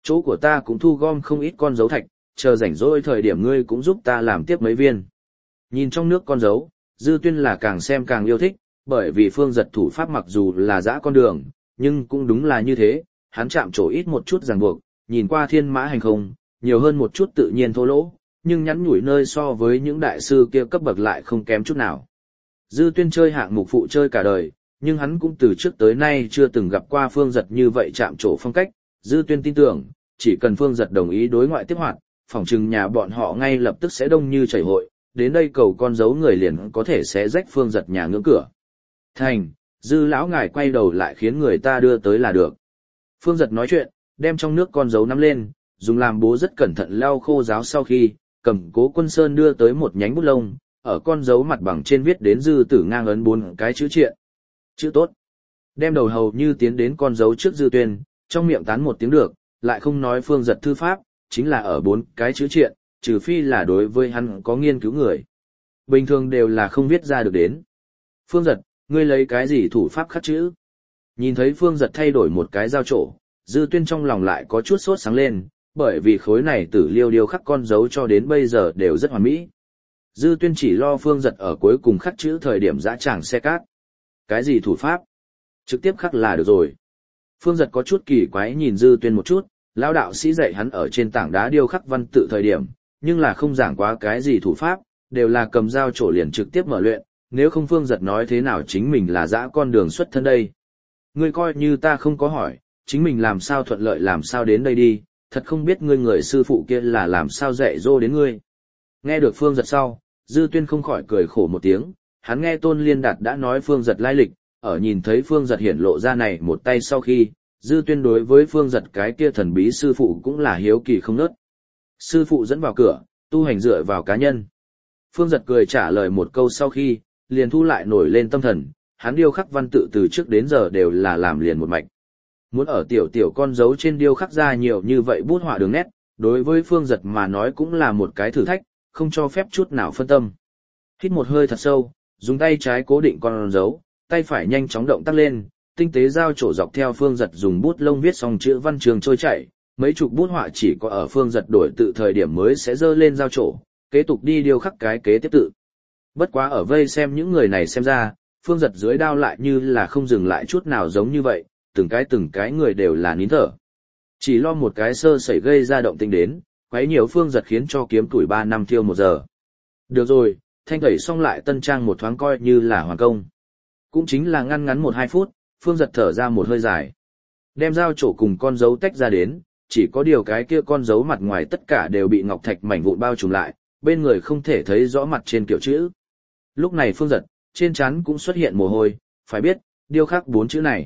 Chỗ của ta cũng thu gom không ít con dấu thạch, chờ rảnh rỗi thời điểm ngươi cũng giúp ta làm tiếp mấy viên. Nhìn trong nước con dấu, Dư Tuyên là càng xem càng yêu thích, bởi vì Phương Giật thủ pháp mặc dù là dã con đường, nhưng cũng đúng là như thế, hắn chạm trổ ít một chút ràng buộc, nhìn qua thiên mã hành không, nhiều hơn một chút tự nhiên thô lỗ, nhưng nhắn nhủi nơi so với những đại sư kia cấp bậc lại không kém chút nào. Dư Tuyên chơi hạng mục phụ chơi cả đời, nhưng hắn cũng từ trước tới nay chưa từng gặp qua Phương Giật như vậy chạm trổ phong cách. Dư Tuyên tin tưởng, chỉ cần Phương Giật đồng ý đối ngoại tiếp hoạt, phỏng chừng nhà bọn họ ngay lập tức sẽ đông như chảy hội, đến đây cầu con dấu người liền có thể sẽ rách Phương Giật nhà ngưỡng cửa. Thành, Dư lão ngài quay đầu lại khiến người ta đưa tới là được. Phương Giật nói chuyện, đem trong nước con dấu nắm lên, dùng làm bố rất cẩn thận lau khô ráo sau khi, cầm Cố Quân Sơn đưa tới một nhánh bút lông, ở con dấu mặt bằng trên viết đến Dư Tử ngang ấn bốn cái chữ triện. Chữ tốt. Đem đầu hầu như tiến đến con dấu trước Dư Tuyên, trong miệng tán một tiếng được, lại không nói Phương Giật thư pháp, chính là ở bốn cái chữ triện, trừ phi là đối với hắn có nghiên cứu người. Bình thường đều là không viết ra được đến. Phương Giật, ngươi lấy cái gì thủ pháp khắc chữ? Nhìn thấy Phương Giật thay đổi một cái dao trổ, Dư Tuyên trong lòng lại có chút sốt sáng lên, bởi vì khối này tử liêu điêu khắc con dấu cho đến bây giờ đều rất hoàn mỹ. Dư Tuyên chỉ lo Phương Giật ở cuối cùng khắc chữ thời điểm dã tràng xe cát. Cái gì thủ pháp? Trực tiếp khắc là được rồi. Phương Giật có chút kỳ quái nhìn Dư Tuyên một chút, lão đạo sĩ dạy hắn ở trên tảng đá điêu khắc văn tự thời điểm, nhưng là không giảng quá cái gì thủ pháp, đều là cầm dao trổ liền trực tiếp mở luyện, nếu không Phương Giật nói thế nào chính mình là dã con đường xuất thân đây. Ngươi coi như ta không có hỏi, chính mình làm sao thuận lợi làm sao đến đây đi, thật không biết ngươi người sư phụ kia là làm sao dạy dỗ đến ngươi. Nghe được Phương Giật sau, Dư Tuyên không khỏi cười khổ một tiếng, hắn nghe Tôn Liên Đạt đã nói Phương Giật lai lịch, ở nhìn thấy Phương Giật hiển lộ ra này một tay sau khi, Dư Tuyên đối với Phương Giật cái kia thần bí sư phụ cũng là hiếu kỳ không nớt. Sư phụ dẫn vào cửa, tu hành dựa vào cá nhân. Phương Giật cười trả lời một câu sau khi, liền thu lại nổi lên tâm thần, hắn điêu khắc văn tự từ trước đến giờ đều là làm liền một mạch. Muốn ở tiểu tiểu con dấu trên điêu khắc ra nhiều như vậy bút họa đường nét, đối với Phương Giật mà nói cũng là một cái thử thách, không cho phép chút nào phân tâm. Hít một hơi thật sâu, dùng tay trái cố định con dấu, tay phải nhanh chóng động tác lên, tinh tế dao trổ dọc theo Phương Giật dùng bút lông viết xong chữ văn trường trôi chảy, mấy chục bút họa chỉ có ở Phương Giật đổi tự thời điểm mới sẽ dơ lên dao trổ, kế tục đi điêu khắc cái kế tiếp tự. Bất quá ở vây xem những người này xem ra, Phương Giật dưới đao lại như là không dừng lại chút nào giống như vậy, từng cái từng cái người đều là nín thở. Chỉ lo một cái sơ sẩy gây ra động tĩnh đến, quấy nhiều Phương Giật khiến cho kiếm tuổi ba năm thiêu một giờ. Được rồi, thanh tẩy xong lại tân trang một thoáng coi như là hoàn công. Cũng chính là ngăn ngắn một hai phút, Phương Giật thở ra một hơi dài. Đem dao trổ cùng con dấu tách ra đến, chỉ có điều cái kia con dấu mặt ngoài tất cả đều bị ngọc thạch mảnh vụn bao trùm lại, bên người không thể thấy rõ mặt trên kiểu chữ. Lúc này Phương Giật, trên trán cũng xuất hiện mồ hôi, phải biết, điêu khắc bốn chữ này.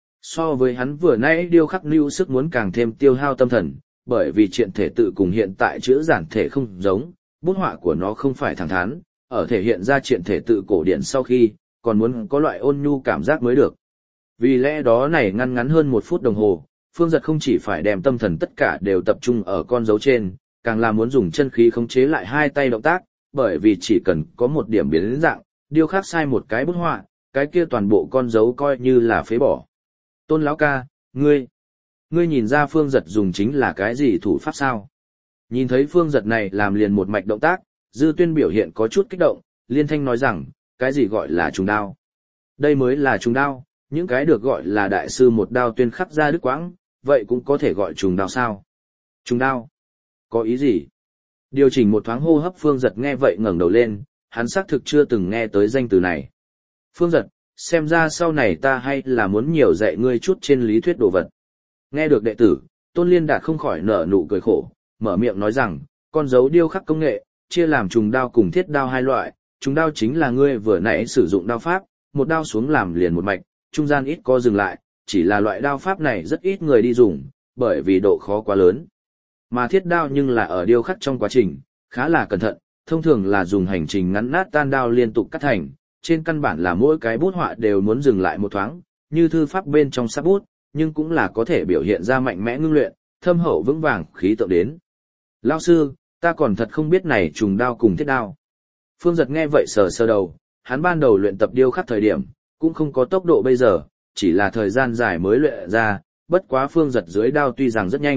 So với hắn vừa nãy điêu khắc lưu sức muốn càng thêm tiêu hao tâm thần, bởi vì triện thể tự cùng hiện tại chữ giản thể không giống, bút họa của nó không phải thẳng thắn, ở thể hiện ra triện thể tự cổ điển sau khi, còn muốn có loại ôn nhu cảm giác mới được. Vì lẽ đó này ngăn ngắn hơn một phút đồng hồ, Phương Giật không chỉ phải đem tâm thần tất cả đều tập trung ở con dấu trên, càng là muốn dùng chân khí khống chế lại hai tay động tác, bởi vì chỉ cần có một điểm biến dạng, điêu khắc sai một cái bút họa, cái kia toàn bộ con dấu coi như là phế bỏ. Tôn lão ca, ngươi, ngươi nhìn ra Phương Giật dùng chính là cái gì thủ pháp sao? Nhìn thấy Phương Giật này làm liền một mạch động tác, Dư Tuyên biểu hiện có chút kích động, liên thanh nói rằng, cái gì gọi là trùng đao? Đây mới là trùng đao, những cái được gọi là đại sư một đao tuyên khắc ra đứt quãng, vậy cũng có thể gọi trùng đao sao? Trùng đao? Có ý gì? Điều chỉnh một thoáng hô hấp Phương Giật nghe vậy ngẩng đầu lên, hắn xác thực chưa từng nghe tới danh từ này. Phương Giật, xem ra sau này ta hay là muốn nhiều dạy ngươi chút trên lý thuyết đồ vật. Nghe được đệ tử, Tôn Liên Đạt không khỏi nở nụ cười khổ, mở miệng nói rằng, con dấu điêu khắc công nghệ, chia làm trùng đao cùng thiết đao hai loại, trùng đao chính là ngươi vừa nãy sử dụng đao pháp, một đao xuống làm liền một mạch, trung gian ít có dừng lại, chỉ là loại đao pháp này rất ít người đi dùng, bởi vì độ khó quá lớn. Mà thiết đao nhưng là ở điêu khắc trong quá trình, khá là cẩn thận, thông thường là dùng hành trình ngắn nát tan đao liên tục cắt thành, trên căn bản là mỗi cái bút họa đều muốn dừng lại một thoáng, như thư pháp bên trong sáp bút, nhưng cũng là có thể biểu hiện ra mạnh mẽ ngưng luyện, thâm hậu vững vàng khí tượng đến. Lão sư, ta còn thật không biết này trùng đao cùng thiết đao. Phương Giật nghe vậy sờ sờ đầu, hắn ban đầu luyện tập điêu khắc thời điểm, cũng không có tốc độ bây giờ, chỉ là thời gian dài mới luyện ra, bất quá Phương Giật dưới đao tuy rằng rất nhanh,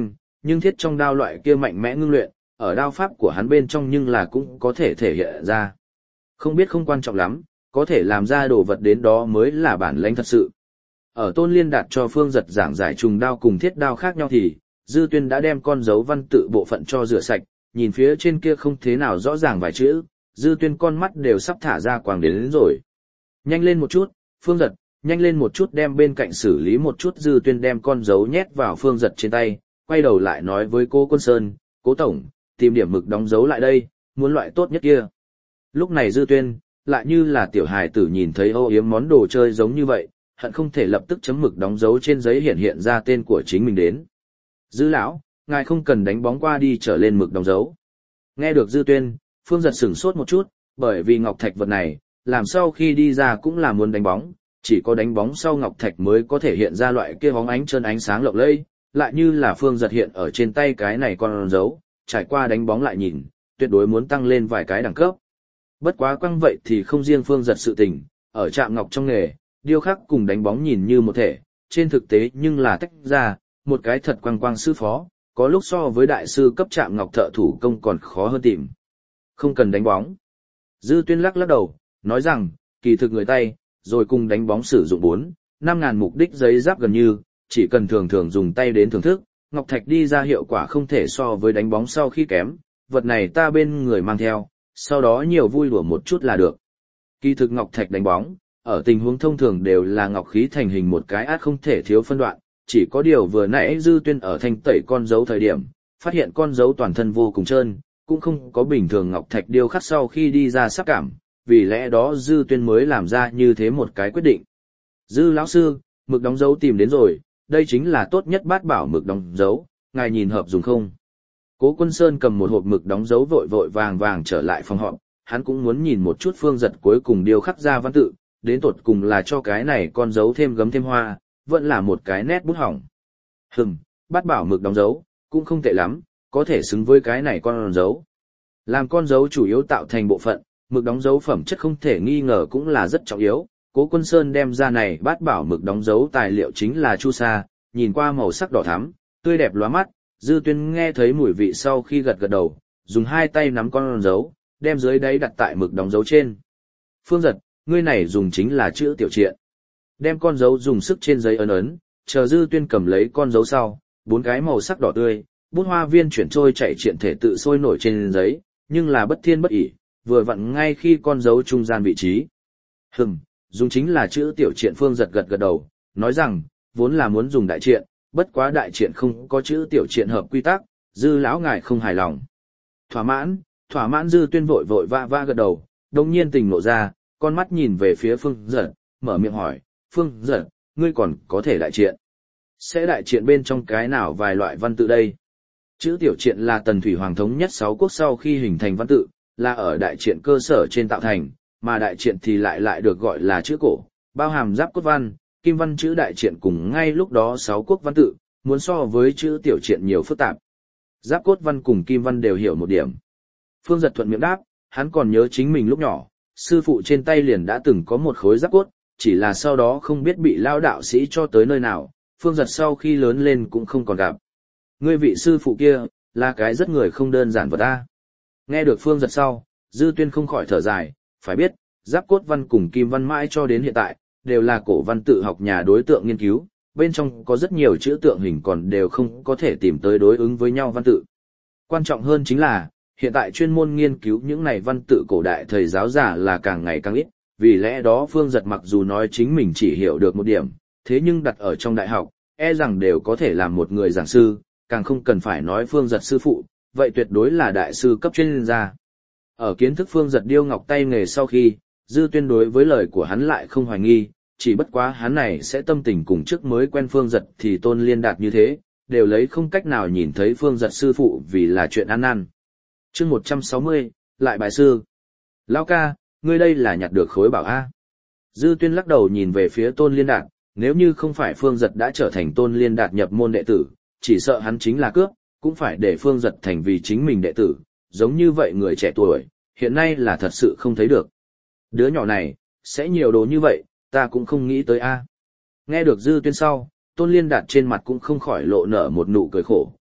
nhưng thiết trong đao loại kia mạnh mẽ ngưng luyện, ở đao pháp của hắn bên trong nhưng là cũng có thể thể hiện ra. Không biết không quan trọng lắm, có thể làm ra đồ vật đến đó mới là bản lĩnh thật sự. Ở Tôn Liên Đạt cho Phương Giật giảng giải trùng đao cùng thiết đao khác nhau thì, Dư Tuyên đã đem con dấu văn tự bộ phận cho rửa sạch, nhìn phía trên kia không thế nào rõ ràng vài chữ, Dư Tuyên con mắt đều sắp thả ra quàng đến, đến rồi. Nhanh lên một chút, Phương Giật, nhanh lên một chút đem bên cạnh xử lý một chút. Dư Tuyên đem con dấu nhét vào Phương Giật trên tay, quay đầu lại nói với Cố Quân Sơn, Cố Tổng, tìm điểm mực đóng dấu lại đây, muốn loại tốt nhất kia. Lúc này Dư Tuyên, lại như là tiểu hài tử nhìn thấy âu yếm món đồ chơi giống như vậy, hận không thể lập tức chấm mực đóng dấu trên giấy hiện hiện ra tên của chính mình đến. Dư lão, ngài không cần đánh bóng qua đi trở lên mực đóng dấu. Nghe được Dư Tuyên, Phương Giật sửng sốt một chút, bởi vì ngọc thạch vật này, làm sau khi đi ra cũng là muốn đánh bóng, chỉ có đánh bóng sau ngọc thạch mới có thể hiện ra loại kia bóng ánh trơn ánh sáng lộng lẫy, lại như là Phương Giật hiện ở trên tay cái này con dấu, trải qua đánh bóng lại nhìn, tuyệt đối muốn tăng lên vài cái đẳng cấp. Bất quá quăng vậy thì không riêng Phương Giật sự tình, ở Trạm Ngọc trong nghề, điêu khắc cùng đánh bóng nhìn như một thể, trên thực tế nhưng là tách ra, một cái thật quang quang sư phó, có lúc so với đại sư cấp Trạm Ngọc thợ thủ công còn khó hơn tìm. Không cần đánh bóng. Dư Tuyên lắc lắc đầu, nói rằng, kỳ thực người tay, rồi cùng đánh bóng sử dụng bốn, năm ngàn mục đích giấy giáp gần như, chỉ cần thường thường dùng tay đến thưởng thức, ngọc thạch đi ra hiệu quả không thể so với đánh bóng sau khi kém, vật này ta bên người mang theo, sau đó nhiều vui đùa một chút là được. Kỳ thực ngọc thạch đánh bóng, ở tình huống thông thường đều là ngọc khí thành hình một cái át không thể thiếu phân đoạn, chỉ có điều vừa nãy Dư Tuyên ở thanh tẩy con dấu thời điểm, phát hiện con dấu toàn thân vô cùng trơn, cũng không có bình thường ngọc thạch điêu khắc sau khi đi ra sắc cảm, vì lẽ đó Dư Tuyên mới làm ra như thế một cái quyết định. Dư lão sư, mực đóng dấu tìm đến rồi, đây chính là tốt nhất bát bảo mực đóng dấu, ngài nhìn hợp dùng không? Cố Quân Sơn cầm một hộp mực đóng dấu vội vội vàng vàng trở lại phòng họp, hắn cũng muốn nhìn một chút Phương Giật cuối cùng điêu khắc ra văn tự, đến tột cùng là cho cái này con dấu thêm gấm thêm hoa, vẫn là một cái nét bút hỏng. Hừm, bát bảo mực đóng dấu, cũng không tệ lắm, có thể xứng với cái này con dấu. Làm con dấu chủ yếu tạo thành bộ phận, mực đóng dấu phẩm chất không thể nghi ngờ cũng là rất trọng yếu. Cố Quân Sơn đem ra này bát bảo mực đóng dấu tài liệu chính là chu sa, nhìn qua màu sắc đỏ thắm, tươi đẹp lóa mắt. Dư Tuyên nghe thấy mùi vị sau khi gật gật đầu, dùng hai tay nắm con dấu, đem dưới đáy đặt tại mực đóng dấu trên. Phương Giật, ngươi này dùng chính là chữ tiểu triện. Đem con dấu dùng sức trên giấy ấn ấn, chờ Dư Tuyên cầm lấy con dấu sau, bốn cái màu sắc đỏ tươi, bút hoa viên chuyển trôi chạy triện thể tự sôi nổi trên giấy, nhưng là bất thiên bất ỷ, vừa vặn ngay khi con dấu trung gian vị trí. Hừm, dùng chính là chữ tiểu triện. Phương Giật gật gật đầu, nói rằng, vốn là muốn dùng đại triện, bất quá đại triện không có chữ tiểu triện hợp quy tắc, Dư lão ngài không hài lòng. Thỏa mãn, thỏa mãn. Dư Tuyên vội vội va va gật đầu, đồng nhiên tình nộ ra, con mắt nhìn về phía Phương Giật, mở miệng hỏi, Phương Giật, ngươi còn có thể đại triện? Sẽ đại triện bên trong cái nào vài loại văn tự đây? Chữ tiểu triện là Tần Thủy Hoàng thống nhất sáu quốc sau khi hình thành văn tự, là ở đại triện cơ sở trên tạo thành, mà đại triện thì lại lại được gọi là chữ cổ, bao hàm giáp cốt văn, kim văn. Chữ đại triện cùng ngay lúc đó sáu quốc văn tự, muốn so với chữ tiểu triện nhiều phức tạp. Giáp cốt văn cùng kim văn đều hiểu một điểm. Phương Giật thuận miệng đáp, hắn còn nhớ chính mình lúc nhỏ, sư phụ trên tay liền đã từng có một khối giáp cốt, chỉ là sau đó không biết bị lao đạo sĩ cho tới nơi nào, Phương Giật sau khi lớn lên cũng không còn gặp. Ngươi vị sư phụ kia, là cái rất người không đơn giản vật ta. Nghe được Phương Giật sau, Dư Tuyên không khỏi thở dài, phải biết, giáp cốt văn cùng kim văn mãi cho đến hiện tại, đều là cổ văn tự học nhà đối tượng nghiên cứu, bên trong có rất nhiều chữ tượng hình còn đều không có thể tìm tới đối ứng với nhau văn tự. Quan trọng hơn chính là, hiện tại chuyên môn nghiên cứu những này văn tự cổ đại thầy giáo giả là càng ngày càng ít, vì lẽ đó Phương Giật mặc dù nói chính mình chỉ hiểu được một điểm, thế nhưng đặt ở trong đại học, e rằng đều có thể làm một người giảng sư, càng không cần phải nói Phương Giật sư phụ, vậy tuyệt đối là đại sư cấp chuyên gia. Ở kiến thức Phương Giật điêu ngọc tay nghề sau khi, Dư Tuyên đối với lời của hắn lại không hoài nghi, chỉ bất quá hắn này sẽ tâm tình cùng trước mới quen Phương Giật thì Tôn Liên Đạt như thế, đều lấy không cách nào nhìn thấy Phương Giật sư phụ vì là chuyện ăn năn. Chương một trăm sáu mươi, lại bài sư. Lão ca, ngươi đây là nhặt được khối bảo A. Dư Tuyên lắc đầu nhìn về phía Tôn Liên Đạt, nếu như không phải Phương Giật đã trở thành Tôn Liên Đạt nhập môn đệ tử, chỉ sợ hắn chính là cướp, cũng phải để Phương Giật thành vì chính mình đệ tử, giống như vậy người trẻ tuổi, hiện nay là thật sự không thấy được. Đứa nhỏ này, sẽ nhiều đồ như vậy, ta cũng không nghĩ tới A. Nghe được Dư Tuyên sau, Tôn Liên Đạt trên mặt cũng không khỏi lộ nở một nụ cười khổ,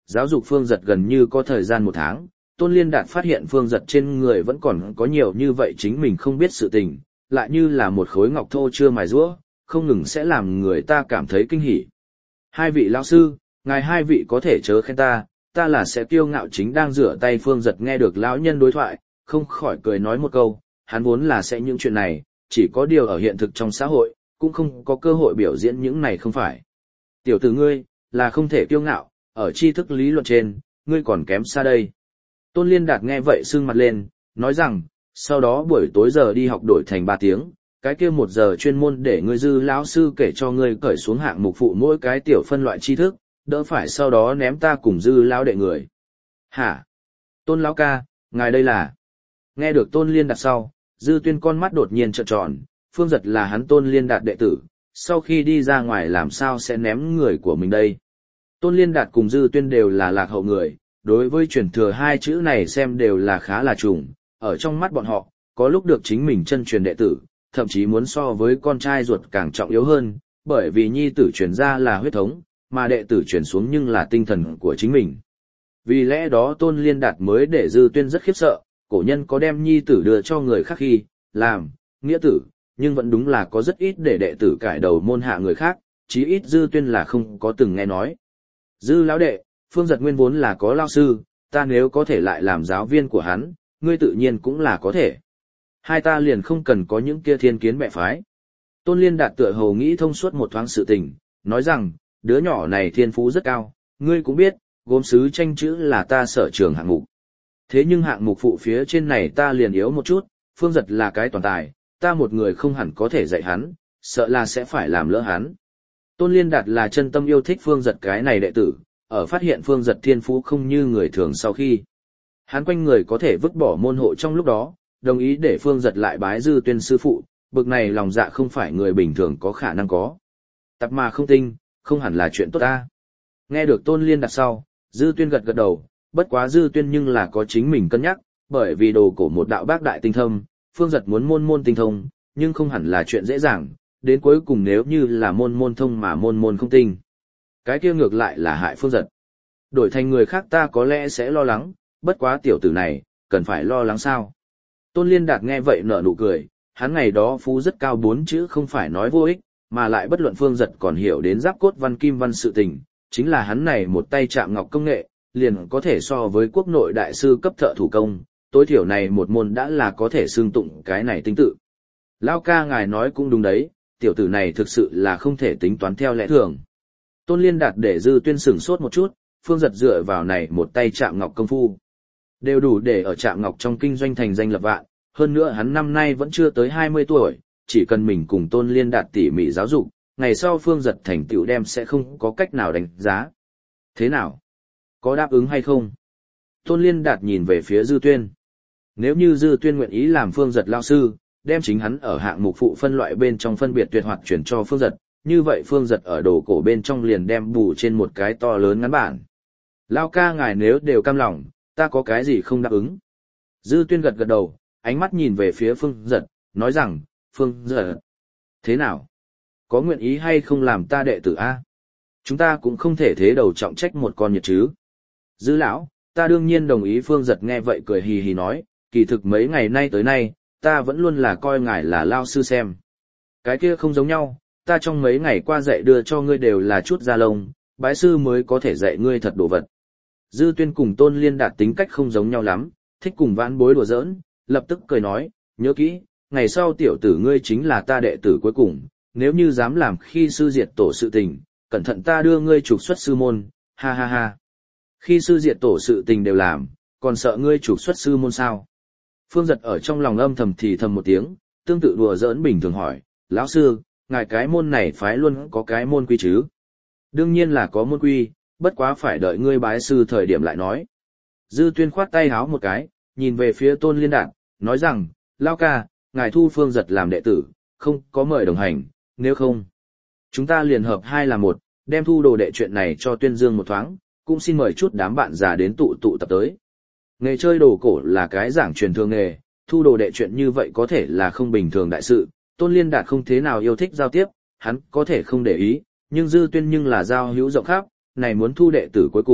giáo dục Phương Giật gần như có thời gian một tháng, Tôn Liên Đạt phát hiện Phương Giật trên người vẫn còn có nhiều như vậy chính mình không biết sự tình, lại như là một khối ngọc thô chưa mài rũa, không ngừng sẽ làm người ta cảm thấy kinh hỉ. Hai vị lão sư, ngài hai vị có thể chớ khen ta, ta là sẽ kiêu ngạo chính đang rửa tay. Phương Giật nghe được lão nhân đối thoại, không khỏi cười nói một câu, hắn vốn là sẽ những chuyện này, chỉ có điều ở hiện thực trong xã hội, cũng không có cơ hội biểu diễn những này không phải. Tiểu tử ngươi, là không thể kiêu ngạo, ở tri thức lý luận trên, ngươi còn kém xa đây. Tôn Liên Đạt nghe vậy sưng mặt lên, nói rằng, sau đó buổi tối giờ đi học đổi thành ba tiếng, cái kia một giờ chuyên môn để ngươi Dư lão sư kể cho ngươi cởi xuống hạng mục phụ mỗi cái tiểu phân loại tri thức, đỡ phải sau đó ném ta cùng Dư lão đệ người. Hả? Tôn lão ca, ngài đây là? Nghe được Tôn Liên Đạt sau, Dư Tuyên con mắt đột nhiên trợn tròn, Phương Giật là hắn Tôn Liên Đạt đệ tử, sau khi đi ra ngoài làm sao sẽ ném người của mình đây? Tôn Liên Đạt cùng Dư Tuyên đều là lạc hậu người, đối với truyền thừa hai chữ này xem đều là khá là trùng, ở trong mắt bọn họ, có lúc được chính mình chân truyền đệ tử, thậm chí muốn so với con trai ruột càng trọng yếu hơn, bởi vì nhi tử truyền ra là huyết thống, mà đệ tử truyền xuống nhưng là tinh thần của chính mình. Vì lẽ đó Tôn Liên Đạt mới để Dư Tuyên rất khiếp sợ, cổ nhân có đem nhi tử đưa cho người khác khi, làm, nghĩa tử, nhưng vẫn đúng là có rất ít để đệ tử cải đầu môn hạ người khác, chí ít Dư Tuyên là không có từng nghe nói. Dư lão đệ, Phương Giật nguyên vốn là có lao sư, ta nếu có thể lại làm giáo viên của hắn, ngươi tự nhiên cũng là có thể. Hai ta liền không cần có những kia thiên kiến bẻ phái. Tôn Liên Đạt tựa hồ nghĩ thông suốt một thoáng sự tình, nói rằng, đứa nhỏ này thiên phú rất cao, ngươi cũng biết, gốm sứ tranh chữ là ta sở trường hạng mục. Thế nhưng hạng mục phụ phía trên này ta liền yếu một chút, Phương Giật là cái toàn tài, ta một người không hẳn có thể dạy hắn, sợ là sẽ phải làm lỡ hắn. Tôn Liên Đạt là chân tâm yêu thích Phương Giật cái này đệ tử, ở phát hiện Phương Giật thiên phú không như người thường sau khi. Hắn quanh người có thể vứt bỏ môn hộ trong lúc đó, đồng ý để Phương Giật lại bái Dư Tuyên sư phụ, bực này lòng dạ không phải người bình thường có khả năng có. Tập mà không tinh, không hẳn là chuyện tốt ta. Nghe được Tôn Liên Đạt sau, Dư Tuyên gật gật đầu, bất quá Dư Tuyên nhưng là có chính mình cân nhắc, bởi vì đồ cổ một đạo bác đại tinh thâm, Phương Giật muốn môn môn tinh thông, nhưng không hẳn là chuyện dễ dàng, đến cuối cùng nếu như là môn môn thông mà môn môn không tinh. Cái kia ngược lại là hại Phương Giật. Đổi thành người khác ta có lẽ sẽ lo lắng, bất quá tiểu tử này, cần phải lo lắng sao? Tôn Liên Đạt nghe vậy nở nụ cười, hắn ngày đó phú rất cao bốn chữ không phải nói vô ích, mà lại bất luận Phương Giật còn hiểu đến giáp cốt văn kim văn sự tình, chính là hắn này một tay chạm ngọc công nghệ, liền có thể so với quốc nội đại sư cấp thợ thủ công, tối thiểu này một môn đã là có thể xương tụng cái này tinh tự. Lao ca ngài nói cũng đúng đấy, tiểu tử này thực sự là không thể tính toán theo lẽ thường. Tôn Liên Đạt để Dư Tuyên sửng sốt một chút, Phương Giật dựa vào này một tay chạm ngọc công phu. Đều đủ để ở chạm ngọc trong kinh doanh thành danh lập vạn, hơn nữa hắn năm nay vẫn chưa tới hai mươi tuổi, chỉ cần mình cùng Tôn Liên Đạt tỉ mỉ giáo dục, ngày sau Phương Giật thành tựu đem sẽ không có cách nào đánh giá. Thế nào? Có đáp ứng hay không? Tôn Liên Đạt nhìn về phía Dư Tuyên. Nếu như Dư Tuyên nguyện ý làm Phương Giật lao sư, đem chính hắn ở hạng mục phụ phân loại bên trong phân biệt tuyệt hoạt chuyển cho Phương Giật, như vậy Phương Giật ở đồ cổ bên trong liền đem bù trên một cái to lớn ngắn bản. Lao ca ngài nếu đều cam lòng, ta có cái gì không đáp ứng. Dư Tuyên gật gật đầu, ánh mắt nhìn về phía Phương Giật, nói rằng, Phương Giật, thế nào? Có nguyện ý hay không làm ta đệ tử A? Chúng ta cũng không thể thế đầu trọng trách một con nhiệt chứ. Dư lão, ta đương nhiên đồng ý. Phương Giật nghe vậy cười hì hì nói, kỳ thực mấy ngày nay tới nay, ta vẫn luôn là coi ngài là lao sư xem. Cái kia không giống nhau, ta trong mấy ngày qua dạy đưa cho ngươi đều là chút da lông, bái sư mới có thể dạy ngươi thật đồ vật. Dư Tuyên cùng Tôn Liên Đạt tính cách không giống nhau lắm, thích cùng vãn bối đùa giỡn, lập tức cười nói, nhớ kỹ, ngày sau tiểu tử ngươi chính là ta đệ tử cuối cùng, nếu như dám làm khi sư diệt tổ sự tình, cẩn thận ta đưa ngươi trục xuất sư môn, ha ha ha. Khi sư diệt tổ sự tình đều làm, còn sợ ngươi trục xuất sư môn sao? Phương Giật ở trong lòng âm thầm thì thầm một tiếng, tương tự đùa giỡn bình thường hỏi, lão sư, ngài cái môn này phái luôn có cái môn quy chứ? Đương nhiên là có môn quy, bất quá phải đợi ngươi bái sư thời điểm lại nói. Dư Tuyên khoát tay háo một cái, nhìn về phía Tôn Liên Đạt, nói rằng, Lao ca, ngài thu Phương Giật làm đệ tử, không có mời đồng hành, nếu không, chúng ta liền hợp hai là một, đem thu đồ đệ chuyện này cho tuyên dương một thoáng, cũng xin mời chút đám bạn già đến tụ tụ tập tới. Nghề chơi đồ cổ là cái giảng truyền thường nghề, thu đồ đệ chuyện như vậy có thể là không bình thường đại sự, Tôn Liên Đạt không thế nào yêu thích giao tiếp, hắn có thể không để ý, nhưng Dư Tuyên nhưng là giao hữu rộng khắp, này muốn thu đệ tử cuối cùng,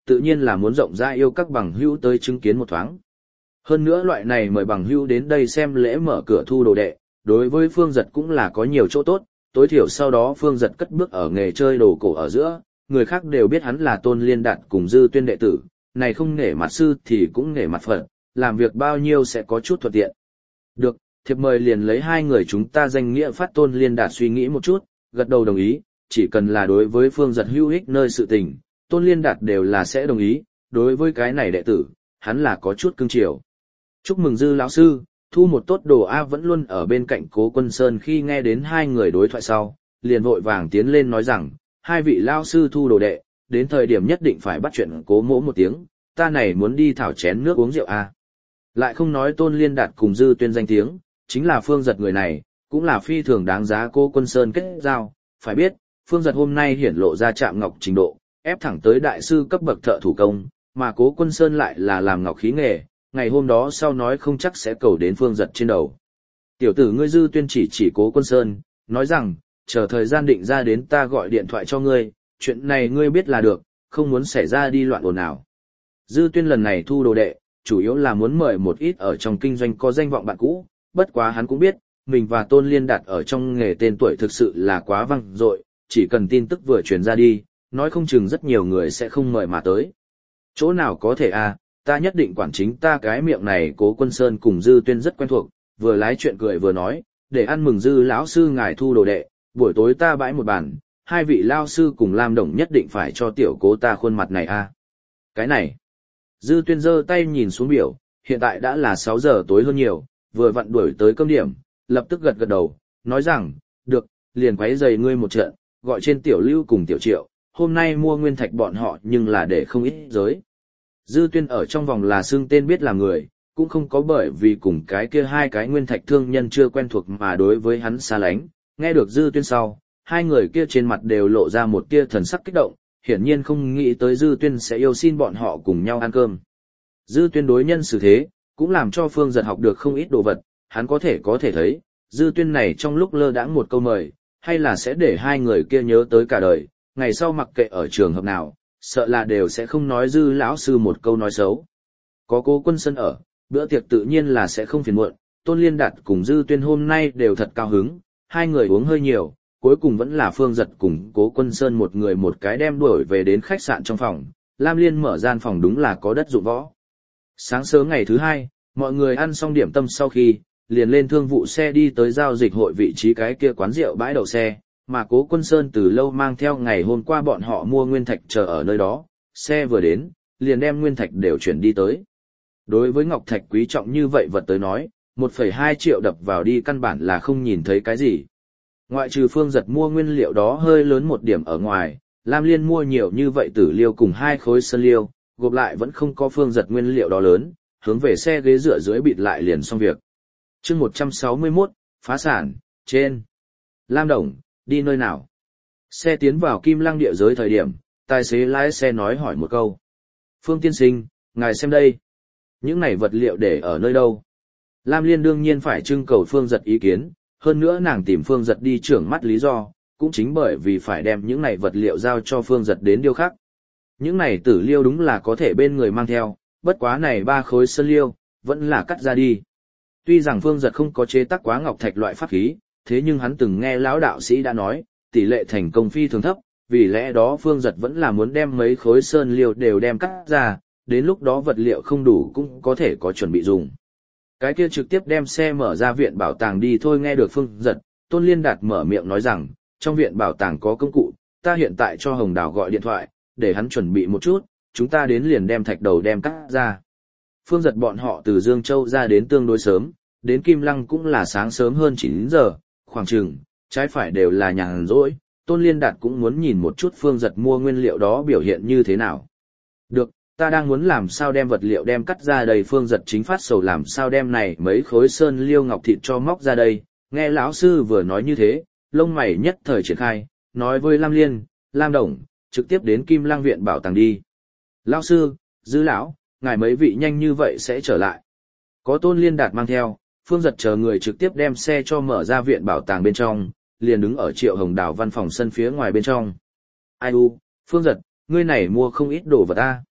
tự nhiên là muốn rộng ra yêu các bằng hữu tới chứng kiến một thoáng. Hơn nữa loại này mời bằng hữu đến đây xem lễ mở cửa thu đồ đệ, đối với Phương Giật cũng là có nhiều chỗ tốt, tối thiểu sau đó Phương Giật cất bước ở nghề chơi đồ cổ ở giữa, người khác đều biết hắn là Tôn Liên Đạt cùng Dư Tuyên đệ tử, này không nể mặt sư thì cũng nể mặt Phật, làm việc bao nhiêu sẽ có chút thuận tiện. Được, thiệp mời liền lấy hai người chúng ta danh nghĩa phát. Tôn Liên Đạt suy nghĩ một chút, gật đầu đồng ý, chỉ cần là đối với Phương Giật hữu ích nơi sự tình, Tôn Liên Đạt đều là sẽ đồng ý, đối với cái này đệ tử, hắn là có chút cưng chiều. Chúc mừng Dư lão sư, thu một tốt đồ A. Vẫn luôn ở bên cạnh Cố Quân Sơn khi nghe đến hai người đối thoại sau, liền vội vàng tiến lên nói rằng, hai vị lão sư thu đồ đệ, đến thời điểm nhất định phải bắt chuyện Cố mỗ một tiếng, ta này muốn đi thảo chén nước uống rượu A. Lại không nói Tôn Liên Đạt cùng Dư Tuyên danh tiếng, chính là Phương Giật người này, cũng là phi thường đáng giá Cố Quân Sơn kết giao, phải biết, Phương Giật hôm nay hiển lộ ra chạm ngọc trình độ, ép thẳng tới đại sư cấp bậc thợ thủ công, mà Cố Quân Sơn lại là làm ngọc khí nghề, ngày hôm đó sau nói không chắc sẽ cầu đến Phương Giật trên đầu. Tiểu tử ngươi Dư Tuyên chỉ chỉ Cố Quân Sơn, nói rằng, chờ thời gian định ra đến ta gọi điện thoại cho ngươi, chuyện này ngươi biết là được, không muốn xảy ra đi loạn ồn nào. Dư Tuyên lần này thu đồ đệ, chủ yếu là muốn mời một ít ở trong kinh doanh có danh vọng bạn cũ, bất quá hắn cũng biết, mình và Tôn Liên Đạt ở trong nghề tên tuổi thực sự là quá vang dội, chỉ cần tin tức vừa truyền ra đi, nói không chừng rất nhiều người sẽ không mời mà tới. Chỗ nào có thể à, ta nhất định quản chính ta cái miệng này. Cố Quân Sơn cùng Dư Tuyên rất quen thuộc, vừa lái chuyện cười vừa nói, để ăn mừng Dư lão sư ngài thu đồ đệ, buổi tối ta bãi một bàn, hai vị lao sư cùng Lam Đồng nhất định phải cho tiểu Cố ta khuôn mặt này à. Cái này, Dư Tuyên giơ tay nhìn xuống biểu, hiện tại đã là sáu giờ tối hơn nhiều, vừa vặn đuổi tới cơm điểm, lập tức gật gật đầu, nói rằng, được, liền quấy giày ngươi một trận, gọi trên tiểu Lưu cùng tiểu Triệu, hôm nay mua nguyên thạch bọn họ nhưng là để không ít giới. Dư Tuyên ở trong vòng là xưng tên biết là người, cũng không có bởi vì cùng cái kia hai cái nguyên thạch thương nhân chưa quen thuộc mà đối với hắn xa lánh, nghe được Dư Tuyên sau, hai người kia trên mặt đều lộ ra một tia thần sắc kích động, hiển nhiên không nghĩ tới Dư Tuyên sẽ yêu xin bọn họ cùng nhau ăn cơm. Dư Tuyên đối nhân xử thế, cũng làm cho Phương Giật học được không ít đồ vật, hắn có thể có thể thấy, Dư Tuyên này trong lúc lơ đãng một câu mời, hay là sẽ để hai người kia nhớ tới cả đời, ngày sau mặc kệ ở trường hợp nào, sợ là đều sẽ không nói Dư lão sư một câu nói xấu. Có Cố Quân Sơn ở, bữa tiệc tự nhiên là sẽ không phiền muộn, Tôn Liên Đạt cùng Dư Tuyên hôm nay đều thật cao hứng, hai người uống hơi nhiều, cuối cùng vẫn là Phương Giật cùng Cố Quân Sơn một người một cái đem đuổi về đến khách sạn trong phòng, Lam Liên mở gian phòng đúng là có đất dụng võ. Sáng sớm ngày thứ hai, mọi người ăn xong điểm tâm sau khi, liền lên thương vụ xe đi tới giao dịch hội vị trí cái kia quán rượu bãi đậu xe, mà Cố Quân Sơn từ lâu mang theo ngày hôm qua bọn họ mua nguyên thạch chờ ở nơi đó, xe vừa đến, liền đem nguyên thạch đều chuyển đi tới. Đối với ngọc thạch quý trọng như vậy vật tới nói, một phẩy hai triệu đập vào đi căn bản là không nhìn thấy cái gì. Ngoại trừ Phương Giật mua nguyên liệu đó hơi lớn một điểm ở ngoài, Lam Liên mua nhiều như vậy tử liêu cùng hai khối sơn liêu, gộp lại vẫn không có Phương Giật nguyên liệu đó lớn, hướng về xe ghế dựa dưới bịt lại liền xong việc. Chương một trăm sáu mươi mốt, phá sản, trên. Lam Đồng, đi nơi nào? Xe tiến vào Kim Lăng địa giới thời điểm, tài xế lái xe nói hỏi một câu. Phương tiên sinh, ngài xem đây. Những này vật liệu để ở nơi đâu? Lam Liên đương nhiên phải trưng cầu Phương Giật ý kiến, hơn nữa nàng tìm Phương Giật đi trưởng mắt lý do, cũng chính bởi vì phải đem những này vật liệu giao cho Phương Giật đến điêu khắc. Những này tử liêu đúng là có thể bên người mang theo, bất quá này ba khối sơn liêu, vẫn là cắt ra đi. Tuy rằng Phương Giật không có chế tác quá ngọc thạch loại pháp khí, thế nhưng hắn từng nghe lão đạo sĩ đã nói, tỷ lệ thành công phi thường thấp, vì lẽ đó Phương Giật vẫn là muốn đem mấy khối sơn liêu đều đem cắt ra, đến lúc đó vật liệu không đủ cũng có thể có chuẩn bị dùng. Cái kia trực tiếp đem xe mở ra viện bảo tàng đi thôi. Nghe được Phương Giật, Tôn Liên Đạt mở miệng nói rằng, trong viện bảo tàng có công cụ, ta hiện tại cho Hồng Đào gọi điện thoại, để hắn chuẩn bị một chút, chúng ta đến liền đem thạch đầu đem cắt ra. Phương Giật bọn họ từ Dương Châu ra đến tương đối sớm, đến Kim Lăng cũng là sáng sớm hơn chín giờ, khoảng chừng, trái phải đều là nhàn rỗi, Tôn Liên Đạt cũng muốn nhìn một chút Phương Giật mua nguyên liệu đó biểu hiện như thế nào. Được, ta đang muốn làm sao đem vật liệu đem cắt ra đây. Phương Giật chính phát sầu làm sao đem này mấy khối sơn liêu ngọc thịt cho móc ra đây, nghe lão sư vừa nói như thế, lông mày nhất thời triển khai, nói với Lam Liên, Lam Đồng, trực tiếp đến Kim Lăng viện bảo tàng đi. Lão sư, Dư lão, ngài mấy vị nhanh như vậy sẽ trở lại. Có Tôn Liên Đạt mang theo, Phương Giật chờ người trực tiếp đem xe cho mở ra viện bảo tàng bên trong, liền đứng ở Triệu Hồng Đào văn phòng sân phía ngoài bên trong. Ai u, Phương Giật, ngươi này mua không ít đồ vật ta.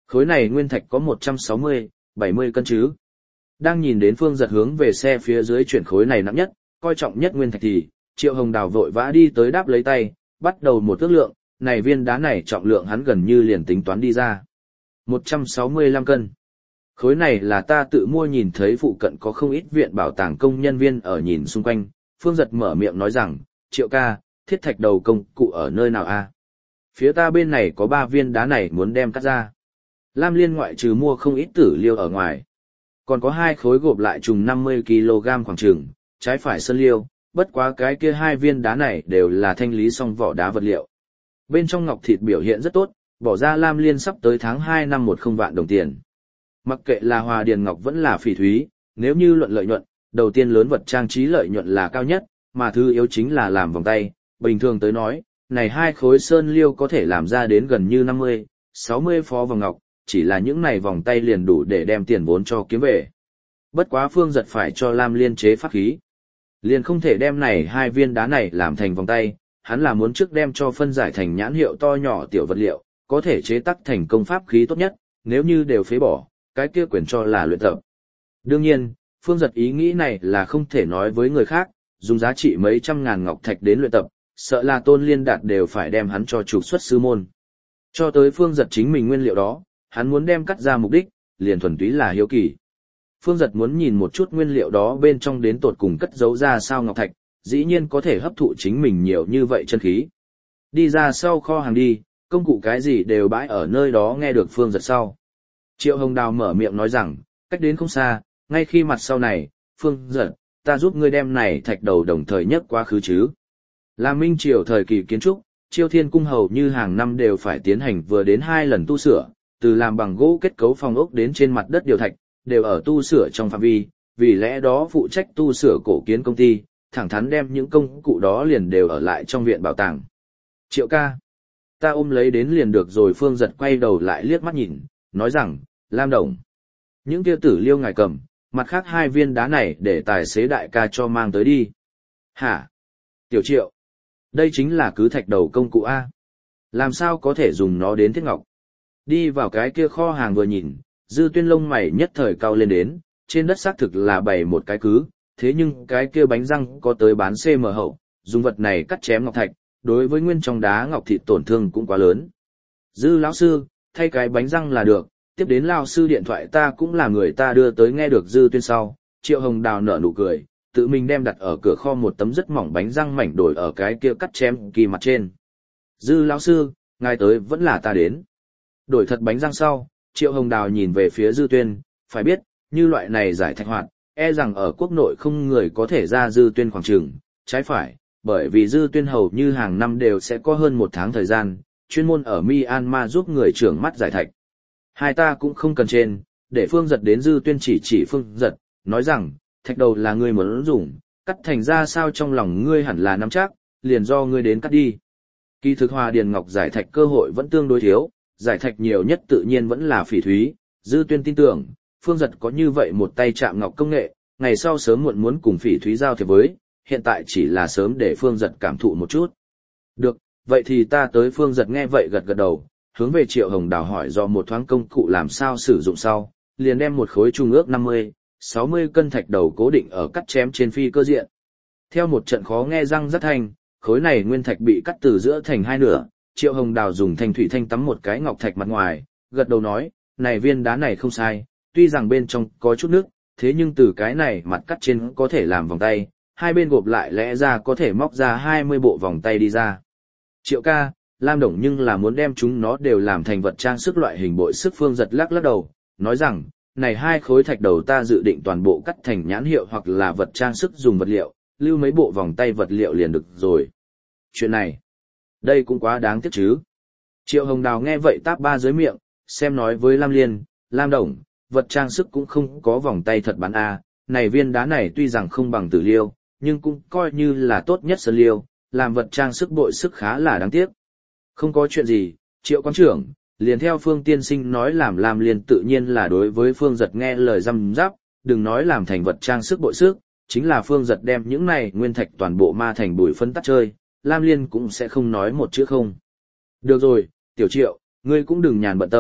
Khối này nguyên thạch có một trăm sáu mươi, bảy mươi cân chứ. Đang nhìn đến Phương Giật hướng về xe phía dưới chuyển khối này nặng nhất, coi trọng nhất nguyên thạch thì, Triệu Hồng Đào vội vã đi tới đáp lấy tay, bắt đầu một ước lượng, này viên đá này trọng lượng hắn gần như liền tính toán đi ra. một trăm sáu mươi lăm cân. Khối này là ta tự mua, nhìn thấy phụ cận có không ít viện bảo tàng công nhân viên ở nhìn xung quanh, Phương Giật mở miệng nói rằng, Triệu ca, thiết thạch đầu công cụ ở nơi nào a? Phía ta bên này có ba viên đá này muốn đem cắt ra. Lam Liên ngoại trừ mua không ít tử liêu ở ngoài. Còn có hai khối gộp lại trùng năm mươi ki lô gam khoảng chừng, trái phải sơn liêu, bất quá cái kia hai viên đá này đều là thanh lý xong vỏ đá vật liệu. Bên trong ngọc thịt biểu hiện rất tốt, bỏ ra Lam Liên sắp tới tháng hai năm một không vạn đồng tiền. Mặc kệ là hòa điền ngọc vẫn là phỉ thúy, nếu như luận lợi nhuận, đầu tiên lớn vật trang trí lợi nhuận là cao nhất, mà thứ yếu chính là làm vòng tay. Bình thường tới nói, này hai khối sơn liêu có thể làm ra đến gần như năm mươi, sáu mươi phó vòng ngọc, chỉ là những này vòng tay liền đủ để đem tiền vốn cho kiếm về. Bất quá Phương Giật phải cho Lam Liên chế pháp khí. Liền không thể đem này hai viên đá này làm thành vòng tay, hắn là muốn trước đem cho phân giải thành nhãn hiệu to nhỏ tiểu vật liệu, có thể chế tác thành công pháp khí tốt nhất, nếu như đều phế bỏ, cái kia quyền cho là luyện tập. Đương nhiên, Phương Giật ý nghĩ này là không thể nói với người khác, dùng giá trị mấy trăm ngàn ngọc thạch đến luyện tập, sợ là Tôn Liên Đạt đều phải đem hắn cho trục xuất sư môn. Cho tới Phương Giật chính mình nguyên liệu đó, hắn muốn đem cắt ra mục đích, liền thuần túy là hiếu kỳ. Phương Giật muốn nhìn một chút nguyên liệu đó bên trong đến tột cùng cất giấu ra sao ngọc thạch, dĩ nhiên có thể hấp thụ chính mình nhiều như vậy chân khí. Đi ra sau kho hàng đi, công cụ cái gì đều bãi ở nơi đó, nghe được Phương Giật sau. Triệu Hồng Đào mở miệng nói rằng, cách đến không xa, ngay khi mặt sau này, Phương Giật, ta giúp ngươi đem này thạch đầu đồng thời nhất quá khứ chứ. Là Minh Triều thời kỳ kiến trúc, Chiêu Thiên Cung hầu như hàng năm đều phải tiến hành vừa đến hai lần tu sửa, từ làm bằng gỗ kết cấu phòng ốc đến trên mặt đất điều thạch, đều ở tu sửa trong phạm vi, vì lẽ đó phụ trách tu sửa cổ kiến công ty, thẳng thắn đem những công cụ đó liền đều ở lại trong viện bảo tàng. Triệu ca, ta ôm lấy đến liền được rồi. Phương Giật quay đầu lại liếc mắt nhìn, nói rằng, Lam Đồng, những kia tử liêu ngài cầm, mặt khác hai viên đá này để tài xế đại ca cho mang tới đi. Hả? Tiểu Triệu, đây chính là cứ thạch đầu công cụ A. Làm sao có thể dùng nó đến thiết ngọc? Đi vào cái kia kho hàng vừa nhìn, Dư Tuyên lông mày nhất thời cao lên đến, trên đất xác thực là bày một cái cứ, thế nhưng cái kia bánh răng có tới bán cm hậu, dùng vật này cắt chém ngọc thạch, đối với nguyên trong đá ngọc thịt tổn thương cũng quá lớn. Dư lão sư, thay cái bánh răng là được, tiếp đến lão sư điện thoại ta cũng là người ta đưa tới. Nghe được Dư Tuyên sau, Triệu Hồng Đào nở nụ cười, tự mình đem đặt ở cửa kho một tấm rất mỏng bánh răng mảnh đổi ở cái kia cắt chém kỳ mặt trên. Dư lão sư, ngài tới vẫn là ta đến. Đổi thật bánh răng sau, Triệu Hồng Đào nhìn về phía Dư Tuyên, phải biết, như loại này giải thạch hoạt, e rằng ở quốc nội không người có thể ra Dư Tuyên khoảng trường, trái phải, bởi vì Dư Tuyên hầu như hàng năm đều sẽ có hơn một tháng thời gian, chuyên môn ở Myanmar giúp người trưởng mắt giải thạch. Hai ta cũng không cần trên, để Phương Giật đến. Dư Tuyên chỉ chỉ Phương Giật, nói rằng, thạch đầu là ngươi muốn dùng, cắt thành ra sao trong lòng ngươi hẳn là nắm chắc, liền do ngươi đến cắt đi. Kỳ thực hòa điền ngọc giải thạch cơ hội vẫn tương đối thiếu, giải thạch nhiều nhất tự nhiên vẫn là phỉ thúy. Dư Tuyên tin tưởng, Phương Giật có như vậy một tay chạm ngọc công nghệ, ngày sau sớm muộn muốn cùng phỉ thúy giao thiệp với, hiện tại chỉ là sớm để Phương Giật cảm thụ một chút. Được, vậy thì ta tới. Phương Giật nghe vậy gật gật đầu, hướng về Triệu Hồng Đào hỏi do một thoáng công cụ làm sao sử dụng sau, liền đem một khối trung ước năm mươi, sáu mươi cân thạch đầu cố định ở cắt chém trên phi cơ diện. Theo một trận khó nghe răng rất thanh, khối này nguyên thạch bị cắt từ giữa thành hai nửa. Triệu Hồng Đào dùng thanh thủy thanh tắm một cái ngọc thạch mặt ngoài, gật đầu nói, này viên đá này không sai, tuy rằng bên trong có chút nước, thế nhưng từ cái này mặt cắt trên có thể làm vòng tay, hai bên gộp lại lẽ ra có thể móc ra hai mươi bộ vòng tay đi ra. Triệu ca, Lam Đồng nhưng là muốn đem chúng nó đều làm thành vật trang sức loại hình bội sức. Phương Giật lắc lắc đầu, nói rằng, này hai khối thạch đầu ta dự định toàn bộ cắt thành nhãn hiệu hoặc là vật trang sức dùng vật liệu, lưu mấy bộ vòng tay vật liệu liền được rồi. Chuyện này, đây cũng quá đáng tiếc chứ. Triệu Hồng Đào nghe vậy táp ba dưới miệng, xem nói với Lam Liên, Lam Đồng, vật trang sức cũng không có vòng tay thật bán a, này viên đá này tuy rằng không bằng tử liêu, nhưng cũng coi như là tốt nhất sơn liêu, làm vật trang sức bội sức khá là đáng tiếc. Không có chuyện gì, Triệu quán trưởng, liền theo Phương tiên sinh nói làm. Lam Liên tự nhiên là đối với Phương Giật nghe lời răm rắp, đừng nói làm thành vật trang sức bội sức, chính là Phương Giật đem những này nguyên thạch toàn bộ ma thành bụi phân tắt chơi, Lam Liên cũng sẽ không nói một chữ không. Được rồi, Tiểu Triệu, ngươi cũng đừng nhàn bận tâm,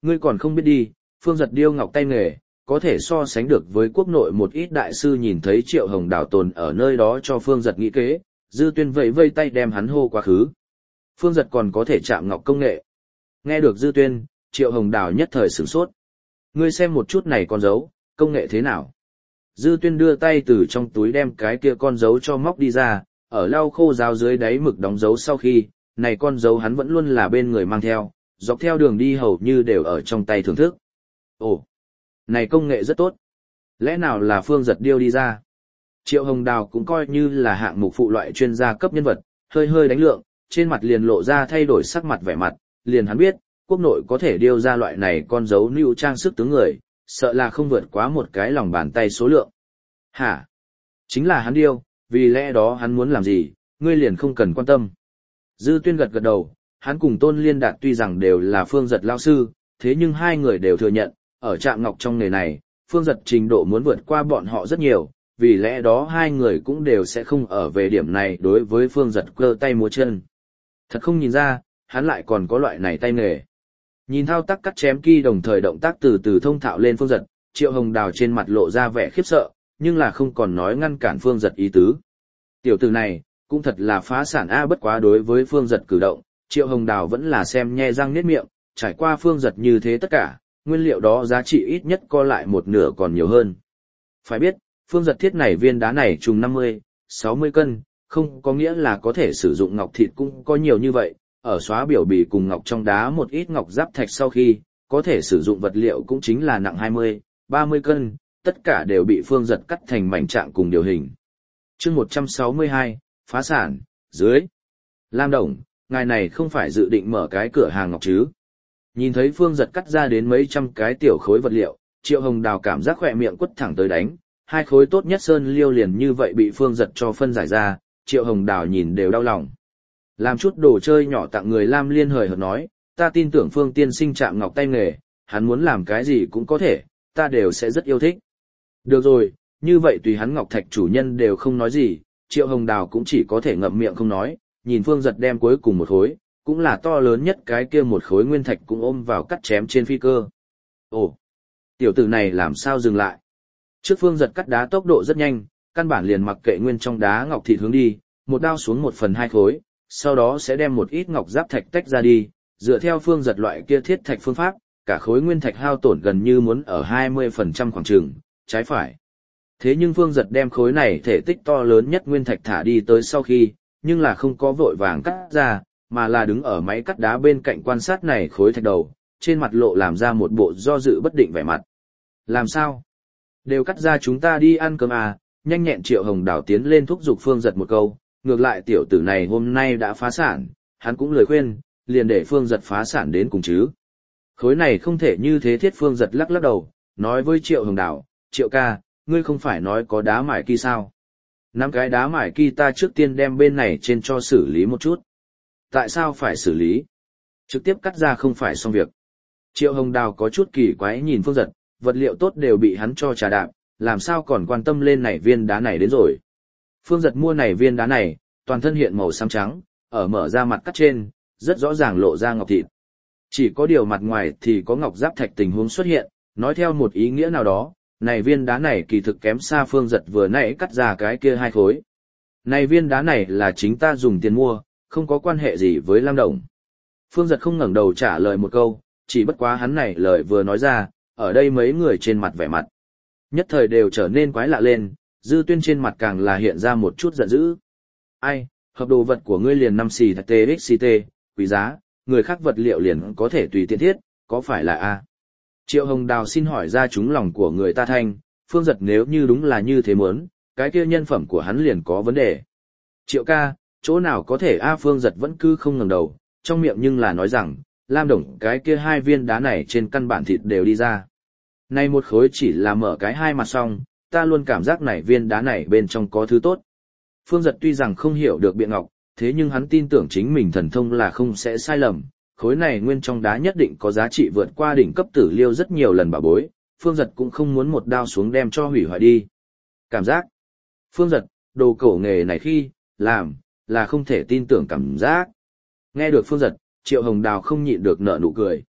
Ngươi còn không biết đi, Phương Giật điêu ngọc tay nghề, có thể so sánh được với quốc nội một ít đại sư. Nhìn thấy Triệu Hồng Đào tồn ở nơi đó cho Phương Giật nghĩ kế, Dư Tuyên vẫy vây tay đem hắn hô quá khứ. Phương Giật còn có thể chạm ngọc công nghệ. Nghe được Dư Tuyên, Triệu Hồng Đào nhất thời sửng sốt. Ngươi xem một chút này con dấu, công nghệ thế nào? Dư Tuyên đưa tay từ trong túi đem cái kia con dấu cho móc đi ra, ở lau khô ráo dưới đáy mực đóng dấu sau khi, này con dấu hắn vẫn luôn là bên người mang theo, dọc theo đường đi hầu như đều ở trong tay thưởng thức. Ồ, này công nghệ rất tốt. Lẽ nào là Phương Giật điêu đi ra? Triệu Hồng Đào cũng coi như là hạng mục phụ loại chuyên gia cấp nhân vật, hơi hơi đánh lượng, trên mặt liền lộ ra thay đổi sắc mặt vẻ mặt, liền hắn biết, quốc nội có thể điêu ra loại này con dấu nữu trang sức tướng người, sợ là không vượt quá một cái lòng bàn tay số lượng. Hả? Chính là hắn điêu, vì lẽ đó hắn muốn làm gì, ngươi liền không cần quan tâm. Dư Tuyên gật gật đầu, hắn cùng Tôn Liên Đạt tuy rằng đều là Phương Giật lao sư, thế nhưng hai người đều thừa nhận, ở Trạm Ngọc trong nghề này, Phương Giật trình độ muốn vượt qua bọn họ rất nhiều, vì lẽ đó hai người cũng đều sẽ không ở về điểm này đối với Phương Giật cơ tay múa chân. Thật không nhìn ra, hắn lại còn có loại này tay nghề. Nhìn thao tác cắt chém ki đồng thời động tác từ từ thông thạo lên Phương Giật, Triệu Hồng Đào trên mặt lộ ra vẻ khiếp sợ, nhưng là không còn nói ngăn cản Phương Giật ý tứ. Tiểu tử này, cũng thật là phá sản a. Bất quá đối với Phương Giật cử động, Triệu Hồng Đào vẫn là xem nhe răng niết miệng, trải qua Phương Giật như thế tất cả, nguyên liệu đó giá trị ít nhất co lại một nửa còn nhiều hơn. Phải biết, Phương Giật thiết này viên đá này trùng năm mươi, sáu mươi cân, không có nghĩa là có thể sử dụng ngọc thịt cũng có nhiều như vậy, ở xóa biểu bì cùng ngọc trong đá một ít ngọc giáp thạch sau khi, có thể sử dụng vật liệu cũng chính là nặng hai mươi, ba mươi cân, tất cả đều bị Phương Giật cắt thành mảnh trạng cùng điều hình. Chương một trăm sáu mươi hai, phá sản, dưới. Lam Đồng, ngài này không phải dự định mở cái cửa hàng ngọc chứ? Nhìn thấy Phương Giật cắt ra đến mấy trăm cái tiểu khối vật liệu, Triệu Hồng Đào cảm giác khỏe miệng quất thẳng tới đánh, hai khối tốt nhất sơn liêu liền như vậy bị Phương Giật cho phân giải ra, Triệu Hồng Đào nhìn đều đau lòng. Làm chút đồ chơi nhỏ tặng người Lam Liên hời hợt nói, ta tin tưởng Phương tiên sinh Trạm Ngọc tay nghề, hắn muốn làm cái gì cũng có thể, ta đều sẽ rất yêu thích. Được rồi, như vậy tùy hắn Ngọc Thạch chủ nhân đều không nói gì, Triệu Hồng Đào cũng chỉ có thể ngậm miệng không nói, nhìn Phương Giật đem cuối cùng một khối, cũng là to lớn nhất cái kia một khối nguyên thạch cũng ôm vào cắt chém trên phi cơ. Ồ, tiểu tử này làm sao dừng lại? Trước Phương Giật cắt đá tốc độ rất nhanh, căn bản liền mặc kệ nguyên trong đá ngọc thịt hướng đi, một đao xuống một phần hai khối, sau đó sẽ đem một ít ngọc giáp thạch tách ra đi, dựa theo Phương Giật loại kia thiết thạch phương pháp, cả khối nguyên thạch hao tổn gần như muốn ở hai mươi phần trăm khoảng chừng, trái phải. Thế nhưng Phương Giật đem khối này thể tích to lớn nhất nguyên thạch thả đi tới sau khi, nhưng là không có vội vàng cắt ra, mà là đứng ở máy cắt đá bên cạnh quan sát này khối thạch đầu, trên mặt lộ làm ra một bộ do dự bất định vẻ mặt. Làm sao? Đều cắt ra chúng ta đi ăn cơm à, nhanh nhẹn Triệu Hồng Đào tiến lên thúc giục Phương Giật một câu, ngược lại tiểu tử này hôm nay đã phá sản, hắn cũng lời khuyên, liền để Phương Giật phá sản đến cùng chứ. Khối này không thể như thế thiết. Phương Giật lắc lắc đầu, nói với Triệu Hồng Đào, Triệu ca, ngươi không phải nói có đá mài ki sao? Năm cái đá mài ki ta trước tiên đem bên này trên cho xử lý một chút. Tại sao phải xử lý? Trực tiếp cắt ra không phải xong việc. Triệu Hồng Đào có chút kỳ quái nhìn Phương Giật, vật liệu tốt đều bị hắn cho trà đạp, làm sao còn quan tâm lên này viên đá này đến rồi. Phương Giật mua này viên đá này, toàn thân hiện màu xám trắng, ở mở ra mặt cắt trên, rất rõ ràng lộ ra ngọc thịt. Chỉ có điều mặt ngoài thì có ngọc giáp thạch tình huống xuất hiện, nói theo một ý nghĩa nào đó, này viên đá này kỳ thực kém xa Phương Giật vừa nãy cắt ra cái kia hai khối. Này viên đá này là chính ta dùng tiền mua, không có quan hệ gì với Lam Đồng. Phương Giật không ngẩng đầu trả lời một câu, chỉ bất quá hắn này lời vừa nói ra, ở đây mấy người trên mặt vẻ mặt nhất thời đều trở nên quái lạ lên, Dư Tuyên trên mặt càng là hiện ra một chút giận dữ. Ai, hợp đồ vật của ngươi liền năm xì thật txt, quý giá, người khác vật liệu liền có thể tùy tiện thiết, có phải là a? Triệu Hồng Đào xin hỏi ra chúng lòng của người ta thanh, Phương Giật nếu như đúng là như thế muốn, cái kia nhân phẩm của hắn liền có vấn đề. Triệu ca, chỗ nào có thể a? Phương Giật vẫn cứ không ngẩng đầu, trong miệng nhưng là nói rằng, Lam Đồng cái kia hai viên đá này trên căn bản thịt đều đi ra. Này một khối chỉ là mở cái hai mặt xong, ta luôn cảm giác này viên đá này bên trong có thứ tốt. Phương Giật tuy rằng không hiểu được biện ngọc, thế nhưng hắn tin tưởng chính mình thần thông là không sẽ sai lầm, khối này nguyên trong đá nhất định có giá trị vượt qua đỉnh cấp tử liêu rất nhiều lần bảo bối, Phương Giật cũng không muốn một đao xuống đem cho hủy hoại đi. Cảm giác. Phương Giật, đồ cổ nghề này khi, làm, là không thể tin tưởng cảm giác. Nghe được Phương Giật, Triệu Hồng Đào không nhịn được nở nụ cười.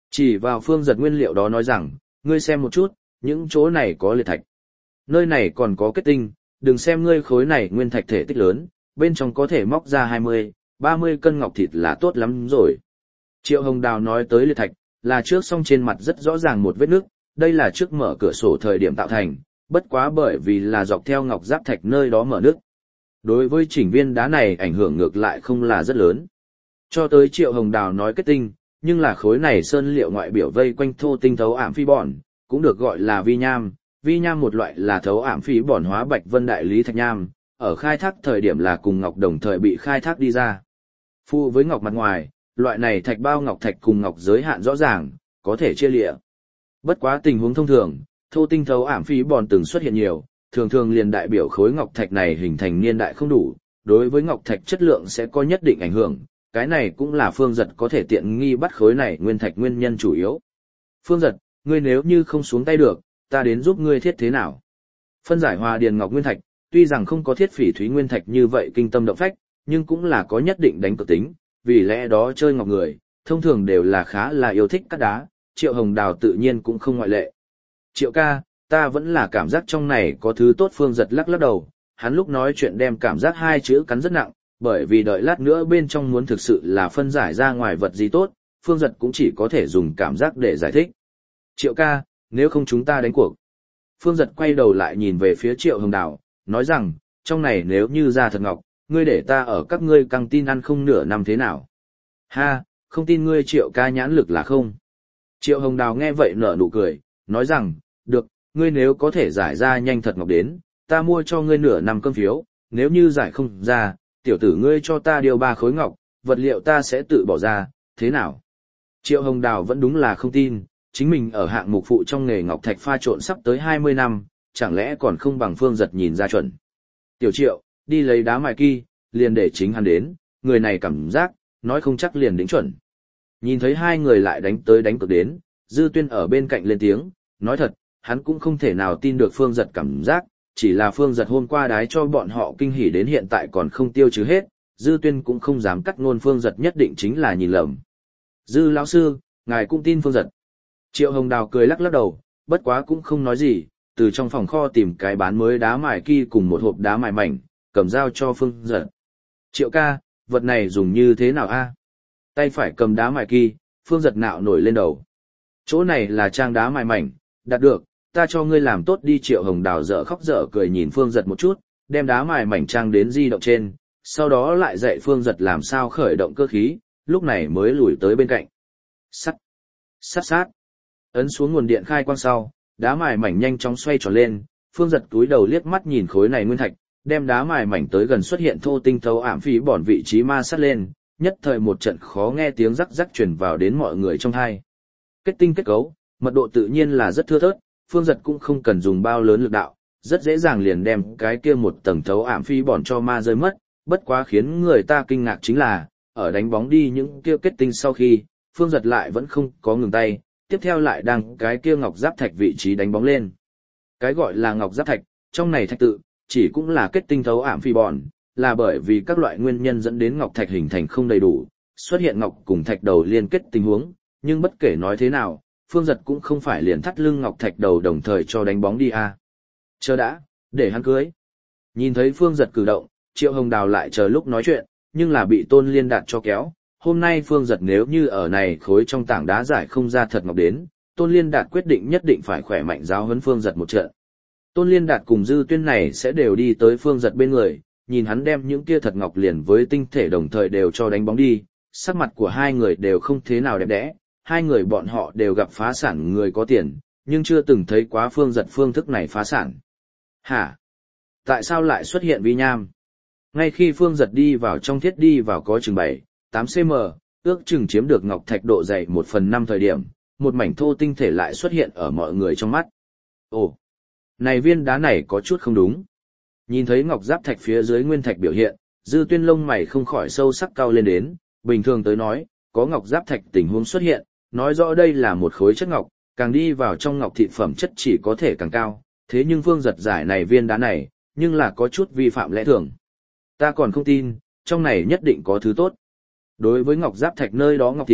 Chỉ vào Phương Giật nguyên liệu đó nói rằng, ngươi xem một chút, những chỗ này có liệt thạch. Nơi này còn có kết tinh, đừng xem ngươi khối này nguyên thạch thể tích lớn, bên trong có thể móc ra hai mươi, ba mươi cân ngọc thịt là tốt lắm rồi. Triệu Hồng Đào nói tới liệt thạch, là trước song trên mặt rất rõ ràng một vết nước, đây là trước mở cửa sổ thời điểm tạo thành, bất quá bởi vì là dọc theo ngọc giáp thạch nơi đó mở nước. Đối với chỉnh viên đá này ảnh hưởng ngược lại không là rất lớn. Cho tới Triệu Hồng Đào nói kết tinh, nhưng là khối này sơn liệu ngoại biểu vây quanh thô tinh thấu ảm phi bòn, cũng được gọi là vi nham. Vi nham một loại là thấu ảm phi bòn hóa bạch vân đại lý thạch nham, ở khai thác thời điểm là cùng ngọc đồng thời bị khai thác đi ra. Phụ với ngọc mặt ngoài, loại này thạch bao ngọc thạch cùng ngọc giới hạn rõ ràng, có thể chia lịa. Bất quá tình huống thông thường, thô tinh thấu ảm phi bòn từng xuất hiện nhiều, thường thường liền đại biểu khối ngọc thạch này hình thành niên đại không đủ, đối với ngọc thạch chất lượng sẽ có nhất định ảnh hưởng, cái này cũng là Phương Giật có thể tiện nghi bắt khối này nguyên thạch nguyên nhân chủ yếu. Phương Giật, ngươi nếu như không xuống tay được, ta đến giúp ngươi thiết thế nào? Phân giải hòa điền ngọc nguyên thạch, tuy rằng không có thiết phỉ thúy nguyên thạch như vậy kinh tâm động phách, nhưng cũng là có nhất định đánh cược tính, vì lẽ đó chơi ngọc người, thông thường đều là khá là yêu thích cắt đá, Triệu Hồng Đào tự nhiên cũng không ngoại lệ. Triệu ca, ta vẫn là cảm giác trong này có thứ tốt. Phương Giật lắc lắc đầu, hắn lúc nói chuyện đem cảm giác hai chữ cắn rất nặng, bởi vì đợi lát nữa bên trong muốn thực sự là phân giải ra ngoài vật gì tốt, Phương Giật cũng chỉ có thể dùng cảm giác để giải thích. Triệu ca, nếu không chúng ta đánh cuộc. Phương Giật quay đầu lại nhìn về phía Triệu Hồng Đào, nói rằng, trong này nếu như ra thật ngọc, ngươi để ta ở các ngươi căng tin ăn không nửa năm thế nào? Ha, không tin ngươi Triệu ca nhãn lực là không. Triệu Hồng Đào nghe vậy nở nụ cười, nói rằng, được, ngươi nếu có thể giải ra nhanh thật ngọc đến, ta mua cho ngươi nửa năm cơm phiếu, nếu như giải không ra, tiểu tử ngươi cho ta điều ba khối ngọc, vật liệu ta sẽ tự bỏ ra, thế nào? Triệu Hồng Đào vẫn đúng là không tin, chính mình ở hạng mục phụ trong nghề ngọc thạch pha trộn sắp tới hai mươi năm, chẳng lẽ còn không bằng Phương Giật nhìn ra chuẩn. Tiểu Triệu, đi lấy đá mài ki, liền để chính hắn đến, người này cảm giác, nói không chắc liền đính chuẩn. Nhìn thấy hai người lại đánh tới đánh cực đến, Dư Tuyên ở bên cạnh lên tiếng, nói thật, hắn cũng không thể nào tin được Phương Giật cảm giác, chỉ là Phương Giật hôm qua đái cho bọn họ kinh hỉ đến hiện tại còn không tiêu trừ hết, Dư Tuyên cũng không dám cắt ngôn Phương Giật nhất định chính là nhìn lầm. Dư lão sư, ngài cũng tin Phương Giật. Triệu Hồng Đào cười lắc lắc đầu, bất quá cũng không nói gì, từ trong phòng kho tìm cái bán mới đá mài ki cùng một hộp đá mài mảnh, cầm dao cho Phương Giật. Triệu ca, vật này dùng như thế nào a? Tay phải cầm đá mài ki, Phương Giật nạo nổi lên đầu. Chỗ này là trang đá mài mảnh, đạt được, ta cho ngươi làm tốt đi. Triệu Hồng Đào dở khóc dở cười nhìn Phương Giật một chút, đem đá mài mảnh trang đến di động trên, sau đó lại dạy Phương Giật làm sao khởi động cơ khí, lúc này mới lùi tới bên cạnh. Sắt, sắt sát. Ấn xuống nguồn điện khai quang sau, đá mài mảnh nhanh chóng xoay tròn lên, Phương Giật cúi đầu liếc mắt nhìn khối này nguyên thạch, đem đá mài mảnh tới gần xuất hiện thô tinh thấu ảm phí bỏn vị trí ma sát lên, nhất thời một trận khó nghe tiếng rắc rắc truyền vào đến mọi người trong tai. Kết tinh kết cấu, mật độ tự nhiên là rất thưa thớt, Phương Giật cũng không cần dùng bao lớn lực đạo, rất dễ dàng liền đem cái kia một tầng thấu ảm phi bỏn cho ma rơi mất, bất quá khiến người ta kinh ngạc chính là, ở đánh bóng đi những kia kết tinh sau khi, Phương Giật lại vẫn không có ngừng tay, tiếp theo lại đang cái kia ngọc giáp thạch vị trí đánh bóng lên. Cái gọi là ngọc giáp thạch, trong này thạch tự, chỉ cũng là kết tinh thấu ảm phi bỏn, là bởi vì các loại nguyên nhân dẫn đến ngọc thạch hình thành không đầy đủ, xuất hiện ngọc cùng thạch đầu liên kết tình huống, nhưng bất kể nói thế nào, Phương Giật cũng không phải liền thắt lưng ngọc thạch đầu đồng thời cho đánh bóng đi à. Chờ đã, để hắn cưới. Nhìn thấy Phương Giật cử động, Triệu Hồng Đào lại chờ lúc nói chuyện, nhưng là bị Tôn Liên Đạt cho kéo. Hôm nay Phương Giật nếu như ở này khối trong tảng đá giải không ra thật ngọc đến, Tôn Liên Đạt quyết định nhất định phải khỏe mạnh giáo huấn Phương Giật một trận. Tôn Liên Đạt cùng Dư Tuyên này sẽ đều đi tới Phương Giật bên người, nhìn hắn đem những kia thật ngọc liền với tinh thể đồng thời đều cho đánh bóng đi, sắc mặt của hai người đều không thế nào đẹp đẽ. Hai người bọn họ đều gặp phá sản người có tiền, nhưng chưa từng thấy quá Phương Giật phương thức này phá sản. Hả? Tại sao lại xuất hiện vi nham? Ngay khi Phương Giật đi vào trong thiết đi vào có chừng bảy, tám xăng-ti-mét, ước chừng chiếm được ngọc thạch độ dày một phần năm thời điểm, một mảnh thô tinh thể lại xuất hiện ở mọi người trong mắt. Ồ, này viên đá này có chút không đúng. Nhìn thấy ngọc giáp thạch phía dưới nguyên thạch biểu hiện, Dư Tuyên lông mày không khỏi sâu sắc cao lên đến, bình thường tới nói, có ngọc giáp thạch tình huống xuất hiện, nói rõ đây là một khối chất ngọc, càng đi vào trong ngọc thịt phẩm chất chỉ có thể càng cao, thế nhưng Phương Giật giải này viên đá này, nhưng là có chút vi phạm lẽ thường. Ta còn không tin, trong này nhất định có thứ tốt. Đối với ngọc giáp thạch nơi đó ngọc thịt,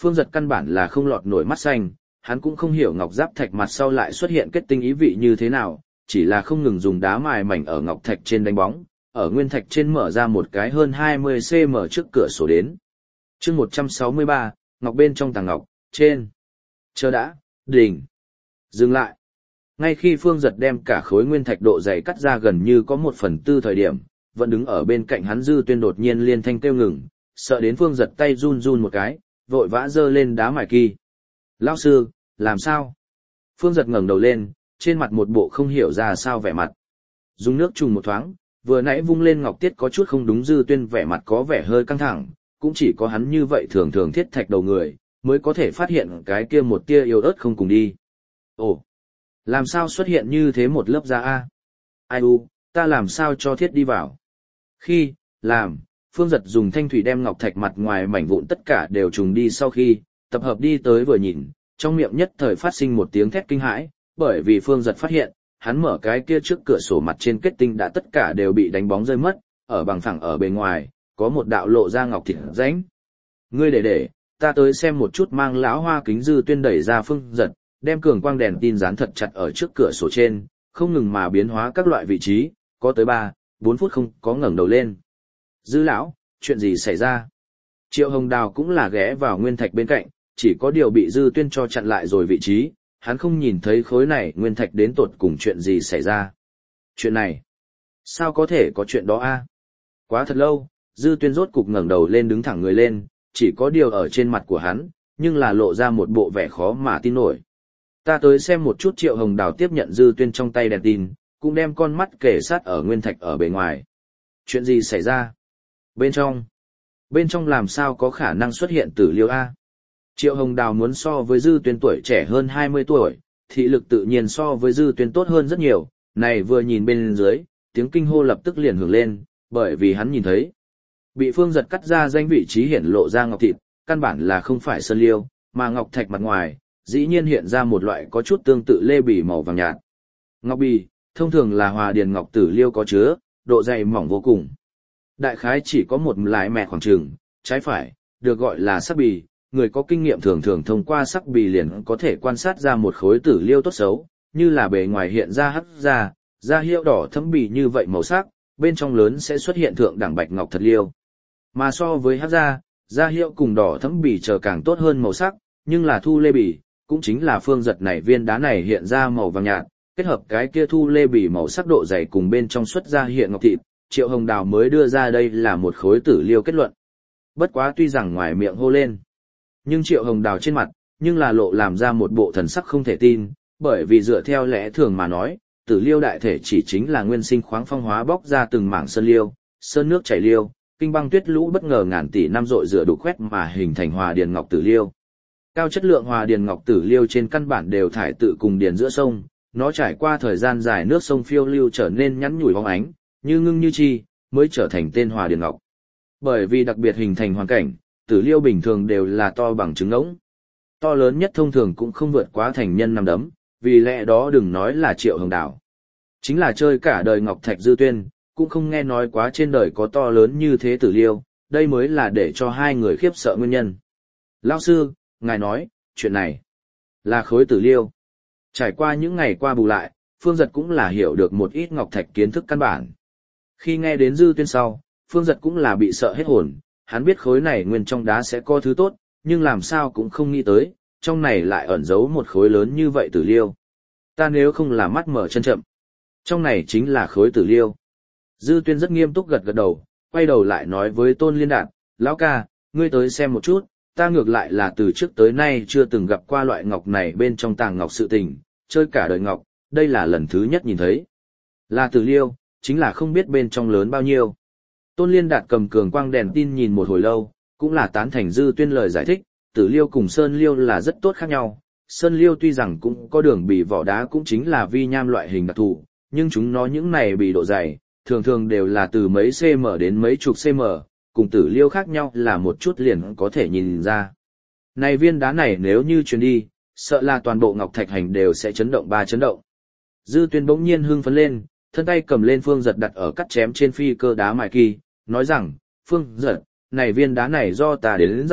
Phương Giật căn bản là không lọt nổi mắt xanh, hắn cũng không hiểu ngọc giáp thạch mặt sau lại xuất hiện kết tinh ý vị như thế nào, chỉ là không ngừng dùng đá mài mảnh ở ngọc thạch trên đánh bóng, ở nguyên thạch trên mở ra một cái hơn hai mươi xăng-ti-mét trước cửa sổ đến. Chương một trăm sáu mươi ba, ngọc bên trong tàng ngọc, trên. Chờ đã, đỉnh. Dừng lại. Ngay khi Phương Giật đem cả khối nguyên thạch độ dày cắt ra gần như có một phần tư thời điểm, vẫn đứng ở bên cạnh hắn Dư Tuyên đột nhiên liên thanh kêu ngừng, sợ đến Phương Giật tay run run một cái, vội vã giơ lên đá mài kỳ. Lão sư, làm sao? Phương Giật ngẩng đầu lên, trên mặt một bộ không hiểu ra sao vẻ mặt. Dùng nước trùng một thoáng, vừa nãy vung lên ngọc tiết có chút không đúng. Dư Tuyên vẻ mặt có vẻ hơi căng thẳng, cũng chỉ có hắn như vậy thường thường thiết thạch đầu người, mới có thể phát hiện cái kia một tia yếu ớt không cùng đi. Ồ, làm sao xuất hiện như thế một lớp da a? Ai u, ta làm sao cho thiết đi vào? Khi, làm, Phương Giật dùng thanh thủy đem ngọc thạch mặt ngoài mảnh vụn tất cả đều trùng đi sau khi, tập hợp đi tới vừa nhìn, trong miệng nhất thời phát sinh một tiếng thét kinh hãi, bởi vì Phương Giật phát hiện, hắn mở cái kia trước cửa sổ mặt trên kết tinh đã tất cả đều bị đánh bóng rơi mất, ở bằng phẳng ở bên ngoài, có một đạo lộ ra ngọc thịt rãnh. Ngươi để để, ta tới xem một chút. Mang lão hoa kính Dư Tuyên đẩy ra Phương Giật, đem cường quang đèn tin dán thật chặt ở trước cửa sổ trên, không ngừng mà biến hóa các loại vị trí, có tới ba, bốn phút không có ngẩng đầu lên. Dư lão, chuyện gì xảy ra? Triệu Hồng Đào cũng là ghé vào nguyên thạch bên cạnh, chỉ có điều bị Dư Tuyên cho chặn lại rồi vị trí, hắn không nhìn thấy khối này nguyên thạch đến tột cùng chuyện gì xảy ra. Chuyện này, sao có thể có chuyện đó a? Quá thật lâu, Dư Tuyên rốt cục ngẩng đầu lên đứng thẳng người lên, chỉ có điều ở trên mặt của hắn, nhưng là lộ ra một bộ vẻ khó mà tin nổi. Ta tới xem một chút. Triệu Hồng Đào tiếp nhận Dư Tuyên trong tay đèn tin, cũng đem con mắt kề sát ở nguyên thạch ở bề ngoài. Chuyện gì xảy ra? Bên trong? Bên trong làm sao có khả năng xuất hiện tử liêu a? Triệu Hồng Đào muốn so với Dư Tuyên tuổi trẻ hơn hai mươi tuổi, thị lực tự nhiên so với Dư Tuyên tốt hơn rất nhiều, này vừa nhìn bên dưới, tiếng kinh hô lập tức liền hưởng lên, bởi vì hắn nhìn thấy. Bị Phương Giật cắt ra danh vị trí hiển lộ ra ngọc thịt, căn bản là không phải sơn liêu, mà ngọc thạch mặt ngoài, dĩ nhiên hiện ra một loại có chút tương tự lê bì màu vàng nhạt. Ngọc bì, thông thường là hòa điền ngọc tử liêu có chứa, độ dày mỏng vô cùng. Đại khái chỉ có một lái mẹ khoảng trường, trái phải, được gọi là sắc bì, người có kinh nghiệm thường thường thông qua sắc bì liền có thể quan sát ra một khối tử liêu tốt xấu, như là bề ngoài hiện ra hắc da, da hiệu đỏ thẫm bì như vậy màu sắc, bên trong lớn sẽ xuất hiện thượng đẳng bạch ngọc thật liêu. Mà so với hắc da, da hiệu cùng đỏ thẫm bì chờ càng tốt hơn màu sắc, nhưng là thu lê bì, cũng chính là Phương Giật này viên đá này hiện ra màu vàng nhạt, kết hợp cái kia thu lê bì màu sắc độ dày cùng bên trong xuất ra hiện ngọc thịt, Triệu Hồng Đào mới đưa ra đây là một khối tử liêu kết luận. Bất quá tuy rằng ngoài miệng hô lên, nhưng Triệu Hồng Đào trên mặt, nhưng là lộ làm ra một bộ thần sắc không thể tin, bởi vì dựa theo lẽ thường mà nói, tử liêu đại thể chỉ chính là nguyên sinh khoáng phong hóa bóc ra từng mảng sơn liêu, sơn nước chảy liêu, kinh băng tuyết lũ bất ngờ ngàn tỷ năm dội rửa đủ khoét mà hình thành hòa điền ngọc tử liêu. Cao chất lượng hòa điền ngọc tử liêu trên căn bản đều thải tự cùng điền giữa sông, nó trải qua thời gian dài nước sông phiêu lưu trở nên nhắn nhủi bóng ánh, như ngưng như chi, mới trở thành tên hòa điền ngọc. Bởi vì đặc biệt hình thành hoàn cảnh, tử liêu bình thường đều là to bằng trứng ngỗng. To lớn nhất thông thường cũng không vượt quá thành nhân nằm đấm, vì lẽ đó đừng nói là Triệu Hồng Đào. Chính là chơi cả đời ngọc thạch Dư Tuyên, cũng không nghe nói quá trên đời có to lớn như thế tử liêu, đây mới là để cho hai người khiếp sợ nguyên nhân. Lão sư, ngài nói, chuyện này là khối tử liêu. Trải qua những ngày qua bù lại, Phương Giật cũng là hiểu được một ít ngọc thạch kiến thức căn bản. Khi nghe đến Dư Tuyên sau, Phương Giật cũng là bị sợ hết hồn, hắn biết khối này nguyên trong đá sẽ có thứ tốt, nhưng làm sao cũng không nghĩ tới, trong này lại ẩn giấu một khối lớn như vậy tử liêu. Ta nếu không là mắt mở chân chậm, trong này chính là khối tử liêu. Dư Tuyên rất nghiêm túc gật gật đầu, quay đầu lại nói với Tôn Liên Đạt, lão ca, ngươi tới xem một chút, ta ngược lại là từ trước tới nay chưa từng gặp qua loại ngọc này bên trong tàng ngọc sự tình, chơi cả đời ngọc, đây là lần thứ nhất nhìn thấy. Là tử liêu, chính là không biết bên trong lớn bao nhiêu. Tôn Liên Đạt cầm cường quang đèn tin nhìn một hồi lâu, cũng là tán thành Dư Tuyên lời giải thích, tử liêu cùng sơn liêu là rất tốt khác nhau. Sơn liêu tuy rằng cũng có đường bì vỏ đá cũng chính là vi nham loại hình đặc thù, nhưng chúng nó những này bị độ dày, thường thường đều là từ mấy cm đến mấy chục cm, cùng tử liêu khác nhau là một chút liền có thể nhìn ra. Này viên đá này nếu như truyền đi, sợ là toàn bộ ngọc thạch hành đều sẽ chấn động ba chấn động. Dư Tuyên bỗng nhiên hưng phấn lên, thân tay cầm lên Phương Giật đặt ở cắt chém trên phi cơ đá mài kỳ, nói rằng, Phương Giật, này viên đá này do ta đến, đến giải,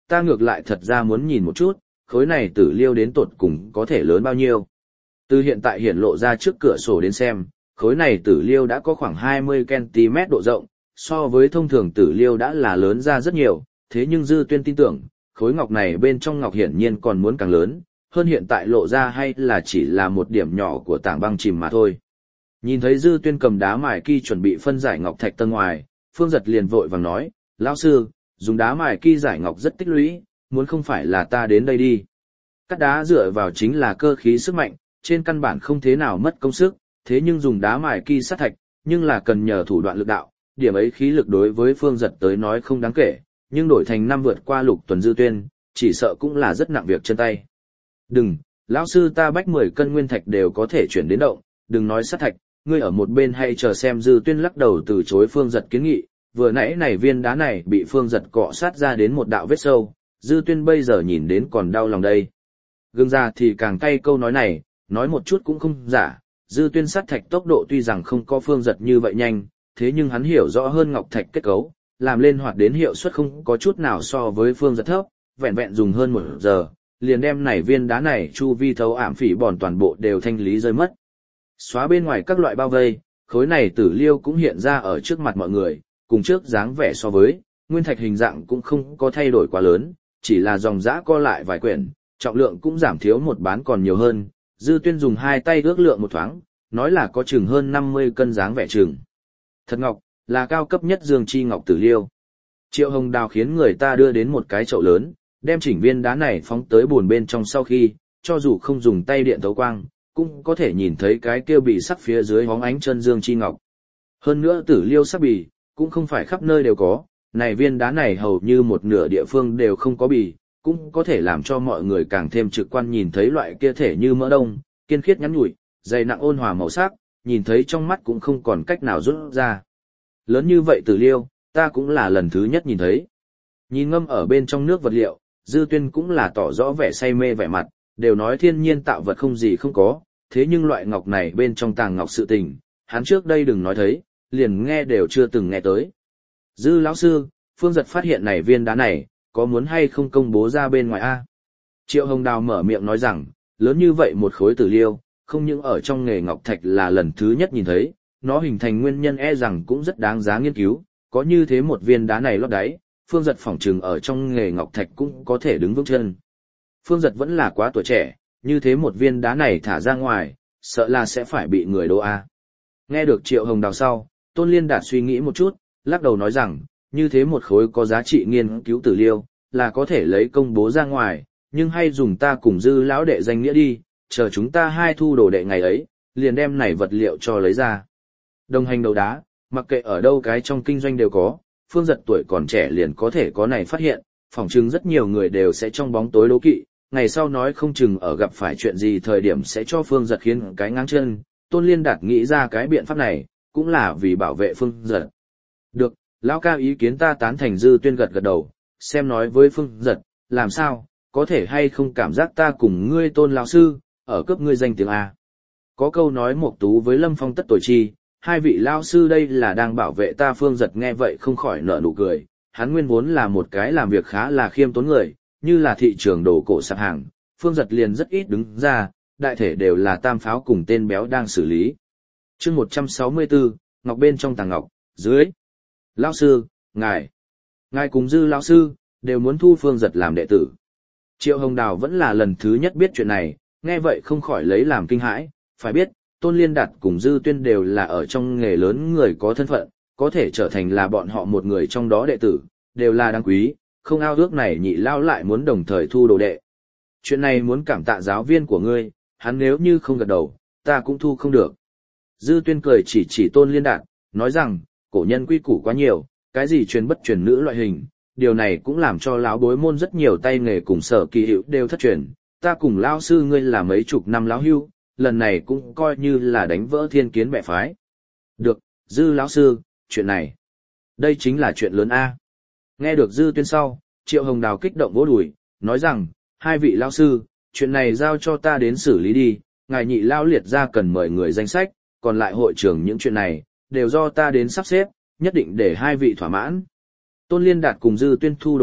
ta ngược lại thật ra muốn nhìn một chút, khối này tử liêu đến tột cùng có thể lớn bao nhiêu. Từ hiện tại hiển lộ ra trước cửa sổ đến xem, khối này tử liêu đã có khoảng hai mươi ki lô mét độ rộng, so với thông thường tử liêu đã là lớn ra rất nhiều, thế nhưng Dư Tuyên tin tưởng, khối ngọc này bên trong ngọc hiển nhiên còn muốn càng lớn, hơn hiện tại lộ ra hay là chỉ là một điểm nhỏ của tảng băng chìm mà thôi. Nhìn thấy Dư Tuyên cầm đá mài ki chuẩn bị phân giải ngọc thạch tầng ngoài, Phương Giật liền vội vàng nói, lão sư, dùng đá mài ki giải ngọc rất tích lũy, muốn không phải là ta đến đây đi. Cắt đá dựa vào chính là cơ khí sức mạnh, trên căn bản không thế nào mất công sức, thế nhưng dùng đá mài ki sát thạch, nhưng là cần nhờ thủ đoạn lực đạo, điểm ấy khí lực đối với Phương Giật tới nói không đáng kể, nhưng đổi thành năm vượt qua Lục Tuần Dư Tuyên, chỉ sợ cũng là rất nặng việc chân tay. Đừng, lão sư ta bách mười cân nguyên thạch đều có thể chuyển đến động, đừng nói sát thạch, ngươi ở một bên hay chờ xem. Dư Tuyên lắc đầu từ chối Phương Giật kiến nghị, vừa nãy này viên đá này bị Phương Giật cọ sát ra đến một đạo vết sâu, Dư Tuyên bây giờ nhìn đến còn đau lòng đây. Gương ra thì càng cay câu nói này, nói một chút cũng không giả, Dư Tuyên sát thạch tốc độ tuy rằng không có Phương Giật như vậy nhanh, thế nhưng hắn hiểu rõ hơn ngọc thạch kết cấu, làm lên hoạt đến hiệu suất không có chút nào so với Phương Giật thấp, vẹn vẹn dùng hơn một giờ, liền đem này viên đá này chu vi thấu ảm phỉ bòn toàn bộ đều thanh lý rơi mất. Xóa bên ngoài các loại bao vây, khối này tử liêu cũng hiện ra ở trước mặt mọi người, cùng trước dáng vẻ so với, nguyên thạch hình dạng cũng không có thay đổi quá lớn, chỉ là dòng dã co lại vài quyển, trọng lượng cũng giảm thiếu một bán còn nhiều hơn. Dư Tuyên dùng hai tay ước lượng một thoáng, nói là có chừng hơn năm mươi cân dáng vẻ chừng. Thật ngọc, là cao cấp nhất dương chi ngọc tử liêu. Triệu Hồng Đào khiến người ta đưa đến một cái chậu lớn, đem chỉnh viên đá này phóng tới bùn bên trong sau khi, cho dù không dùng tay điện thấu quang, cũng có thể nhìn thấy cái kia bị sắc phía dưới hóng ánh chân dương chi ngọc. Hơn nữa tử liêu sắc bì, cũng không phải khắp nơi đều có, này viên đá này hầu như một nửa địa phương đều không có bì, cũng có thể làm cho mọi người càng thêm trực quan nhìn thấy loại kia thể như mỡ đông, kiên khiết nhắn nhủi, dày nặng ôn hòa màu sắc, nhìn thấy trong mắt cũng không còn cách nào rút ra. Lớn như vậy tử liêu, ta cũng là lần thứ nhất nhìn thấy. Nhìn ngâm ở bên trong nước vật liệu, Dư Tuyên cũng là tỏ rõ vẻ say mê vẻ mặt, đều nói thiên nhiên tạo vật không gì không có, thế nhưng loại ngọc này bên trong tàng ngọc sự tình, hắn trước đây đừng nói thấy, liền nghe đều chưa từng nghe tới. Dư lão sư, Phương Giật phát hiện này viên đá này, có muốn hay không công bố ra bên ngoài a? Triệu Hồng Đào mở miệng nói rằng, lớn như vậy một khối tử liêu, không những ở trong nghề ngọc thạch là lần thứ nhất nhìn thấy, nó hình thành nguyên nhân e rằng cũng rất đáng giá nghiên cứu, có như thế một viên đá này lót đáy, Phương Giật phỏng chừng ở trong nghề ngọc thạch cũng có thể đứng vững chân. Phương Giật vẫn là quá tuổi trẻ, như thế một viên đá này thả ra ngoài, sợ là sẽ phải bị người đô a. Nghe được Triệu Hồng Đào sau, Tôn Liên Đạt suy nghĩ một chút, lắc đầu nói rằng, như thế một khối có giá trị nghiên cứu tử liêu, là có thể lấy công bố ra ngoài, nhưng hay dùng ta cùng Dư lão đệ danh nghĩa đi, chờ chúng ta hai thu đồ đệ ngày ấy, liền đem này vật liệu cho lấy ra. Đồng hành đầu đá, mặc kệ ở đâu cái trong kinh doanh đều có, Phương Giật tuổi còn trẻ liền có thể có này phát hiện, phỏng chừng rất nhiều người đều sẽ trong bóng tối đố kỵ, ngày sau nói không chừng ở gặp phải chuyện gì thời điểm sẽ cho Phương Giật khiến cái ngang chân. Tôn Liên Đạt nghĩ ra cái biện pháp này, cũng là vì bảo vệ Phương Giật. Được, lão ca ý kiến ta tán thành. Dư Tuyên gật gật đầu, xem nói với Phương Giật, làm sao, có thể hay không cảm giác ta cùng ngươi Tôn lão sư, ở cấp ngươi danh tiếng A. Có câu nói Mộc Tú với Lâm Phong tất tuổi chi, hai vị lão sư đây là đang bảo vệ ta. Phương Giật nghe vậy không khỏi nở nụ cười, hắn nguyên vốn là một cái làm việc khá là khiêm tốn người, như là thị trường đồ cổ sạp hàng, Phương Giật liền rất ít đứng ra, đại thể đều là Tam Pháo cùng tên béo đang xử lý. Chương một trăm sáu mươi tư, ngọc bên trong tàng ngọc, dưới. Lão sư, ngài, ngài cùng Dư lão sư đều muốn thu Phương Giật làm đệ tử. Triệu Hồng Đào vẫn là lần thứ nhất biết chuyện này, nghe vậy không khỏi lấy làm kinh hãi, phải biết, Tôn Liên Đạt cùng Dư Tuyên đều là ở trong nghề lớn người có thân phận, có thể trở thành là bọn họ một người trong đó đệ tử, đều là đáng quý, không ao ước này nhị lao lại muốn đồng thời thu đồ đệ. Chuyện này muốn cảm tạ giáo viên của ngươi, hắn nếu như không gật đầu, ta cũng thu không được. Dư Tuyên cười chỉ chỉ Tôn Liên Đạt, nói rằng, cổ nhân quy củ quá nhiều, cái gì truyền bất truyền nữ loại hình, điều này cũng làm cho lão bối môn rất nhiều tay nghề cùng sở kỳ hữu đều thất truyền. Ta cùng lão sư ngươi là mấy chục năm lão hưu, lần này cũng coi như là đánh vỡ thiên kiến bẻ phái. Được, Dư lão sư, chuyện này, đây chính là chuyện lớn a. Nghe được Dư Tuyên sau, Triệu Hồng Đào kích động vỗ đùi, nói rằng, hai vị lão sư, chuyện này giao cho ta đến xử lý đi, ngài nhị lao liệt ra cần mời người danh sách, còn lại hội trưởng những chuyện này, đều do ta đến sắp xếp, nhất định để hai vị thỏa mãn. Tôn Liên Đạt cùng Dư Tuyên thu đồ đệ,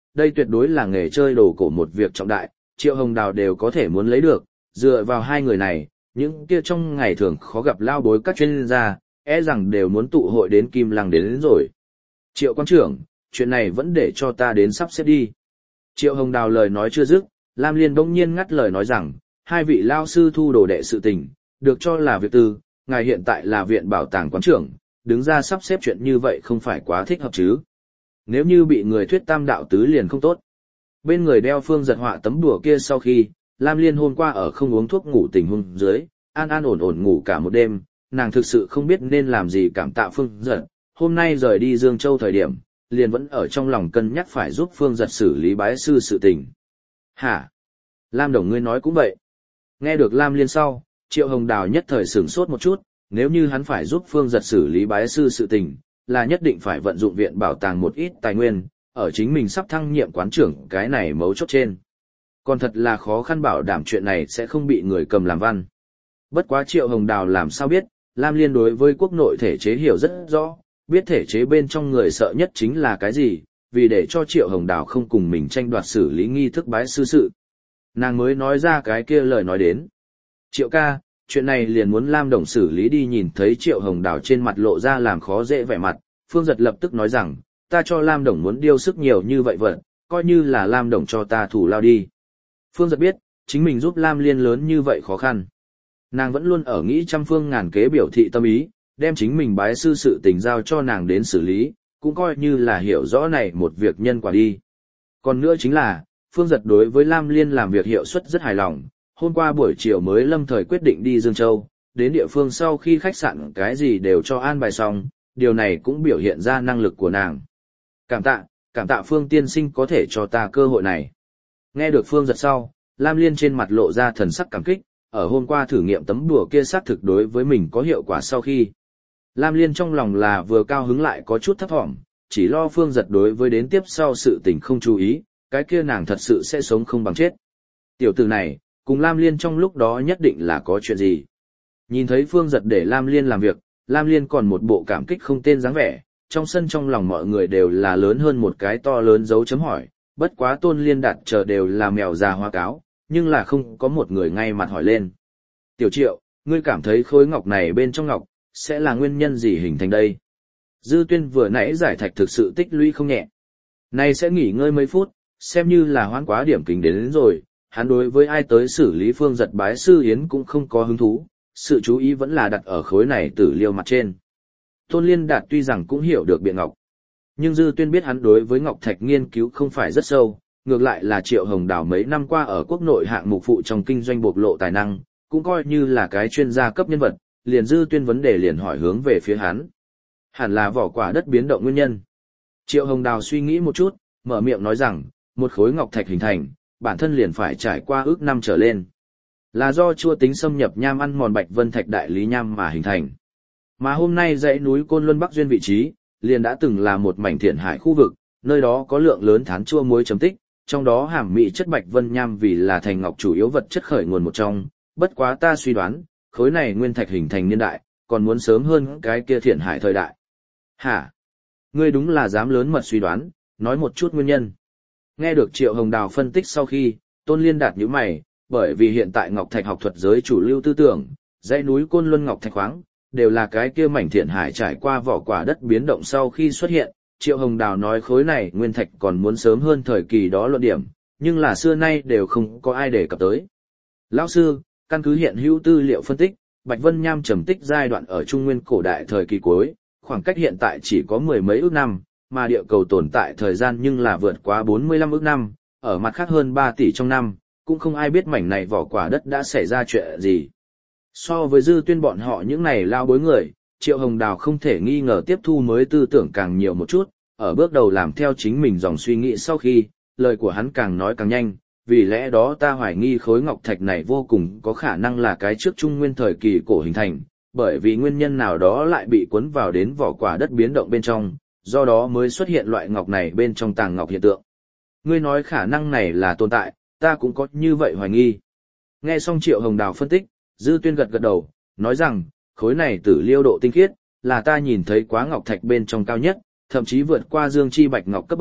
đây tuyệt đối là nghề chơi đồ cổ một việc trọng đại, Triệu Hồng Đào đều có thể muốn lấy được, dựa vào hai người này, những kia trong ngày thường khó gặp lao bối các chuyên gia, e rằng đều muốn tụ hội đến Kim Lăng đến, đến rồi. Triệu quan trưởng, chuyện này vẫn để cho ta đến sắp xếp đi. Triệu Hồng Đào lời nói chưa dứt, Lam Liên bỗng nhiên ngắt lời nói rằng, hai vị lao sư thu đồ đệ sự tình, được cho là việc tư, ngài hiện tại là viện bảo tàng quán trưởng, đứng ra sắp xếp chuyện như vậy không phải quá thích hợp chứ. Nếu như bị người thuyết tam đạo tứ liền không tốt. Bên người đeo Phương Giật họa tấm đùa kia sau khi, Lam Liên hôm qua ở không uống thuốc ngủ tình huống dưới, an an ổn ổn ngủ cả một đêm, nàng thực sự không biết nên làm gì cảm tạ Phương Giật, hôm nay rời đi Dương Châu thời điểm, liền vẫn ở trong lòng cân nhắc phải giúp Phương Giật xử lý bái sư sự tình. Hả? Lam Đồng ngươi nói cũng vậy. Nghe được Lam Liên sau, Triệu Hồng Đào nhất thời sửng sốt một chút, nếu như hắn phải giúp Phương Giật xử lý bái sư sự tình, là nhất định phải vận dụng viện bảo tàng một ít tài nguyên, ở chính mình sắp thăng nhiệm quán trưởng cái này mấu chốt trên. Còn thật là khó khăn bảo đảm chuyện này sẽ không bị người cầm làm văn. Bất quá Triệu Hồng Đào làm sao biết, Lam Liên đối với quốc nội thể chế hiểu rất rõ, biết thể chế bên trong người sợ nhất chính là cái gì, vì để cho Triệu Hồng Đào không cùng mình tranh đoạt xử lý nghi thức bái sư sự. Nàng mới nói ra cái kia lời nói đến. Triệu ca, chuyện này liền muốn Lam Đồng xử lý đi. Nhìn thấy Triệu Hồng Đào trên mặt lộ ra làm khó dễ vẻ mặt, Phương Giật lập tức nói rằng, ta cho Lam Đồng muốn điêu sức nhiều như vậy vật, coi như là Lam Đồng cho ta thủ lao đi. Phương Giật biết, chính mình giúp Lam Liên lớn như vậy khó khăn. Nàng vẫn luôn ở nghĩ trăm phương ngàn kế biểu thị tâm ý, đem chính mình bái sư sự tình giao cho nàng đến xử lý, cũng coi như là hiểu rõ này một việc nhân quả đi. Còn nữa chính là, Phương Giật đối với Lam Liên làm việc hiệu suất rất hài lòng, hôm qua buổi chiều mới lâm thời quyết định đi Dương Châu, đến địa phương sau khi khách sạn cái gì đều cho an bài xong, điều này cũng biểu hiện ra năng lực của nàng. Cảm tạ, cảm tạ Phương tiên sinh có thể cho ta cơ hội này. Nghe được Phương Giật sau, Lam Liên trên mặt lộ ra thần sắc cảm kích, ở hôm qua thử nghiệm tấm đùa kia xác thực đối với mình có hiệu quả sau khi. Lam Liên trong lòng là vừa cao hứng lại có chút thấp thỏm, chỉ lo Phương Giật đối với đến tiếp sau sự tình không chú ý, cái kia nàng thật sự sẽ sống không bằng chết. Tiểu tử này, cùng Lam Liên trong lúc đó nhất định là có chuyện gì. Nhìn thấy Phương Giật để Lam Liên làm việc, Lam Liên còn một bộ cảm kích không tên dáng vẻ, trong sân trong lòng mọi người đều là lớn hơn một cái to lớn dấu chấm hỏi, bất quá Tôn Liên Đạt chờ đều là mèo già hoa cáo, nhưng là không có một người ngay mặt hỏi lên. Tiểu Triệu, ngươi cảm thấy khối ngọc này bên trong ngọc, sẽ là nguyên nhân gì hình thành đây? Dư Tuyên vừa nãy giải thạch thực sự tích lũy không nhẹ. Này sẽ nghỉ ngơi mấy phút, xem như là hoãn quá điểm kính đến, đến rồi, hắn đối với ai tới xử lý Phương Giật bái sư yến cũng không có hứng thú, sự chú ý vẫn là đặt ở khối này tử liêu mặt trên. Tôn Liên Đạt tuy rằng cũng hiểu được biện ngọc, nhưng Dư Tuyên biết hắn đối với ngọc thạch nghiên cứu không phải rất sâu, ngược lại là Triệu Hồng Đào mấy năm qua ở quốc nội hạng mục phụ trong kinh doanh bộc lộ tài năng, cũng coi như là cái chuyên gia cấp nhân vật, liền Dư Tuyên vấn đề liền hỏi hướng về phía hắn. Hẳn là vỏ quả đất biến động nguyên nhân. Triệu Hồng Đào suy nghĩ một chút, mở miệng nói rằng, một khối ngọc thạch hình thành, bản thân liền phải trải qua ước năm trở lên. Là do chua tính xâm nhập nham ăn mòn Bạch Vân Thạch đại lý nham mà hình thành. Mà hôm nay dãy núi Côn Luân Bắc Duyên vị trí, liền đã từng là một mảnh thiện hải khu vực, nơi đó có lượng lớn thán chua muối chấm tích, trong đó hàm mỹ chất Bạch Vân nham vì là thành ngọc chủ yếu vật chất khởi nguồn một trong, bất quá ta suy đoán, khối này nguyên thạch hình thành niên đại, còn muốn sớm hơn cái kia thiện hải thời đại. Hả? Ngươi đúng là dám lớn mật suy đoán, nói một chút nguyên nhân. Nghe được Triệu Hồng Đào phân tích sau khi, Tôn Liên Đạt nhíu mày, bởi vì hiện tại ngọc thạch học thuật giới chủ lưu tư tưởng, dãy núi Côn Luân ngọc thạch khoáng, đều là cái kia mảnh thiện hải trải qua vỏ quả đất biến động sau khi xuất hiện. Triệu Hồng Đào nói khối này nguyên thạch còn muốn sớm hơn thời kỳ đó luận điểm, nhưng là xưa nay đều không có ai đề cập tới. Lão sư, căn cứ hiện hữu tư liệu phân tích, Bạch Vân nham trầm tích giai đoạn ở Trung Nguyên cổ đại thời kỳ cuối, khoảng cách hiện tại chỉ có mười mấy ước năm, mà địa cầu tồn tại thời gian nhưng là vượt quá bốn mươi lăm ước năm, ở mặt khác hơn ba tỷ trong năm, cũng không ai biết mảnh này vỏ quả đất đã xảy ra chuyện gì. So với Dư Tuyên bọn họ những này lao bối người, Triệu Hồng Đào không thể nghi ngờ tiếp thu mới tư tưởng càng nhiều một chút, ở bước đầu làm theo chính mình dòng suy nghĩ sau khi, lời của hắn càng nói càng nhanh, vì lẽ đó ta hoài nghi khối ngọc thạch này vô cùng có khả năng là cái trước Trung Nguyên thời kỳ cổ hình thành, bởi vì nguyên nhân nào đó lại bị cuốn vào đến vỏ quả đất biến động bên trong, do đó mới xuất hiện loại ngọc này bên trong tàng ngọc hiện tượng. Ngươi nói khả năng này là tồn tại, ta cũng có như vậy hoài nghi. Nghe xong Triệu Hồng Đào phân tích, Dư Tuyên gật gật đầu, nói rằng, khối này tử liêu độ tinh khiết, là ta nhìn thấy quá ngọc thạch bên trong cao nhất, thậm chí vượt qua dương chi bạch ngọc cấp bậc,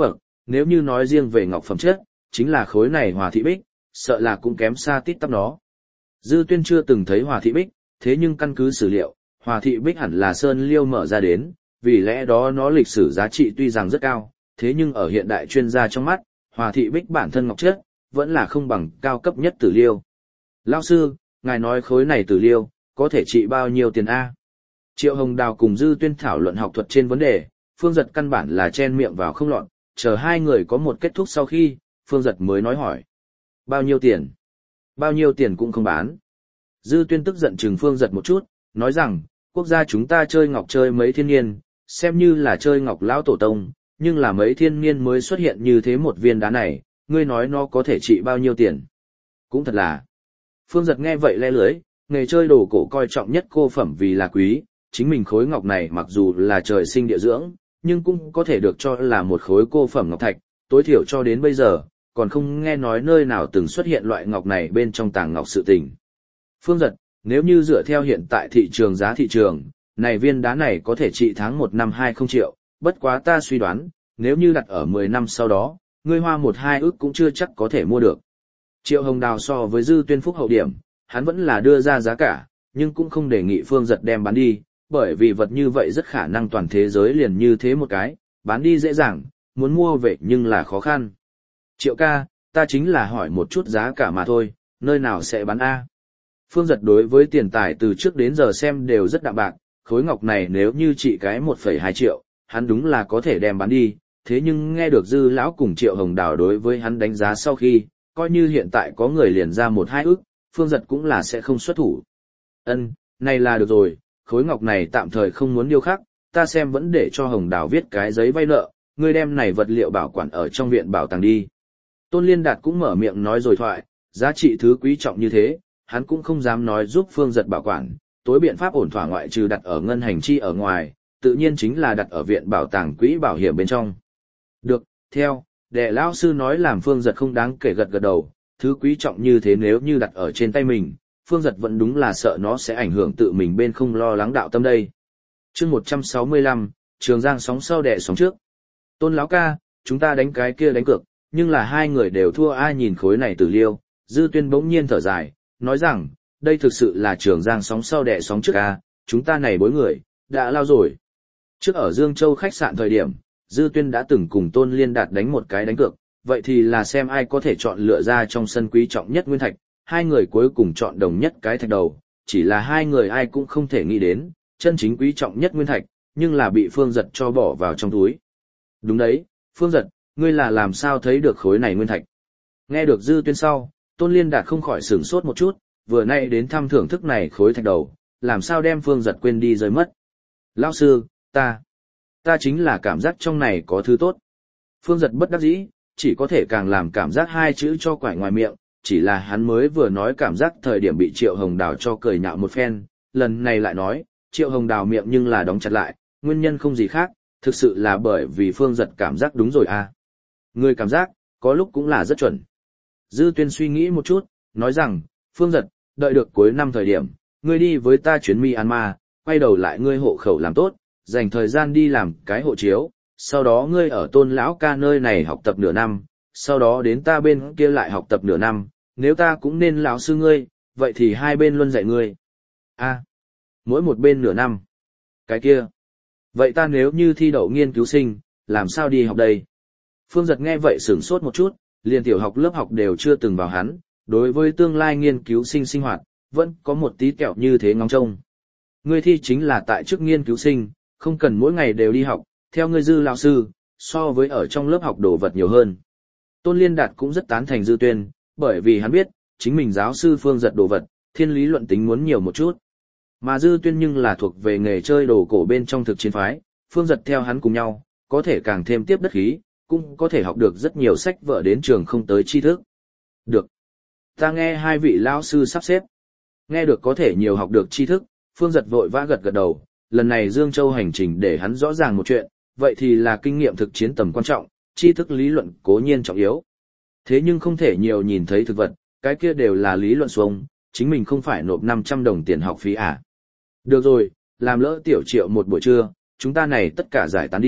Nếu như nói riêng về ngọc phẩm chất, chính là khối này Hòa Thị Bích, sợ là cũng kém xa tít tắp nó. Dư Tuyên chưa từng thấy Hòa Thị Bích, thế nhưng căn cứ sử liệu, Hòa Thị Bích hẳn là sơn liêu mở ra đến, vì lẽ đó nó lịch sử giá trị tuy rằng rất cao, thế nhưng ở hiện đại chuyên gia trong mắt, Hòa Thị Bích bản thân ngọc chất, vẫn là không bằng cao cấp nhất tử liêu. Lão sư, ngài nói khối này tử liêu, có thể trị bao nhiêu tiền A? Triệu Hồng Đào cùng Dư Tuyên thảo luận học thuật trên vấn đề, Phương Giật căn bản là chen miệng vào không lọt, chờ hai người có một kết thúc sau khi, Phương Giật mới nói hỏi. Bao nhiêu tiền? Bao nhiêu tiền cũng không bán. Dư Tuyên tức giận chừng Phương Giật một chút, nói rằng, quốc gia chúng ta chơi ngọc chơi mấy thiên niên, xem như là chơi ngọc lão tổ tông, nhưng là mấy thiên niên mới xuất hiện như thế một viên đá này, ngươi nói nó có thể trị bao nhiêu tiền. Cũng thật là. Phương Giật nghe vậy le lưới, nghề chơi đồ cổ coi trọng nhất cô phẩm vì là quý, chính mình khối ngọc này mặc dù là trời sinh địa dưỡng, nhưng cũng có thể được cho là một khối cô phẩm ngọc thạch, tối thiểu cho đến bây giờ, còn không nghe nói nơi nào từng xuất hiện loại ngọc này bên trong tàng ngọc sự tình. Phương Giật, nếu như dựa theo hiện tại thị trường giá thị trường, này viên đá này có thể trị tháng một năm hai không triệu, bất quá ta suy đoán, nếu như đặt ở mười năm sau đó, ngươi hoa một hai ức cũng chưa chắc có thể mua được. Triệu Hồng Đào so với Dư Tuyên phúc hậu điểm, hắn vẫn là đưa ra giá cả, nhưng cũng không đề nghị Phương Giật đem bán đi, bởi vì vật như vậy rất khả năng toàn thế giới liền như thế một cái, bán đi dễ dàng, muốn mua về nhưng là khó khăn. Triệu ca, ta chính là hỏi một chút giá cả mà thôi, nơi nào sẽ bán A. Phương Giật đối với tiền tài từ trước đến giờ xem đều rất đạm bạc, khối ngọc này nếu như trị cái một phẩy hai triệu, hắn đúng là có thể đem bán đi, thế nhưng nghe được Dư lão cùng Triệu Hồng Đào đối với hắn đánh giá sau khi, coi như hiện tại có người liền ra một hai ức, Phương Giật cũng là sẽ không xuất thủ. Ân, này là được rồi, khối ngọc này tạm thời không muốn điêu khắc, ta xem vẫn để cho Hồng Đào viết cái giấy vay nợ, ngươi đem này vật liệu bảo quản ở trong viện bảo tàng đi. Tôn Liên Đạt cũng mở miệng nói rồi thoại, giá trị thứ quý trọng như thế, hắn cũng không dám nói giúp Phương Giật bảo quản, tối biện pháp ổn thỏa ngoại trừ đặt ở ngân hành chi ở ngoài, tự nhiên chính là đặt ở viện bảo tàng quỹ bảo hiểm bên trong. Được, theo, đệ lão sư nói làm Phương Giật không đáng kể gật gật đầu, thứ quý trọng như thế nếu như đặt ở trên tay mình, Phương Giật vẫn đúng là sợ nó sẽ ảnh hưởng tự mình bên không lo lắng đạo tâm đây. Chương một trăm sáu mươi lăm, Trường Giang sóng sau đẻ sóng trước. Tôn lão ca, chúng ta đánh cái kia đánh cược, nhưng là hai người đều thua ai nhìn khối này tử liêu, Dư Tuyên bỗng nhiên thở dài, nói rằng, đây thực sự là Trường Giang sóng sau đẻ sóng trước a, chúng ta này bối người, đã lao rồi. Trước ở Dương Châu khách sạn thời điểm, Dư Tuyên đã từng cùng Tôn Liên Đạt đánh một cái đánh cược, vậy thì là xem ai có thể chọn lựa ra trong sân quý trọng nhất nguyên thạch, hai người cuối cùng chọn đồng nhất cái thạch đầu, chỉ là hai người ai cũng không thể nghĩ đến, chân chính quý trọng nhất nguyên thạch, nhưng là bị Phương Giật cho bỏ vào trong túi. Đúng đấy, Phương Giật, ngươi là làm sao thấy được khối này nguyên thạch? Nghe được Dư Tuyên sau, Tôn Liên Đạt không khỏi sửng sốt một chút, vừa nay đến thăm thưởng thức này khối thạch đầu, làm sao đem Phương Giật quên đi rơi mất. Lão sư, ta, ta chính là cảm giác trong này có thứ tốt. Phương Giật bất đắc dĩ, chỉ có thể càng làm cảm giác hai chữ cho quải ngoài miệng, chỉ là hắn mới vừa nói cảm giác thời điểm bị Triệu Hồng Đào cho cười nhạo một phen, lần này lại nói, Triệu Hồng Đào miệng nhưng là đóng chặt lại, nguyên nhân không gì khác, thực sự là bởi vì Phương Giật cảm giác đúng rồi à. Người cảm giác, có lúc cũng là rất chuẩn. Dư Tuyên suy nghĩ một chút, nói rằng, Phương Giật, đợi được cuối năm thời điểm, ngươi đi với ta chuyến Myanmar, quay đầu lại ngươi hộ khẩu làm tốt, dành thời gian đi làm cái hộ chiếu, sau đó ngươi ở Tôn lão ca nơi này học tập nửa năm, sau đó đến ta bên kia lại học tập nửa năm, nếu ta cũng nên lão sư ngươi, vậy thì hai bên luôn dạy ngươi. A, à, mỗi một bên nửa năm. Cái kia. Vậy ta nếu như thi đậu nghiên cứu sinh, làm sao đi học đây? Phương Giật nghe vậy sửng sốt một chút, liền tiểu học lớp học đều chưa từng vào hắn, đối với tương lai nghiên cứu sinh sinh hoạt, vẫn có một tí kẹo như thế ngóng trông. Ngươi thi chính là tại chức nghiên cứu sinh, không cần mỗi ngày đều đi học, theo ngươi Dư lão sư, so với ở trong lớp học đồ vật nhiều hơn. Tôn Liên Đạt cũng rất tán thành Dư Tuyên, bởi vì hắn biết, chính mình giáo sư Phương Giật đồ vật, thiên lý luận tính muốn nhiều một chút. Mà Dư Tuyên nhưng là thuộc về nghề chơi đồ cổ bên trong thực chiến phái, Phương Giật theo hắn cùng nhau, có thể càng thêm tiếp đất khí, cũng có thể học được rất nhiều sách vở đến trường không tới tri thức. Được. Ta nghe hai vị lão sư sắp xếp. Nghe được có thể nhiều học được tri thức, Phương Giật vội vã gật gật đầu, lần này Dương Châu hành trình để hắn rõ ràng một chuyện, vậy thì là kinh nghiệm thực chiến tầm quan trọng, tri thức lý luận cố nhiên trọng yếu. Thế nhưng không thể nhiều nhìn thấy thực vật, cái kia đều là lý luận xuống, chính mình không phải nộp năm trăm đồng tiền học phí à. Được rồi, làm lỡ tiểu Triệu một buổi trưa, chúng ta này tất cả giải tán đi,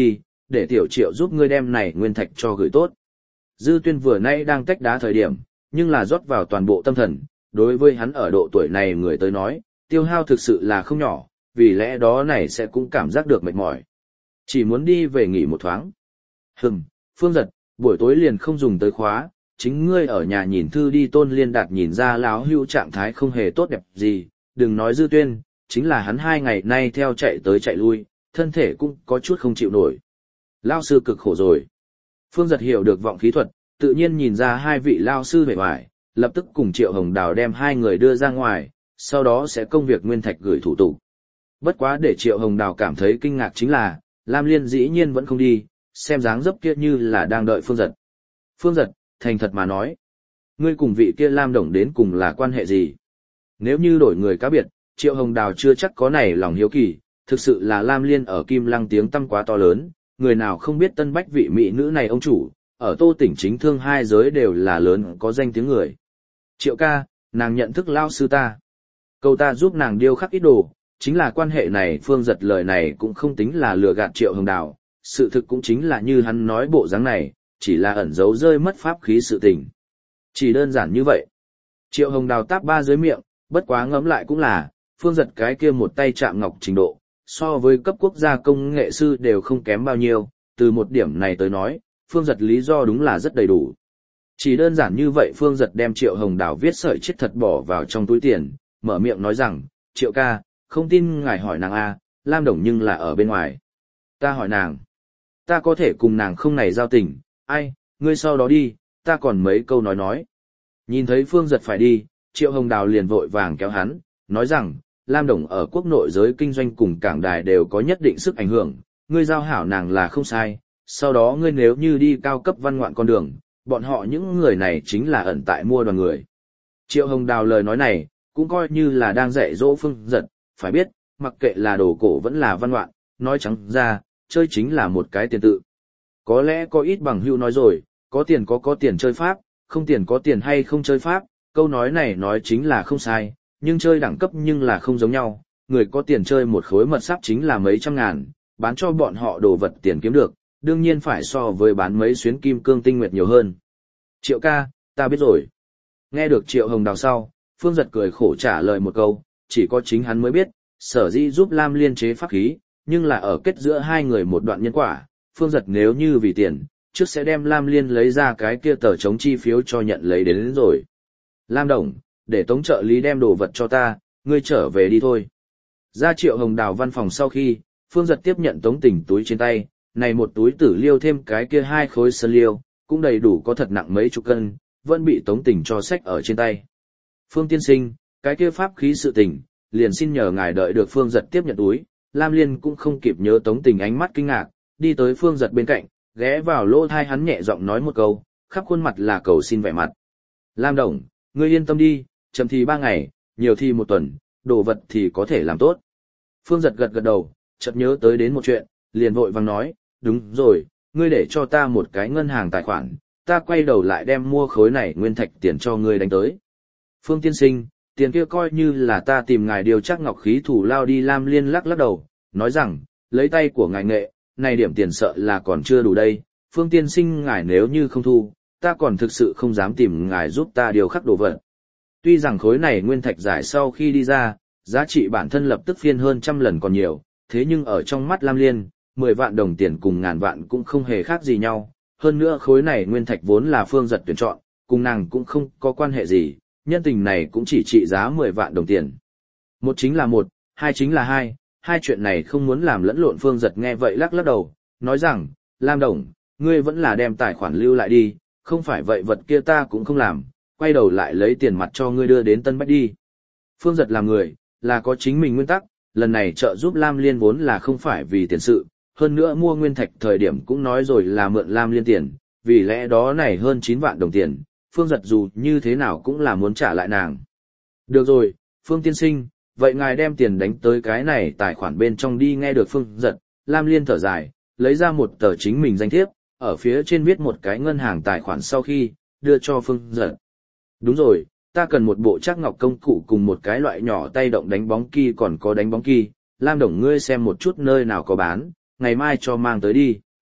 để tiểu Triệu giúp ngươi đem này nguyên thạch cho gửi tốt. Dư Tuyên vừa nay đang tách đá thời điểm, nhưng là rót vào toàn bộ tâm thần, đối với hắn ở độ tuổi này người tới nói, tiêu hao thực sự là không nhỏ, vì lẽ đó này sẽ cũng cảm giác được mệt mỏi. Chỉ muốn đi về nghỉ một thoáng. Hừm, Phương Giật, buổi tối liền không dùng tới khóa, chính ngươi ở nhà nhìn thư đi. Tôn Liên Đạt nhìn ra lão hưu trạng thái không hề tốt đẹp gì, đừng nói Dư Tuyên, chính là hắn hai ngày nay theo chạy tới chạy lui, thân thể cũng có chút không chịu nổi. Lao sư cực khổ rồi. Phương Giật hiểu được vọng khí thuật, tự nhiên nhìn ra hai vị lao sư vẻ vải, lập tức cùng Triệu Hồng Đào đem hai người đưa ra ngoài, sau đó sẽ công việc nguyên thạch gửi thủ tục. Bất quá để Triệu Hồng Đào cảm thấy kinh ngạc chính là, Lam Liên dĩ nhiên vẫn không đi, xem dáng dấp kia như là đang đợi Phương Giật. Phương Giật, thành thật mà nói, ngươi cùng vị kia Lam Đồng đến cùng là quan hệ gì? Nếu như đổi người cá biệt, Triệu Hồng Đào chưa chắc có này lòng hiếu kỳ, thực sự là Lam Liên ở Kim Lăng tiếng tăm quá to lớn, người nào không biết tân bách vị mỹ nữ này ông chủ, ở Tô Tỉnh chính thương hai giới đều là lớn có danh tiếng người. Triệu ca, nàng nhận thức lao sư ta. Cầu ta giúp nàng điêu khắc ít đồ, chính là quan hệ này. Phương Giật lời này cũng không tính là lừa gạt Triệu Hồng Đào, sự thực cũng chính là như hắn nói bộ dáng này, chỉ là ẩn giấu rơi mất pháp khí sự tình. Chỉ đơn giản như vậy. Triệu Hồng Đào táp ba dưới miệng, bất quá ngẫm lại cũng là, Phương Giật cái kia một tay chạm ngọc trình độ, so với cấp quốc gia công nghệ sư đều không kém bao nhiêu, từ một điểm này tới nói, Phương Giật lý do đúng là rất đầy đủ. Chỉ đơn giản như vậy Phương Giật đem Triệu Hồng Đào viết sợi chết thật bỏ vào trong túi tiền, mở miệng nói rằng, Triệu ca, không tin ngài hỏi nàng a, Lam Đồng nhưng là ở bên ngoài. Ta hỏi nàng, ta có thể cùng nàng không này giao tình, ai, ngươi sau đó đi, ta còn mấy câu nói nói. Nhìn thấy Phương Giật phải đi, Triệu Hồng Đào liền vội vàng kéo hắn, nói rằng, Lam Đồng ở quốc nội giới kinh doanh cùng cảng đài đều có nhất định sức ảnh hưởng, ngươi giao hảo nàng là không sai, sau đó ngươi nếu như đi cao cấp văn ngoạn con đường, bọn họ những người này chính là ẩn tại mua đoàn người. Triệu Hồng Đào lời nói này, cũng coi như là đang dạy dỗ Phương Giật, phải biết, mặc kệ là đồ cổ vẫn là văn ngoạn, nói trắng ra, chơi chính là một cái tiền tự. Có lẽ có ít bằng hữu nói rồi, có tiền có có tiền chơi pháp, không tiền có tiền hay không chơi pháp, câu nói này nói chính là không sai, nhưng chơi đẳng cấp nhưng là không giống nhau, người có tiền chơi một khối mật sáp chính là mấy trăm ngàn, bán cho bọn họ đồ vật tiền kiếm được, đương nhiên phải so với bán mấy xuyến kim cương tinh nguyệt nhiều hơn. Triệu ca, ta biết rồi. Nghe được Triệu Hồng Đào sau, Phương Giật cười khổ trả lời một câu, chỉ có chính hắn mới biết, sở dĩ giúp Lam Liên chế pháp khí, nhưng là ở kết giữa hai người một đoạn nhân quả, Phương Giật nếu như vì tiền, trước sẽ đem Lam Liên lấy ra cái kia tờ chống chi phiếu cho nhận lấy đến, đến rồi. Lam Đồng, để Tống trợ lý đem đồ vật cho ta, ngươi trở về đi thôi. Ra Triệu Hồng Đào văn phòng sau khi, Phương Giật tiếp nhận Tống Tỉnh túi trên tay, này một túi tử liêu thêm cái kia hai khối sơn liêu, cũng đầy đủ có thật nặng mấy chục cân, vẫn bị Tống Tỉnh cho xách ở trên tay. Phương tiên sinh, cái kia pháp khí sự tình, liền xin nhờ ngài đợi được Phương Giật tiếp nhận túi. Lam Liên cũng không kịp nhớ Tống Tỉnh ánh mắt kinh ngạc, đi tới Phương Giật bên cạnh, ghé vào lỗ tai hắn nhẹ giọng nói một câu, khắp khuôn mặt là cầu xin vẻ mặt. Lam Đồng, ngươi yên tâm đi, chậm thì ba ngày, nhiều thì một tuần, đồ vật thì có thể làm tốt. Phương Giật gật gật đầu, chợt nhớ tới đến một chuyện, liền vội vàng nói, đúng rồi, ngươi để cho ta một cái ngân hàng tài khoản, ta quay đầu lại đem mua khối này nguyên thạch tiền cho ngươi đánh tới. Phương tiên sinh, tiền kia coi như là ta tìm ngài điều chắc ngọc khí thủ lao đi. Lam Liên lắc lắc đầu, nói rằng, lấy tay của ngài nghệ, này điểm tiền sợ là còn chưa đủ đây, Phương tiên sinh ngài nếu như không thu, ta còn thực sự không dám tìm ngài giúp ta điều khắc đồ vật. Tuy rằng khối này nguyên thạch giải sau khi đi ra, giá trị bản thân lập tức phiên hơn trăm lần còn nhiều, thế nhưng ở trong mắt Lam Liên, mười vạn đồng tiền cùng ngàn vạn cũng không hề khác gì nhau, hơn nữa khối này nguyên thạch vốn là Phương Giật tuyển chọn, cùng nàng cũng không có quan hệ gì, nhân tình này cũng chỉ trị giá mười vạn đồng tiền. Một chính là một, hai chính là hai, hai chuyện này không muốn làm lẫn lộn. Phương Giật nghe vậy lắc lắc đầu, nói rằng, Lam Đồng, ngươi vẫn là đem tài khoản lưu lại đi, không phải vậy vật kia ta cũng không làm, quay đầu lại lấy tiền mặt cho ngươi đưa đến Tân Bách đi. Phương Giật làm người, là có chính mình nguyên tắc, lần này trợ giúp Lam Liên vốn là không phải vì tiền sự, hơn nữa mua nguyên thạch thời điểm cũng nói rồi là mượn Lam Liên tiền, vì lẽ đó này hơn chín vạn đồng tiền, Phương Giật dù như thế nào cũng là muốn trả lại nàng. Được rồi, Phương tiên sinh, vậy ngài đem tiền đánh tới cái này tài khoản bên trong đi. Nghe được Phương Giật, Lam Liên thở dài, lấy ra một tờ chính mình danh thiếp, ở phía trên viết một cái ngân hàng tài khoản sau khi, đưa cho Phương Giật. Đúng rồi, ta cần một bộ trắc ngọc công cụ cùng một cái loại nhỏ tay động đánh bóng ki còn có đánh bóng ki, Lam Đồng ngươi xem một chút nơi nào có bán, ngày mai cho mang tới đi.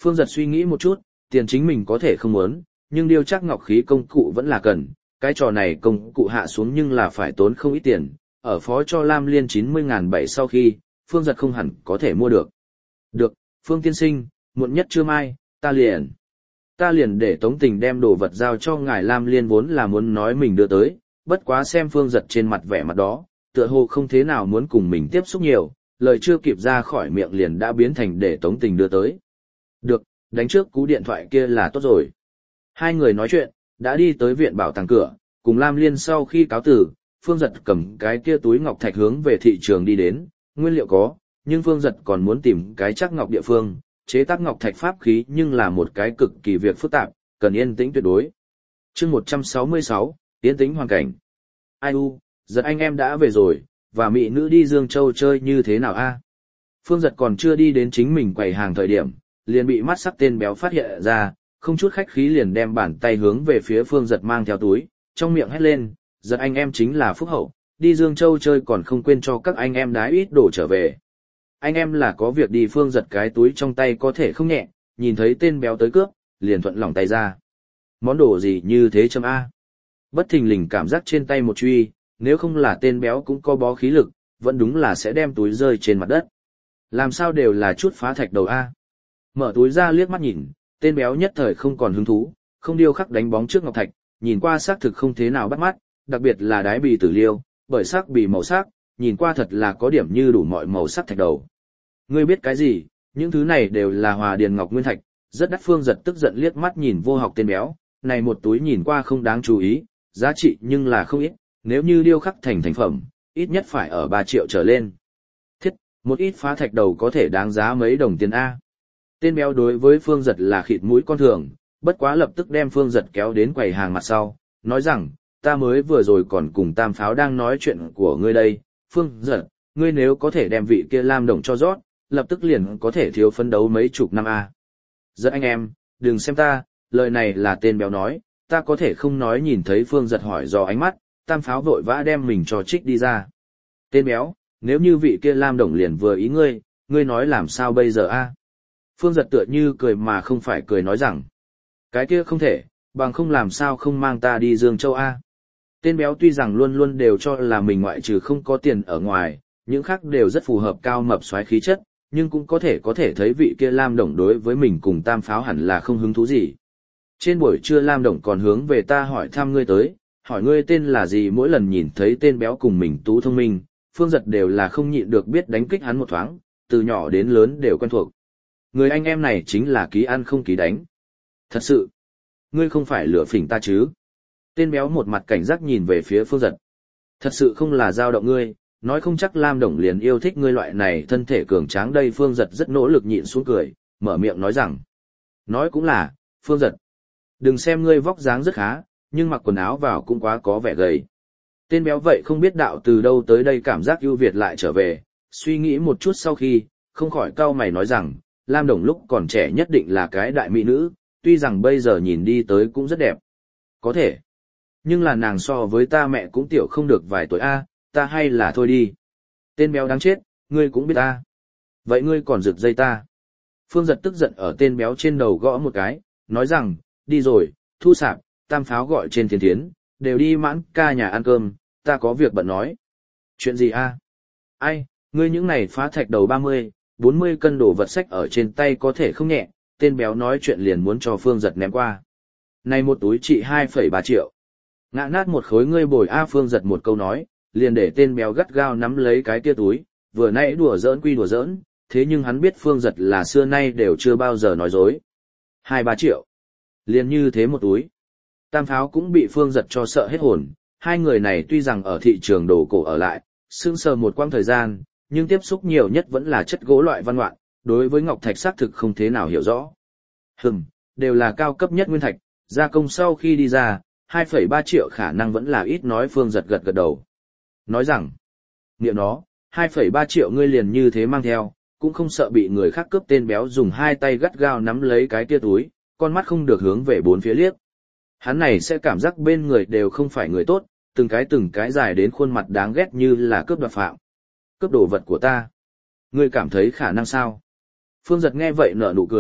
Phương Giật suy nghĩ một chút, tiền chính mình có thể không muốn, nhưng điêu chắc ngọc khí công cụ vẫn là cần, cái trò này công cụ hạ xuống nhưng là phải tốn không ít tiền, ở phó cho Lam Liên chín mươi ngàn bảy sau khi, Phương Giật không hẳn có thể mua được. Được, Phương tiên sinh, muộn nhất trưa mai, ta liền. Ta liền để Tống Tình đem đồ vật giao cho ngài Lam Liên vốn là muốn nói mình đưa tới, bất quá xem Phương Giật trên mặt vẻ mặt đó, tựa hồ không thế nào muốn cùng mình tiếp xúc nhiều, lời chưa kịp ra khỏi miệng liền đã biến thành để Tống Tình đưa tới. Được, đánh trước cú điện thoại kia là tốt rồi. Hai người nói chuyện, đã đi tới viện bảo tàng cửa, cùng Lam Liên sau khi cáo tử, Phương Giật cầm cái kia túi ngọc thạch hướng về thị trường đi đến, nguyên liệu có, nhưng Phương Giật còn muốn tìm cái chắc ngọc địa phương, chế tác ngọc thạch pháp khí nhưng là một cái cực kỳ việc phức tạp, cần yên tĩnh tuyệt đối. Chương một trăm sáu mươi sáu, yên tĩnh hoàn cảnh. Ai u, Giật anh em đã về rồi, và mỹ nữ đi Dương Châu chơi như thế nào a? Phương Giật còn chưa đi đến chính mình quầy hàng thời điểm, liền bị mắt sắc tên béo phát hiện ra, không chút khách khí liền đem bàn tay hướng về phía Phương Giật mang theo túi, trong miệng hét lên, Giật anh em chính là phúc hậu, đi Dương Châu chơi còn không quên cho các anh em đái ít đồ trở về. Anh em là có việc đi. Phương Giật cái túi trong tay có thể không nhẹ, nhìn thấy tên béo tới cướp, liền thuận lòng tay ra. Món đồ gì như thế chấm A? Bất thình lình cảm giác trên tay một truy, nếu không là tên béo cũng có bó khí lực, vẫn đúng là sẽ đem túi rơi trên mặt đất. Làm sao đều là chút phá thạch đầu A? Mở túi ra liếc mắt nhìn, tên béo nhất thời không còn hứng thú, không điêu khắc đánh bóng trước ngọc thạch, nhìn qua xác thực không thế nào bắt mắt, đặc biệt là đái bì tử liêu, bởi sắc bì màu sắc, nhìn qua thật là có điểm như đủ mọi màu sắc thạch đầu. Ngươi biết cái gì, những thứ này đều là hòa điền ngọc nguyên thạch, rất đắt. Phương Giật tức giận liếc mắt nhìn vô học tên béo, này một túi nhìn qua không đáng chú ý, giá trị nhưng là không ít, nếu như điêu khắc thành thành phẩm, ít nhất phải ở ba triệu trở lên. Thiết, một ít phá thạch đầu có thể đáng giá mấy đồng tiền A. Tên béo đối với Phương Giật là khịt mũi con thường, bất quá lập tức đem Phương Giật kéo đến quầy hàng mặt sau, nói rằng, ta mới vừa rồi còn cùng Tam Pháo đang nói chuyện của ngươi đây, Phương Giật, ngươi nếu có thể đem vị kia Lam Đồng cho rót, lập tức liền có thể thiếu phấn đấu mấy chục năm A. Giật anh em, đừng xem ta, lời này là tên béo nói, ta có thể không nói. Nhìn thấy Phương Giật hỏi dò ánh mắt, Tam Pháo vội vã đem mình cho trích đi ra. Tên béo, nếu như vị kia Lam Đồng liền vừa ý ngươi, ngươi nói làm sao bây giờ A? Phương Giật tựa như cười mà không phải cười nói rằng, cái kia không thể, bằng không làm sao không mang ta đi Dương Châu A. Tên béo tuy rằng luôn luôn đều cho là mình ngoại trừ không có tiền ở ngoài, những khác đều rất phù hợp cao mập xoáy khí chất, nhưng cũng có thể có thể thấy vị kia Lam Đồng đối với mình cùng Tam Pháo hẳn là không hứng thú gì. Trên buổi trưa Lam Đồng còn hướng về ta hỏi thăm ngươi tới, hỏi ngươi tên là gì. Mỗi lần nhìn thấy tên béo cùng mình tú thông minh, Phương Giật đều là không nhịn được biết đánh kích hắn một thoáng, từ nhỏ đến lớn đều quen thuộc. Người anh em này chính là ký ăn không ký đánh. Thật sự, ngươi không phải lừa phỉnh ta chứ? Tên béo một mặt cảnh giác nhìn về phía Phương Giật. Thật sự không là dao động ngươi, nói không chắc Lam Đồng liền yêu thích ngươi loại này thân thể cường tráng đây. Phương Giật rất nỗ lực nhịn xuống cười, mở miệng nói rằng. Nói cũng là, Phương Giật. Đừng xem ngươi vóc dáng rất khá, nhưng mặc quần áo vào cũng quá có vẻ gầy. Tên béo vậy không biết đạo từ đâu tới đây cảm giác ưu việt lại trở về, suy nghĩ một chút sau khi, không khỏi cau mày nói rằng, Lam Đồng lúc còn trẻ nhất định là cái đại mỹ nữ, tuy rằng bây giờ nhìn đi tới cũng rất đẹp. Có thể. Nhưng là nàng so với ta mẹ cũng tiểu không được vài tuổi A, ta hay là thôi đi. Tên béo đáng chết, ngươi cũng biết ta. Vậy ngươi còn rực dây ta. Phương Giật tức giận ở tên béo trên đầu gõ một cái, nói rằng, đi rồi, thu sạp, Tam Pháo gọi trên Thiên Thiến, đều đi mãn ca nhà ăn cơm, ta có việc bận nói. Chuyện gì a? Ai, ngươi những này phá thạch đầu ba mươi, bốn mươi cân đồ vật sách ở trên tay có thể không nhẹ. Tên béo nói chuyện liền muốn cho Phương Giật ném qua. Này một túi trị hai phẩy ba triệu. Ngã nát một khối ngươi bồi a. Phương Giật một câu nói, liền để tên béo gắt gao nắm lấy cái kia túi, vừa nãy đùa giỡn quy đùa giỡn, thế nhưng hắn biết Phương Giật là xưa nay đều chưa bao giờ nói dối. Hai ba triệu. Liền như thế một túi. Tam Pháo cũng bị Phương Giật cho sợ hết hồn, hai người này tuy rằng ở thị trường đồ cổ ở lại, sững sờ một quãng thời gian, nhưng tiếp xúc nhiều nhất vẫn là chất gỗ loại văn ngoạn, đối với ngọc thạch xác thực không thế nào hiểu rõ. Hừm, đều là cao cấp nhất nguyên thạch, gia công sau khi đi ra, hai phẩy ba triệu khả năng vẫn là ít nói. Phương Giật gật gật đầu. Nói rằng, niệm nó, hai phẩy ba triệu ngươi liền như thế mang theo, cũng không sợ bị người khác cướp. Tên béo dùng hai tay gắt gao nắm lấy cái kia túi, con mắt không được hướng về bốn phía liếc. Hắn này sẽ cảm giác bên người đều không phải người tốt, từng cái từng cái dài đến khuôn mặt đáng ghét như là cướp đoạt phạm. Cướp đồ vật của ta. Ngươi cảm thấy khả năng sao? Phương Giật nghe vậy nở nụ cười,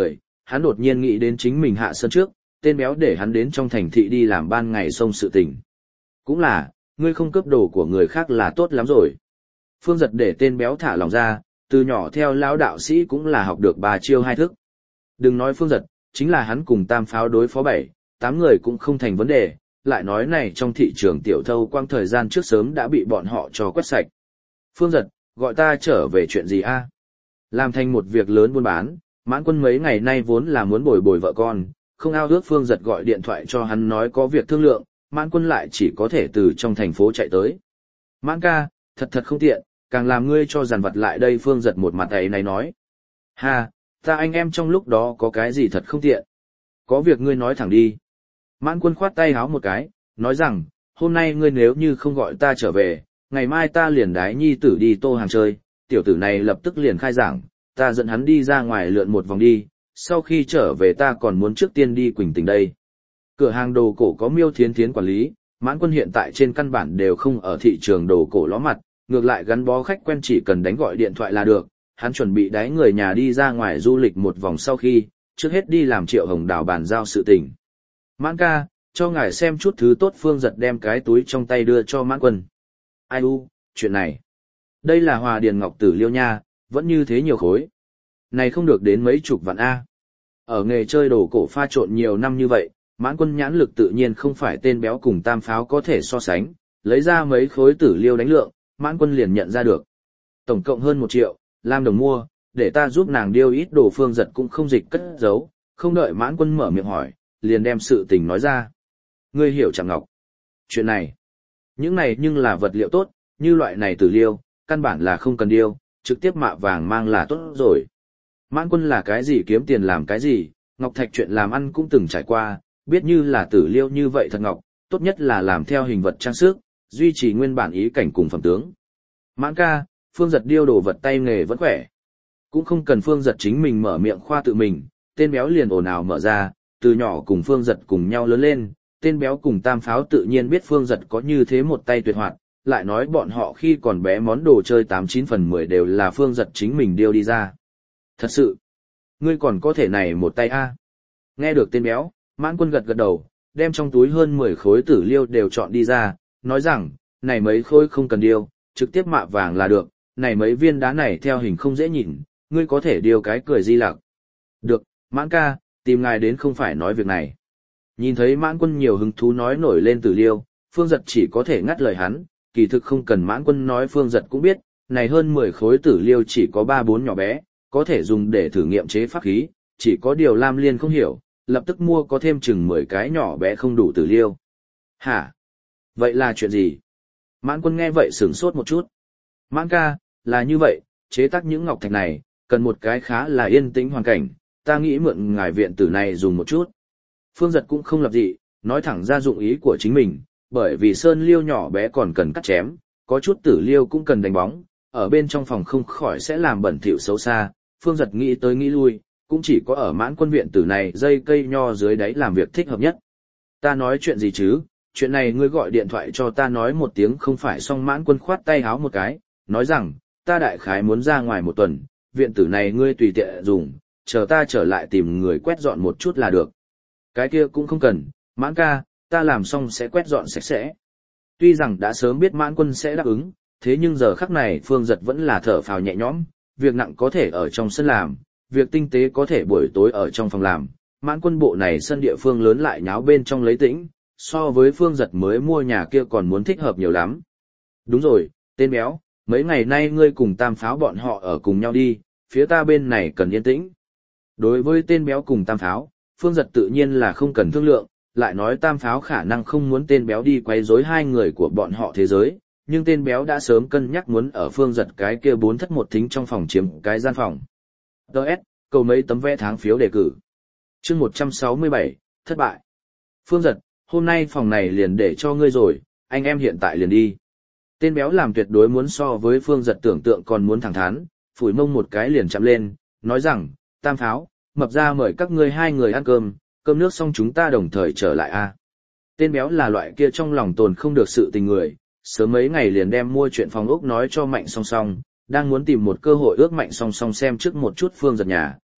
hắn đột nhiên nghĩ đến chính mình hạ sơn trước, tên béo để hắn đến trong thành thị đi làm ban ngày xông sự tình. Cũng là, ngươi không cướp đồ của người khác là tốt lắm rồi. Phương Giật để tên béo thả lòng ra, từ nhỏ theo lão đạo sĩ cũng là học được ba chiêu hai thức. Đừng nói Phương Giật, chính là hắn cùng tam pháo đối phó bảy, tám người cũng không thành vấn đề, lại nói này trong thị trường tiểu thâu quang thời gian trước sớm đã bị bọn họ cho quét sạch. Phương Giật, gọi ta trở về chuyện gì a? Làm thành một việc lớn buôn bán, Mãn Quân mấy ngày nay vốn là muốn bồi bồi vợ con, không ao ước Phương Giật gọi điện thoại cho hắn nói có việc thương lượng, Mãn Quân lại chỉ có thể từ trong thành phố chạy tới. Mãn ca, thật thật không tiện, càng làm ngươi cho dàn vật lại đây. Phương Giật một mặt ấy này nói. Ha, ta anh em trong lúc đó có cái gì thật không tiện. Có việc ngươi nói thẳng đi. Mãn Quân khoát tay háo một cái, nói rằng, hôm nay ngươi nếu như không gọi ta trở về, ngày mai ta liền đái nhi tử đi Tô Hàng chơi, tiểu tử này lập tức liền khai giảng, ta dẫn hắn đi ra ngoài lượn một vòng đi, sau khi trở về ta còn muốn trước tiên đi Quỳnh Tỉnh đây. Cửa hàng đồ cổ có Miêu Thiến Thiến quản lý, Mãn Quân hiện tại trên căn bản đều không ở thị trường đồ cổ ló mặt, ngược lại gắn bó khách quen chỉ cần đánh gọi điện thoại là được, hắn chuẩn bị đái người nhà đi ra ngoài du lịch một vòng sau khi, trước hết đi làm Triệu Hồng Đào bàn giao sự tình. Mãn ca, cho ngài xem chút thứ tốt. Phương Giật đem cái túi trong tay đưa cho Mãn Quân. Ai u, chuyện này. Đây là Hòa Điền Ngọc Tử Liêu nha, vẫn như thế nhiều khối. Này không được đến mấy chục vạn A. Ở nghề chơi đồ cổ pha trộn nhiều năm như vậy, Mãn Quân nhãn lực tự nhiên không phải tên béo cùng tam pháo có thể so sánh, lấy ra mấy khối tử liêu đánh lượng, Mãn Quân liền nhận ra được. Tổng cộng hơn một triệu, Lam Đồng mua, để ta giúp nàng điêu ít đồ. Phương Giật cũng không dịch cất giấu, không đợi Mãn Quân mở miệng hỏi, liền đem sự tình nói ra. Ngươi hiểu chẳng Ngọc. Chuyện này, những này nhưng là vật liệu tốt, như loại này tử liêu, căn bản là không cần điêu, trực tiếp mạ vàng mang là tốt rồi. Mãn Quân là cái gì kiếm tiền làm cái gì, Ngọc Thạch chuyện làm ăn cũng từng trải qua, biết như là tử liêu như vậy thật ngọc, tốt nhất là làm theo hình vật trang sức, duy trì nguyên bản ý cảnh cùng phẩm tướng. Mãn ca, Phương Giật điêu đồ vật tay nghề vẫn khỏe. Cũng không cần Phương Giật chính mình mở miệng khoa tự mình, tên béo liền ồn ào mở ra, từ nhỏ cùng Phương Giật cùng nhau lớn lên, tên béo cùng tam pháo tự nhiên biết Phương Giật có như thế một tay tuyệt hoạt, lại nói bọn họ khi còn bé món đồ chơi tám chín phần mười đều là Phương Giật chính mình điêu đi ra. Thật sự, ngươi còn có thể này một tay a? Nghe được tên béo, Mãn Quân gật gật đầu, đem trong túi hơn mười khối tử liêu đều chọn đi ra, nói rằng, này mấy khối không cần điêu, trực tiếp mạ vàng là được, này mấy viên đá này theo hình không dễ nhìn, ngươi có thể điêu cái cười di lặc. Được, Mãn ca, tìm ngài đến không phải nói việc này. Nhìn thấy Mãn Quân nhiều hứng thú nói nổi lên tử liêu, Phương Giật chỉ có thể ngắt lời hắn, kỳ thực không cần Mãn Quân nói Phương Giật cũng biết, này hơn mười khối tử liêu chỉ có ba bốn nhỏ bé, có thể dùng để thử nghiệm chế pháp khí, chỉ có điều Lam Liên không hiểu, lập tức mua có thêm chừng mười cái nhỏ bé không đủ tử liêu. Hả? Vậy là chuyện gì? Mãn Quân nghe vậy sửng sốt một chút. Mãn ca, là như vậy, chế tác những ngọc thạch này, cần một cái khá là yên tĩnh hoàn cảnh, ta nghĩ mượn ngài viện tử này dùng một chút. Phương Giật cũng không lập dị, nói thẳng ra dụng ý của chính mình, bởi vì sơn liêu nhỏ bé còn cần cắt chém, có chút tử liêu cũng cần đánh bóng, ở bên trong phòng không khỏi sẽ làm bẩn thỉu xấu xa. Phương Giật nghĩ tới nghĩ lui, cũng chỉ có ở Mãn Quân viện tử này dây cây nho dưới đáy làm việc thích hợp nhất. Ta nói chuyện gì chứ, chuyện này ngươi gọi điện thoại cho ta nói một tiếng không phải xong. Mãn Quân khoát tay háo một cái, nói rằng, ta đại khái muốn ra ngoài một tuần, viện tử này ngươi tùy tiện dùng, chờ ta trở lại tìm người quét dọn một chút là được. Cái kia cũng không cần, Mãn ca, ta làm xong sẽ quét dọn sạch sẽ. Tuy rằng đã sớm biết Mãn Quân sẽ đáp ứng, thế nhưng giờ khắc này Phương Giật vẫn là thở phào nhẹ nhõm, việc nặng có thể ở trong sân làm, việc tinh tế có thể buổi tối ở trong phòng làm. Mãn Quân bộ này sân địa phương lớn lại nháo bên trong lấy tĩnh, so với Phương Giật mới mua nhà kia còn muốn thích hợp nhiều lắm. Đúng rồi, tên béo, mấy ngày nay ngươi cùng tam pháo bọn họ ở cùng nhau đi, phía ta bên này cần yên tĩnh. Đối với tên béo cùng tam pháo, Phương Giật tự nhiên là không cần thương lượng, lại nói tam pháo khả năng không muốn tên béo đi quấy rối hai người của bọn họ thế giới, nhưng tên béo đã sớm cân nhắc muốn ở Phương Giật cái kia bốn thất một thính trong phòng chiếm cái gian phòng. đê ét, cầu mấy tấm vé tháng phiếu đề cử. Chương một trăm sáu mươi bảy, thất bại. Phương Giật, hôm nay phòng này liền để cho ngươi rồi, anh em hiện tại liền đi. Tên béo làm tuyệt đối muốn so với Phương Giật tưởng tượng còn muốn thẳng thắn, phủi mông một cái liền chạm lên, nói rằng, tam pháo, mập ra mời các ngươi hai người ăn cơm, cơm nước xong chúng ta đồng thời trở lại a. Tên béo là loại kia trong lòng tồn không được sự tình người, sớm mấy ngày liền đem mua chuyện phòng ốc nói cho Mạnh Song Song, đang muốn tìm một cơ hội ước Mạnh Song Song xem trước một chút Phương Giật nhà,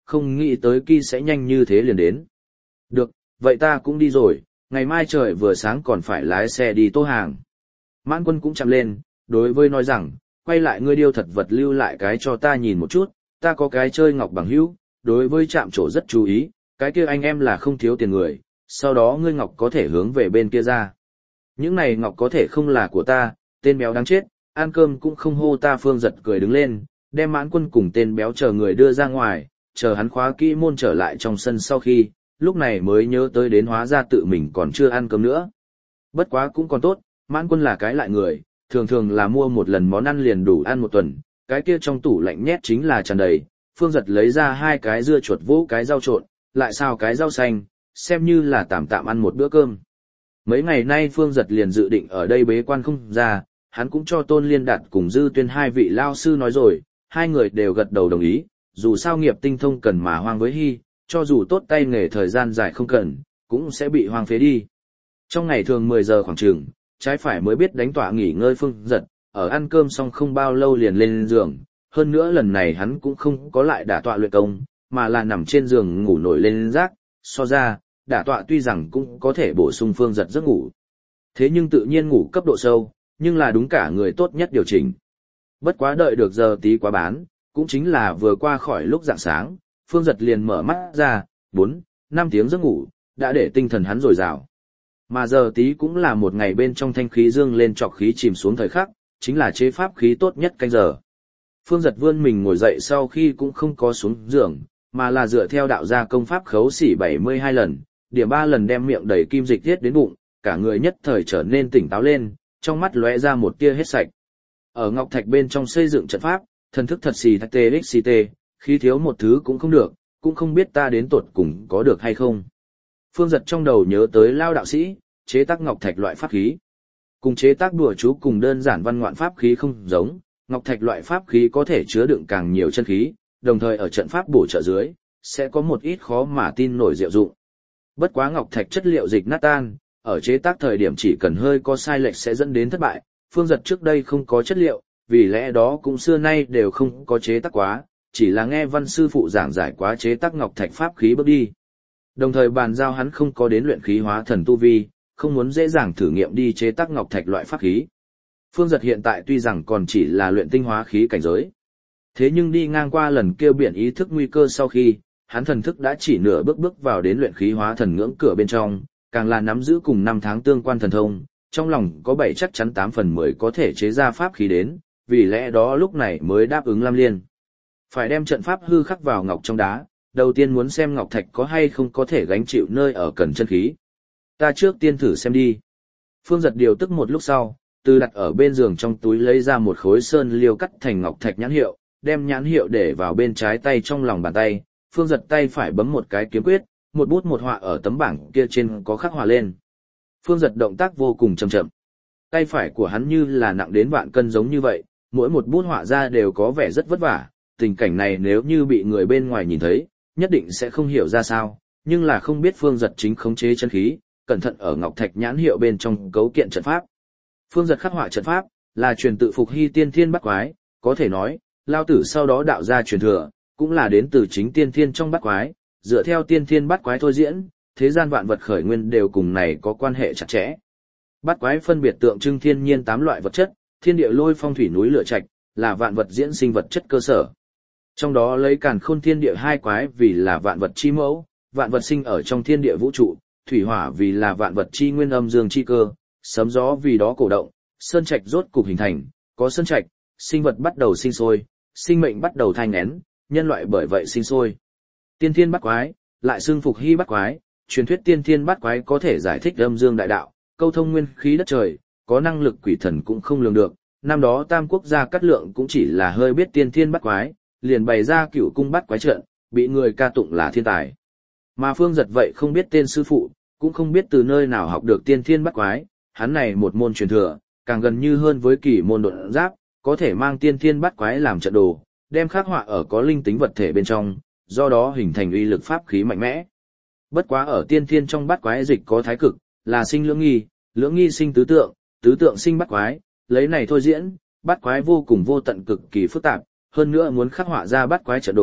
không nghĩ tới Kỳ sẽ nhanh như thế liền đến. Được, vậy ta cũng đi rồi, ngày mai trời vừa sáng còn phải lái xe đi Tô Hàng. Mãn Quân cũng chạm lên, đối với nói rằng, quay lại ngươi điêu thật vật lưu lại cái cho ta nhìn một chút, ta có cái chơi ngọc bằng hữu, đối với chạm trổ rất chú ý, cái kia anh em là không thiếu tiền người, sau đó ngươi ngọc có thể hướng về bên kia ra. Những này ngọc có thể không là của ta, tên béo đáng chết, ăn cơm cũng không hô ta. Phương Giật cười đứng lên, đem Mãn Quân cùng tên béo chờ người đưa ra ngoài, chờ hắn khóa kỹ môn trở lại trong sân sau khi, lúc này mới nhớ tới đến hóa ra tự mình còn chưa ăn cơm nữa. Bất quá cũng còn tốt, Mãn Quân là cái lại người, thường thường là mua một lần món ăn liền đủ ăn một tuần, cái kia trong tủ lạnh nhét chính là tràn đầy. Phương Giật lấy ra hai cái dưa chuột vỗ cái rau trộn, lại xào cái rau xanh, xem như là tạm tạm ăn một bữa cơm. Mấy ngày nay Phương Giật liền dự định ở đây bế quan không ra, hắn cũng cho Tôn Liên Đạt cùng Dư Tuyên hai vị lao sư nói rồi, hai người đều gật đầu đồng ý, dù sao nghiệp tinh thông cần mà hoang với hy, cho dù tốt tay nghề thời gian dài không cần, cũng sẽ bị hoang phế đi. Trong ngày thường mười giờ khoảng chừng, trái phải mới biết đánh tọa nghỉ ngơi Phương Giật, ở ăn cơm xong không bao lâu liền lên giường, hơn nữa lần này hắn cũng không có lại đả tọa luyện công, mà là nằm trên giường ngủ nổi lên rác, so ra, đả tọa tuy rằng cũng có thể bổ sung Phương Giật giấc ngủ. Thế nhưng tự nhiên ngủ cấp độ sâu, nhưng là đúng cả người tốt nhất điều chỉnh. Bất quá đợi được giờ tí quá bán, cũng chính là vừa qua khỏi lúc rạng sáng, Phương Giật liền mở mắt ra, bốn, năm tiếng giấc ngủ, đã để tinh thần hắn dồi dào. Mà giờ tí cũng là một ngày bên trong thanh khí dương lên trọc khí chìm xuống thời khắc, chính là chế pháp khí tốt nhất canh giờ. Phương Giật vươn mình ngồi dậy sau khi cũng không có xuống giường, mà là dựa theo đạo gia công pháp khấu xỉ bảy mươi hai lần, điểm ba lần đem miệng đầy kim dịch tiết đến bụng, cả người nhất thời trở nên tỉnh táo lên, trong mắt lóe ra một tia hết sạch. Ở ngọc thạch bên trong xây dựng trận pháp, thần thức thật xì thạch tê xê tê, khi thiếu một thứ cũng không được, cũng không biết ta đến tột cùng có được hay không. Phương Giật trong đầu nhớ tới Lao đạo sĩ, chế tác ngọc thạch loại pháp khí. Cùng chế tác đùa chú cùng đơn giản văn ngoạn pháp khí không giống, ngọc thạch loại pháp khí có thể chứa đựng càng nhiều chân khí, đồng thời ở trận pháp bổ trợ dưới, sẽ có một ít khó mà tin nổi diệu dụng. Bất quá ngọc thạch chất liệu dịch nát tan, ở chế tác thời điểm chỉ cần hơi có sai lệch sẽ dẫn đến thất bại. Phương Giật trước đây không có chất liệu, vì lẽ đó cũng xưa nay đều không có chế tác quá, chỉ là nghe văn sư phụ giảng giải quá chế tác ngọc thạch pháp khí bước đi. Đồng thời bàn giao hắn không có đến luyện khí hóa thần tu vi, không muốn dễ dàng thử nghiệm đi chế tác ngọc thạch loại pháp khí. Phương Giật hiện tại tuy rằng còn chỉ là luyện tinh hóa khí cảnh giới, thế nhưng đi ngang qua lần kêu biển ý thức nguy cơ sau khi, hắn thần thức đã chỉ nửa bước bước vào đến luyện khí hóa thần ngưỡng cửa bên trong, càng là nắm giữ cùng năm tháng tương quan thần thông, trong lòng có bảy chắc chắn tám phần mười có thể chế ra pháp khí đến, vì lẽ đó lúc này mới đáp ứng Lam Liên. Phải đem trận pháp hư khắc vào ngọc trong đá, đầu tiên muốn xem ngọc thạch có hay không có thể gánh chịu nơi ở cần chân khí. Ta trước tiên thử xem đi. Phương Giật điều tức một lúc sau, từ đặt ở bên giường trong túi lấy ra một khối sơn liêu cắt thành ngọc thạch nhãn hiệu, đem nhãn hiệu để vào bên trái tay trong lòng bàn tay. Phương Giật tay phải bấm một cái kiếm quyết, một bút một họa ở tấm bảng kia trên có khắc họa lên. Phương Giật động tác vô cùng chậm chậm. Tay phải của hắn như là nặng đến vạn cân giống như vậy, mỗi một bút họa ra đều có vẻ rất vất vả. Tình cảnh này nếu như bị người bên ngoài nhìn thấy, nhất định sẽ không hiểu ra sao, nhưng là không biết Phương Giật chính khống chế chân khí, cẩn thận ở ngọc thạch nhãn hiệu bên trong cấu kiện trận pháp. Phương Giật khắc họa trận pháp, là truyền tự phục hy tiên thiên bắt quái, có thể nói, Lao Tử sau đó đạo ra truyền thừa, cũng là đến từ chính tiên thiên trong bắt quái, dựa theo tiên thiên bắt quái thôi diễn, thế gian vạn vật khởi nguyên đều cùng này có quan hệ chặt chẽ. Bắt quái phân biệt tượng trưng thiên nhiên tám loại vật chất, thiên địa lôi phong thủy núi lửa trạch, là vạn vật diễn sinh vật chất cơ sở. Trong đó lấy càn khôn thiên địa hai quái vì là vạn vật chi mẫu, vạn vật sinh ở trong thiên địa vũ trụ, thủy hỏa vì là vạn vật chi nguyên âm dương chi cơ, sấm gió vì đó cổ động, sơn trạch rốt cục hình thành, có sơn trạch, sinh vật bắt đầu sinh sôi, sinh mệnh bắt đầu thai nghén, nhân loại bởi vậy sinh sôi. Tiên thiên bắt quái, lại xưng phục hy bắt quái, truyền thuyết tiên thiên bắt quái có thể giải thích âm dương đại đạo, câu thông nguyên khí đất trời, có năng lực quỷ thần cũng không lường được. Năm đó Tam Quốc gia Cát Lượng cũng chỉ là hơi biết tiên thiên bắt quái, liền bày ra cửu cung bắt quái trận, bị người ca tụng là thiên tài. Mà Phương Giật vậy không biết tên sư phụ, cũng không biết từ nơi nào học được tiên thiên bắt quái, hắn này một môn truyền thừa, càng gần như hơn với kỳ môn độn giáp, có thể mang tiên thiên bắt quái làm trận đồ, đem khắc họa ở có linh tính vật thể bên trong, do đó hình thành uy lực pháp khí mạnh mẽ. Bất quá ở tiên thiên trong bắt quái dịch có thái cực, là sinh lưỡng nghi, lưỡng nghi sinh tứ tượng, tứ tượng sinh bắt quái, lấy này thôi diễn, bắt quái vô cùng vô tận cực kỳ phức tạp, hơn nữa muốn khắc họa ra bắt quái trận đồ,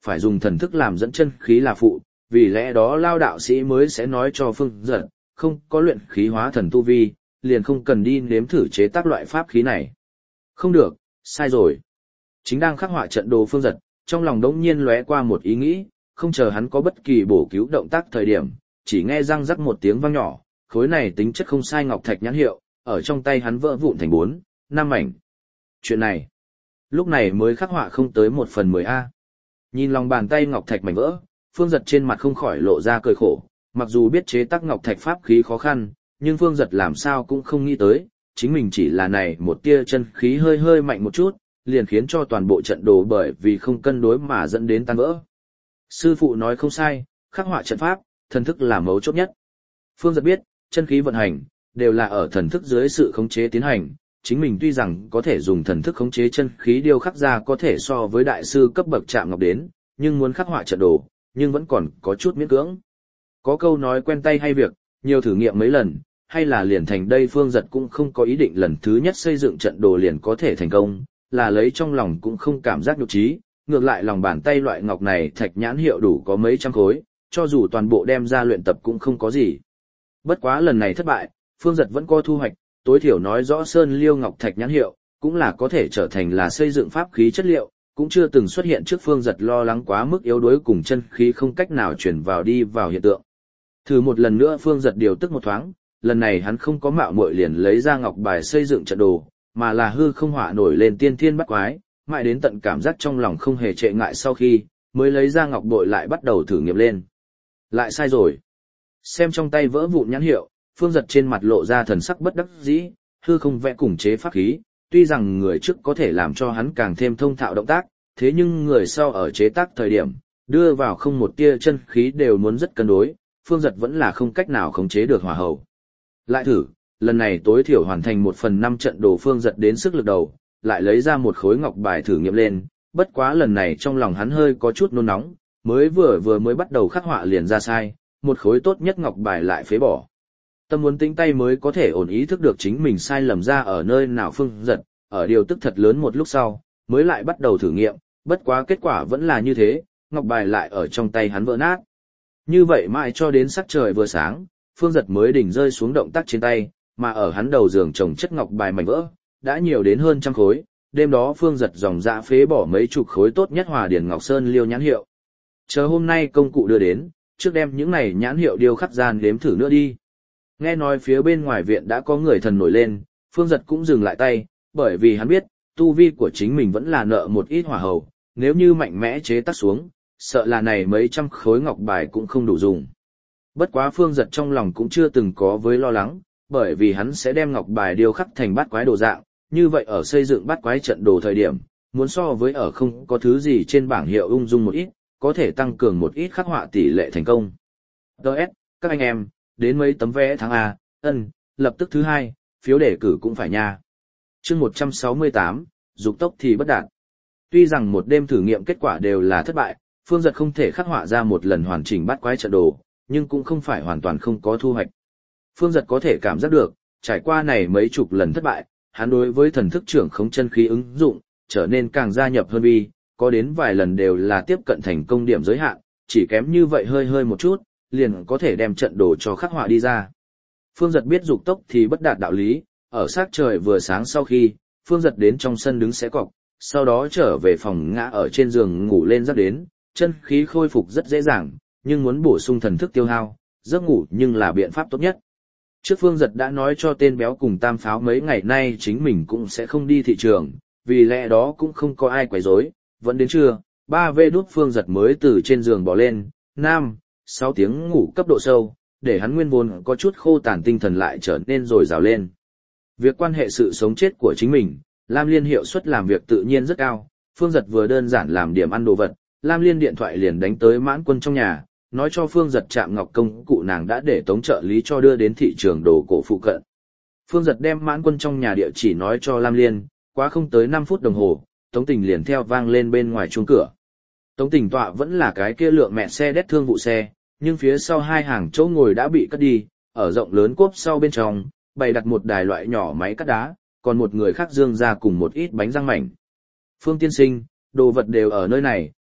phải dùng thần thức làm dẫn chân khí là phụ, vì lẽ đó Lao đạo sĩ mới sẽ nói cho Phương Giật, không có luyện khí hóa thần tu vi, liền không cần đi nếm thử chế tác loại pháp khí này. Không được, sai rồi. Chính đang khắc họa trận đồ Phương Giật, trong lòng đống nhiên lóe qua một ý nghĩ, không chờ hắn có bất kỳ bổ cứu động tác thời điểm, chỉ nghe răng rắc một tiếng vang nhỏ, khối này tính chất không sai ngọc thạch nhãn hiệu, ở trong tay hắn vỡ vụn thành bốn, năm mảnh. Chuyện này, lúc này mới khắc họa không tới một phần mười a. Nhìn lòng bàn tay ngọc thạch mảnh vỡ, Phương Giật trên mặt không khỏi lộ ra cười khổ, mặc dù biết chế tác ngọc thạch pháp khí khó khăn, nhưng Phương Giật làm sao cũng không nghĩ tới, chính mình chỉ là này một tia chân khí hơi hơi mạnh một chút, liền khiến cho toàn bộ trận đồ bởi vì không cân đối mà dẫn đến tan vỡ. Sư phụ nói không sai, khắc họa trận pháp, thần thức là mấu chốt nhất. Phương Giật biết, chân khí vận hành, đều là ở thần thức dưới sự khống chế tiến hành, chính mình tuy rằng có thể dùng thần thức khống chế chân khí điêu khắc ra có thể so với đại sư cấp bậc chạm ngọc đến, nhưng muốn khắc họa trận đồ, nhưng vẫn còn có chút miễn cưỡng. Có câu nói quen tay hay việc, nhiều thử nghiệm mấy lần, hay là liền thành đây Phương Giật cũng không có ý định lần thứ nhất xây dựng trận đồ liền có thể thành công, là lấy trong lòng cũng không cảm giác nhục trí, ngược lại lòng bàn tay loại ngọc này thạch nhãn hiệu đủ có mấy trăm khối, cho dù toàn bộ đem ra luyện tập cũng không có gì. Bất quá lần này thất bại, Phương Giật vẫn có thu hoạch, tối thiểu nói rõ sơn liêu ngọc thạch nhãn hiệu, cũng là có thể trở thành là xây dựng pháp khí chất liệu, cũng chưa từng xuất hiện trước Phương Giật lo lắng quá mức yếu đuối cùng chân khí không cách nào chuyển vào đi vào hiện tượng. Thử một lần nữa Phương Giật điều tức một thoáng, lần này hắn không có mạo muội liền lấy ra ngọc bài xây dựng trận đồ, mà là hư không họa nổi lên tiên thiên bắt quái, mãi đến tận cảm giác trong lòng không hề trệ ngại sau khi, mới lấy ra ngọc bội lại bắt đầu thử nghiệm lên. Lại sai rồi. Xem trong tay vỡ vụn nhãn hiệu, Phương Giật trên mặt lộ ra thần sắc bất đắc dĩ, hư không vẽ cùng chế pháp khí, tuy rằng người trước có thể làm cho hắn càng thêm thông thạo động tác, thế nhưng người sau ở chế tác thời điểm, đưa vào không một tia chân khí đều muốn rất cân đối, Phương Giật vẫn là không cách nào khống chế được hỏa hầu. Lại thử, lần này tối thiểu hoàn thành một phần năm trận đồ Phương Giật đến sức lực đầu, lại lấy ra một khối ngọc bài thử nghiệm lên, bất quá lần này trong lòng hắn hơi có chút nôn nóng, mới vừa vừa mới bắt đầu khắc họa liền ra sai, một khối tốt nhất ngọc bài lại phế bỏ. Tâm muốn tĩnh tay mới có thể ổn ý thức được chính mình sai lầm ra ở nơi nào Phương Giật, ở điều tức thật lớn một lúc sau, mới lại bắt đầu thử nghiệm, bất quá kết quả vẫn là như thế, ngọc bài lại ở trong tay hắn vỡ nát. Như vậy mãi cho đến sắc trời vừa sáng, Phương Giật mới đỉnh rơi xuống động tác trên tay, mà ở hắn đầu giường chồng chất ngọc bài mảnh vỡ, đã nhiều đến hơn trăm khối, đêm đó Phương Giật dòng dã phế bỏ mấy chục khối tốt nhất Hòa Điền Ngọc Sơn liêu nhãn hiệu. Chờ hôm nay công cụ đưa đến, trước đem những này nhãn hiệu điêu khắc gian đếm thử nữa đi. Nghe nói phía bên ngoài viện đã có người thần nổi lên, Phương Giật cũng dừng lại tay, bởi vì hắn biết, tu vi của chính mình vẫn là nợ một ít hỏa hầu, nếu như mạnh mẽ chế tác xuống, sợ là này mấy trăm khối ngọc bài cũng không đủ dùng. Bất quá Phương Giật trong lòng cũng chưa từng có với lo lắng, bởi vì hắn sẽ đem ngọc bài điêu khắc thành bát quái đồ dạng, như vậy ở xây dựng bát quái trận đồ thời điểm, muốn so với ở không có thứ gì trên bảng hiệu ung dung một ít, có thể tăng cường một ít khắc họa tỷ lệ thành công. đê ét, các anh em, đến mấy tấm vé tháng A, ân, lập tức thứ hai, phiếu đề cử cũng phải nha. chương một trăm sáu mươi tám, dục tốc thì bất đạt. Tuy rằng một đêm thử nghiệm kết quả đều là thất bại, Phương Giật không thể khắc họa ra một lần hoàn chỉnh bát quái trận đồ, nhưng cũng không phải hoàn toàn không có thu hoạch. Phương Giật có thể cảm giác được, trải qua này mấy chục lần thất bại, hắn đối với thần thức trưởng khống chân khí ứng dụng, trở nên càng gia nhập hơn vi, có đến vài lần đều là tiếp cận thành công điểm giới hạn, chỉ kém như vậy hơi hơi một chút, liền có thể đem trận đồ cho khắc họa đi ra. Phương Giật biết dục tốc thì bất đạt đạo lý, ở sát trời vừa sáng sau khi, Phương Giật đến trong sân đứng xé cọc, sau đó trở về phòng ngã ở trên giường ngủ lên giấc đến, chân khí khôi phục rất dễ dàng, nhưng muốn bổ sung thần thức tiêu hao, giấc ngủ nhưng là biện pháp tốt nhất. Trước Phương Giật đã nói cho tên béo cùng tam pháo mấy ngày nay chính mình cũng sẽ không đi thị trường, vì lẽ đó cũng không có ai quấy rối. Vẫn đến trưa, ba vê đút Phương Giật mới từ trên giường bỏ lên, năm, sáu tiếng ngủ cấp độ sâu, để hắn nguyên vốn có chút khô tàn tinh thần lại trở nên dồi dào lên. Việc quan hệ sự sống chết của chính mình, Lam Liên hiệu suất làm việc tự nhiên rất cao, Phương Giật vừa đơn giản làm điểm ăn đồ vật, Lam Liên điện thoại liền đánh tới Mãn Quân trong nhà, nói cho Phương Giật chạm ngọc công cụ nàng đã để tống trợ lý cho đưa đến thị trường đồ cổ phụ cận. Phương Giật đem Mãn Quân trong nhà địa chỉ nói cho Lam Liên, quá không tới năm phút đồng hồ, Tống Tình liền theo vang lên bên ngoài chuông cửa. Tống Tình tọa vẫn là cái kia lượng mẹ xe đét thương vụ xe, nhưng phía sau hai hàng chỗ ngồi đã bị cất đi, ở rộng lớn cốp sau bên trong, bày đặt một đài loại nhỏ máy cắt đá, còn một người khác dương ra cùng một ít bánh răng mảnh. Phương tiên sinh, đồ vật đều ở nơi này,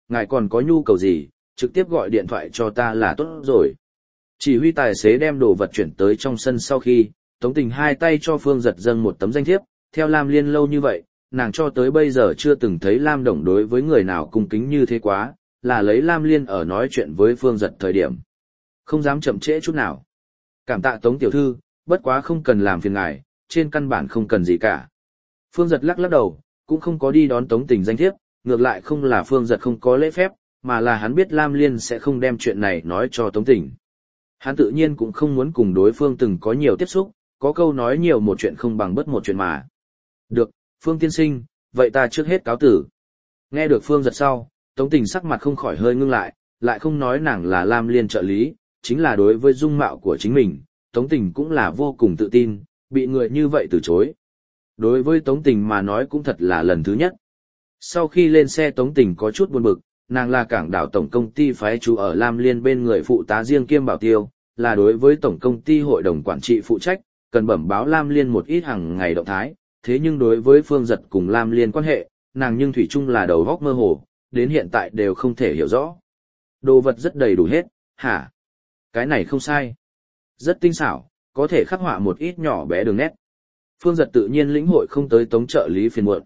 ngài còn có nhu cầu gì, trực tiếp gọi điện thoại cho ta là tốt rồi. Chỉ huy tài xế đem đồ vật chuyển tới trong sân sau khi, Tống Tình hai tay cho Phương Giật dâng một tấm danh thiếp, theo Lam Liên lâu như vậy, nàng cho tới bây giờ chưa từng thấy Lam Đồng đối với người nào cung kính như thế quá, là lấy Lam Liên ở nói chuyện với Phương Giật thời điểm. Không dám chậm trễ chút nào. Cảm tạ Tống tiểu thư, bất quá không cần làm phiền ngài, trên căn bản không cần gì cả. Phương Giật lắc lắc đầu, cũng không có đi đón Tống Tình danh thiếp, ngược lại không là Phương Giật không có lễ phép, mà là hắn biết Lam Liên sẽ không đem chuyện này nói cho Tống Tình. Hắn tự nhiên cũng không muốn cùng đối phương từng có nhiều tiếp xúc, có câu nói nhiều một chuyện không bằng bất một chuyện mà. Được, Phương tiên sinh, vậy ta trước hết cáo tử. Nghe được Phương Giật sau, Tống Tình sắc mặt không khỏi hơi ngưng lại, lại không nói nàng là Lam Liên trợ lý, chính là đối với dung mạo của chính mình, Tống Tình cũng là vô cùng tự tin, bị người như vậy từ chối. Đối với Tống Tình mà nói cũng thật là lần thứ nhất. Sau khi lên xe Tống Tình có chút buồn bực, nàng là cảng đảo tổng công ty phái trú ở Lam Liên bên người phụ tá riêng kiêm bảo tiêu, là đối với tổng công ty hội đồng quản trị phụ trách, cần bẩm báo Lam Liên một ít hàng ngày động thái, thế nhưng đối với Phương Giật cùng Lam Liên quan hệ, nàng nhưng thủy chung là đầu góc mơ hồ, đến hiện tại đều không thể hiểu rõ. Đồ vật rất đầy đủ hết, hả? Cái này không sai. Rất tinh xảo, có thể khắc họa một ít nhỏ bé đường nét. Phương Giật tự nhiên lĩnh hội không tới Tống trợ lý phiền muộn.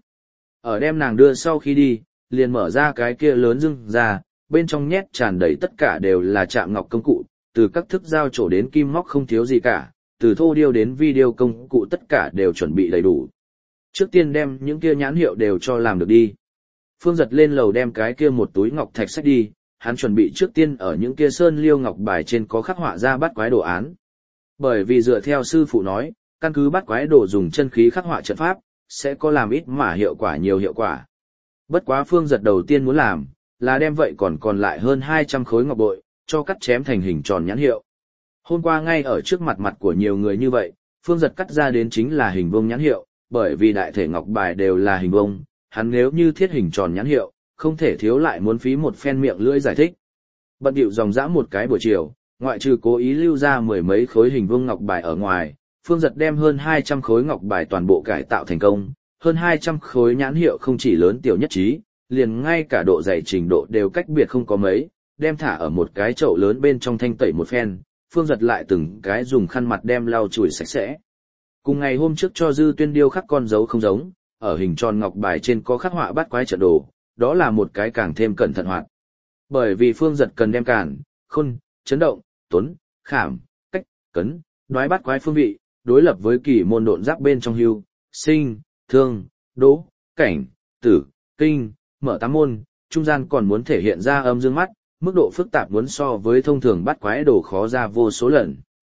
Ở đem nàng đưa sau khi đi, liền mở ra cái kia lớn dưng ra, bên trong nhét tràn đầy tất cả đều là chạm ngọc công cụ, từ các thức dao trổ đến kim móc không thiếu gì cả, từ thô điêu đến video công cụ tất cả đều chuẩn bị đầy đủ. Trước tiên đem những kia nhãn hiệu đều cho làm được đi. Phương Giật lên lầu đem cái kia một túi ngọc thạch xách đi, hắn chuẩn bị trước tiên ở những kia sơn liêu ngọc bài trên có khắc họa ra bắt quái đồ án. Bởi vì dựa theo sư phụ nói, căn cứ bắt quái đồ dùng chân khí khắc họa trận pháp, sẽ có làm ít mà hiệu quả nhiều hiệu quả. Bất quá Phương Giật đầu tiên muốn làm, là đem vậy còn còn lại hơn hai trăm khối ngọc bội, cho cắt chém thành hình tròn nhãn hiệu. Hôm qua ngay ở trước mặt mặt của nhiều người như vậy, Phương Giật cắt ra đến chính là hình vuông nhãn hiệu, bởi vì đại thể ngọc bài đều là hình vuông, hắn nếu như thiết hình tròn nhãn hiệu, không thể thiếu lại muốn phí một phen miệng lưỡi giải thích. Bận điệu dòng dã một cái buổi chiều, ngoại trừ cố ý lưu ra mười mấy khối hình vuông ngọc bài ở ngoài, Phương Giật đem hơn hai trăm khối ngọc bài toàn bộ cải tạo thành công, hơn hai trăm khối nhãn hiệu không chỉ lớn tiểu nhất trí, liền ngay cả độ dày trình độ đều cách biệt không có mấy, đem thả ở một cái chậu lớn bên trong thanh tẩy một phen, Phương Giật lại từng cái dùng khăn mặt đem lau chùi sạch sẽ. Cùng ngày hôm trước cho Dư Tuyên điêu khắc con dấu không giống, ở hình tròn ngọc bài trên có khắc họa bát quái trận đồ, đó là một cái càng thêm cẩn thận hoạt. Bởi vì Phương Giật cần đem cản, khôn, chấn động, tuấn, khảm, cách, cấn, đoái bát quái phương vị, đối lập với kỳ môn độn giáp bên trong hưu, sinh, thương, đỗ, cảnh, tử, kinh, mở tám môn, trung gian còn muốn thể hiện ra âm dương mắt, mức độ phức tạp muốn so với thông thường bắt quái đồ khó ra vô số lần.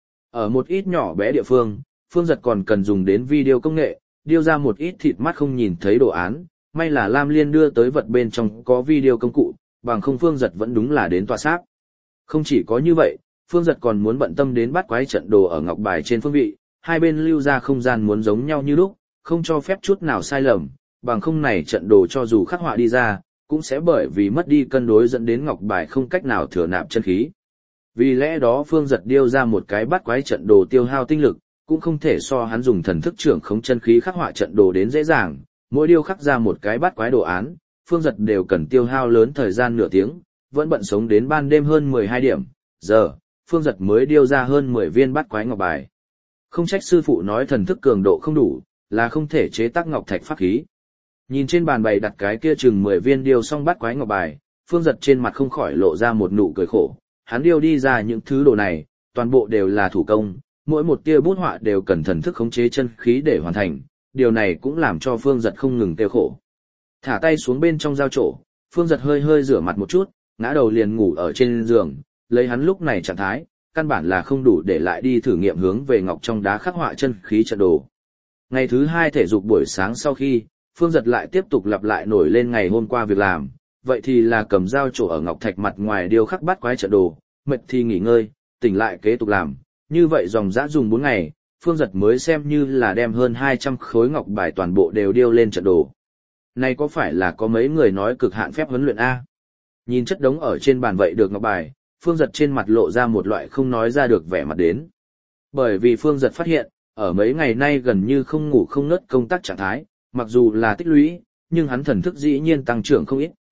Ở một ít nhỏ bé địa phương, Phương Giật còn cần dùng đến video công nghệ, điêu ra một ít thịt mắt không nhìn thấy đồ án, may là Lam Liên đưa tới vật bên trong có video công cụ, bằng không Phương Giật vẫn đúng là đến tọa sáp. Không chỉ có như vậy, Phương Giật còn muốn bận tâm đến bắt quái trận đồ ở ngọc bài trên phương vị, hai bên lưu ra không gian muốn giống nhau như lúc, không cho phép chút nào sai lầm, bằng không này trận đồ cho dù khắc họa đi ra, cũng sẽ bởi vì mất đi cân đối dẫn đến ngọc bài không cách nào thừa nạp chân khí. Vì lẽ đó Phương Giật điêu ra một cái bắt quái trận đồ tiêu hao tinh lực, cũng không thể so hắn dùng thần thức trưởng khống chân khí khắc họa trận đồ đến dễ dàng, mỗi điêu khắc ra một cái bắt quái đồ án, Phương Giật đều cần tiêu hao lớn thời gian nửa tiếng, vẫn bận sống đến ban đêm hơn mười hai điểm, giờ, Phương Giật mới điêu ra hơn mười viên bắt quái ngọc bài. Không trách sư phụ nói thần thức cường độ không đủ, là không thể chế tác ngọc thạch pháp khí. Nhìn trên bàn bày đặt cái kia chừng mười viên điêu xong bắt quái ngọc bài, Phương Giật trên mặt không khỏi lộ ra một nụ cười khổ, hắn điêu đi ra những thứ đồ này, toàn bộ đều là thủ công, mỗi một tia bút họa đều cần thần thức khống chế chân khí để hoàn thành, điều này cũng làm cho Phương Giật không ngừng tiêu khổ. Thả tay xuống bên trong dao trổ, Phương Giật hơi hơi rửa mặt một chút, ngã đầu liền ngủ ở trên giường, lấy hắn lúc này trạng thái, căn bản là không đủ để lại đi thử nghiệm hướng về ngọc trong đá khắc họa chân khí trận đồ. Ngày thứ hai thể dục buổi sáng sau khi, Phương Giật lại tiếp tục lặp lại nổi lên ngày hôm qua việc làm, vậy thì là cầm dao trổ ở ngọc thạch mặt ngoài điêu khắc bát quái trận đồ, mệt thì nghỉ ngơi, tỉnh lại kế tục làm, như vậy dòng dã dùng bốn ngày, Phương Giật mới xem như là đem hơn hai trăm khối ngọc bài toàn bộ đều điêu lên trận đồ. Này có phải là có mấy người nói cực hạn phép huấn luyện A? Nhìn chất đống ở trên bàn vậy được ngọc bài, Phương Giật trên mặt lộ ra một loại không nói ra được vẻ mặt đến. Bởi vì Phương Giật phát hiện, ở mấy ngày nay gần như không ngủ không ngớt công tác trạng thái, mặc dù là tích lũy, nhưng hắn thần thức dĩ nhiên tăng trưởng không ít,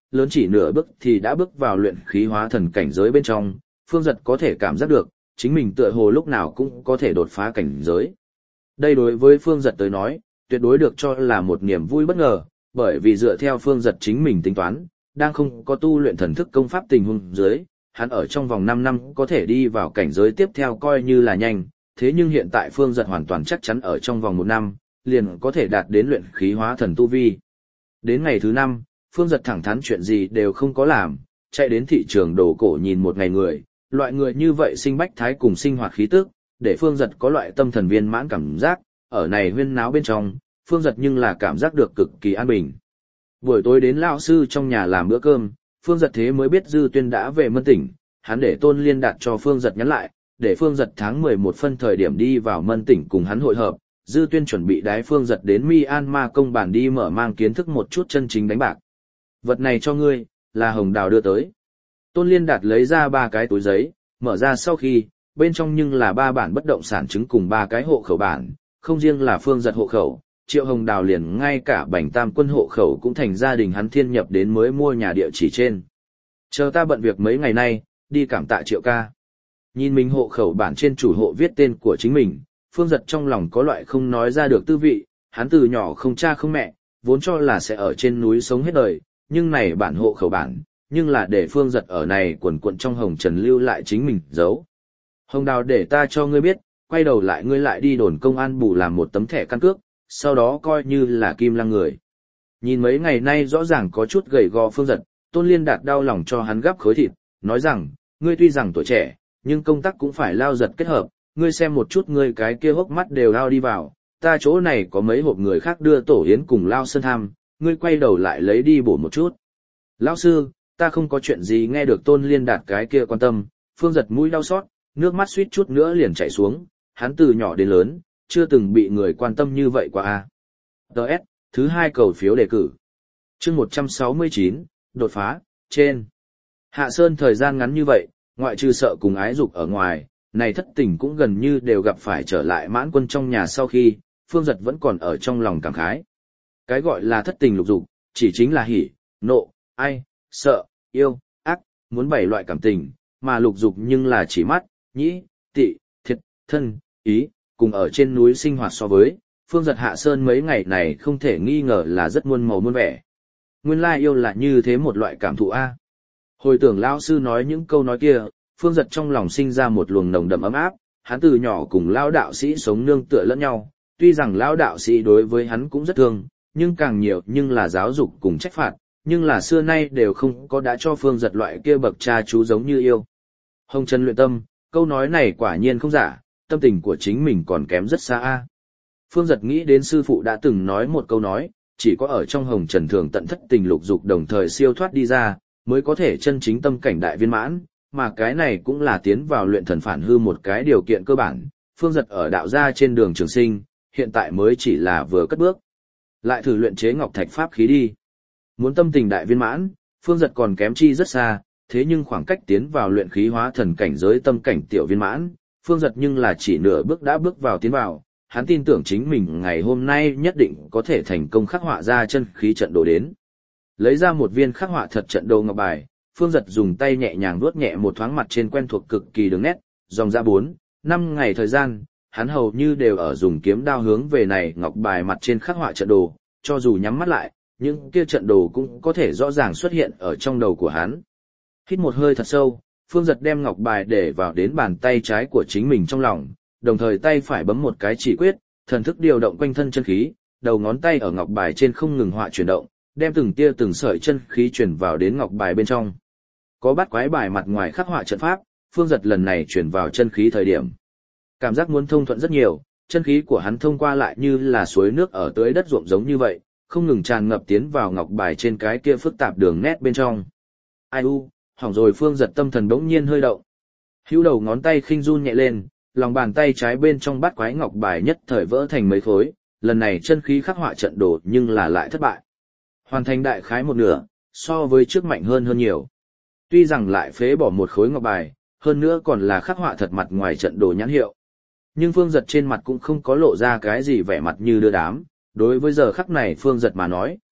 lớn chỉ nửa bước thì đã bước vào luyện khí hóa thần cảnh giới bên trong, Phương Giật có thể cảm giác được, chính mình tựa hồ lúc nào cũng có thể đột phá cảnh giới. Đây đối với Phương Giật tới nói, tuyệt đối được cho là một niềm vui bất ngờ, bởi vì dựa theo Phương Giật chính mình tính toán, đang không có tu luyện thần thức công pháp tình huống dưới, hắn ở trong vòng năm năm có thể đi vào cảnh giới tiếp theo coi như là nhanh, thế nhưng hiện tại Phương Giật hoàn toàn chắc chắn ở trong vòng một năm, liền có thể đạt đến luyện khí hóa thần tu vi. Đến ngày thứ năm, Phương Giật thẳng thắn chuyện gì đều không có làm, chạy đến thị trường đồ cổ nhìn một ngày người, loại người như vậy sinh bách thái cùng sinh hoạt khí tức, để Phương Giật có loại tâm thần viên mãn cảm giác, ở này huyên náo bên trong, Phương Giật nhưng là cảm giác được cực kỳ an bình. Buổi tối đến lão sư trong nhà làm bữa cơm, Phương Giật thế mới biết Dư Tuyên đã về Mân Tỉnh, hắn để Tôn Liên Đạt cho Phương Giật nhắn lại, để Phương Giật tháng mười một phân thời điểm đi vào Mân Tỉnh cùng hắn hội hợp, Dư Tuyên chuẩn bị đái Phương Giật đến Myanmar công bản đi mở mang kiến thức một chút chân chính đánh bạc. Vật này cho ngươi, là Hồng Đào đưa tới. Tôn Liên Đạt lấy ra ba cái túi giấy, mở ra sau khi, bên trong nhưng là ba bản bất động sản chứng cùng ba cái hộ khẩu bản, không riêng là Phương Giật hộ khẩu, Triệu Hồng Đào liền ngay cả Bành Tam Quân hộ khẩu cũng thành gia đình hắn thiên nhập đến mới mua nhà địa chỉ trên. Chờ ta bận việc mấy ngày nay, đi cảm tạ Triệu ca. Nhìn mình hộ khẩu bản trên chủ hộ viết tên của chính mình, Phương Giật trong lòng có loại không nói ra được tư vị, hắn từ nhỏ không cha không mẹ, vốn cho là sẽ ở trên núi sống hết đời, nhưng này bản hộ khẩu bản, nhưng là để Phương Giật ở này quần quận trong hồng trần lưu lại chính mình giấu. Hồng Đào để ta cho ngươi biết, quay đầu lại ngươi lại đi đồn công an bù làm một tấm thẻ căn cước, sau đó coi như là kim lăng người. Nhìn mấy ngày nay rõ ràng có chút gầy gò Phương Giật, Tôn Liên Đạt đau lòng cho hắn gắp khối thịt, nói rằng, ngươi tuy rằng tuổi trẻ, nhưng công tác cũng phải lao giật kết hợp, ngươi xem một chút ngươi cái kia hốc mắt đều lao đi vào, ta chỗ này có mấy hộp người khác đưa tổ yến cùng lao sơn tham, ngươi quay đầu lại lấy đi bổ một chút. Lão sư, ta không có chuyện gì nghe được Tôn Liên Đạt cái kia quan tâm, Phương Giật mũi đau xót, nước mắt suýt chút nữa liền chảy xuống, hắn từ nhỏ đến lớn, chưa từng bị người quan tâm như vậy qua a. đê ét, thứ hai cầu phiếu đề cử. Chương một trăm sáu mươi chín, đột phá, trên. Hạ Sơn thời gian ngắn như vậy, ngoại trừ sợ cùng ái dục ở ngoài, này thất tình cũng gần như đều gặp phải trở lại Mãn Quân trong nhà sau khi, Phương Giật vẫn còn ở trong lòng cảm khái. Cái gọi là thất tình lục dục, chỉ chính là hỉ, nộ, ai, sợ, yêu, ác, muốn bảy loại cảm tình, mà lục dục nhưng là chỉ mắt, nhĩ, tị, thiệt, thân, ý, cùng ở trên núi sinh hoạt so với, Phương Giật Hạ Sơn mấy ngày này không thể nghi ngờ là rất muôn màu muôn vẻ. Nguyên lai yêu là như thế một loại cảm thụ a. Hồi tưởng lão sư nói những câu nói kia, Phương Giật trong lòng sinh ra một luồng nồng đậm ấm áp, hắn từ nhỏ cùng lão đạo sĩ sống nương tựa lẫn nhau, tuy rằng lão đạo sĩ đối với hắn cũng rất thương, nhưng càng nhiều nhưng là giáo dục cùng trách phạt, nhưng là xưa nay đều không có đã cho Phương Giật loại kia bậc cha chú giống như yêu. Hồng Trần luyện tâm, câu nói này quả nhiên không giả, tâm tình của chính mình còn kém rất xa a. Phương Giật nghĩ đến sư phụ đã từng nói một câu nói, chỉ có ở trong Hồng Trần thường tận thất tình lục dục đồng thời siêu thoát đi ra, mới có thể chân chính tâm cảnh đại viên mãn, mà cái này cũng là tiến vào luyện thần phản hư một cái điều kiện cơ bản. Phương Giật ở đạo gia trên đường trường sinh, hiện tại mới chỉ là vừa cất bước. Lại thử luyện chế ngọc thạch pháp khí đi. Muốn tâm tình đại viên mãn, Phương Giật còn kém chi rất xa, thế nhưng khoảng cách tiến vào luyện khí hóa thần cảnh giới tâm cảnh tiểu viên mãn, Phương Giật nhưng là chỉ nửa bước đã bước vào tiến vào, hắn tin tưởng chính mình ngày hôm nay nhất định có thể thành công khắc họa ra chân khí trận đồ đến. Lấy ra một viên khắc họa thật trận đồ ngọc bài, Phương Giật dùng tay nhẹ nhàng vuốt nhẹ một thoáng mặt trên quen thuộc cực kỳ đường nét, dòng ra bốn, năm ngày thời gian, hắn hầu như đều ở dùng kiếm đao hướng về này ngọc bài mặt trên khắc họa trận đồ, cho dù nhắm mắt lại, những kia trận đồ cũng có thể rõ ràng xuất hiện ở trong đầu của hắn. Hít một hơi thật sâu, Phương Giật đem ngọc bài để vào đến bàn tay trái của chính mình trong lòng, đồng thời tay phải bấm một cái chỉ quyết, thần thức điều động quanh thân chân khí, đầu ngón tay ở ngọc bài trên không ngừng họa chuyển động, đem từng tia từng sợi chân khí truyền vào đến ngọc bài bên trong. Có bát quái bài mặt ngoài khắc họa trận pháp, Phương Giật lần này truyền vào chân khí thời điểm, cảm giác muốn thông thuận rất nhiều, chân khí của hắn thông qua lại như là suối nước ở tưới đất ruộng giống như vậy, không ngừng tràn ngập tiến vào ngọc bài trên cái kia phức tạp đường nét bên trong. Ai u, hỏng rồi. Phương Giật tâm thần bỗng nhiên hơi động. Hữu đầu ngón tay khinh run nhẹ lên, lòng bàn tay trái bên trong bát quái ngọc bài nhất thời vỡ thành mấy khối, lần này chân khí khắc họa trận đồ nhưng là lại thất bại. Hoàn thành đại khái một nửa, so với trước mạnh hơn hơn nhiều. Tuy rằng lại phế bỏ một khối ngọc bài, hơn nữa còn là khắc họa thật mặt ngoài trận đồ nhãn hiệu. Nhưng Phương Giật trên mặt cũng không có lộ ra cái gì vẻ mặt như đưa đám, đối với giờ khắc này Phương Giật mà nói,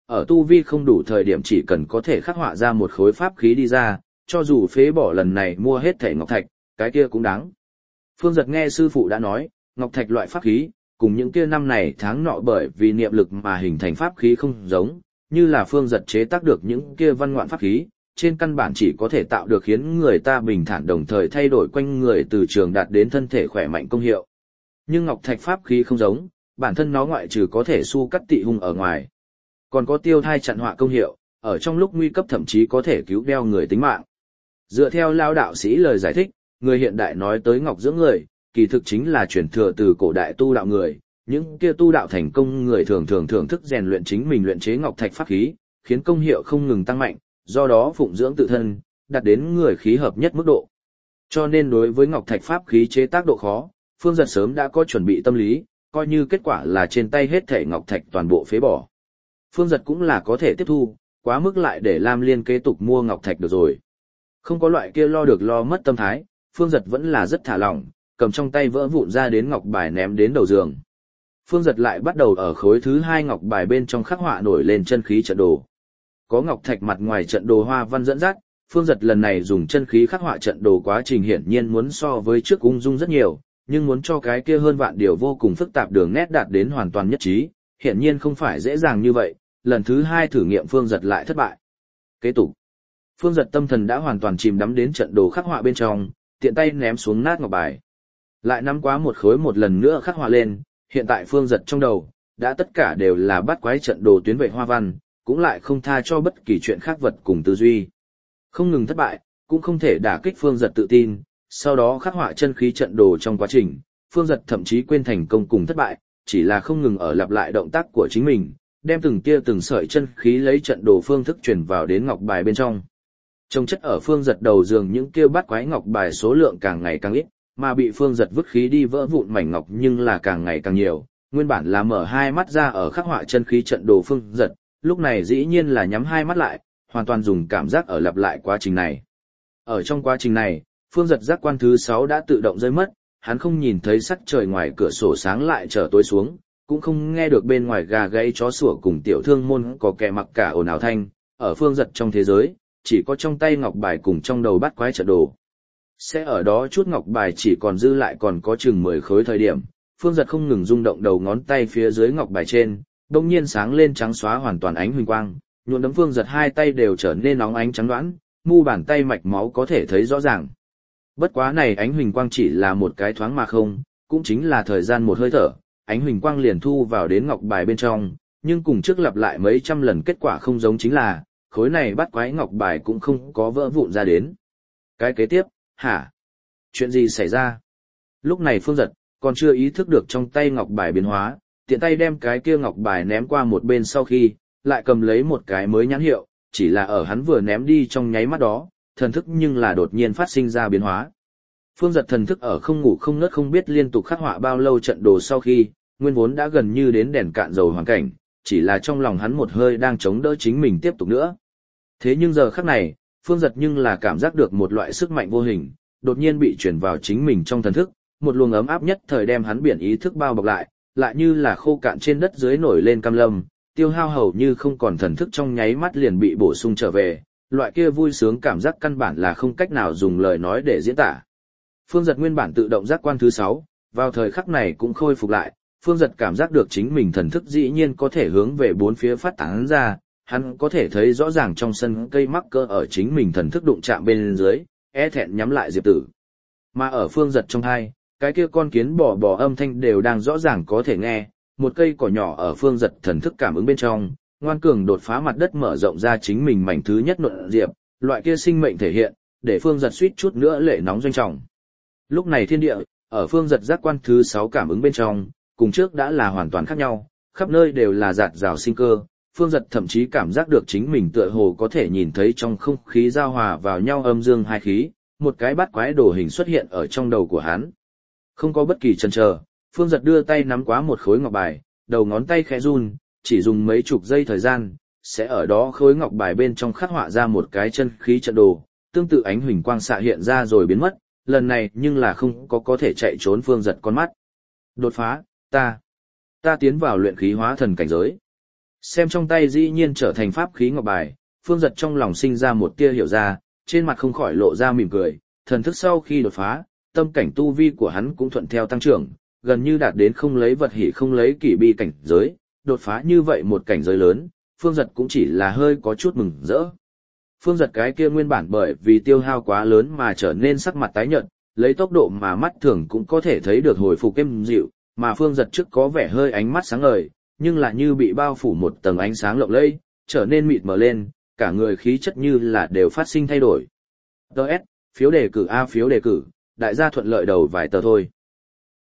ở tu vi không đủ thời điểm chỉ cần có thể khắc họa ra một khối pháp khí đi ra, cho dù phế bỏ lần này mua hết thẻ ngọc thạch, cái kia cũng đáng. Phương Giật nghe sư phụ đã nói, ngọc thạch loại pháp khí, cùng những kia năm này tháng nọ bởi vì niệm lực mà hình thành pháp khí không giống, như là Phương Giật chế tác được những kia văn ngoạn pháp khí, trên căn bản chỉ có thể tạo được khiến người ta bình thản đồng thời thay đổi quanh người từ trường đạt đến thân thể khỏe mạnh công hiệu. Nhưng ngọc thạch pháp khí không giống, bản thân nó ngoại trừ có thể su cắt tị hung ở ngoài, còn có tiêu thai chặn họa công hiệu, ở trong lúc nguy cấp thậm chí có thể cứu đeo người tính mạng. Dựa theo lao đạo sĩ lời giải thích, người hiện đại nói tới ngọc dưỡng người, kỳ thực chính là truyền thừa từ cổ đại tu đạo người, những kia tu đạo thành công người thường thường thưởng thức rèn luyện chính mình luyện chế ngọc thạch pháp khí, khiến công hiệu không ngừng tăng mạnh, do đó phụng dưỡng tự thân, đạt đến người khí hợp nhất mức độ. Cho nên đối với ngọc thạch pháp khí chế tác độ khó, Phương Giật sớm đã có chuẩn bị tâm lý, coi như kết quả là trên tay hết thể ngọc thạch toàn bộ phế bỏ. Phương Giật cũng là có thể tiếp thu, quá mức lại để Lam Liên kế tục mua ngọc thạch được rồi. Không có loại kia lo được lo mất tâm thái, Phương Giật vẫn là rất thả lỏng, cầm trong tay vỡ vụn ra đến ngọc bài ném đến đầu giường. Phương Giật lại bắt đầu ở khối thứ hai ngọc bài bên trong khắc họa nổi lên chân khí trận đồ. Có ngọc thạch mặt ngoài trận đồ hoa văn dẫn dắt, Phương Giật lần này dùng chân khí khắc họa trận đồ quá trình hiển nhiên muốn so với trước ung dung rất nhiều, nhưng muốn cho cái kia hơn vạn điều vô cùng phức tạp đường nét đạt đến hoàn toàn nhất trí, hiển nhiên không phải dễ dàng như vậy, lần thứ hai thử nghiệm Phương Giật lại thất bại. Kế tục, Phương Giật tâm thần đã hoàn toàn chìm đắm đến trận đồ khắc họa bên trong, tiện tay ném xuống nát ngọc bài. Lại nắm quá một khối một lần nữa khắc họa lên, hiện tại Phương Giật trong đầu, đã tất cả đều là bắt quái trận đồ tuyến vệ hoa văn, cũng lại không tha cho bất kỳ chuyện khác vật cùng tư duy. Không ngừng thất bại, cũng không thể đả kích Phương Giật tự tin, sau đó khắc họa chân khí trận đồ trong quá trình, Phương Giật thậm chí quên thành công cùng thất bại, chỉ là không ngừng ở lặp lại động tác của chính mình, đem từng tia từng sợi chân khí lấy trận đồ phương thức truyền vào đến ngọc bài bên trong. Trông chất ở Phương Giật đầu giường những kia bắt quái ngọc bài số lượng càng ngày càng ít, mà bị Phương Giật vứt khí đi vỡ vụn mảnh ngọc nhưng là càng ngày càng nhiều, nguyên bản là mở hai mắt ra ở khắc họa chân khí trận đồ Phương Giật, lúc này dĩ nhiên là nhắm hai mắt lại, hoàn toàn dùng cảm giác ở lặp lại quá trình này. Ở trong quá trình này, Phương Giật giác quan thứ sáu đã tự động rơi mất, hắn không nhìn thấy sắc trời ngoài cửa sổ sáng lại trở tối xuống, cũng không nghe được bên ngoài gà gáy chó sủa cùng tiểu thương môn có kẻ mặc cả ồn ào thanh, ở Phương Giật trong thế giới, chỉ có trong tay ngọc bài cùng trong đầu bắt quái trận đồ. Sẽ ở đó chút ngọc bài chỉ còn dư lại còn có chừng mười khối thời điểm, Phương Giật không ngừng rung động đầu ngón tay phía dưới ngọc bài trên, đông nhiên sáng lên trắng xóa hoàn toàn ánh huỳnh quang, nhuộm đấm Phương Giật hai tay đều trở nên nóng ánh trắng đoán, mu bàn tay mạch máu có thể thấy rõ ràng. Bất quá này ánh huỳnh quang chỉ là một cái thoáng mà không, cũng chính là thời gian một hơi thở, ánh huỳnh quang liền thu vào đến ngọc bài bên trong, nhưng cùng trước lặp lại mấy trăm lần kết quả không giống chính là, khối này bắt quái ngọc bài cũng không có vỡ vụn ra đến. Cái kế tiếp, hả? Chuyện gì xảy ra? Lúc này Phương Giật, còn chưa ý thức được trong tay ngọc bài biến hóa, tiện tay đem cái kia ngọc bài ném qua một bên sau khi, lại cầm lấy một cái mới nhãn hiệu, chỉ là ở hắn vừa ném đi trong nháy mắt đó, thần thức nhưng là đột nhiên phát sinh ra biến hóa. Phương Giật thần thức ở không ngủ không ngớt không biết liên tục khắc họa bao lâu trận đồ sau khi, nguyên vốn đã gần như đến đèn cạn dầu hoàn cảnh, chỉ là trong lòng hắn một hơi đang chống đỡ chính mình tiếp tục nữa. Thế nhưng giờ khắc này, Phương Giật nhưng là cảm giác được một loại sức mạnh vô hình, đột nhiên bị chuyển vào chính mình trong thần thức, một luồng ấm áp nhất thời đem hắn biển ý thức bao bọc lại, lại như là khô cạn trên đất dưới nổi lên cam lâm, tiêu hao hầu như không còn thần thức trong nháy mắt liền bị bổ sung trở về, loại kia vui sướng cảm giác căn bản là không cách nào dùng lời nói để diễn tả. Phương Giật nguyên bản tự động giác quan thứ sáu, vào thời khắc này cũng khôi phục lại, Phương Giật cảm giác được chính mình thần thức dĩ nhiên có thể hướng về bốn phía phát tán ra, hắn có thể thấy rõ ràng trong sân cây mắc cỡ ở chính mình thần thức đụng chạm bên dưới, e thẹn nhắm lại Diệp Tử. Mà ở Phương Giật trong hai, cái kia con kiến bò bò âm thanh đều đang rõ ràng có thể nghe, một cây cỏ nhỏ ở Phương Giật thần thức cảm ứng bên trong, ngoan cường đột phá mặt đất mở rộng ra chính mình mảnh thứ nhất nộn diệp, loại kia sinh mệnh thể hiện, để Phương Giật suýt chút nữa lệ nóng doanh trọng. Lúc này thiên địa, ở Phương Giật giác quan thứ sáu cảm ứng bên trong, cùng trước đã là hoàn toàn khác nhau, khắp nơi đều là rạt rào sinh cơ, Phương Giật thậm chí cảm giác được chính mình tựa hồ có thể nhìn thấy trong không khí giao hòa vào nhau âm dương hai khí, một cái bát quái đồ hình xuất hiện ở trong đầu của hắn. Không có bất kỳ chần chờ, Phương Giật đưa tay nắm quá một khối ngọc bài, đầu ngón tay khẽ run, chỉ dùng mấy chục giây thời gian, sẽ ở đó khối ngọc bài bên trong khắc họa ra một cái chân khí trận đồ, tương tự ánh huỳnh quang xạ hiện ra rồi biến mất, lần này nhưng là không có có thể chạy trốn Phương Giật con mắt. Đột phá, ta, ta tiến vào luyện khí hóa thần cảnh giới. Xem trong tay dĩ nhiên trở thành pháp khí ngọc bài, Phương Giật trong lòng sinh ra một tia hiểu ra, trên mặt không khỏi lộ ra mỉm cười, thần thức sau khi đột phá, tâm cảnh tu vi của hắn cũng thuận theo tăng trưởng, gần như đạt đến không lấy vật hỷ không lấy kỷ bi cảnh giới, đột phá như vậy một cảnh giới lớn, Phương Giật cũng chỉ là hơi có chút mừng rỡ. Phương Giật cái kia nguyên bản bởi vì tiêu hao quá lớn mà trở nên sắc mặt tái nhợt, lấy tốc độ mà mắt thường cũng có thể thấy được hồi phục êm dịu, mà Phương Giật trước có vẻ hơi ánh mắt sáng ngời, nhưng là như bị bao phủ một tầng ánh sáng lộng lẫy, trở nên mịt mờ lên, cả người khí chất như là đều phát sinh thay đổi. đê ét, phiếu đề cử A phiếu đề cử, đại gia thuận lợi đầu vài tờ thôi.